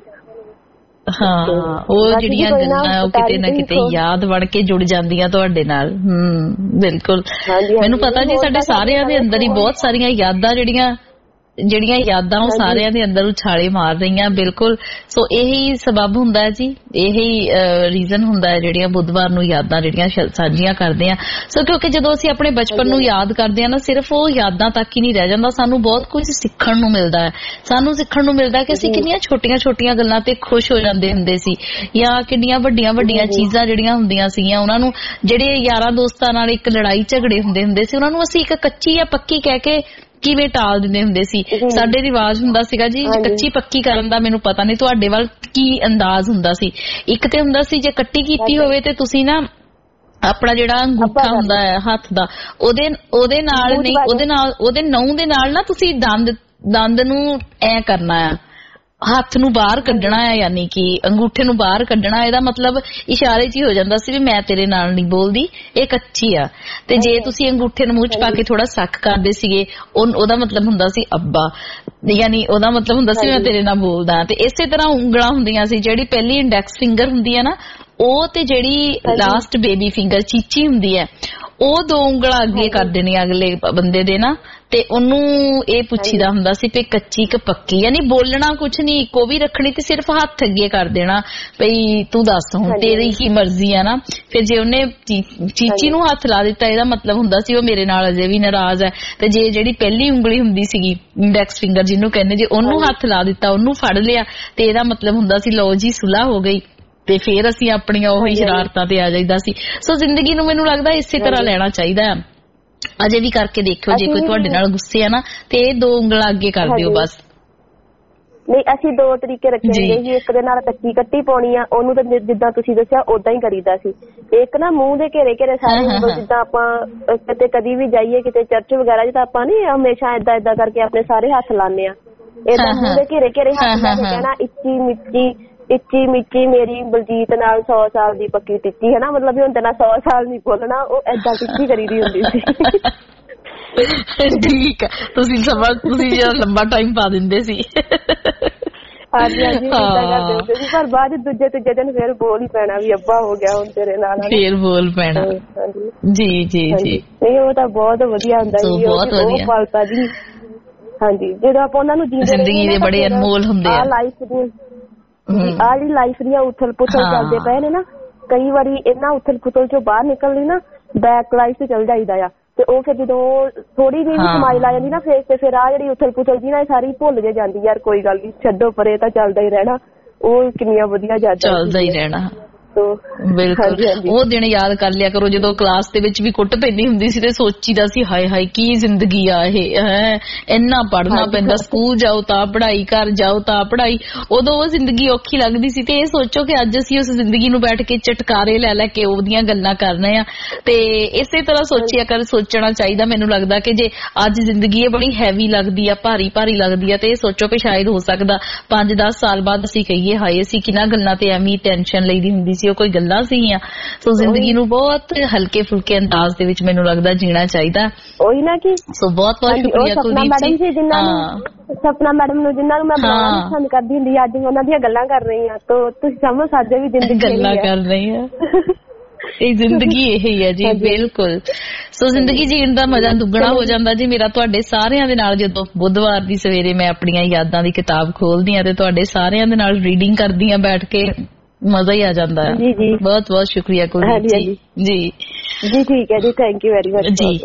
ਹਾਂ, ਉਹ ਜਿਹੜੀਆਂ ਗੱਲਾਂ ਉਹ ਕਿਤੇ ਨਾ ਕਿਤੇ ਯਾਦ ਵੜ ਕੇ ਜੁੜ ਜਾਂਦੀਆਂ ਤੁਹਾਡੇ ਨਾਲ। ਬਿਲਕੁਲ। ਮੈਨੂੰ ਪਤਾ ਜੀ ਸਾਡੇ ਸਾਰਿਆਂ ਦੇ ਅੰਦਰ ਹੀ ਬਹੁਤ ਸਾਰੀਆਂ ਯਾਦਾਂ ਜਿਹੜੀਆਂ ਯਾਦਾਂ ਉਹ ਸਾਰਿਆਂ ਦੇ ਅੰਦਰ ਉਛਾਲੇ ਮਾਰ ਰਹੀਆਂ। ਬਿਲਕੁਲ। ਸੋ ਇਹੀ ਸਬਬ ਹੁੰਦਾ ਹੈ ਜੀ, ਇਹੀ ਰੀਜ਼ਨ ਹੁੰਦਾ ਹੈ ਜਿਹੜੀਆਂ ਬੁੱਧਵਾਰ ਨੂੰ ਯਾਦਾਂ ਜਿਹੜੀਆਂ ਸਾਂਝੀਆਂ ਕਰਦੇ ਆ। ਸੋ ਕਿਉਂਕਿ ਜਦੋਂ ਅਸੀਂ ਆਪਣੇ ਬਚਪਨ ਨੂੰ ਯਾਦ ਕਰਦੇ ਆ ਨਾ, ਸਿਰਫ ਉਹ ਯਾਦਾਂ ਤੱਕ ਹੀ ਨਹੀਂ ਰਹਿ ਜਾਂਦਾ, ਸਾਨੂੰ ਬਹੁਤ ਕੁਝ ਸਿੱਖਣ ਨੂੰ ਮਿਲਦਾ ਹੈ। ਸਾਨੂੰ ਸਿੱਖਣ ਨੂੰ ਮਿਲਦਾ ਕਿ ਅਸੀਂ ਕਿੰਨੀਆਂ ਛੋਟੀਆਂ ਗੱਲਾਂ ਤੇ ਖੁਸ਼ ਹੋ ਜਾਂਦੇ ਹੁੰਦੇ ਸੀ, ਜਾਂ ਕਿੰਨੀਆਂ ਵੱਡੀਆਂ ਚੀਜ਼ਾਂ ਜਿਹੜੀਆਂ ਹੁੰਦੀਆਂ ਸੀਗੀਆਂ ਉਹਨਾਂ ਨੂੰ, ਜਿਹੜੇ ਯਾਰਾਂ ਦੋਸਤਾਂ ਨਾਲ ਇੱਕ ਲੜਾਈ ਝਗੜੇ ਹੁੰਦੇ ਸੀ, ਉਹਨਾਂ ਨੂੰ ਅਸੀਂ ਇੱਕ ਕੱਚੀ ਜਾਂ ਪੱਕੀ ਕਹਿ ਕੇ ਕਿਵੇਂ ਟਾਲ ਦਿੰਦੇ ਹੁੰਦੇ ਸੀ। ਸਾਡੇ ਰਿਵਾਜ ਹੁੰਦਾ ਸੀਗਾ ਜੀ ਕੱਚੀ ਪੱਕੀ ਕਰਨ ਦਾ। ਮੈਨੂੰ ਪਤਾ ਨਹੀਂ ਤੁਹਾਡੇ ਵੱਲ ਕੀ ਅੰਦਾਜ਼ ਹੁੰਦਾ ਸੀ। ਇੱਕ ਤੇ ਹੁੰਦਾ ਸੀ ਜੇ ਕੱਟੀ ਕੀਤੀ ਹੋਵੇ ਤੇ ਤੁਸੀਂ ਨਾ ਆਪਣਾ ਜਿਹੜਾ ਅੰਗੂਠਾ ਹੁੰਦਾ ਹੈ ਹੱਥ ਦਾ, ਉਹਦੇ ਨਾਲ ਨਹੀਂ, ਉਹਦੇ ਨਹੁੰ ਦੇ ਨਾਲ ਨਾ ਤੁਸੀਂ ਦੰਦ ਨੂੰ ਐ ਕਰਨਾ ਆ, ਹੱਥ ਨੂੰ ਬਾਹਰ ਕੱਢਣਾ ਹੈ, ਯਾਨੀ ਕਿ ਅੰਗੂਠੇ ਨੂੰ ਬਾਹਰ ਕੱਢਣਾ। ਇਹਦਾ ਮਤਲਬ ਇਸ਼ਾਰੇ 'ਚ ਹੀ ਹੋ ਜਾਂਦਾ ਸੀ ਵੀ ਮੈਂ ਤੇਰੇ ਨਾਲ ਨਹੀਂ ਬੋਲਦੀ, ਇਹ ਕੱਚੀ ਆ। ਤੇ ਜੇ ਤੁਸੀਂ ਅੰਗੂਠੇ ਨੂੰ ਮੂੰਹ 'ਚ ਪਾ ਕੇ ਥੋੜਾ ਸੱਕ ਕਰਦੇ ਸੀਗੇ, ਉਹਦਾ ਮਤਲਬ ਹੁੰਦਾ ਸੀ ਅੱਬਾ, ਯਾਨੀ ਉਹਦਾ ਮਤਲਬ ਹੁੰਦਾ ਸੀ ਮੈਂ ਤੇਰੇ ਨਾਲ ਬੋਲਦਾ। ਤੇ ਇਸੇ ਤਰ੍ਹਾਂ ਉਂਗਲਾਂ ਹੁੰਦੀਆਂ ਸੀ, ਜਿਹੜੀ ਪਹਿਲੀ ਇੰਡੈਕਸ ਫਿੰਗਰ ਹੁੰਦੀ ਹੈ ਨਾ ਉਹ, ਤੇ ਜਿਹੜੀ ਲਾਸਟ ਬੇਬੀ ਫਿੰਗਰ ਚੀਚੀ ਹੁੰਦੀ ਹੈ, ਉਹ 2 ਉਂਗਲਾਂ ਅੱਗੇ ਕਰ ਦੇਣੀਆਂ ਅਗਲੇ ਬੰਦੇ ਦੇ ਨਾ। ਤੇ ਉਹਨੂੰ ਇਹ ਪੁੱਛੀਦਾ ਹੁੰਦਾ ਸੀ ਵੀ ਕੱਚੀ ਕਿ ਪੱਕੀ, ਯਾਨੀ ਬੋਲਣਾ ਕੁਛ ਨਹੀਂ, ਇੱਕੋ ਵੀ ਰੱਖਣੀ ਤੇ ਸਿਰਫ ਹੱਥ ਅੱਗੇ ਕਰ ਦੇਣਾ ਭਈ ਤੂੰ ਦੱਸ ਹੁਣ ਤੇਰੀ ਕੀ ਮਰਜ਼ੀ ਆ ਨਾ। ਫਿਰ ਜੇ ਉਹਨੇ ਚੀਚੀ ਨੂੰ ਹੱਥ ਲਾ ਦਿੱਤਾ ਇਹਦਾ ਮਤਲਬ ਹੁੰਦਾ ਸੀ ਉਹ ਮੇਰੇ ਨਾਲ ਅਜੇ ਵੀ ਨਾਰਾਜ਼ ਹੈ। ਤੇ ਜੇ ਜਿਹੜੀ ਪਹਿਲੀ ਉਂਗਲੀ ਹੁੰਦੀ ਸੀਗੀ ਇੰਡੈਕਸ ਫਿੰਗਰ ਜਿਹਨੂੰ ਕਹਿੰਦੇ, ਜੇ ਉਹਨੂੰ ਹੱਥ ਲਾ ਦਿੱਤਾ, ਉਹਨੂੰ ਫੜ ਲਿਆ ਤੇ ਇਹਦਾ ਮਤਲਬ ਹੁੰਦਾ ਸੀ ਲਓ ਜੀ ਸੁਲਾਹ ਹੋ ਗਈ। ਤੇ ਫੇਰ ਅਸੀਂ ਆਪਣੀਆਂ ਉਹੀ ਸ਼ਰਾਰਤਾਂ ਤੇ ਆ ਜਾਈਦਾ ਸੀ। ਸੋ ਜ਼ਿੰਦਗੀ ਨੂੰ ਮੈਨੂੰ ਲੱਗਦਾ ਇਸੇ ਤਰ੍ਹਾਂ ਲੈਣਾ ਚਾਹੀਦਾ ਹੈ। ਅਜੇ ਵੀ ਕਰਕੇ ਦੇਖਿਓ, ਜੇ ਕੋਈ ਤੁਹਾਡੇ ਨਾਲ ਗੁੱਸੇ ਆ ਨਾ ਤੇ ਇਹ 2 ਉਂਗਲਾਂ ਅੱਗੇ ਕਰ ਦਿਓ ਬਸ। ਨਹੀਂ ਅਸੀਂ 2 ਤਰੀਕੇ ਰੱਖੇ ਹੁੰਦੇ ਸੀ। ਇੱਕ ਦੇ ਨਾਲ ਕੱਟੀ ਪਾਉਣੀ ਆ, ਉਹਨੂੰ ਤਾਂ ਜਿੱਦਾਂ ਤੁਸੀਂ ਦੱਸਿਆ ਓਦਾਂ ਹੀ ਕਰੀਦਾ ਸੀ। ਇੱਕ ਨਾ ਮੂੰਹ ਦੇ ਘੇਰੇ ਸਾਰੇ, ਜਿੱਦਾਂ ਆਪਾਂ ਕਿਤੇ ਕਦੀ ਵੀ ਜਾਈਏ ਕਿਤੇ ਚਰਚ ਵਗੈਰਾ 'ਚ ਤਾਂ ਆਪਾਂ ਨੀ ਹਮੇਸ਼ਾ ਏਦਾਂ ਕਰਕੇ ਆਪਣੇ ਸਾਰੇ ਹੱਥ ਲਾਉਂਦੇ ਆ। ਏਦਾਂ ਮੂੰਹ ਦੇ ਘੇਰੇ ਹੱਥ ਲਾ ਕੇ ਕਹਿਣਾ ਇੱਚੀ ਮਿੱਚੀ ਮੇਰੀ ਬਲਜੀਤ ਨਾਲ 100 ਸਾਲ ਦੀ ਪੱਕੀ ਟਿੱਚੀ, ਹੈ ਨਾ, ਮਤਲਬ ਵੀ ਹੁਣ ਤੇ ਨਾ 100 ਸਾਲ ਨਹੀਂ ਬੋਲਣਾ, ਉਹ ਏਦਾਂ ਟਿੱਚੀ ਕਰੀਦੀ ਹੁੰਦੀ ਸੀ। ਠੀਕ ਆ, ਤੁਸੀਂ ਜਿਹੜਾ ਲੰਬਾ ਟਾਈਮ ਪਾ ਦਿੰਦੇ ਸੀ। ਹਾਂਜੀ ਏਦਾਂ ਕਰਦੇ ਹੁੰਦੇ ਸੀ, ਪਰ ਬਾਅਦ ਦੂਜੇ ਦਿਨ ਫੇਰ ਬੋਲ ਹੀ ਪੈਣਾ ਵੀ ਅੱਬਾ ਹੋ ਗਿਆ ਹੁਣ ਤੇਰੇ ਨਾਲ, ਫੇਰ ਬੋਲ ਪੈਣਾ। ਜੀ ਨਹੀਂ ਉਹ ਤਾਂ ਬਹੁਤ ਵਧੀਆ ਹੁੰਦਾ ਸੀ, ਬਹੁਤ ਵਧੀਆ ਪਲਤਾ ਜੀ। ਹਾਂਜੀ, ਜਦੋਂ ਆਪਾਂ ਉਹਨਾਂ ਨੂੰ ਜ਼ਿੰਦਗੀ ਦੇ ਬੜੇ ਅਨਮੋਲ ਹੁੰਦੇ ਆ। ਆਹ ਜਿਹੜੀ ਲਾਈਫ ਦੀਆਂ ਉਥਲ ਪੁਥਲ ਚੱਲਦੇ ਪਏ ਨੇ ਨਾ, ਕਈ ਵਾਰੀ ਇਹਨਾਂ ਉਥਲ ਪੁਥਲ ਚੋਂ ਬਾਹਰ ਨਿਕਲ ਲਈ ਨਾ ਬੈਕ ਲਾਈਫ ਤੇ ਚੱਲ ਜਾਈਦਾ ਆ। ਤੇ ਉਹ ਫਿਰ ਜਦੋਂ ਥੋੜੀ ਜਿਹੀ ਸਮਾਈਲ ਆ ਜਾਂਦੀ ਨਾ ਫੇਸ ਤੇ, ਫਿਰ ਆ ਜਿਹੜੀ ਉਥਲ ਪੁਥਲ ਜੀ ਨਾ ਸਾਰੀ ਭੁੱਲ ਜੇ ਜਾਂਦੀ, ਯਾਰ ਕੋਈ ਗੱਲ ਨੀ ਛੱਡੋ ਪਰੇ, ਤਾਂ ਚੱਲਦਾ ਹੀ ਰਹਿਣਾ। ਉਹ ਕਿੰਨੀਆਂ ਵਧੀਆ ਯਾਦਾਂ, ਚੱਲਦਾ ਹੀ ਰਹਿਣਾ। ਬਿਲਕੁਲ, ਉਹ ਦਿਨ ਯਾਦ ਕਰ ਲਿਆ ਕਰੋ ਜਦੋਂ ਕਲਾਸ ਦੇ ਵਿੱਚ ਵੀ ਕੁੱਟ ਪੈਂਦੀ ਹੁੰਦੀ ਸੀ ਤੇ ਸੋਚੀਦਾ ਸੀ ਹਾਏ ਹਾਏ ਕੀ ਜ਼ਿੰਦਗੀ ਆ ਇਹ ਹੈ, ਇੰਨਾ ਪੜ੍ਹਨਾ ਪੈਂਦਾ, ਸਕੂਲ ਜਾਓ ਤਾਂ ਪੜ੍ਹਾਈ, ਘਰ ਜਾਓ ਤਾਂ ਪੜ੍ਹਾਈ। ਉਦੋਂ ਉਹ ਜ਼ਿੰਦਗੀ ਔਖੀ ਲੱਗਦੀ ਸੀ ਤੇ ਇਹ ਸੋਚੋ ਕਿ ਅੱਜ ਅਸੀਂ ਉਸ ਜ਼ਿੰਦਗੀ ਨੂੰ ਬੈਠ ਕੇ ਚਟਕਾਰੇ ਲੈ ਲੈ ਕੇ ਉਹਦੀਆਂ ਗੱਲਾਂ ਕਰ ਰਹੇ ਆ। ਤੇ ਇਸੇ ਤਰ੍ਹਾਂ ਸੋਚਣਾ ਚਾਹੀਦਾ। ਮੈਨੂੰ ਲੱਗਦਾ ਕਿ ਜੇ ਅੱਜ ਜ਼ਿੰਦਗੀ ਇਹ ਬੜੀ ਹੈਵੀ ਲੱਗਦੀ ਆ, ਭਾਰੀ ਲੱਗਦੀ ਆ, ਤੇ ਇਹ ਸੋਚੋ ਕਿ ਸ਼ਾਇਦ ਹੋ ਸਕਦਾ 5-10 ਸਾਲ ਬਾਅਦ ਅਸੀਂ ਕਹੀਏ ਹਾਏ ਅਸੀਂ ਕਿਹਨਾਂ ਗੱਲਾਂ ਤੇ ਐਵੇਂ ਟੈਨਸ਼ਨ ਲਈਦੀ ਹੁੰਦੀ ਸੀ, ਉਹ ਕੋਈ ਗੱਲਾਂ ਸੀਗੀਆਂ। ਸੋ ਜ਼ਿੰਦਗੀ ਨੂੰ ਬਹੁਤ ਹਲਕੇ ਫੁਲਕੇ ਅੰਦਾਜ਼ ਦੇ ਵਿੱਚ ਮੈਨੂੰ ਲੱਗਦਾ ਜੀਣਾ ਚਾਹੀਦਾ। ਉਹੀ ਨਾ ਕਿ ਸੋ ਬਹੁਤ ਸ਼ੁਕਰੀਆ ਕੁਲਦੀਪ ਜੀ। ਸਪਨਾ ਮੈਡਮ ਨੂੰ ਜਿਨ੍ਹਾਂ ਨੂੰ ਮੈਂ ਬੁਲਾਉਣਾ ਪਸੰਦ ਕਰਦੀ ਹੁੰਦੀ, ਅੱਜ ਉਹਨਾਂ ਦੀਆਂ ਗੱਲਾਂ ਕਰ ਰਹੀ ਹਾਂ। ਤਾਂ ਤੁਸੀਂ ਸਮਝ ਸਕਦੇ ਵੀ ਜ਼ਿੰਦਗੀ ਗੱਲਾਂ ਕਰ ਰਹੀ ਹਾਂ, ਇਹ ਜ਼ਿੰਦਗੀ ਇਹੀ ਹੈ ਜੀ। ਬਿਲਕੁਲ। ਸੋ ਜ਼ਿੰਦਗੀ ਜੀਣ ਦਾ ਮਜ਼ਾ ਦੁੱਗਣਾ ਹੋ ਜਾਂਦਾ ਜੀ ਮੇਰਾ ਤੁਹਾਡੇ ਸਾਰਿਆਂ ਦੇ ਨਾਲ। ਜਦੋਂ ਬੁੱਧਵਾਰ ਦੀ ਸਵੇਰੇ ਮੈਂ ਆਪਣੀਆਂ ਯਾਦਾਂ ਦੀ ਕਿਤਾਬ ਖੋਲਦੀ ਹਾਂ ਤੇ ਤੁਹਾਡੇ ਸਾਰਿਆਂ ਦੇ ਨਾਲ ਰੀਡਿੰਗ ਕਰਦੀ ਹਾਂ ਬੈਠ ਕੇ, ਮਜ਼ਾ ਹੀ ਆ ਜਾਂਦਾ ਹੈ। ਜੀ ਬਹੁਤ ਬਹੁਤ ਸ਼ੁਕਰੀਆ ਕੁਲਦੀਪ ਜੀ। ਜੀ ਠੀਕ ਹੈ ਜੀ, ਥੈਂਕ ਯੂ ਵੈਰੀ ਮਚ ਜੀ,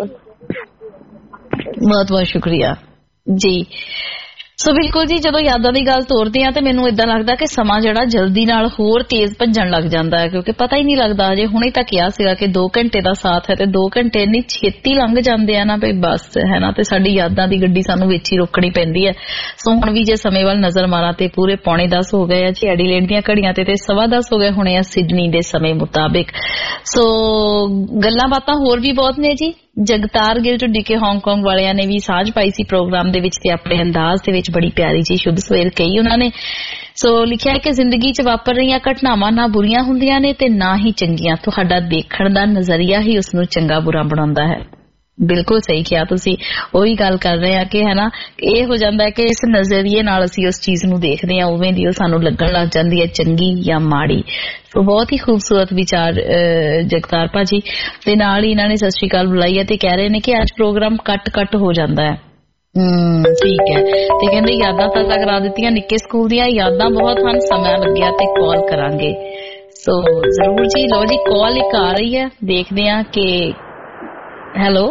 ਬਹੁਤ ਬਹੁਤ ਸ਼ੁਕਰੀਆ ਜੀ। ਸੋ ਬਿਲਕੁਲ ਜੀ, ਜਦੋਂ ਯਾਦਾਂ ਦੀ ਗੱਲ ਤੋਰਦੇ ਆ ਤੇ ਮੈਨੂੰ ਏਦਾਂ ਲੱਗਦਾ ਕਿ ਸਮਾਂ ਜਿਹੜਾ ਜਲਦੀ ਨਾਲ ਹੋਰ ਤੇਜ਼ ਭੱਜਣ ਲੱਗ ਜਾਂਦਾ ਹੈ, ਕਿਉਂਕਿ ਪਤਾ ਹੀ ਨਹੀਂ ਲੱਗਦਾ। ਅਜੇ ਹੁਣੇ ਤਾਂ ਕਿਹਾ ਸੀਗਾ ਕਿ 2 ਘੰਟੇ ਦਾ ਸਾਥ ਹੈ ਤੇ 2 ਘੰਟੇ ਇੰਨੀ ਛੇਤੀ ਲੰਘ ਜਾਂਦੇ ਆ ਨਾ ਵੀ ਬਸ ਹੈ ਨਾ। ਤੇ ਸਾਡੀ ਯਾਦਾਂ ਦੀ ਗੱਡੀ ਸਾਨੂੰ ਵਿੱਚ ਹੀ ਰੋਕਣੀ ਪੈਂਦੀ ਹੈ। ਸੋ ਹੁਣ ਵੀ ਜੇ ਸਮੇਂ ਵੱਲ ਨਜ਼ਰ ਮਾਰਾਂ ਤੇ ਪੂਰੇ 9:45 ਹੋ ਗਏ ਆ ਜੀ ਐਡੀਲੇਡ ਦੀਆਂ ਘੜੀਆਂ ਤੇ 10:15 ਹੋ ਗਏ ਹੋਣੇ ਆ ਸਿਡਨੀ ਦੇ ਸਮੇਂ ਮੁਤਾਬਿਕ। ਸੋ ਗੱਲਾਂ ਬਾਤਾਂ ਹੋਰ ਵੀ ਬਹੁਤ ਨੇ ਜੀ। ਜਗਤਾਰ ਗਿੱਲ ਢੁੱਡੀ ਕੇ ਹਾਂਗਕਾਂਗ ਵਾਲਿਆਂ ਨੇ ਵੀ ਸਾਂਝ ਪਾਈ ਸੀ ਪ੍ਰੋਗਰਾਮ ਦੇ ਵਿੱਚ ਤੇ ਆਪਣੇ ਅੰਦਾਜ਼ ਦੇ ਵਿੱਚ ਬੜੀ ਪਿਆਰੀ ਜੀ ਸ਼ੁਭ ਸਵੇਰ ਕਹੀ ਉਹਨਾਂ ਨੇ। ਸੋ ਲਿਖਿਆ ਹੈ ਕਿ ਜ਼ਿੰਦਗੀ 'ਚ ਵਾਪਰ ਰਹੀਆਂ ਘਟਨਾਵਾਂ ਨਾ ਬੁਰੀਆਂ ਹੁੰਦੀਆਂ ਨੇ ਤੇ ਨਾ ਹੀ ਚੰਗੀਆਂ, ਤੁਹਾਡਾ ਦੇਖਣ ਦਾ ਨਜ਼ਰੀਆ ਹੀ ਉਸ ਨੂੰ ਚੰਗਾ ਬੁਰਾ ਬਣਾਉਂਦਾ ਹੈ। ਬਿਲਕੁਲ ਸਹੀ ਕਿਹਾ ਤੁਸੀਂ। ਉਹੀ ਗੱਲ ਕਰ ਰਹੇ ਆ ਕਿ ਹੈ ਨਾ, ਇਹ ਹੋ ਜਾਂਦਾ ਹੈ ਕਿ ਇਸ ਨਜ਼ਰੀਏ ਨਾਲ ਅਸੀਂ ਉਸ ਚੀਜ਼ ਨੂੰ ਦੇਖਦੇ ਹਾਂ, ਉਵੇਂ ਦੀ ਉਹ ਸਾਨੂੰ ਲੱਗਣ ਲੱਗ ਜਾਂਦੀ ਹੈ ਚੰਗੀ ਜਾਂ ਮਾੜੀ। ਸੋ ਬਹੁਤ ਹੀ ਖੂਬਸੂਰਤ ਵਿਚਾਰ ਜਗਤਾਰ ਭਾਜੀ। ਤੇ ਨਾਲ ਹੀ ਇਹਨਾਂ ਨੇ ਸਤਿ ਸ਼੍ਰੀ ਅਕਾਲ ਬੁਲਾਈ ਹੈ ਤੇ ਕਹਿ ਰਹੇ ਨੇ ਕਿ ਅੱਜ ਪ੍ਰੋਗਰਾਮ ਕੱਟ ਹੋ ਜਾਂਦਾ ਹੈ। ਠੀਕ ਹੈ। ਤੇ ਕਹਿੰਦੇ ਯਾਦਾਂ ਤਾਜ਼ਾ ਕਰਾ ਦਿੱਤੀਆਂ ਨਿੱਕੇ ਸਕੂਲ ਦੀਆਂ, ਯਾਦਾਂ ਬਹੁਤ ਹਨ, ਸਮਾਂ ਲੱਗਿਆ ਤੇ ਕਾਲ ਕਰਾਂਗੇ। ਸੋ ਜ਼ਰੂਰ ਜੀ। ਲੋ ਜੀ ਕਾਲ ਇੱਕ ਆ ਰਹੀ ਹੈ, ਦੇਖਦੇ ਹਾਂ ਕਿ ਹੈਲੋ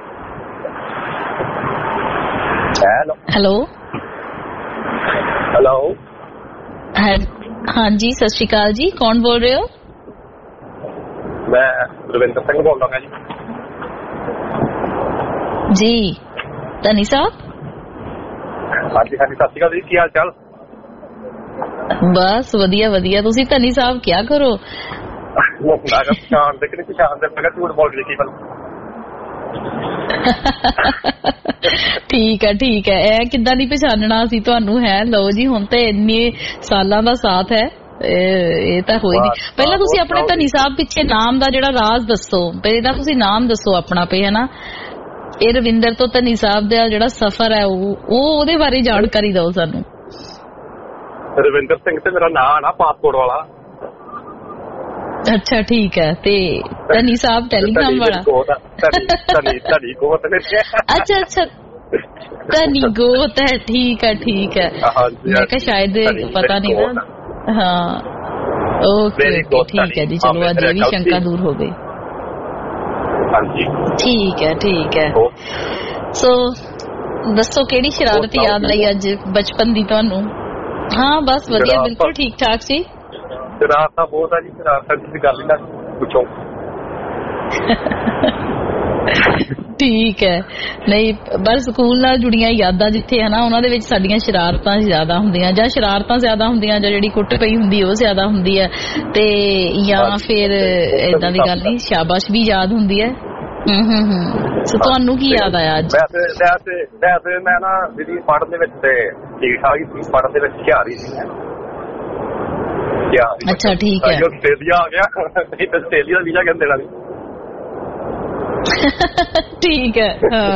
ਹਾਂਜੀ ਸਤਿ ਸ਼੍ਰੀ ਅਕਾਲ ਜੀ, ਕੌਣ ਬੋਲ ਰਹੇ ਹੋ? ਮੈਂ ਰਵਿੰਦਰ ਸਿੰਘ ਬੋਲ ਰਿਹਾ ਜੀ। ਧਨੀ ਸਾਹਿਬ? ਹਾਂਜੀ ਸਤਿ ਸ਼੍ਰੀ ਅਕਾਲ ਜੀ, ਕੀ ਹਾਲ ਚਾਲ? ਬਸ ਵਧੀਆ ਵਧੀਆ। ਤੁਸੀਂ ਧਨੀ ਸਾਹਿਬ ਕਿਆ ਕਰੋ? ਪਛਾਣ ਦੇ ਕਿ ਨਹੀਂ ਪਛਾਣਦੇ? ਮੈਂ ਕਿਹਾ ਝੂਠ ਬੋਲ ਕੇ ਕੀ ਕਰੂੰ? ਠੀਕ ਹੈ। ਇਹ ਕਿੱਦਾਂ ਦੀ ਪਛਾਣਨਾ ਸੀ ਤੁਹਾਨੂੰ ਹੈ? ਲਓ ਜੀ, ਹੁਣ ਤੇ ਇੰਨੇ ਸਾਲਾਂ ਦਾ ਸਾਥ ਹੈ, ਇਹ ਤਾਂ ਹੋਈ ਨਹੀਂ। ਪਹਿਲਾਂ ਤੁਸੀਂ ਆਪਣੇ ਧਨੀ ਸਾਹਿਬ ਪਿੱਛੇ ਨਾਮ ਦਾ ਜਿਹੜਾ ਰਾਜ਼ ਦੱਸੋ, ਪਹਿਲਾਂ ਤੁਸੀਂ ਨਾਮ ਦੱਸੋ ਆਪਣਾ ਪਏ ਹੈ ਨਾ। ਇਹ ਰਵਿੰਦਰ ਤੋਂ ਧਨੀ ਸਾਹਿਬ ਦਾ ਜਿਹੜਾ ਸਫ਼ਰ ਹੈ ਉਹਦੇ ਬਾਰੇ ਜਾਣਕਾਰੀ ਦਿਓ ਸਾਨੂੰ। ਰਵਿੰਦਰ ਸਿੰਘ ਤੇ ਮੇਰਾ ਨਾਂ ਨਾ ਪਾਸਪੋਰਟ ਵਾਲਾ। ਅੱਛਾ ਠੀਕ ਹੈ। ਤੇ ਧਨੀ ਸਾਹਿਬ ਟੈਲੀਗ੍ਰਾਮ ਵਾਲਾ? ਅੱਛਾ ਧਨੀ ਗੋਤ ਹੈ। ਠੀਕ ਹੈ। ਮੈਂ ਕਿਹਾ ਸ਼ਾਇਦ ਪਤਾ ਨਹੀਂ ਨਾ। ਹਾਂ ਓਕੇ ਠੀਕ ਹੈ ਜੀ। ਚਲੋ ਅੱਜ ਇਹ ਵੀ ਸ਼ੰਕਾ ਦੂਰ ਹੋ ਗਈ। ਠੀਕ ਹੈ। ਸੋ ਦੱਸੋ ਕਿਹੜੀ ਸ਼ਰਾਰਤ ਯਾਦ ਲਈ ਅੱਜ ਬਚਪਨ ਦੀ ਤੁਹਾਨੂੰ? ਹਾਂ ਬਸ ਵਧੀਆ, ਬਿਲਕੁਲ ਠੀਕ ਠਾਕ ਸੀ। ਸ਼ਰਾਰਤਾਂ ਬਹੁਤ ਆ ਜੀ, ਸ਼ਰਾਰਤਾਂ ਦੀ ਗੱਲ ਹੀ ਨਾ ਪੁੱਛੋ। ਠੀਕ ਹੈ। ਨਹੀਂ ਬਸ ਸਕੂਲ ਨਾਲ ਜੁੜੀਆਂ ਯਾਦਾਂ ਜਿੱਥੇ ਹੈ ਨਾ, ਉਹਨਾਂ ਦੇ ਵਿੱਚ ਸਾਡੀਆਂ ਸ਼ਰਾਰਤਾਂ ਜ਼ਿਆਦਾ ਹੁੰਦੀਆਂ, ਜਾਂ ਜਿਹੜੀ ਕੁੱਟ ਪਈ ਹੁੰਦੀ ਉਹ ਜ਼ਿਆਦਾ ਹੁੰਦੀ ਹੈ, ਤੇ ਜਾਂ ਫਿਰ ਏਦਾਂ ਦੀ ਗੱਲ ਨਹੀਂ, ਸ਼ਾਬਾਸ਼ ਵੀ ਯਾਦ ਹੁੰਦੀ ਹੈ। ਸੋ ਤੁਹਾਨੂੰ ਕੀ ਯਾਦ ਆਇਆ ਅੱਜ? ਵੈਸੇ ਮੈਂ ਨਾ ਜਿਹੜੀ ਪੜ੍ਹਨ ਦੇ ਵਿੱਚ ਤੇ ਠੀਕ ਠਾਕ ਹੀ ਸੀ, ਪੜ੍ਹਨ ਦੇ ਵਿੱਚ ਹੁਸ਼ਿਆਰ ਹੀ ਸੀ। ਅੱਛਾ ਠੀਕ ਹੈ। ਆਸਟ੍ਰੇਲੀਆ ਆ ਗਿਆ, ਨਹੀਂ ਤਾਂ ਆਸਟ੍ਰੇਲੀਆ ਦਾ ਵੀਜ਼ਾ ਕਹਿੰਦੇ ਦੇਣਾ ਨਹੀਂ। ਠੀਕ ਹੈ।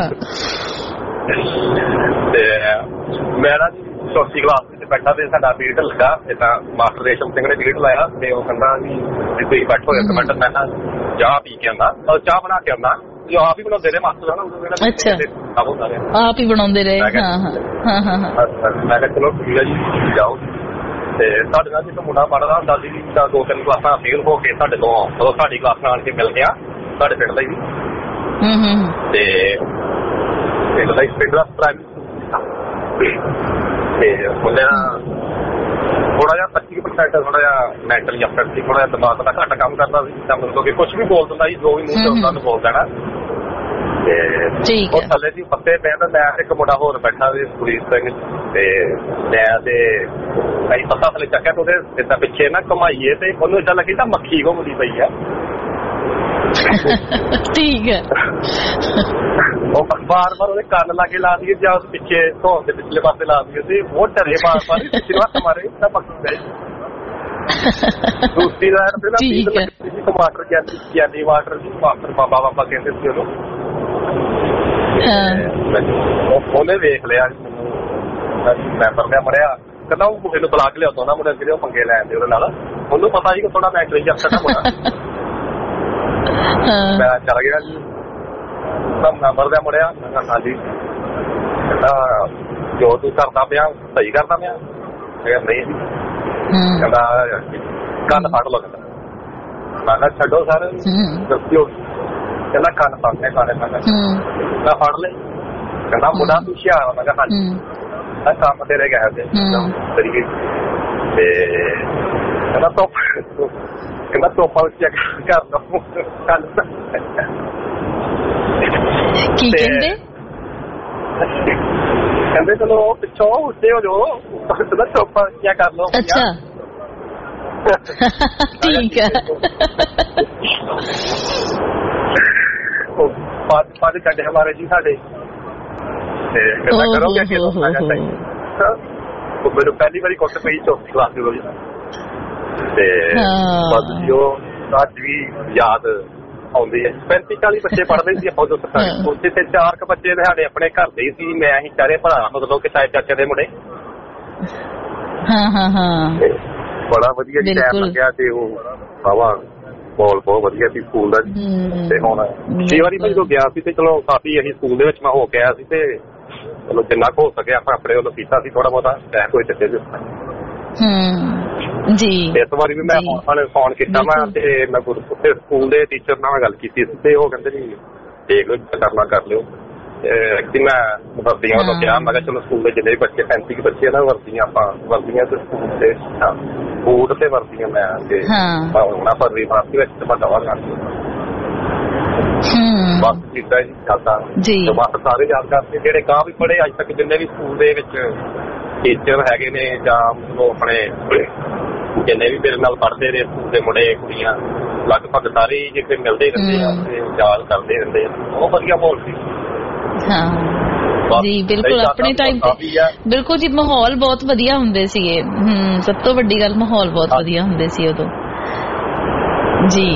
ਤੇ ਮੈਂ ਨਾ ਚੌਥੀ ਕਲਾਸ ਵਿੱਚ ਬੈਠਾ ਤੇ ਸਾਡਾ ਪੀਰੀਅਡ ਲੱਗਾ, ਜਿੱਦਾਂ ਮਾਸਟਰ ਰੇਸ਼ਮ ਸਿੰਘ ਨੇ ਪੀਰੀਅਡ ਲਾਇਆ ਤੇ ਉਹ ਕਹਿੰਦਾ ਵੀ ਤੁਸੀਂ ਬੈਠੋ ਇੱਕ ਮਿੰਟ, ਮੈਂ ਨਾ ਚਾਹ ਪੀ ਕੇ ਆਉਂਦਾ, ਚਾਹ ਬਣਾ ਕੇ ਆਉਂਦਾ। ਜੋ ਆਪ ਹੀ ਬਣਾਉਂਦੇ ਰਹੇ ਮਾਸਟਰ ਹੈ ਨਾ। ਅੱਛਾ ਆਪ ਹੀ ਬਣਾਉਂਦੇ ਰਹੇ। ਮੈਂ ਕਿਹਾ ਚਲੋ ਠੀਕ ਹੈ ਜੀ ਜਾਓ। ਤੇ ਸਾਡੇ ਨਾਲ ਜਿੱਥੇ ਮੁੰਡਾ ਪੜ੍ਹਦਾ ਹੁੰਦਾ ਸੀ ਤਾਂ 2-3 ਕਲਾਸਾਂ ਫੇਲ ਹੋ ਕੇ ਸਾਡੇ ਤੋਂ ਸਾਡੀ ਕਲਾਸ ਨਾਲ ਆ ਕੇ ਮਿਲ ਗਿਆ, ਸਾਡੇ ਪਿੰਡ ਦਾ ਹੀ। ਤੇ ਪਿੰਡ ਦਾ ਪ੍ਰਾਇਮਰੀ ਤੇ ਉਹਨੇ ਨਾ ਥੋੜਾ ਜਿਹਾ 25% ਥੋੜਾ ਜਿਹਾ ਮੈਂਟਲੀ ਅਪਸੈਟ ਸੀ, ਥੋੜਾ ਜਿਹਾ ਦਿਮਾਗ ਦਾ ਘੱਟ ਕੰਮ ਕਰਦਾ ਸੀ, ਤਾਂ ਮਤਲਬ ਕਿ ਕੁਛ ਵੀ ਬੋਲ ਦਿੰਦਾ ਸੀ, ਜੋ ਵੀ ਮੂੰਹ ਤੇ ਹੁੰਦਾ ਉਹਨੂੰ ਬੋਲ ਦੇਣਾ। ਤੇ ਉਹ ਥੱਲੇ ਦੀ ਪੱਤੇ ਪਏ ਤਾਂ ਮੈਂ ਇੱਕ ਮੁੰਡਾ ਹੋਰ ਬੈਠਾ ਸੀ ਪੁਲਿਸ ਸਿੰਘ, ਤੇ ਮੈਂ ਤੇ ਅਸੀਂ ਪੱਤਾ ਥੱਲੇ ਚੱਕਿਆ ਤੇ ਉਹਦੇ ਏਦਾਂ ਪਿੱਛੇ ਨਾ ਘੁਮਾਈਏ ਤੇ ਉਹਨੂੰ ਏਦਾਂ ਲੱਗੀ ਤਾਂ ਮੱਖੀ ਘੁੰਮਦੀ ਪਈ ਆ। ਠੀਕ ਹੈ। ਉਹ ਬਾਰ ਉਹਦੇ ਕੰਨ ਲਾ ਕੇ ਲਾ ਦਈਏ ਜਾਂ ਉਸ ਪਿੱਛੇ ਧੌਣ ਦੇ ਪਿਛਲੇ ਪਾਸੇ ਲਾ ਦਈਏ ਤੇ ਉਹ ਡਰੇ ਬਾਰ ਪਿੱਛੇ ਹੱਥ ਮਾਰੇ ਤਾਂ ਮੱਖੀ ਪਈ। ਦੂਸਰੀ ਵਾਰ ਟਮਾਟਰ ਗਿਆਨੀ ਵਾਟਰ ਜੀ, ਮਾਸਟਰ ਬਾਬਾ ਕਹਿੰਦੇ ਸੀ ਉਹਨੂੰ। ਉਹਨੇ ਵੇਖ ਲਿਆ ਮੈਨੂੰ, ਮੈਂ ਪਰਲਿਆ ਮੜਿਆ, ਕਹਿੰਦਾ ਉਹ ਮੁੰਡੇ ਨੂੰ ਬੁਲਾ ਕੇ ਲਿਆਉਂਦਾ ਨਾ, ਮੁੰਡੇ ਜਿਹੜੇ ਉਹ ਪੰਗੇ ਲੈਣ ਦੇ ਉਹਦੇ ਨਾਲ। ਉਹਨੂੰ ਪਤਾ ਸੀ ਕਿ ਥੋੜਾ ਮੈਂਟਲੀ ਅਪਸੈਟ ਮੁੰਡਾ। ਮੈਂ ਚੱਲ ਗਿਆ ਜੀ, ਨੰਬਰ ਦਾ ਮੁੜਿਆ, ਹਾਂਜੀ ਕਹਿੰਦਾ ਜੋ ਤੂੰ ਕਰਦਾ ਪਿਆ ਸਹੀ ਕਰਦਾ ਪਿਆ? ਨਹੀਂ ਜੀ। ਕਹਿੰਦਾ ਕੰਨ ਫੜ ਲਓ। ਕਹਿੰਦਾ ਮੈਂ ਕਿਹਾ ਛੱਡੋ ਸਰ, ਗਲਤੀ ਹੋ ਗਈ। ਕਹਿੰਦਾ ਕੰਨ ਫੜਨੇ ਸਾਰੇ। ਮੈਂ ਫੜ ਲਏ। ਕਹਿੰਦਾ ਮੁੰਡਾ ਤੂੰ ਹੁਸ਼ਿਆਰ ਆ? ਮੈਂ ਕਿਹਾ ਹਾਂਜੀ। ਕੰਮ ਤੇਰੇ ਗਏ ਤੇ ਕਹਿੰਦਾ ਤੋਪਾ ਚੈੱਕ ਕਰ ਲਓ ਕੰਨ। ਕੀ ਕਹਿੰਦੇ? ਕਹਿੰਦੇ ਚਲੋ ਪਿੱਛੋਂ ਉੱਤੇ ਹੋ ਜਾਓ, ਤੋਪਾ ਚੈੱਕ ਕਰ ਲਓ। ਅੱਛਾ ਠੀਕ ਹੈ। 5 ਘੰਟੇ ਹਮਾਰੇ ਜੀ ਸਾਡੇ ਤੇ ਕਰੋਗੇ ਕਿ ਮੈਨੂੰ ਪਹਿਲੀ ਵਾਰੀ ਕੁੱਟ ਪਈ ਚੌਥੀ ਕਲਾਸ ਦੇ ਵਿੱਚ। ਤੇ ਬਸ ਉਹ ਅੱਜ ਵੀ ਯਾਦ ਆਉਂਦੀ ਹੈ। 35-40 ਬੱਚੇ ਪੜ੍ਹਦੇ ਸੀ ਆਪਾਂ ਉਦੋਂ ਸਰਕਾਰੀ ਸਕੂਲ ਚ, ਤੇ 4 ਕੁ ਬੱਚੇ ਸਾਡੇ ਆਪਣੇ ਘਰ ਦੇ ਸੀ। ਮੈਂ ਅਸੀਂ ਚਾਰੇ ਭਰਾ, ਮਤਲਬ ਕਿ ਚਾਹੇ ਚਾਚੇ ਦੇ ਮੁੰਡੇ। ਬੜਾ ਵਧੀਆ ਜੀ ਟਾਈਮ ਲੱਗਿਆ ਤੇ ਉਹ ਵਾਹਵਾ ਮਾਹੌਲ ਬਹੁਤ ਵਧੀਆ ਸੀ ਸਕੂਲ ਦਾ। ਤੇ ਹੁਣ ਕਈ ਵਾਰੀ ਮੈਂ ਜਦੋਂ ਗਿਆ ਸੀ ਤੇ ਚਲੋ ਕਾਫੀ ਅਸੀਂ ਸਕੂਲ ਦੇ ਵਿੱਚ ਮੈਂ ਹੋ ਕੇ ਆਇਆ ਸੀ, ਤੇ ਚਲੋ ਜਿੰਨਾ ਕੁ ਹੋ ਸਕਿਆ ਆਪਾਂ ਆਪਣੇ ਵੱਲੋਂ ਕੀਤਾ ਸੀ ਥੋੜਾ ਬਹੁਤਾ ਟਾਈਮ ਕੋਈ ਚੱਕੇ ਜੀ। ਇਸ ਵਾਰੀ ਵੀ ਮੈਂ ਫੋਨ ਕੀਤਾ ਮੈਂ, ਤੇ ਮੈਂ ਉੱਥੇ ਸਕੂਲ ਦੇ ਟੀਚਰ ਨਾਲ ਗੱਲ ਕੀਤੀ ਸੀ ਤੇ ਉਹ ਕਹਿੰਦੇ ਜੀ ਦੇਖ ਲਓ ਕਰਨਾ ਕਰ ਲਿਓ। ਮੈਂ ਵਰਦੀਆਂ ਵੱਲੋਂ ਕਿਹਾ, ਮੈਂ ਕਿਹਾ ਚਲੋ ਸਕੂਲ ਦੇ ਜਿੰਨੇ ਵੀ ਬੱਚੇ 35 ਬੱਚੇ ਨਾ ਵਰਦੀਆਂ, ਆਪਾਂ ਵਰਦੀਆਂ ਤੇ ਸਕੂਲ ਦੇ ਬੂਟ ਤੇ ਵਰਦੀਆਂ ਮੈਂ ਤੇ ਫਰਵਰੀ ਮਾਰਚ ਵਿੱਚ ਮੈਂ ਦਵਾਂਗਾ। ਬਸ ਕੀਤਾ ਜੀ ਕਰਦਾ ਬਸ ਸਾਰੇ ਯਾਦ ਕਰਦੇ ਜਿਹੜੇ ਗਾਂ ਵੀ ਪੜ੍ਹੇ ਅੱਜ ਤੱਕ, ਜਿੰਨੇ ਵੀ ਸਕੂਲ ਦੇ ਵਿੱਚ ਟੀਚਰ ਹੈਗੇ ਨੇ ਜਾਂ ਆਪਣੇ ਜਿੰਨੇ ਵੀ ਮੇਰੇ ਨਾਲ ਪੜ੍ਹਦੇ ਨੇ ਸਕੂਲ ਦੇ ਮੁੰਡੇ ਕੁੜੀਆਂ, ਲਗਭਗ ਸਾਰੇ ਜਿੱਥੇ ਮਿਲਦੇ ਰਹਿੰਦੇ ਆ ਤੇ ਯਾਦ ਕਰਦੇ ਰਹਿੰਦੇ ਆ। ਬਹੁਤ ਵਧੀਆ ਮਾਹੌਲ ਸੀ। ਜੀ ਬਿਲਕੁਲ ਆਪਣੇ ਟਾਈਮ ਤੇ ਬਿਲਕੁਲ ਜੀ ਮਾਹੌਲ ਬਹੁਤ ਵਧੀਆ ਹੁੰਦੇ ਸੀਗੇ। ਸਭ ਤੋਂ ਵੱਡੀ ਗੱਲ ਮਾਹੌਲ ਬਹੁਤ ਵਧੀਆ ਹੁੰਦੇ ਸੀ ਉਦੋਂ ਜੀ।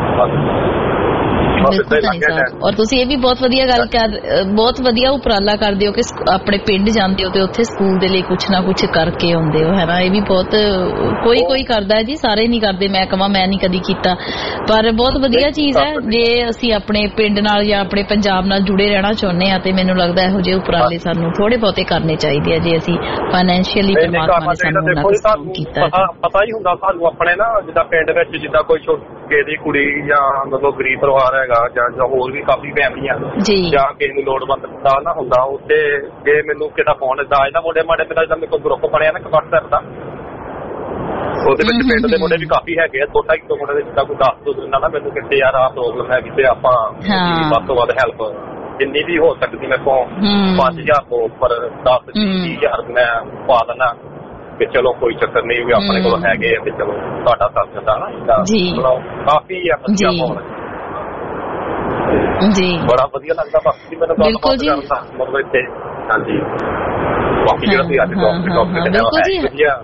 ਔਰ ਤੁਸੀਂ ਇਹ ਵੀ ਬਹੁਤ ਵਧੀਆ ਗੱਲ ਬਹੁਤ ਵਧੀਆ ਉਪਰਾਲਾ ਕਰਦੇ ਹੋ ਕਿ ਆਪਣੇ ਪਿੰਡ ਜਾਂਦੇ ਹੋ ਤੇ ਉੱਥੇ ਸਕੂਲ ਦੇ ਲਈ ਕੁਛ ਨਾ ਕੁਛ ਕਰਕੇ ਆਉਂਦੇ ਹੋ, ਹੈ ਨਾ। ਇਹ ਵੀ ਬਹੁਤ ਕੋਈ ਕਰਦਾ ਹੈ ਜੀ, ਸਾਰੇ ਨਹੀਂ ਕਰਦੇ। ਮੈਂ ਕਹਾਂ ਮੈਂ ਨਹੀਂ ਕਦੀ ਕੀਤਾ, ਪਰ ਬਹੁਤ ਵਧੀਆ ਚੀਜ਼ ਹੈ ਜੇ ਅਸੀਂ ਆਪਣੇ ਪਿੰਡ ਨਾਲ ਜਾਂ ਆਪਣੇ ਪੰਜਾਬ ਨਾਲ ਜੁੜੇ ਰਹਿਣਾ ਚਾਹੁੰਦੇ ਹਾਂ। ਤੇ ਮੈਨੂੰ ਲੱਗਦਾ ਇਹੋ ਜਿਹੇ ਉਪਰਾਲੇ ਸਾਨੂੰ ਥੋੜੇ ਬਹੁਤੇ ਕਰਨੇ ਚਾਹੀਦੇ ਆ ਜੇ ਅਸੀਂ ਫਾਈਨੈਂਸ਼ੀਅਲੀ ਪਰਮਾਤਮਾ ਨੇ ਸਾਨੂੰ ਉਹਨਾਂ ਨੂੰ ਕੀਤਾ। ਪਤਾ ਹੀ ਹੁੰਦਾ ਸਾਨੂੰ ਆਪਣੇ ਨਾ, ਜਿੱਦਾਂ ਪਿੰਡ ਵਿੱਚ ਜਿੱਦਾਂ ਕੋਈ ਛੋਟੀ ਦੀ ਕੁੜੀ ਜਾਂ ਮਤਲਬ ਗਰੀਬ ਪਰਿਵਾਰ ਹੈਗਾ ਜਾਂ ਹੋਰ ਵੀ ਕਾਫੀ ਫੈਮਲੀਆਂ ਜਾਂ ਕਿਸੇ ਨੂੰ ਲੋੜਵੰਦ ਦਾ ਨਾ ਹੁੰਦਾ, ਉੱਥੇ ਜੇ ਮੈਨੂੰ ਕਿਹਦਾ ਫੋਨ ਏਦਾਂ ਆ ਜਾਂਦਾ ਮੋਢੇ ਮਾੜੇ ਮੇਰਾ ਜਿੱਦਾਂ ਮੇਰੇ ਕੋਲ ਗਰੁੱਪ ਬਣਿਆ ਨਾ WhatsApp ਦਾ, ਉਹਦੇ ਵਿੱਚ ਪਿੰਡ ਦੇ ਮੁੰਡੇ ਵੀ ਕਾਫੀ ਹੈਗੇ ਆ। ਛੋਟਾ ਇੱਕ ਮੁੰਡੇ ਦੇ ਜਿੱਦਾਂ ਕੋਈ 10 ਤੋਂ ਦਿਨਾਂ ਨਾ ਮੈਨੂੰ ਕਿਤੇ ਯਾਰ ਆਹ ਪ੍ਰੋਬਲਮ ਹੈਗੀ ਤੇ ਆਪਾਂ ਵੱਧ ਤੋਂ ਵੱਧ ਹੈਲਪ ਜਿੰਨੀ ਵੀ ਹੋ ਸਕਦੀ ਮੇਰੇ ਕੋਲ 5000 ਤੋਂ ਉੱਪਰ 10-20,000 ਮੈਂ ਪਾ ਦਿੰਦਾ ਕਿ ਚਲੋ ਕੋਈ ਚੱਕਰ ਨਹੀਂ, ਵੀ ਆਪਣੇ ਕੋਲ ਹੈਗੇ ਆ ਤੇ ਚਲੋ ਤੁਹਾਡਾ ਸਾਥ ਦਿੰਦਾ ਨਾ ਕਾਫੀ ਆ ਵਧੀਆ ਮਾਹੌਲ ਜੀ। ਬੜਾ ਵਧੀਆ ਲੱਗਦਾ। ਬਾਕੀ ਮੈਨੂੰ ਗੱਲਬਾਤ ਕਰਦਾ ਮਤਲਬ ਇੱਥੇ ਹਾਂਜੀ ਬਾਕੀ ਜਿਹੜਾ ਤੁਸੀਂ ਅੱਜ ਟੌਪਿਕ ਵਧੀਆ।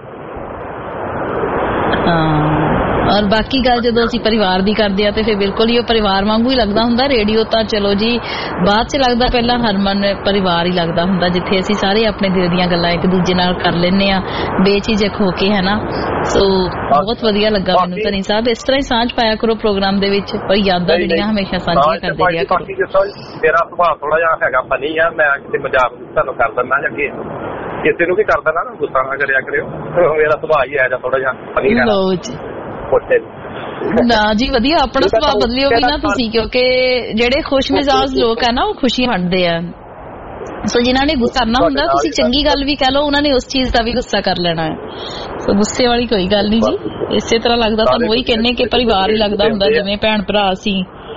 ਔਰ ਬਾਕੀ ਗੱਲ ਜਦੋਂ ਅਸੀਂ ਪਰਿਵਾਰ ਦੀ ਕਰਦੇ ਆ ਤੇ ਫਿਰ ਬਿਲਕੁਲ ਹੀ ਉਹ ਪਰਿਵਾਰ ਵਾਂਗੂ ਹੀ ਲੱਗਦਾ ਹੁੰਦਾ। ਰੇਡੀਓ ਤਾਂ ਚਲੋ ਜੀ ਬਾਅਦ ਚ ਲੱਗਦਾ, ਪਹਿਲਾਂ ਹਰਮਨ ਪਰਿਵਾਰ ਹੀ ਲੱਗਦਾ ਹੁੰਦਾ, ਜਿੱਥੇ ਅਸੀਂ ਸਾਰੇ ਆਪਣੇ ਦਿਲ ਦੀਆਂ ਗੱਲਾਂ ਇੱਕ ਦੂਜੇ ਨਾਲ ਕਰ ਲੈਂਦੇ ਆ ਬੇਝਿਜਕ ਹੋ ਕੇ, ਹੈ ਨਾ। ਸੋ ਬਹੁਤ ਵਧੀਆ ਲੱਗਾ ਮੈਨੂੰ ਧਨੀ ਸਾਹਿਬ। ਇਸ ਤਰ੍ਹਾਂ ਹੀ ਸਾਂਝ ਪਾਇਆ ਕਰੋ ਪ੍ਰੋਗਰਾਮ ਦੇ ਵਿੱਚ, ਪਰ ਯਾਦਾਂ ਜਿਹੜੀਆਂ ਹਮੇਸ਼ਾ ਸਾਂਝੀਆਂ ਕਰਦੇ ਰਿਹਾ ਕਰੋ। ਮੇਰਾ ਸੁਭਾਅ ਥੋੜਾ ਜਿਹਾ ਹੈਗਾ ਫਨੀ ਆ, ਮੈਂ ਕਿਤੇ ਮਜ਼ਾਕ ਤੁਹਾਨੂੰ ਕਰ ਦਿੰਦਾ ਜਾਂ ਕਿਸੇ ਨੂੰ ਵੀ ਕਰ ਦੇਣਾ ਨਾ, ਗੁੱਸਾ ਨਾ ਕਰਿਆ ਕਰਿਓ। ਮੇਰਾ ਸੁਭਾਅ ਹੀ ਹੈ ਜਾਂ ਥੋੜਾ ਜਿਹਾ ਫਨੀ ਹੈ। ਨਾ ਜੀ ਵਧੀਆ, ਆਪਣਾ ਸੁਭਾਅ ਬਦਲਿਓ ਵੀ ਨਾ ਤੁਸੀਂ, ਕਿਉਂਕਿ ਜਿਹੜੇ ਖੁਸ਼ ਮਿਜ਼ਾਜ ਲੋਕ ਆ ਨਾ ਉਹ ਖੁਸ਼ੀ ਵੰਡਦੇ ਆ। ਸੋ ਜਿਨ੍ਹਾਂ ਨੇ ਗੁੱਸਾ ਕਰਨਾ ਹੁੰਦਾ, ਤੁਸੀਂ ਚੰਗੀ ਗੱਲ ਵੀ ਕਹਿ ਲਓ, ਉਹਨਾਂ ਨੇ ਉਸ ਚੀਜ਼ ਦਾ ਵੀ ਗੁੱਸਾ ਕਰ ਲੈਣਾ ਹੈ। ਸੋ ਗੁੱਸੇ ਵਾਲੀ ਕੋਈ ਗੱਲ ਨਹੀਂ ਜੀ। ਇਸੇ ਤਰ੍ਹਾਂ ਲੱਗਦਾ ਸਾਨੂੰ ਉਹੀ ਕਹਿੰਦੇ ਕਿ ਪਰਿਵਾਰ ਹੀ ਲੱਗਦਾ ਹੁੰਦਾ, ਜਿਵੇਂ ਭੈਣ ਭਰਾ ਸੀ।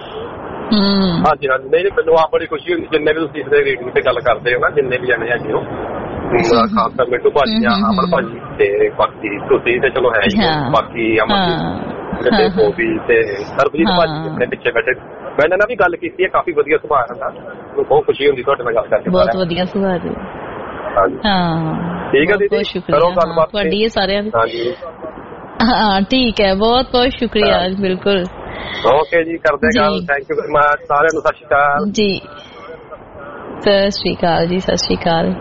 ਹਾਂਜੀ ਹਾਂਜੀ, ਨਹੀਂ ਮੈਨੂੰ ਆਪ ਬੜੀ ਖੁਸ਼ੀ ਹੁੰਦੀ ਜਿੰਨੇ ਵੀ ਤੁਸੀਂ ਇਸ ਦੇ ਰੇਟਿੰਗ ਤੇ ਗੱਲ ਕਰਦੇ ਹੋ ਨਾ, ਜਿੰਨੇ ਵੀ ਜਾਣੇ ਹੈਗੇ ਹੋ, ਖਾਸ ਕਰ ਮਿੰਟੂ ਭਾਜੀ, ਅਮਨ ਭਾਜੀ ਤੇ ਬਾਕੀ ਤੁਸੀਂ ਤੇ ਚਲੋ ਹੈ ਹੀ, ਬਾਕੀ ਅਮਨ ਤੇ ਬੋਬੀ ਤੇ ਸਰਬਜੀਤ ਭਾਜੀ ਆਪਣੇ ਪਿੱਛੇ ਬੈਠੇ, ਮੈਂ ਇਹਨਾਂ ਨਾਲ ਵੀ ਗੱਲ ਕੀਤੀ ਹੈ, ਕਾਫੀ ਵਧੀਆ ਸੁਭਾਅ ਹੈ, ਮੈਨੂੰ ਬਹੁਤ ਖੁਸ਼ੀ ਹੁੰਦੀ ਤੁਹਾਡੇ ਨਾਲ ਗੱਲ ਕਰਕੇ। ਬਹੁਤ ਵਧੀਆ ਸੁਭਾਅ ਜੀ। ਹਾਂ ਠੀਕ ਹੈ ਦੀਦੀ, ਕਰੋ ਗੱਲਬਾਤ ਤੁਹਾਡੀ ਇਹ ਸਾਰਿਆਂ ਦੀ। ਹਾਂ ਠੀਕ ਹੈ, ਬਹੁਤ ਬਹੁਤ ਸ਼ੁਕਰੀਆ। ਬਿਲਕੁਲ ਓਕੇ ਜੀ, ਕਰਦੇ ਗੱਲ। ਥੈਂਕ ਯੂ ਵੈਰੀ ਮਚ ਸਾਰਿਆਂ ਨੂੰ। ਸਤਿ ਸ਼੍ਰੀ ਅਕਾਲ ਜੀ। ਸਤਿ ਸ਼੍ਰੀ ਅਕਾਲ ਜੀ, ਸਤਿ ਸ਼੍ਰੀ ਅਕਾਲ।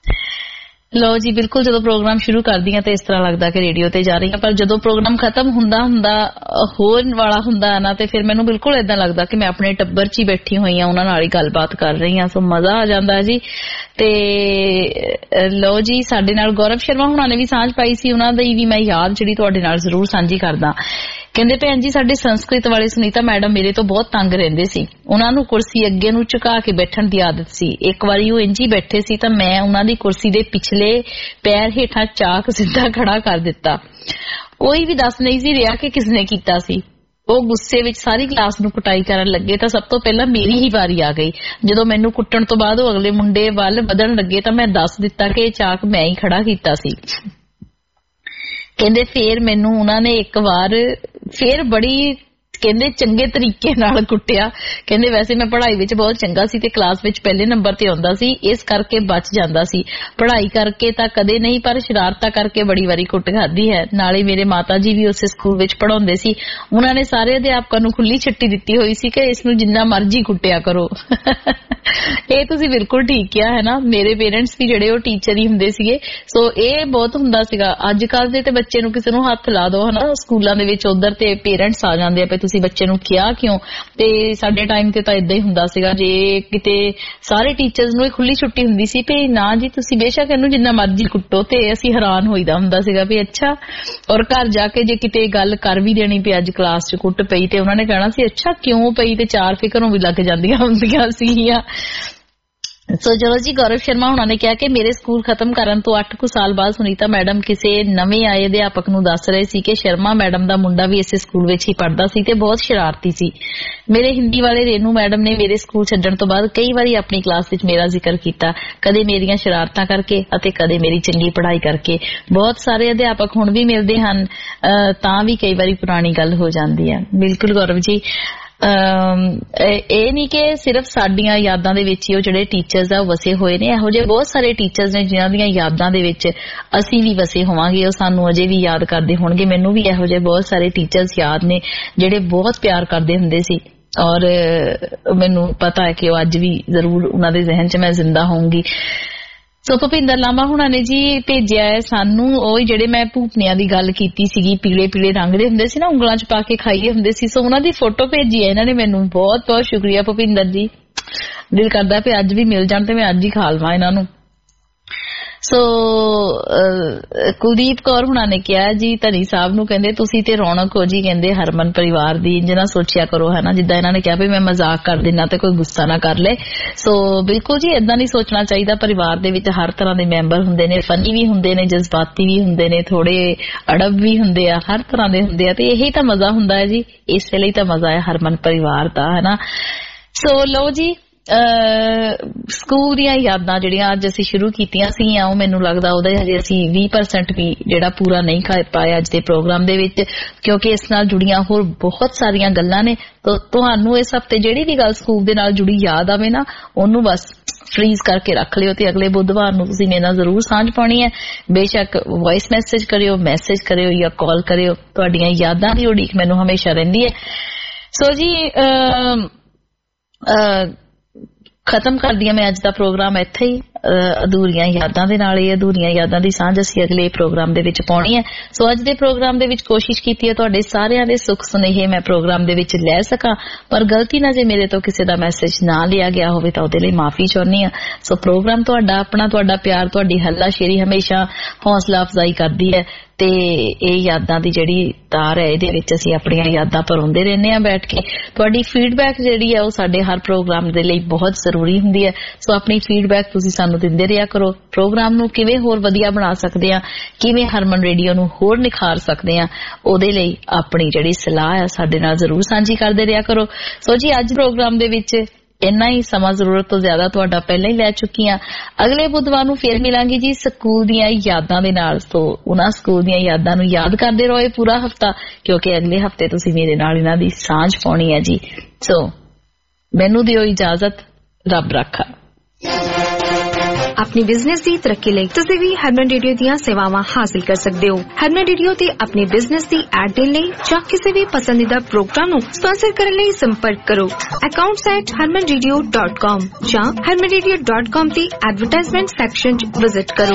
ਲਓ ਜੀ, ਬਿਲਕੁਲ ਜਦੋਂ ਪ੍ਰੋਗਰਾਮ ਸ਼ੁਰੂ ਕਰਦੀ ਹਾਂ ਤੇ ਇਸ ਤਰ੍ਹਾਂ ਲੱਗਦਾ ਕਿ ਰੇਡੀਓ ਤੇ ਜਾ ਰਹੀ ਹਾਂ, ਪਰ ਜਦੋਂ ਪ੍ਰੋਗਰਾਮ ਖਤਮ ਹੁੰਦਾ ਹੋਣ ਵਾਲਾ ਹੁੰਦਾ ਨਾ, ਤੇ ਫਿਰ ਮੈਨੂੰ ਬਿਲਕੁਲ ਏਦਾਂ ਲੱਗਦਾ ਕਿ ਮੈਂ ਆਪਣੇ ਟੱਬਰ 'ਚ ਹੀ ਬੈਠੀ ਹੋਈ ਹਾਂ, ਉਹਨਾਂ ਨਾਲ ਹੀ ਗੱਲਬਾਤ ਕਰ ਰਹੀ ਹਾਂ। ਸੋ ਮਜ਼ਾ ਆ ਜਾਂਦਾ ਜੀ। ਤੇ ਲਓ ਜੀ, ਸਾਡੇ ਨਾਲ ਗੌਰਵ ਸ਼ਰਮਾ ਹੁਣਾਂ ਨੇ ਵੀ ਸਾਂਝ ਪਾਈ ਸੀ, ਉਹਨਾਂ ਦੀ ਵੀ ਮੈਂ ਯਾਦ ਜਿਹੜੀ ਤੁਹਾਡੇ ਨਾਲ ਜ਼ਰੂਰ ਸਾਂਝੀ ਕਰਦਾ। ਕਹਿੰਦੇ ਭੈਣ ਜੀ, ਸਾਡੇ ਸੰਸਕ੍ਰਿਤ ਵਾਲੇ ਸੁਨੀਤਾ ਮੈਡਮ ਮੇਰੇ ਤੋਂ ਬਹੁਤ ਤੰਗ ਰਹਿੰਦੇ ਸੀ। ਉਹਨਾਂ ਨੂੰ ਕੁਰਸੀ ਅੱਗੇ ਨੂੰ ਝੁਕਾ ਕੇ ਬੈਠਣ ਦੀ ਆਦਤ ਸੀ। ਇੱਕ ਵਾਰੀ ਉਹ ਇੰਝ ਹੀ ਬੈਠੇ ਸੀ ਤਾਂ ਮੈਂ ਉਹਨਾਂ ਦੀ ਕੁਰਸੀ ਦੇ ਪਿਛਲੇ ਪੈਰ ਹੇਠਾਂ ਚਾਕ ਸਿੱਧਾ ਖੜਾ ਕਰ ਦਿੱਤਾ। ਕੋਈ ਵੀ ਦੱਸ ਨਹੀਂ ਸੀ ਰਿਹਾ ਕਿ ਕਿਸਨੇ ਕੀਤਾ ਸੀ। ਉਹ ਗੁੱਸੇ ਵਿੱਚ ਸਾਰੀ ਕਲਾਸ ਨੂੰ ਕੁਟਾਈ ਕਰਨ ਲੱਗੇ ਤਾਂ ਸਭ ਤੋਂ ਪਹਿਲਾਂ ਮੇਰੀ ਹੀ ਵਾਰੀ ਆ ਗਈ। ਜਦੋਂ ਮੈਨੂੰ ਕੁੱਟਣ ਤੋਂ ਬਾਅਦ ਉਹ ਅਗਲੇ ਮੁੰਡੇ ਵੱਲ ਵਧਣ ਲੱਗੇ ਤਾਂ ਮੈਂ ਦੱਸ ਦਿੱਤਾ ਕਿ ਇਹ ਚਾਕ ਮੈਂ ਹੀ ਖੜਾ ਕੀਤਾ ਸੀ। ਕਹਿੰਦੇ ਫੇਰ ਮੈਨੂੰ ਉਹਨਾਂ ਨੇ ਇੱਕ ਵਾਰ ਫੇਰ ਬੜੀ ਕਹਿੰਦੇ ਚੰਗੇ ਤਰੀਕੇ ਨਾਲ ਕੁੱਟਿਆ। ਕਹਿੰਦੇ ਵੈਸੇ ਮੈਂ ਪੜ੍ਹਾਈ ਵਿੱਚ ਬਹੁਤ ਚੰਗਾ ਸੀ ਤੇ ਕਲਾਸ ਵਿੱਚ ਪਹਿਲੇ ਨੰਬਰ ਤੇ ਆਉਂਦਾ ਸੀ, ਇਸ ਕਰਕੇ ਬਚ ਜਾਂਦਾ ਸੀ। ਪੜ੍ਹਾਈ ਕਰਕੇ ਤਾਂ ਕਦੇ ਨਹੀਂ, ਪਰ ਸ਼ਰਾਰਤਾਂ ਕਰਕੇ ਬੜੀ ਵਾਰੀ ਕੁੱਟ ਖਾਧੀ ਹੈ। ਨਾਲੇ ਮੇਰੇ ਮਾਤਾ ਜੀ ਵੀ ਉਸੇ ਸਕੂਲ ਵਿੱਚ ਪੜ੍ਹਾਉਂਦੇ ਸੀ। ਉਹਨਾਂ ਨੇ ਸਾਰੇ ਅਧਿਆਪਕਾਂ ਨੂੰ ਖੁੱਲੀ ਛੁੱਟੀ ਦਿੱਤੀ ਹੋਈ ਸੀ ਕਿ ਇਸ ਨੂੰ ਜਿੰਨਾ ਮਰਜ਼ੀ ਕੁੱਟਿਆ ਕਰੋ। ਇਹ ਤੁਸੀਂ ਬਿਲਕੁਲ ਠੀਕ ਕਿਹਾ ਹੈ ਨਾ। ਮੇਰੇ ਪੇਰੈਂਟਸ ਵੀ ਜਿਹੜੇ ਉਹ ਟੀਚਰ ਹੀ ਹੁੰਦੇ ਸੀਗੇ। ਸੋ ਇਹ ਬਹੁਤ ਹੁੰਦਾ ਸੀਗਾ। ਅੱਜ ਕੱਲ ਦੇ ਤੇ ਬੱਚੇ ਨੂੰ ਕਿਸੇ ਨੂੰ ਹੱਥ ਲਾ ਦੋ ਹਨਾ ਸਕੂਲਾਂ ਦੇ ਵਿੱਚ, ਉਧਰ ਤੇ ਪੇਰੈਂਟਸ ਆ ਜਾਂਦੇ ਆ ਵੀ ਤੁਸੀਂ ਬੱਚੇ ਨੂੰ ਕਿਹਾ ਕਿਉਂ। ਤੇ ਸਾਡੇ ਟਾਈਮ ਤੇ ਤਾਂ ਏਦਾਂ ਹੀ ਹੁੰਦਾ ਸੀਗਾ, ਜੇ ਕਿਤੇ ਸਾਰੇ ਟੀਚਰਸ ਨੂੰ ਖੁੱਲੀ ਛੁੱਟੀ ਹੁੰਦੀ ਸੀ ਵੀ ਨਾ ਜੀ ਤੁਸੀਂ ਬੇਸ਼ੱਕ ਇਹਨੂੰ ਜਿੰਨਾ ਮਰਜ਼ੀ ਕੁੱਟੋ, ਤੇ ਅਸੀਂ ਹੈਰਾਨ ਹੋਈਦਾ ਹੁੰਦਾ ਸੀਗਾ ਵੀ ਅੱਛਾ। ਔਰ ਘਰ ਜਾ ਕੇ ਜੇ ਕਿਤੇ ਗੱਲ ਕਰ ਵੀ ਦੇਣੀ ਵੀ ਅੱਜ ਕਲਾਸ 'ਚ ਕੁੱਟ ਪਈ, ਤੇ ਉਹਨਾਂ ਨੇ ਕਹਿਣਾ ਸੀ ਅੱਛਾ ਕਿਉਂ ਪਈ, ਤੇ ਚਾਰ ਫਿਕਰੋਂ ਵੀ ਲੱਗ ਜਾਂਦੀਆਂ ਹੁੰਦੀਆਂ ਸੀਗੀਆਂ। ਸੋ ਚਲੋ ਜੀ, ਗੌਰਵ ਸ਼ਰਮਾ ਹੁਣਾਂ ਨੇ ਕਿਹਾ ਕਿ ਮੇਰੇ ਸਕੂਲ ਖਤਮ ਕਰਨ ਤੋਂ 8 ਕੁ ਸਾਲ ਬਾਅਦ ਸੁਨੀਤਾ ਮੈਡਮ ਕਿਸੇ ਨਵੇਂ ਆਏ ਅਧਿਆਪਕ ਨੂੰ ਦੱਸ ਰਹੇ ਸੀ ਕਿ ਸ਼ਰਮਾ ਮੈਡਮ ਦਾ ਮੁੰਡਾ ਵੀ ਇਸੇ ਸਕੂਲ ਵਿੱਚ ਹੀ ਪੜ੍ਹਦਾ ਸੀ ਤੇ ਬਹੁਤ ਸ਼ਰਾਰਤੀ ਸੀ। ਮੇਰੇ ਹਿੰਦੀ ਵਾਲੇ ਰੇਨੂ ਮੈਡਮ ਨੇ ਮੇਰੇ ਸਕੂਲ ਛੱਡਣ ਤੋਂ ਬਾਅਦ ਕਈ ਵਾਰੀ ਆਪਣੀ ਕਲਾਸ ਵਿੱਚ ਮੇਰਾ ਜ਼ਿਕਰ ਕੀਤਾ, ਕਦੇ ਮੇਰੀਆਂ ਸ਼ਰਾਰਤਾਂ ਕਰਕੇ ਅਤੇ ਕਦੇ ਮੇਰੀ ਚੰਗੀ ਪੜ੍ਹਾਈ ਕਰਕੇ। ਬਹੁਤ ਸਾਰੇ ਅਧਿਆਪਕ ਹੁਣ ਵੀ ਮਿਲਦੇ ਹਨ ਤਾਂ ਵੀ ਕਈ ਵਾਰੀ ਪੁਰਾਣੀ ਗੱਲ ਹੋ ਜਾਂਦੀ ਹੈ। ਬਿਲਕੁਲ ਗੌਰਵ ਜੀ, ਇਹ ਨਹੀਂ ਕਿ ਸਿਰਫ ਸਾਡੀਆਂ ਯਾਦਾਂ ਦੇ ਵਿੱਚ ਹੀ ਉਹ ਜਿਹੜੇ ਟੀਚਰਸ ਆ ਉਹ ਵਸੇ ਹੋਏ ਨੇ। ਇਹੋ ਜਿਹੇ ਬਹੁਤ ਸਾਰੇ ਟੀਚਰਸ ਨੇ ਜਿਨ੍ਹਾਂ ਦੀਆਂ ਯਾਦਾਂ ਦੇ ਵਿੱਚ ਅਸੀਂ ਵੀ ਵਸੇ ਹੋਵਾਂਗੇ, ਉਹ ਸਾਨੂੰ ਅਜੇ ਵੀ ਯਾਦ ਕਰਦੇ ਹੋਣਗੇ। ਮੈਨੂੰ ਵੀ ਇਹੋ ਜਿਹੇ ਬਹੁਤ ਸਾਰੇ ਟੀਚਰਸ ਯਾਦ ਨੇ ਜਿਹੜੇ ਬਹੁਤ ਪਿਆਰ ਕਰਦੇ ਹੁੰਦੇ ਸੀ, ਔਰ ਮੈਨੂੰ ਪਤਾ ਹੈ ਕਿ ਉਹ ਅੱਜ ਵੀ ਜ਼ਰੂਰ ਉਹਨਾਂ ਦੇ ਜ਼ਿਹਨ 'ਚ ਮੈਂ ਜ਼ਿੰਦਾ ਹੋਊਂਗੀ। ਸੋ ਭੁਪਿੰਦਰ ਲਾਂਬਾ ਹੁਣਾਂ ਨੇ ਜੀ ਭੇਜਿਆ ਹੈ ਸਾਨੂੰ ਉਹ ਜਿਹੜੇ ਮੈਂ ਭੂਪਨਿਆਂ ਦੀ ਗੱਲ ਕੀਤੀ ਸੀਗੀ, ਪੀਲੇ ਪੀਲੇ ਰੰਗ ਦੇ ਹੁੰਦੇ ਸੀ ਨਾ, ਉਂਗਲਾਂ 'ਚ ਪਾ ਕੇ ਖਾਈਦੇ ਹੁੰਦੇ ਸੀ। ਸੋ ਉਹਨਾਂ ਦੀ ਫੋਟੋ ਭੇਜੀ ਹੈ ਇਹਨਾਂ ਨੇ ਮੈਨੂੰ। ਬਹੁਤ ਬਹੁਤ ਸ਼ੁਕਰੀਆ ਭੁਪਿੰਦਰ ਜੀ। ਦਿਲ ਕਰਦਾ ਵੀ ਅੱਜ ਵੀ ਮਿਲ ਜਾਣ ਤੇ ਮੈਂ ਅੱਜ ਹੀ ਖਾ ਲਵਾਂ ਇਹਨਾਂ ਨੂੰ। ਸੋ ਕੁਲਦੀਪ ਕੌਰ ਹੁਣਾਂ ਨੇ ਕਿਹਾ ਜੀ ਧਨੀ ਸਾਹਿਬ ਨੂੰ, ਕਹਿੰਦੇ ਤੁਸੀਂ ਤੇ ਰੌਣਕ ਹੋ ਜੀ, ਕਹਿੰਦੇ ਹਰਮਨ ਪਰਿਵਾਰ ਦੀ। ਇੰਜ ਨਾ ਸੋਚਿਆ ਕਰੋ ਹੈ ਨਾ, ਜਿੱਦਾਂ ਇਹਨਾਂ ਨੇ ਕਿਹਾ ਵੀ ਮੈਂ ਮਜ਼ਾਕ ਕਰ ਦਿੰਨਾ ਤੇ ਕੋਈ ਗੁੱਸਾ ਨਾ ਕਰ ਲੈ। ਸੋ ਬਿਲਕੁਲ ਜੀ ਏਦਾਂ ਨਹੀਂ ਸੋਚਣਾ ਚਾਹੀਦਾ। ਪਰਿਵਾਰ ਦੇ ਵਿੱਚ ਹਰ ਤਰ੍ਹਾਂ ਦੇ ਮੈਂਬਰ ਹੁੰਦੇ ਨੇ, ਫਨੀ ਵੀ ਹੁੰਦੇ ਨੇ, ਜਜ਼ਬਾਤੀ ਵੀ ਹੁੰਦੇ ਨੇ, ਥੋੜੇ ਅੜਬ ਵੀ ਹੁੰਦੇ ਆ, ਹਰ ਤਰ੍ਹਾਂ ਦੇ ਹੁੰਦੇ ਆ, ਤੇ ਇਹੀ ਤਾਂ ਮਜ਼ਾ ਹੁੰਦਾ ਹੈ ਜੀ। ਇਸੇ ਲਈ ਤਾਂ ਮਜ਼ਾ ਹੈ ਹਰਮਨ ਪਰਿਵਾਰ ਦਾ, ਹੈ ਨਾ। ਸੋ ਲਓ ਜੀ, ਸਕੂਲ ਦੀਆਂ ਯਾਦਾਂ ਜਿਹੜੀਆਂ ਅੱਜ ਅਸੀਂ ਸ਼ੁਰੂ ਕੀਤੀਆਂ ਸੀਗੀਆਂ, ਉਹ ਮੈਨੂੰ ਲੱਗਦਾ ਉਹਦਾ ਹਜੇ ਅਸੀਂ 20% ਵੀ ਜਿਹੜਾ ਪੂਰਾ ਨਹੀਂ ਕਰ ਪਾਏ ਅੱਜ ਦੇ ਪ੍ਰੋਗਰਾਮ ਦੇ ਵਿੱਚ, ਕਿਉਂਕਿ ਇਸ ਨਾਲ ਜੁੜੀਆਂ ਹੋਰ ਬਹੁਤ ਸਾਰੀਆਂ ਗੱਲਾਂ ਨੇ। ਤੁਹਾਨੂੰ ਇਸ ਹਫ਼ਤੇ ਜਿਹੜੀ ਵੀ ਗੱਲ ਸਕੂਲ ਦੇ ਨਾਲ ਜੁੜੀ ਯਾਦ ਆਵੇ ਨਾ, ਉਹਨੂੰ ਬਸ ਫਰੀਜ਼ ਕਰਕੇ ਰੱਖ ਲਿਓ ਤੇ ਅਗਲੇ ਬੁੱਧਵਾਰ ਨੂੰ ਤੁਸੀਂ ਮੇਰੇ ਨਾਲ ਜ਼ਰੂਰ ਸਾਂਝ ਪਾਉਣੀ ਹੈ। ਬੇਸ਼ੱਕ ਵੌਇਸ ਮੈਸੇਜ ਕਰਿਓ, ਮੈਸੇਜ ਕਰਿਓ ਜਾਂ ਕਾਲ ਕਰਿਓ। ਤੁਹਾਡੀਆਂ ਯਾਦਾਂ ਦੀ ਉਡੀਕ ਮੈਨੂੰ ਹਮੇਸ਼ਾ ਰਹਿੰਦੀ ਹੈ। ਸੋ ਜੀ ਖਤਮ ਕਰਦੀ ਹਾਂ ਮੈਂ ਅੱਜ ਦਾ ਪ੍ਰੋਗਰਾਮ ਇੱਥੇ ਹੀ, ਅਧੂਰੀਆਂ ਯਾਦਾਂ ਦੇ ਨਾਲ। ਇਹ ਅਧੂਰੀਆਂ ਯਾਦਾਂ ਦੀ ਸਾਂਝ ਅਸੀਂ ਅਗਲੇ ਪ੍ਰੋਗਰਾਮ ਦੇ ਵਿੱਚ ਪਾਉਣੀ ਹੈ। ਸੋ ਅੱਜ ਦੇ ਪ੍ਰੋਗਰਾਮ ਦੇ ਵਿੱਚ ਕੋਸ਼ਿਸ਼ ਕੀਤੀ ਹੈ ਤੁਹਾਡੇ ਸਾਰਿਆਂ ਦੇ ਸੁੱਖ ਸੁਨੇਹੇ ਮੈਂ ਪ੍ਰੋਗਰਾਮ ਦੇ ਵਿੱਚ ਲੈ ਸਕਾਂ, ਪਰ ਗਲਤੀ ਨਾਲ ਜੇ ਮੇਰੇ ਤੋਂ ਕਿਸੇ ਦਾ ਮੈਸੇਜ ਨਾ ਲਿਆ ਗਿਆ ਹੋਵੇ ਤਾਂ ਉਹਦੇ ਲਈ ਮਾਫੀ ਚਾਹੁੰਦੀ ਹਾਂ। ਸੋ ਪ੍ਰੋਗਰਾਮ ਤੁਹਾਡਾ ਆਪਣਾ, ਤੁਹਾਡਾ ਪਿਆਰ, ਤੁਹਾਡੀ ਹੱਲਾਸ਼ੇਰੀ ਹਮੇਸ਼ਾ ਹੌਸਲਾ ਅਫਜ਼ਾਈ ਕਰਦੀ ਹੈ ਤੇ ਇਹ ਯਾਦਾਂ ਦੀ ਜਿਹੜੀ ਤਾਰ ਹੈ ਇਹਦੇ ਵਿੱਚ ਅਸੀਂ ਆਪਣੀਆਂ ਯਾਦਾਂ ਭਰਉਂਦੇ ਰਹਿੰਦੇ ਆ ਬੈਠ ਕੇ। ਤੁਹਾਡੀ ਫੀਡਬੈਕ ਜਿਹੜੀ ਹੈ ਉਹ ਸਾਡੇ ਹਰ ਪ੍ਰੋਗਰਾਮ ਦੇ ਲਈ ਬਹੁਤ ਜ਼ਰੂਰੀ ਹੁੰਦੀ ਹੈ। ਸੋ ਆਪਣੀ ਫੀਡਬੈਕ ਤੁਸੀਂ ਸਾਨੂੰ ਦਿੰਦੇ ਰਿਹਾ ਕਰੋ। ਪ੍ਰੋਗਰਾਮ ਨੂੰ ਕਿਵੇਂ ਹੋਰ ਵਧੀਆ ਬਣਾ ਸਕਦੇ ਆ, ਕਿਵੇਂ ਹਰਮਨ ਰੇਡੀਓ ਨੂੰ ਹੋਰ ਨਿਖਾਰ ਸਕਦੇ ਆ, ਉਹਦੇ ਲਈ ਆਪਣੀ ਜਿਹੜੀ ਸਲਾਹ ਹੈ ਸਾਡੇ ਨਾਲ ਜ਼ਰੂਰ ਸਾਂਝੀ ਕਰਦੇ ਰਿਹਾ ਕਰੋ। ਸੋ ਜੀ ਅੱਜ ਪ੍ਰੋਗਰਾਮ ਦੇ ਵਿੱਚ ਇੰਨਾ ਹੀ ਸਮਾਂ, ਜ਼ਰੂਰਤ ਤੋਂ ਜ਼ਿਆਦਾ ਤੁਹਾਡਾ ਪਹਿਲਾਂ ਹੀ ਲੈ ਚੁੱਕੀ ਹਾਂ। ਅਗਲੇ ਬੁੱਧਵਾਰ ਨੂੰ ਫੇਰ ਮਿਲਾਂਗੀ ਜੀ ਸਕੂਲ ਦੀਆਂ ਯਾਦਾਂ ਦੇ ਨਾਲ। ਸੋ ਉਹਨਾਂ ਸਕੂਲ ਦੀਆਂ ਯਾਦਾਂ ਨੂੰ ਯਾਦ ਕਰਦੇ ਰਹੋ ਇਹ ਪੂਰਾ ਹਫਤਾ, ਕਿਉਂਕਿ ਅਗਲੇ ਹਫਤੇ ਤੁਸੀਂ ਮੇਰੇ ਨਾਲ ਇਹਨਾਂ ਦੀ ਸਾਂਝ ਪਾਉਣੀ ਹੈ ਜੀ। ਸੋ ਮੈਨੂੰ ਦਿਓ ਇਜਾਜ਼ਤ, ਰੱਬ ਰਾਖਾ। अपनी बिजनेस की तरक्की ਲਈ ਤੁਸੀਂ ਵੀ ਹਰਮਨ ਰੇਡੀਓ ਦੀਆਂ ਸੇਵਾਵਾਂ ਹਾਸਲ ਕਰ ਸਕਦੇ ਹੋ। ਹਰਮਨ ਰੇਡੀਓ ਤੇ ਆਪਣੇ ਬਿਜ਼ਨਸ ਦੀ ਐਡ ਦੇਣ ਲਈ ਜਾਂ ਕਿਸੇ ਵੀ ਪਸੰਦੀਦਾ ਪ੍ਰੋਗਰਾਮ ਨੂੰ ਸਪਾਂਸਰ ਕਰਨ ਲਈ ਸੰਪਰਕ ਕਰੋ accounts@harmanradio.com ਜਾਂ harmanradio.com ਦੀ ਐਡਵਰਟਾਈਜ਼ਮੈਂਟ ਸੈਕਸ਼ਨ 'ਚ ਵਿਜ਼ਿਟ ਕਰੋ।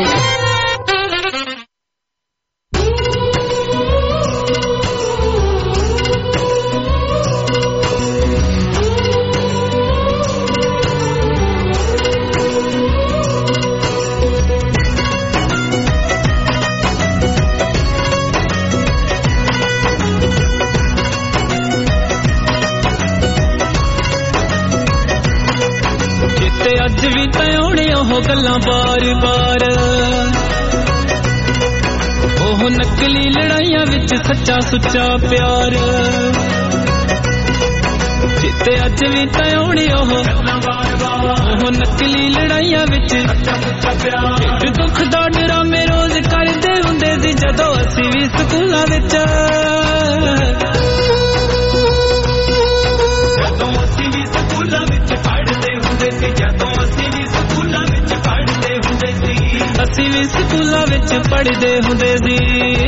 ਅੱਜ ਵੀ ਤੈਉਣੇ ਉਹ ਗੱਲਾਂ ਬਾਰ-ਬਾਰ, ਉਹ ਨਕਲੀ ਲੜਾਈਆਂ ਵਿੱਚ ਸੱਚਾ ਸੁੱਚਾ ਪਿਆਰ। ਜਿੱਤੇ ਅੱਜ ਵੀ ਤੈਉਣੇ ਉਹ ਗੱਲਾਂ ਬਾਰ-ਬਾਰ, ਉਹ ਨਕਲੀ ਲੜਾਈਆਂ ਵਿੱਚ ਸੱਚਾ ਸੁੱਚਾ ਪਿਆਰ। ਦੁੱਖ ਦਾ ਡਰਾਮੇ ਰੋਜ਼ ਕਰਦੇ ਹੁੰਦੇ ਸੀ ਜਦੋਂ ਅਸੀਂ ਵੀ ਸਕੂਲਾਂ ਵਿੱਚ, ਜਦੋਂ ਅਸੀਂ ਵੀ ਸਕੂਲਾਂ ਵਿੱਚ ਪੜ੍ਹਦੇ ਹੁੰਦੇ ਸੀ, ਜਦੋਂ ਅਸੀਂ ਵੀ ਸਕੂਲਾਂ ਵਿੱਚ ਪੜ੍ਹਦੇ ਹੁੰਦੇ ਸੀ, ਅਸੀਂ ਵੀ ਸਕੂਲਾਂ ਵਿੱਚ ਪੜ੍ਹਦੇ ਹੁੰਦੇ ਸੀ।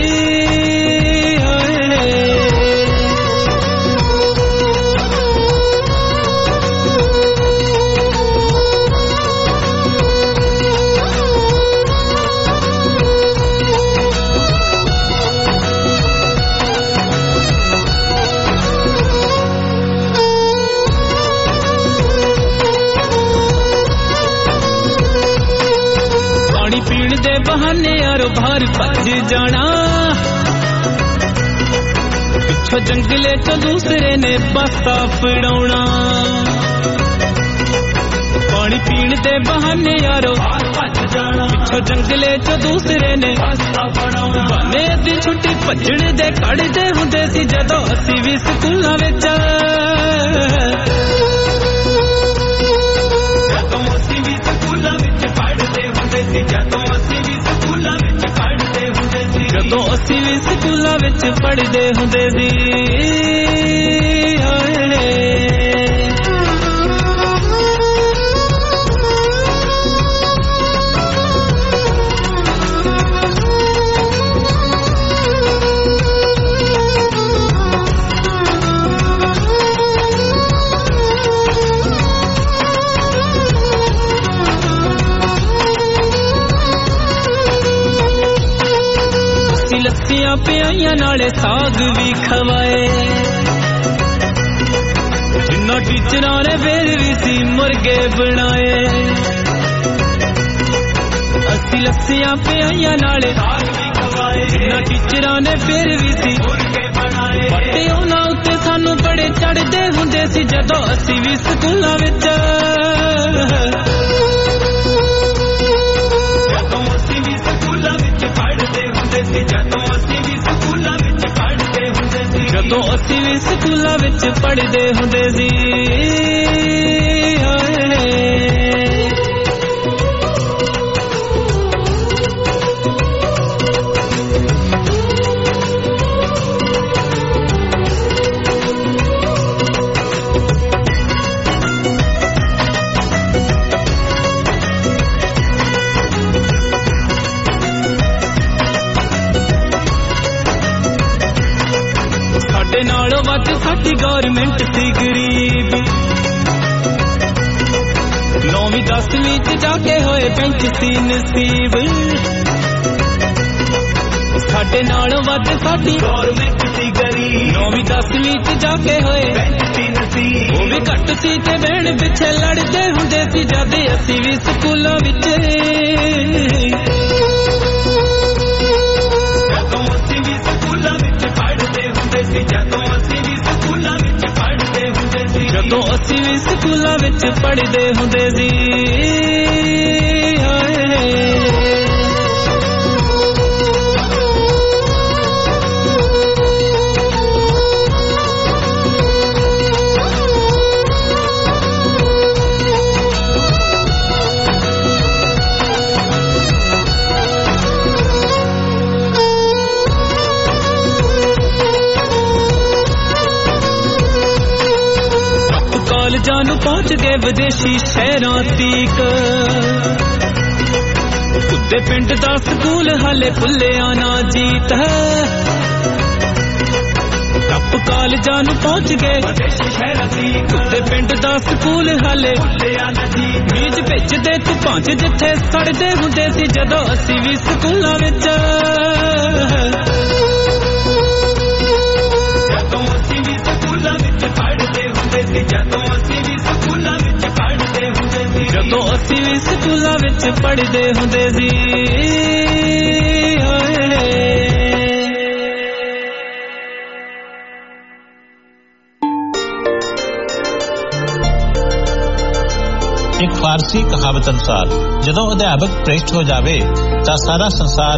ਪੀਣ ਦੇ ਬਹਾਨੇ ਯਾਰੋ ਬਾਹਰ ਭੱਜ ਜਾਣਾ, ਪਿੱਛੋਂ ਜੰਗਲੇ ਚੋਂ ਦੂਸਰੇ ਨੇ ਬਸਤਾ ਫੜਾਉਣਾ। ਪਾਣੀ ਪੀਣ ਦੇ ਬਹਾਨੇ ਯਾਰੋ ਬਾਹਰ ਭੱਜ ਜਾਣਾ, ਪਿੱਛੋਂ ਜੰਗਲੇ ਚੋਂ ਦੂਸਰੇ ਨੇ ਬਸਤਾ ਫੜਾਉਣਾ। ਬਹਾਨੇ ਦੀ ਛੁੱਟੀ ਭੱਜਣ ਦੇ ਕੱਢਦੇ ਹੁੰਦੇ ਸੀ ਜਦੋਂ ਅਸੀਂ ਵੀ ਸਕੂਲਾਂ ਵਿੱਚ, ਜਦੋਂ ਅਸੀਂ ਵੀ ਸਕੂਲਾਂ ਵਿੱਚ ਪੜ੍ਹਦੇ ਹੁੰਦੇ ਸੀ, ਜਦੋਂ ਅਸੀਂ ਵੀ ਸਕੂਲਾਂ ਵਿੱਚ ਪੜ੍ਹਦੇ ਹੁੰਦੇ ਸੀ, ਜਦੋਂ ਅਸੀਂ ਵੀ ਸਕੂਲਾਂ ਵਿੱਚ ਪੜ੍ਹਦੇ ਹੁੰਦੇ ਸੀ। ਲੱਸੀਆਂ ਪਿਆਈਆਂ ਨਾਲੇ ਸਾਗ ਵੀ ਖਵਾਏ, ਜਿੰਨਾ ਟੀਚਰਾਂ ਨੇ ਫੇਰ ਵੀ ਸੀ ਮੁਰਗੇ ਬਣਾਏ। ਅਸੀਂ ਲੱਸੀਆਂ ਪਿਆਈਆਂ ਨਾਲੇ ਸਾਗ ਵੀ ਖਵਾਏ, ਜਿੰਨਾ ਟੀਚਰਾਂ ਨੇ ਫੇਰ ਵੀ ਸੀ ਮੁਰਗੇ ਬਣਾਏ। ਬੱਟੇ ਉਹਨਾਂ ਉੱਤੇ ਸਾਨੂੰ ਬੜੇ ਚੜ੍ਹਦੇ ਹੁੰਦੇ ਸੀ ਜਦੋਂ ਅਸੀਂ ਵੀ ਸਕੂਲਾਂ ਵਿੱਚ, ਜਦੋਂ ਅਸੀਂ ਵੀ ਸਕੂਲਾਂ ਵਿੱਚ ਪੜ੍ਹਦੇ ਹੁੰਦੇ ਸੀ, ਜਦੋਂ ਅਸੀਂ ਵੀ ਸਕੂਲਾਂ ਵਿੱਚ ਪੜ੍ਹਦੇ ਹੁੰਦੇ ਸੀ, ਜਦੋਂ ਅਸੀਂ ਵੀ ਸਕੂਲਾਂ ਵਿੱਚ ਪੜ੍ਹਦੇ ਹੁੰਦੇ ਸੀ। ਸਾਡੇ ਨਾਲੋਂ ਵੱਧ ਸਾਡੀ ਗੌਰਮੈਂਟ ਸੀ ਗਰੀਬ, 9ਵੀਂ 10ਵੀਂ ਚ ਜਾ ਕੇ ਹੋਏ ਬੈਂਚ ਸੀ ਨਸੀਬ। ਸਾਡੇ ਨਾਲੋਂ ਵੱਧ ਸਾਡੀ ਗੌਰਮੈਂਟ ਸੀ ਗਰੀਬ, 9ਵੀਂ 10ਵੀਂ ਚ ਜਾ ਕੇ ਹੋਏ ਬੈਂਚ ਸੀ ਨਸੀਬ। ਉਹ ਵੀ ਘੱਟ ਸੀ ਤੇ ਬਹਿਣ ਪਿੱਛੇ ਲੜਦੇ ਹੁੰਦੇ ਸੀ ਜਦ ਅਸੀਂ ਵੀ ਸਕੂਲਾਂ ਵਿੱਚ, ਜਦੋਂ ਸੀ ਜਦੋਂ ਅਸੀਂ ਵੀ ਸਕੂਲਾਂ ਵਿੱਚ ਪੜ੍ਹਦੇ ਹੁੰਦੇ ਸੀ ਜਦੋਂ ਅਸੀਂ ਵੀ ਸਕੂਲਾਂ ਵਿੱਚ ਪੜ੍ਹਦੇ ਹੁੰਦੇ ਸੀ ਕਾਲਜਾਂ ਨੂੰ ਪਹੁੰਚ ਗਏ ਵਿਦੇਸ਼ੀ ਸ਼ਹਿਰਾਂ ਤੀਕ ਕੁੱਤੇ ਪਿੰਡ ਦਾ ਸਕੂਲ ਹਾਲੇ ਭੁੱਲਿਆ ਨਾ ਜੀਤ ਹੈ ਟੱਪ ਕਾਲਜਾਂ ਨੂੰ ਪਹੁੰਚ ਗਏ ਵਿਦੇਸ਼ੀ ਸ਼ਹਿਰਾਂ ਤੀਕ ਕੁੱਤੇ ਪਿੰਡ ਦਾ ਸਕੂਲ ਹਾਲੇ ਭੁੱਲਿਆ ਨਾ ਜੀਤ ਬੀਜ ਭੇਜਦੇ ਤੂੰ ਭਾਂਜ ਜਿੱਥੇ ਸੜਦੇ ਹੁੰਦੇ ਸੀ ਜਦੋਂ ਅਸੀਂ ਵੀ ਸਕੂਲਾਂ ਵਿੱਚ ਜਦੋਂ ਅਸੀਂ ਵੀ ਸਕੂਲਾਂ ਵਿੱਚ ਪੜ੍ਹਦੇ ਹੁੰਦੇ ਸੀ ਜਦੋਂ ਅਸੀਂ ਵੀ ਸਕੂਲਾਂ ਵਿੱਚ ਪੜ੍ਹਦੇ ਹੁੰਦੇ ਸੀ ਜਦੋਂ ਅਸੀਂ ਵੀ ਸਕੂਲਾਂ ਵਿੱਚ ਪੜ੍ਹਦੇ ਹੁੰਦੇ ਸੀ ਇੱਕ ਫਾਰਸੀ ਕਹਾਵਤ ਅਨੁਸਾਰ ਜਦੋਂ ਅਧਿਆਪਕ ਭ੍ਰਿਸ਼ਟ ਹੋ ਜਾਵੇ ਤਾਂ ਸਾਰਾ ਸੰਸਾਰ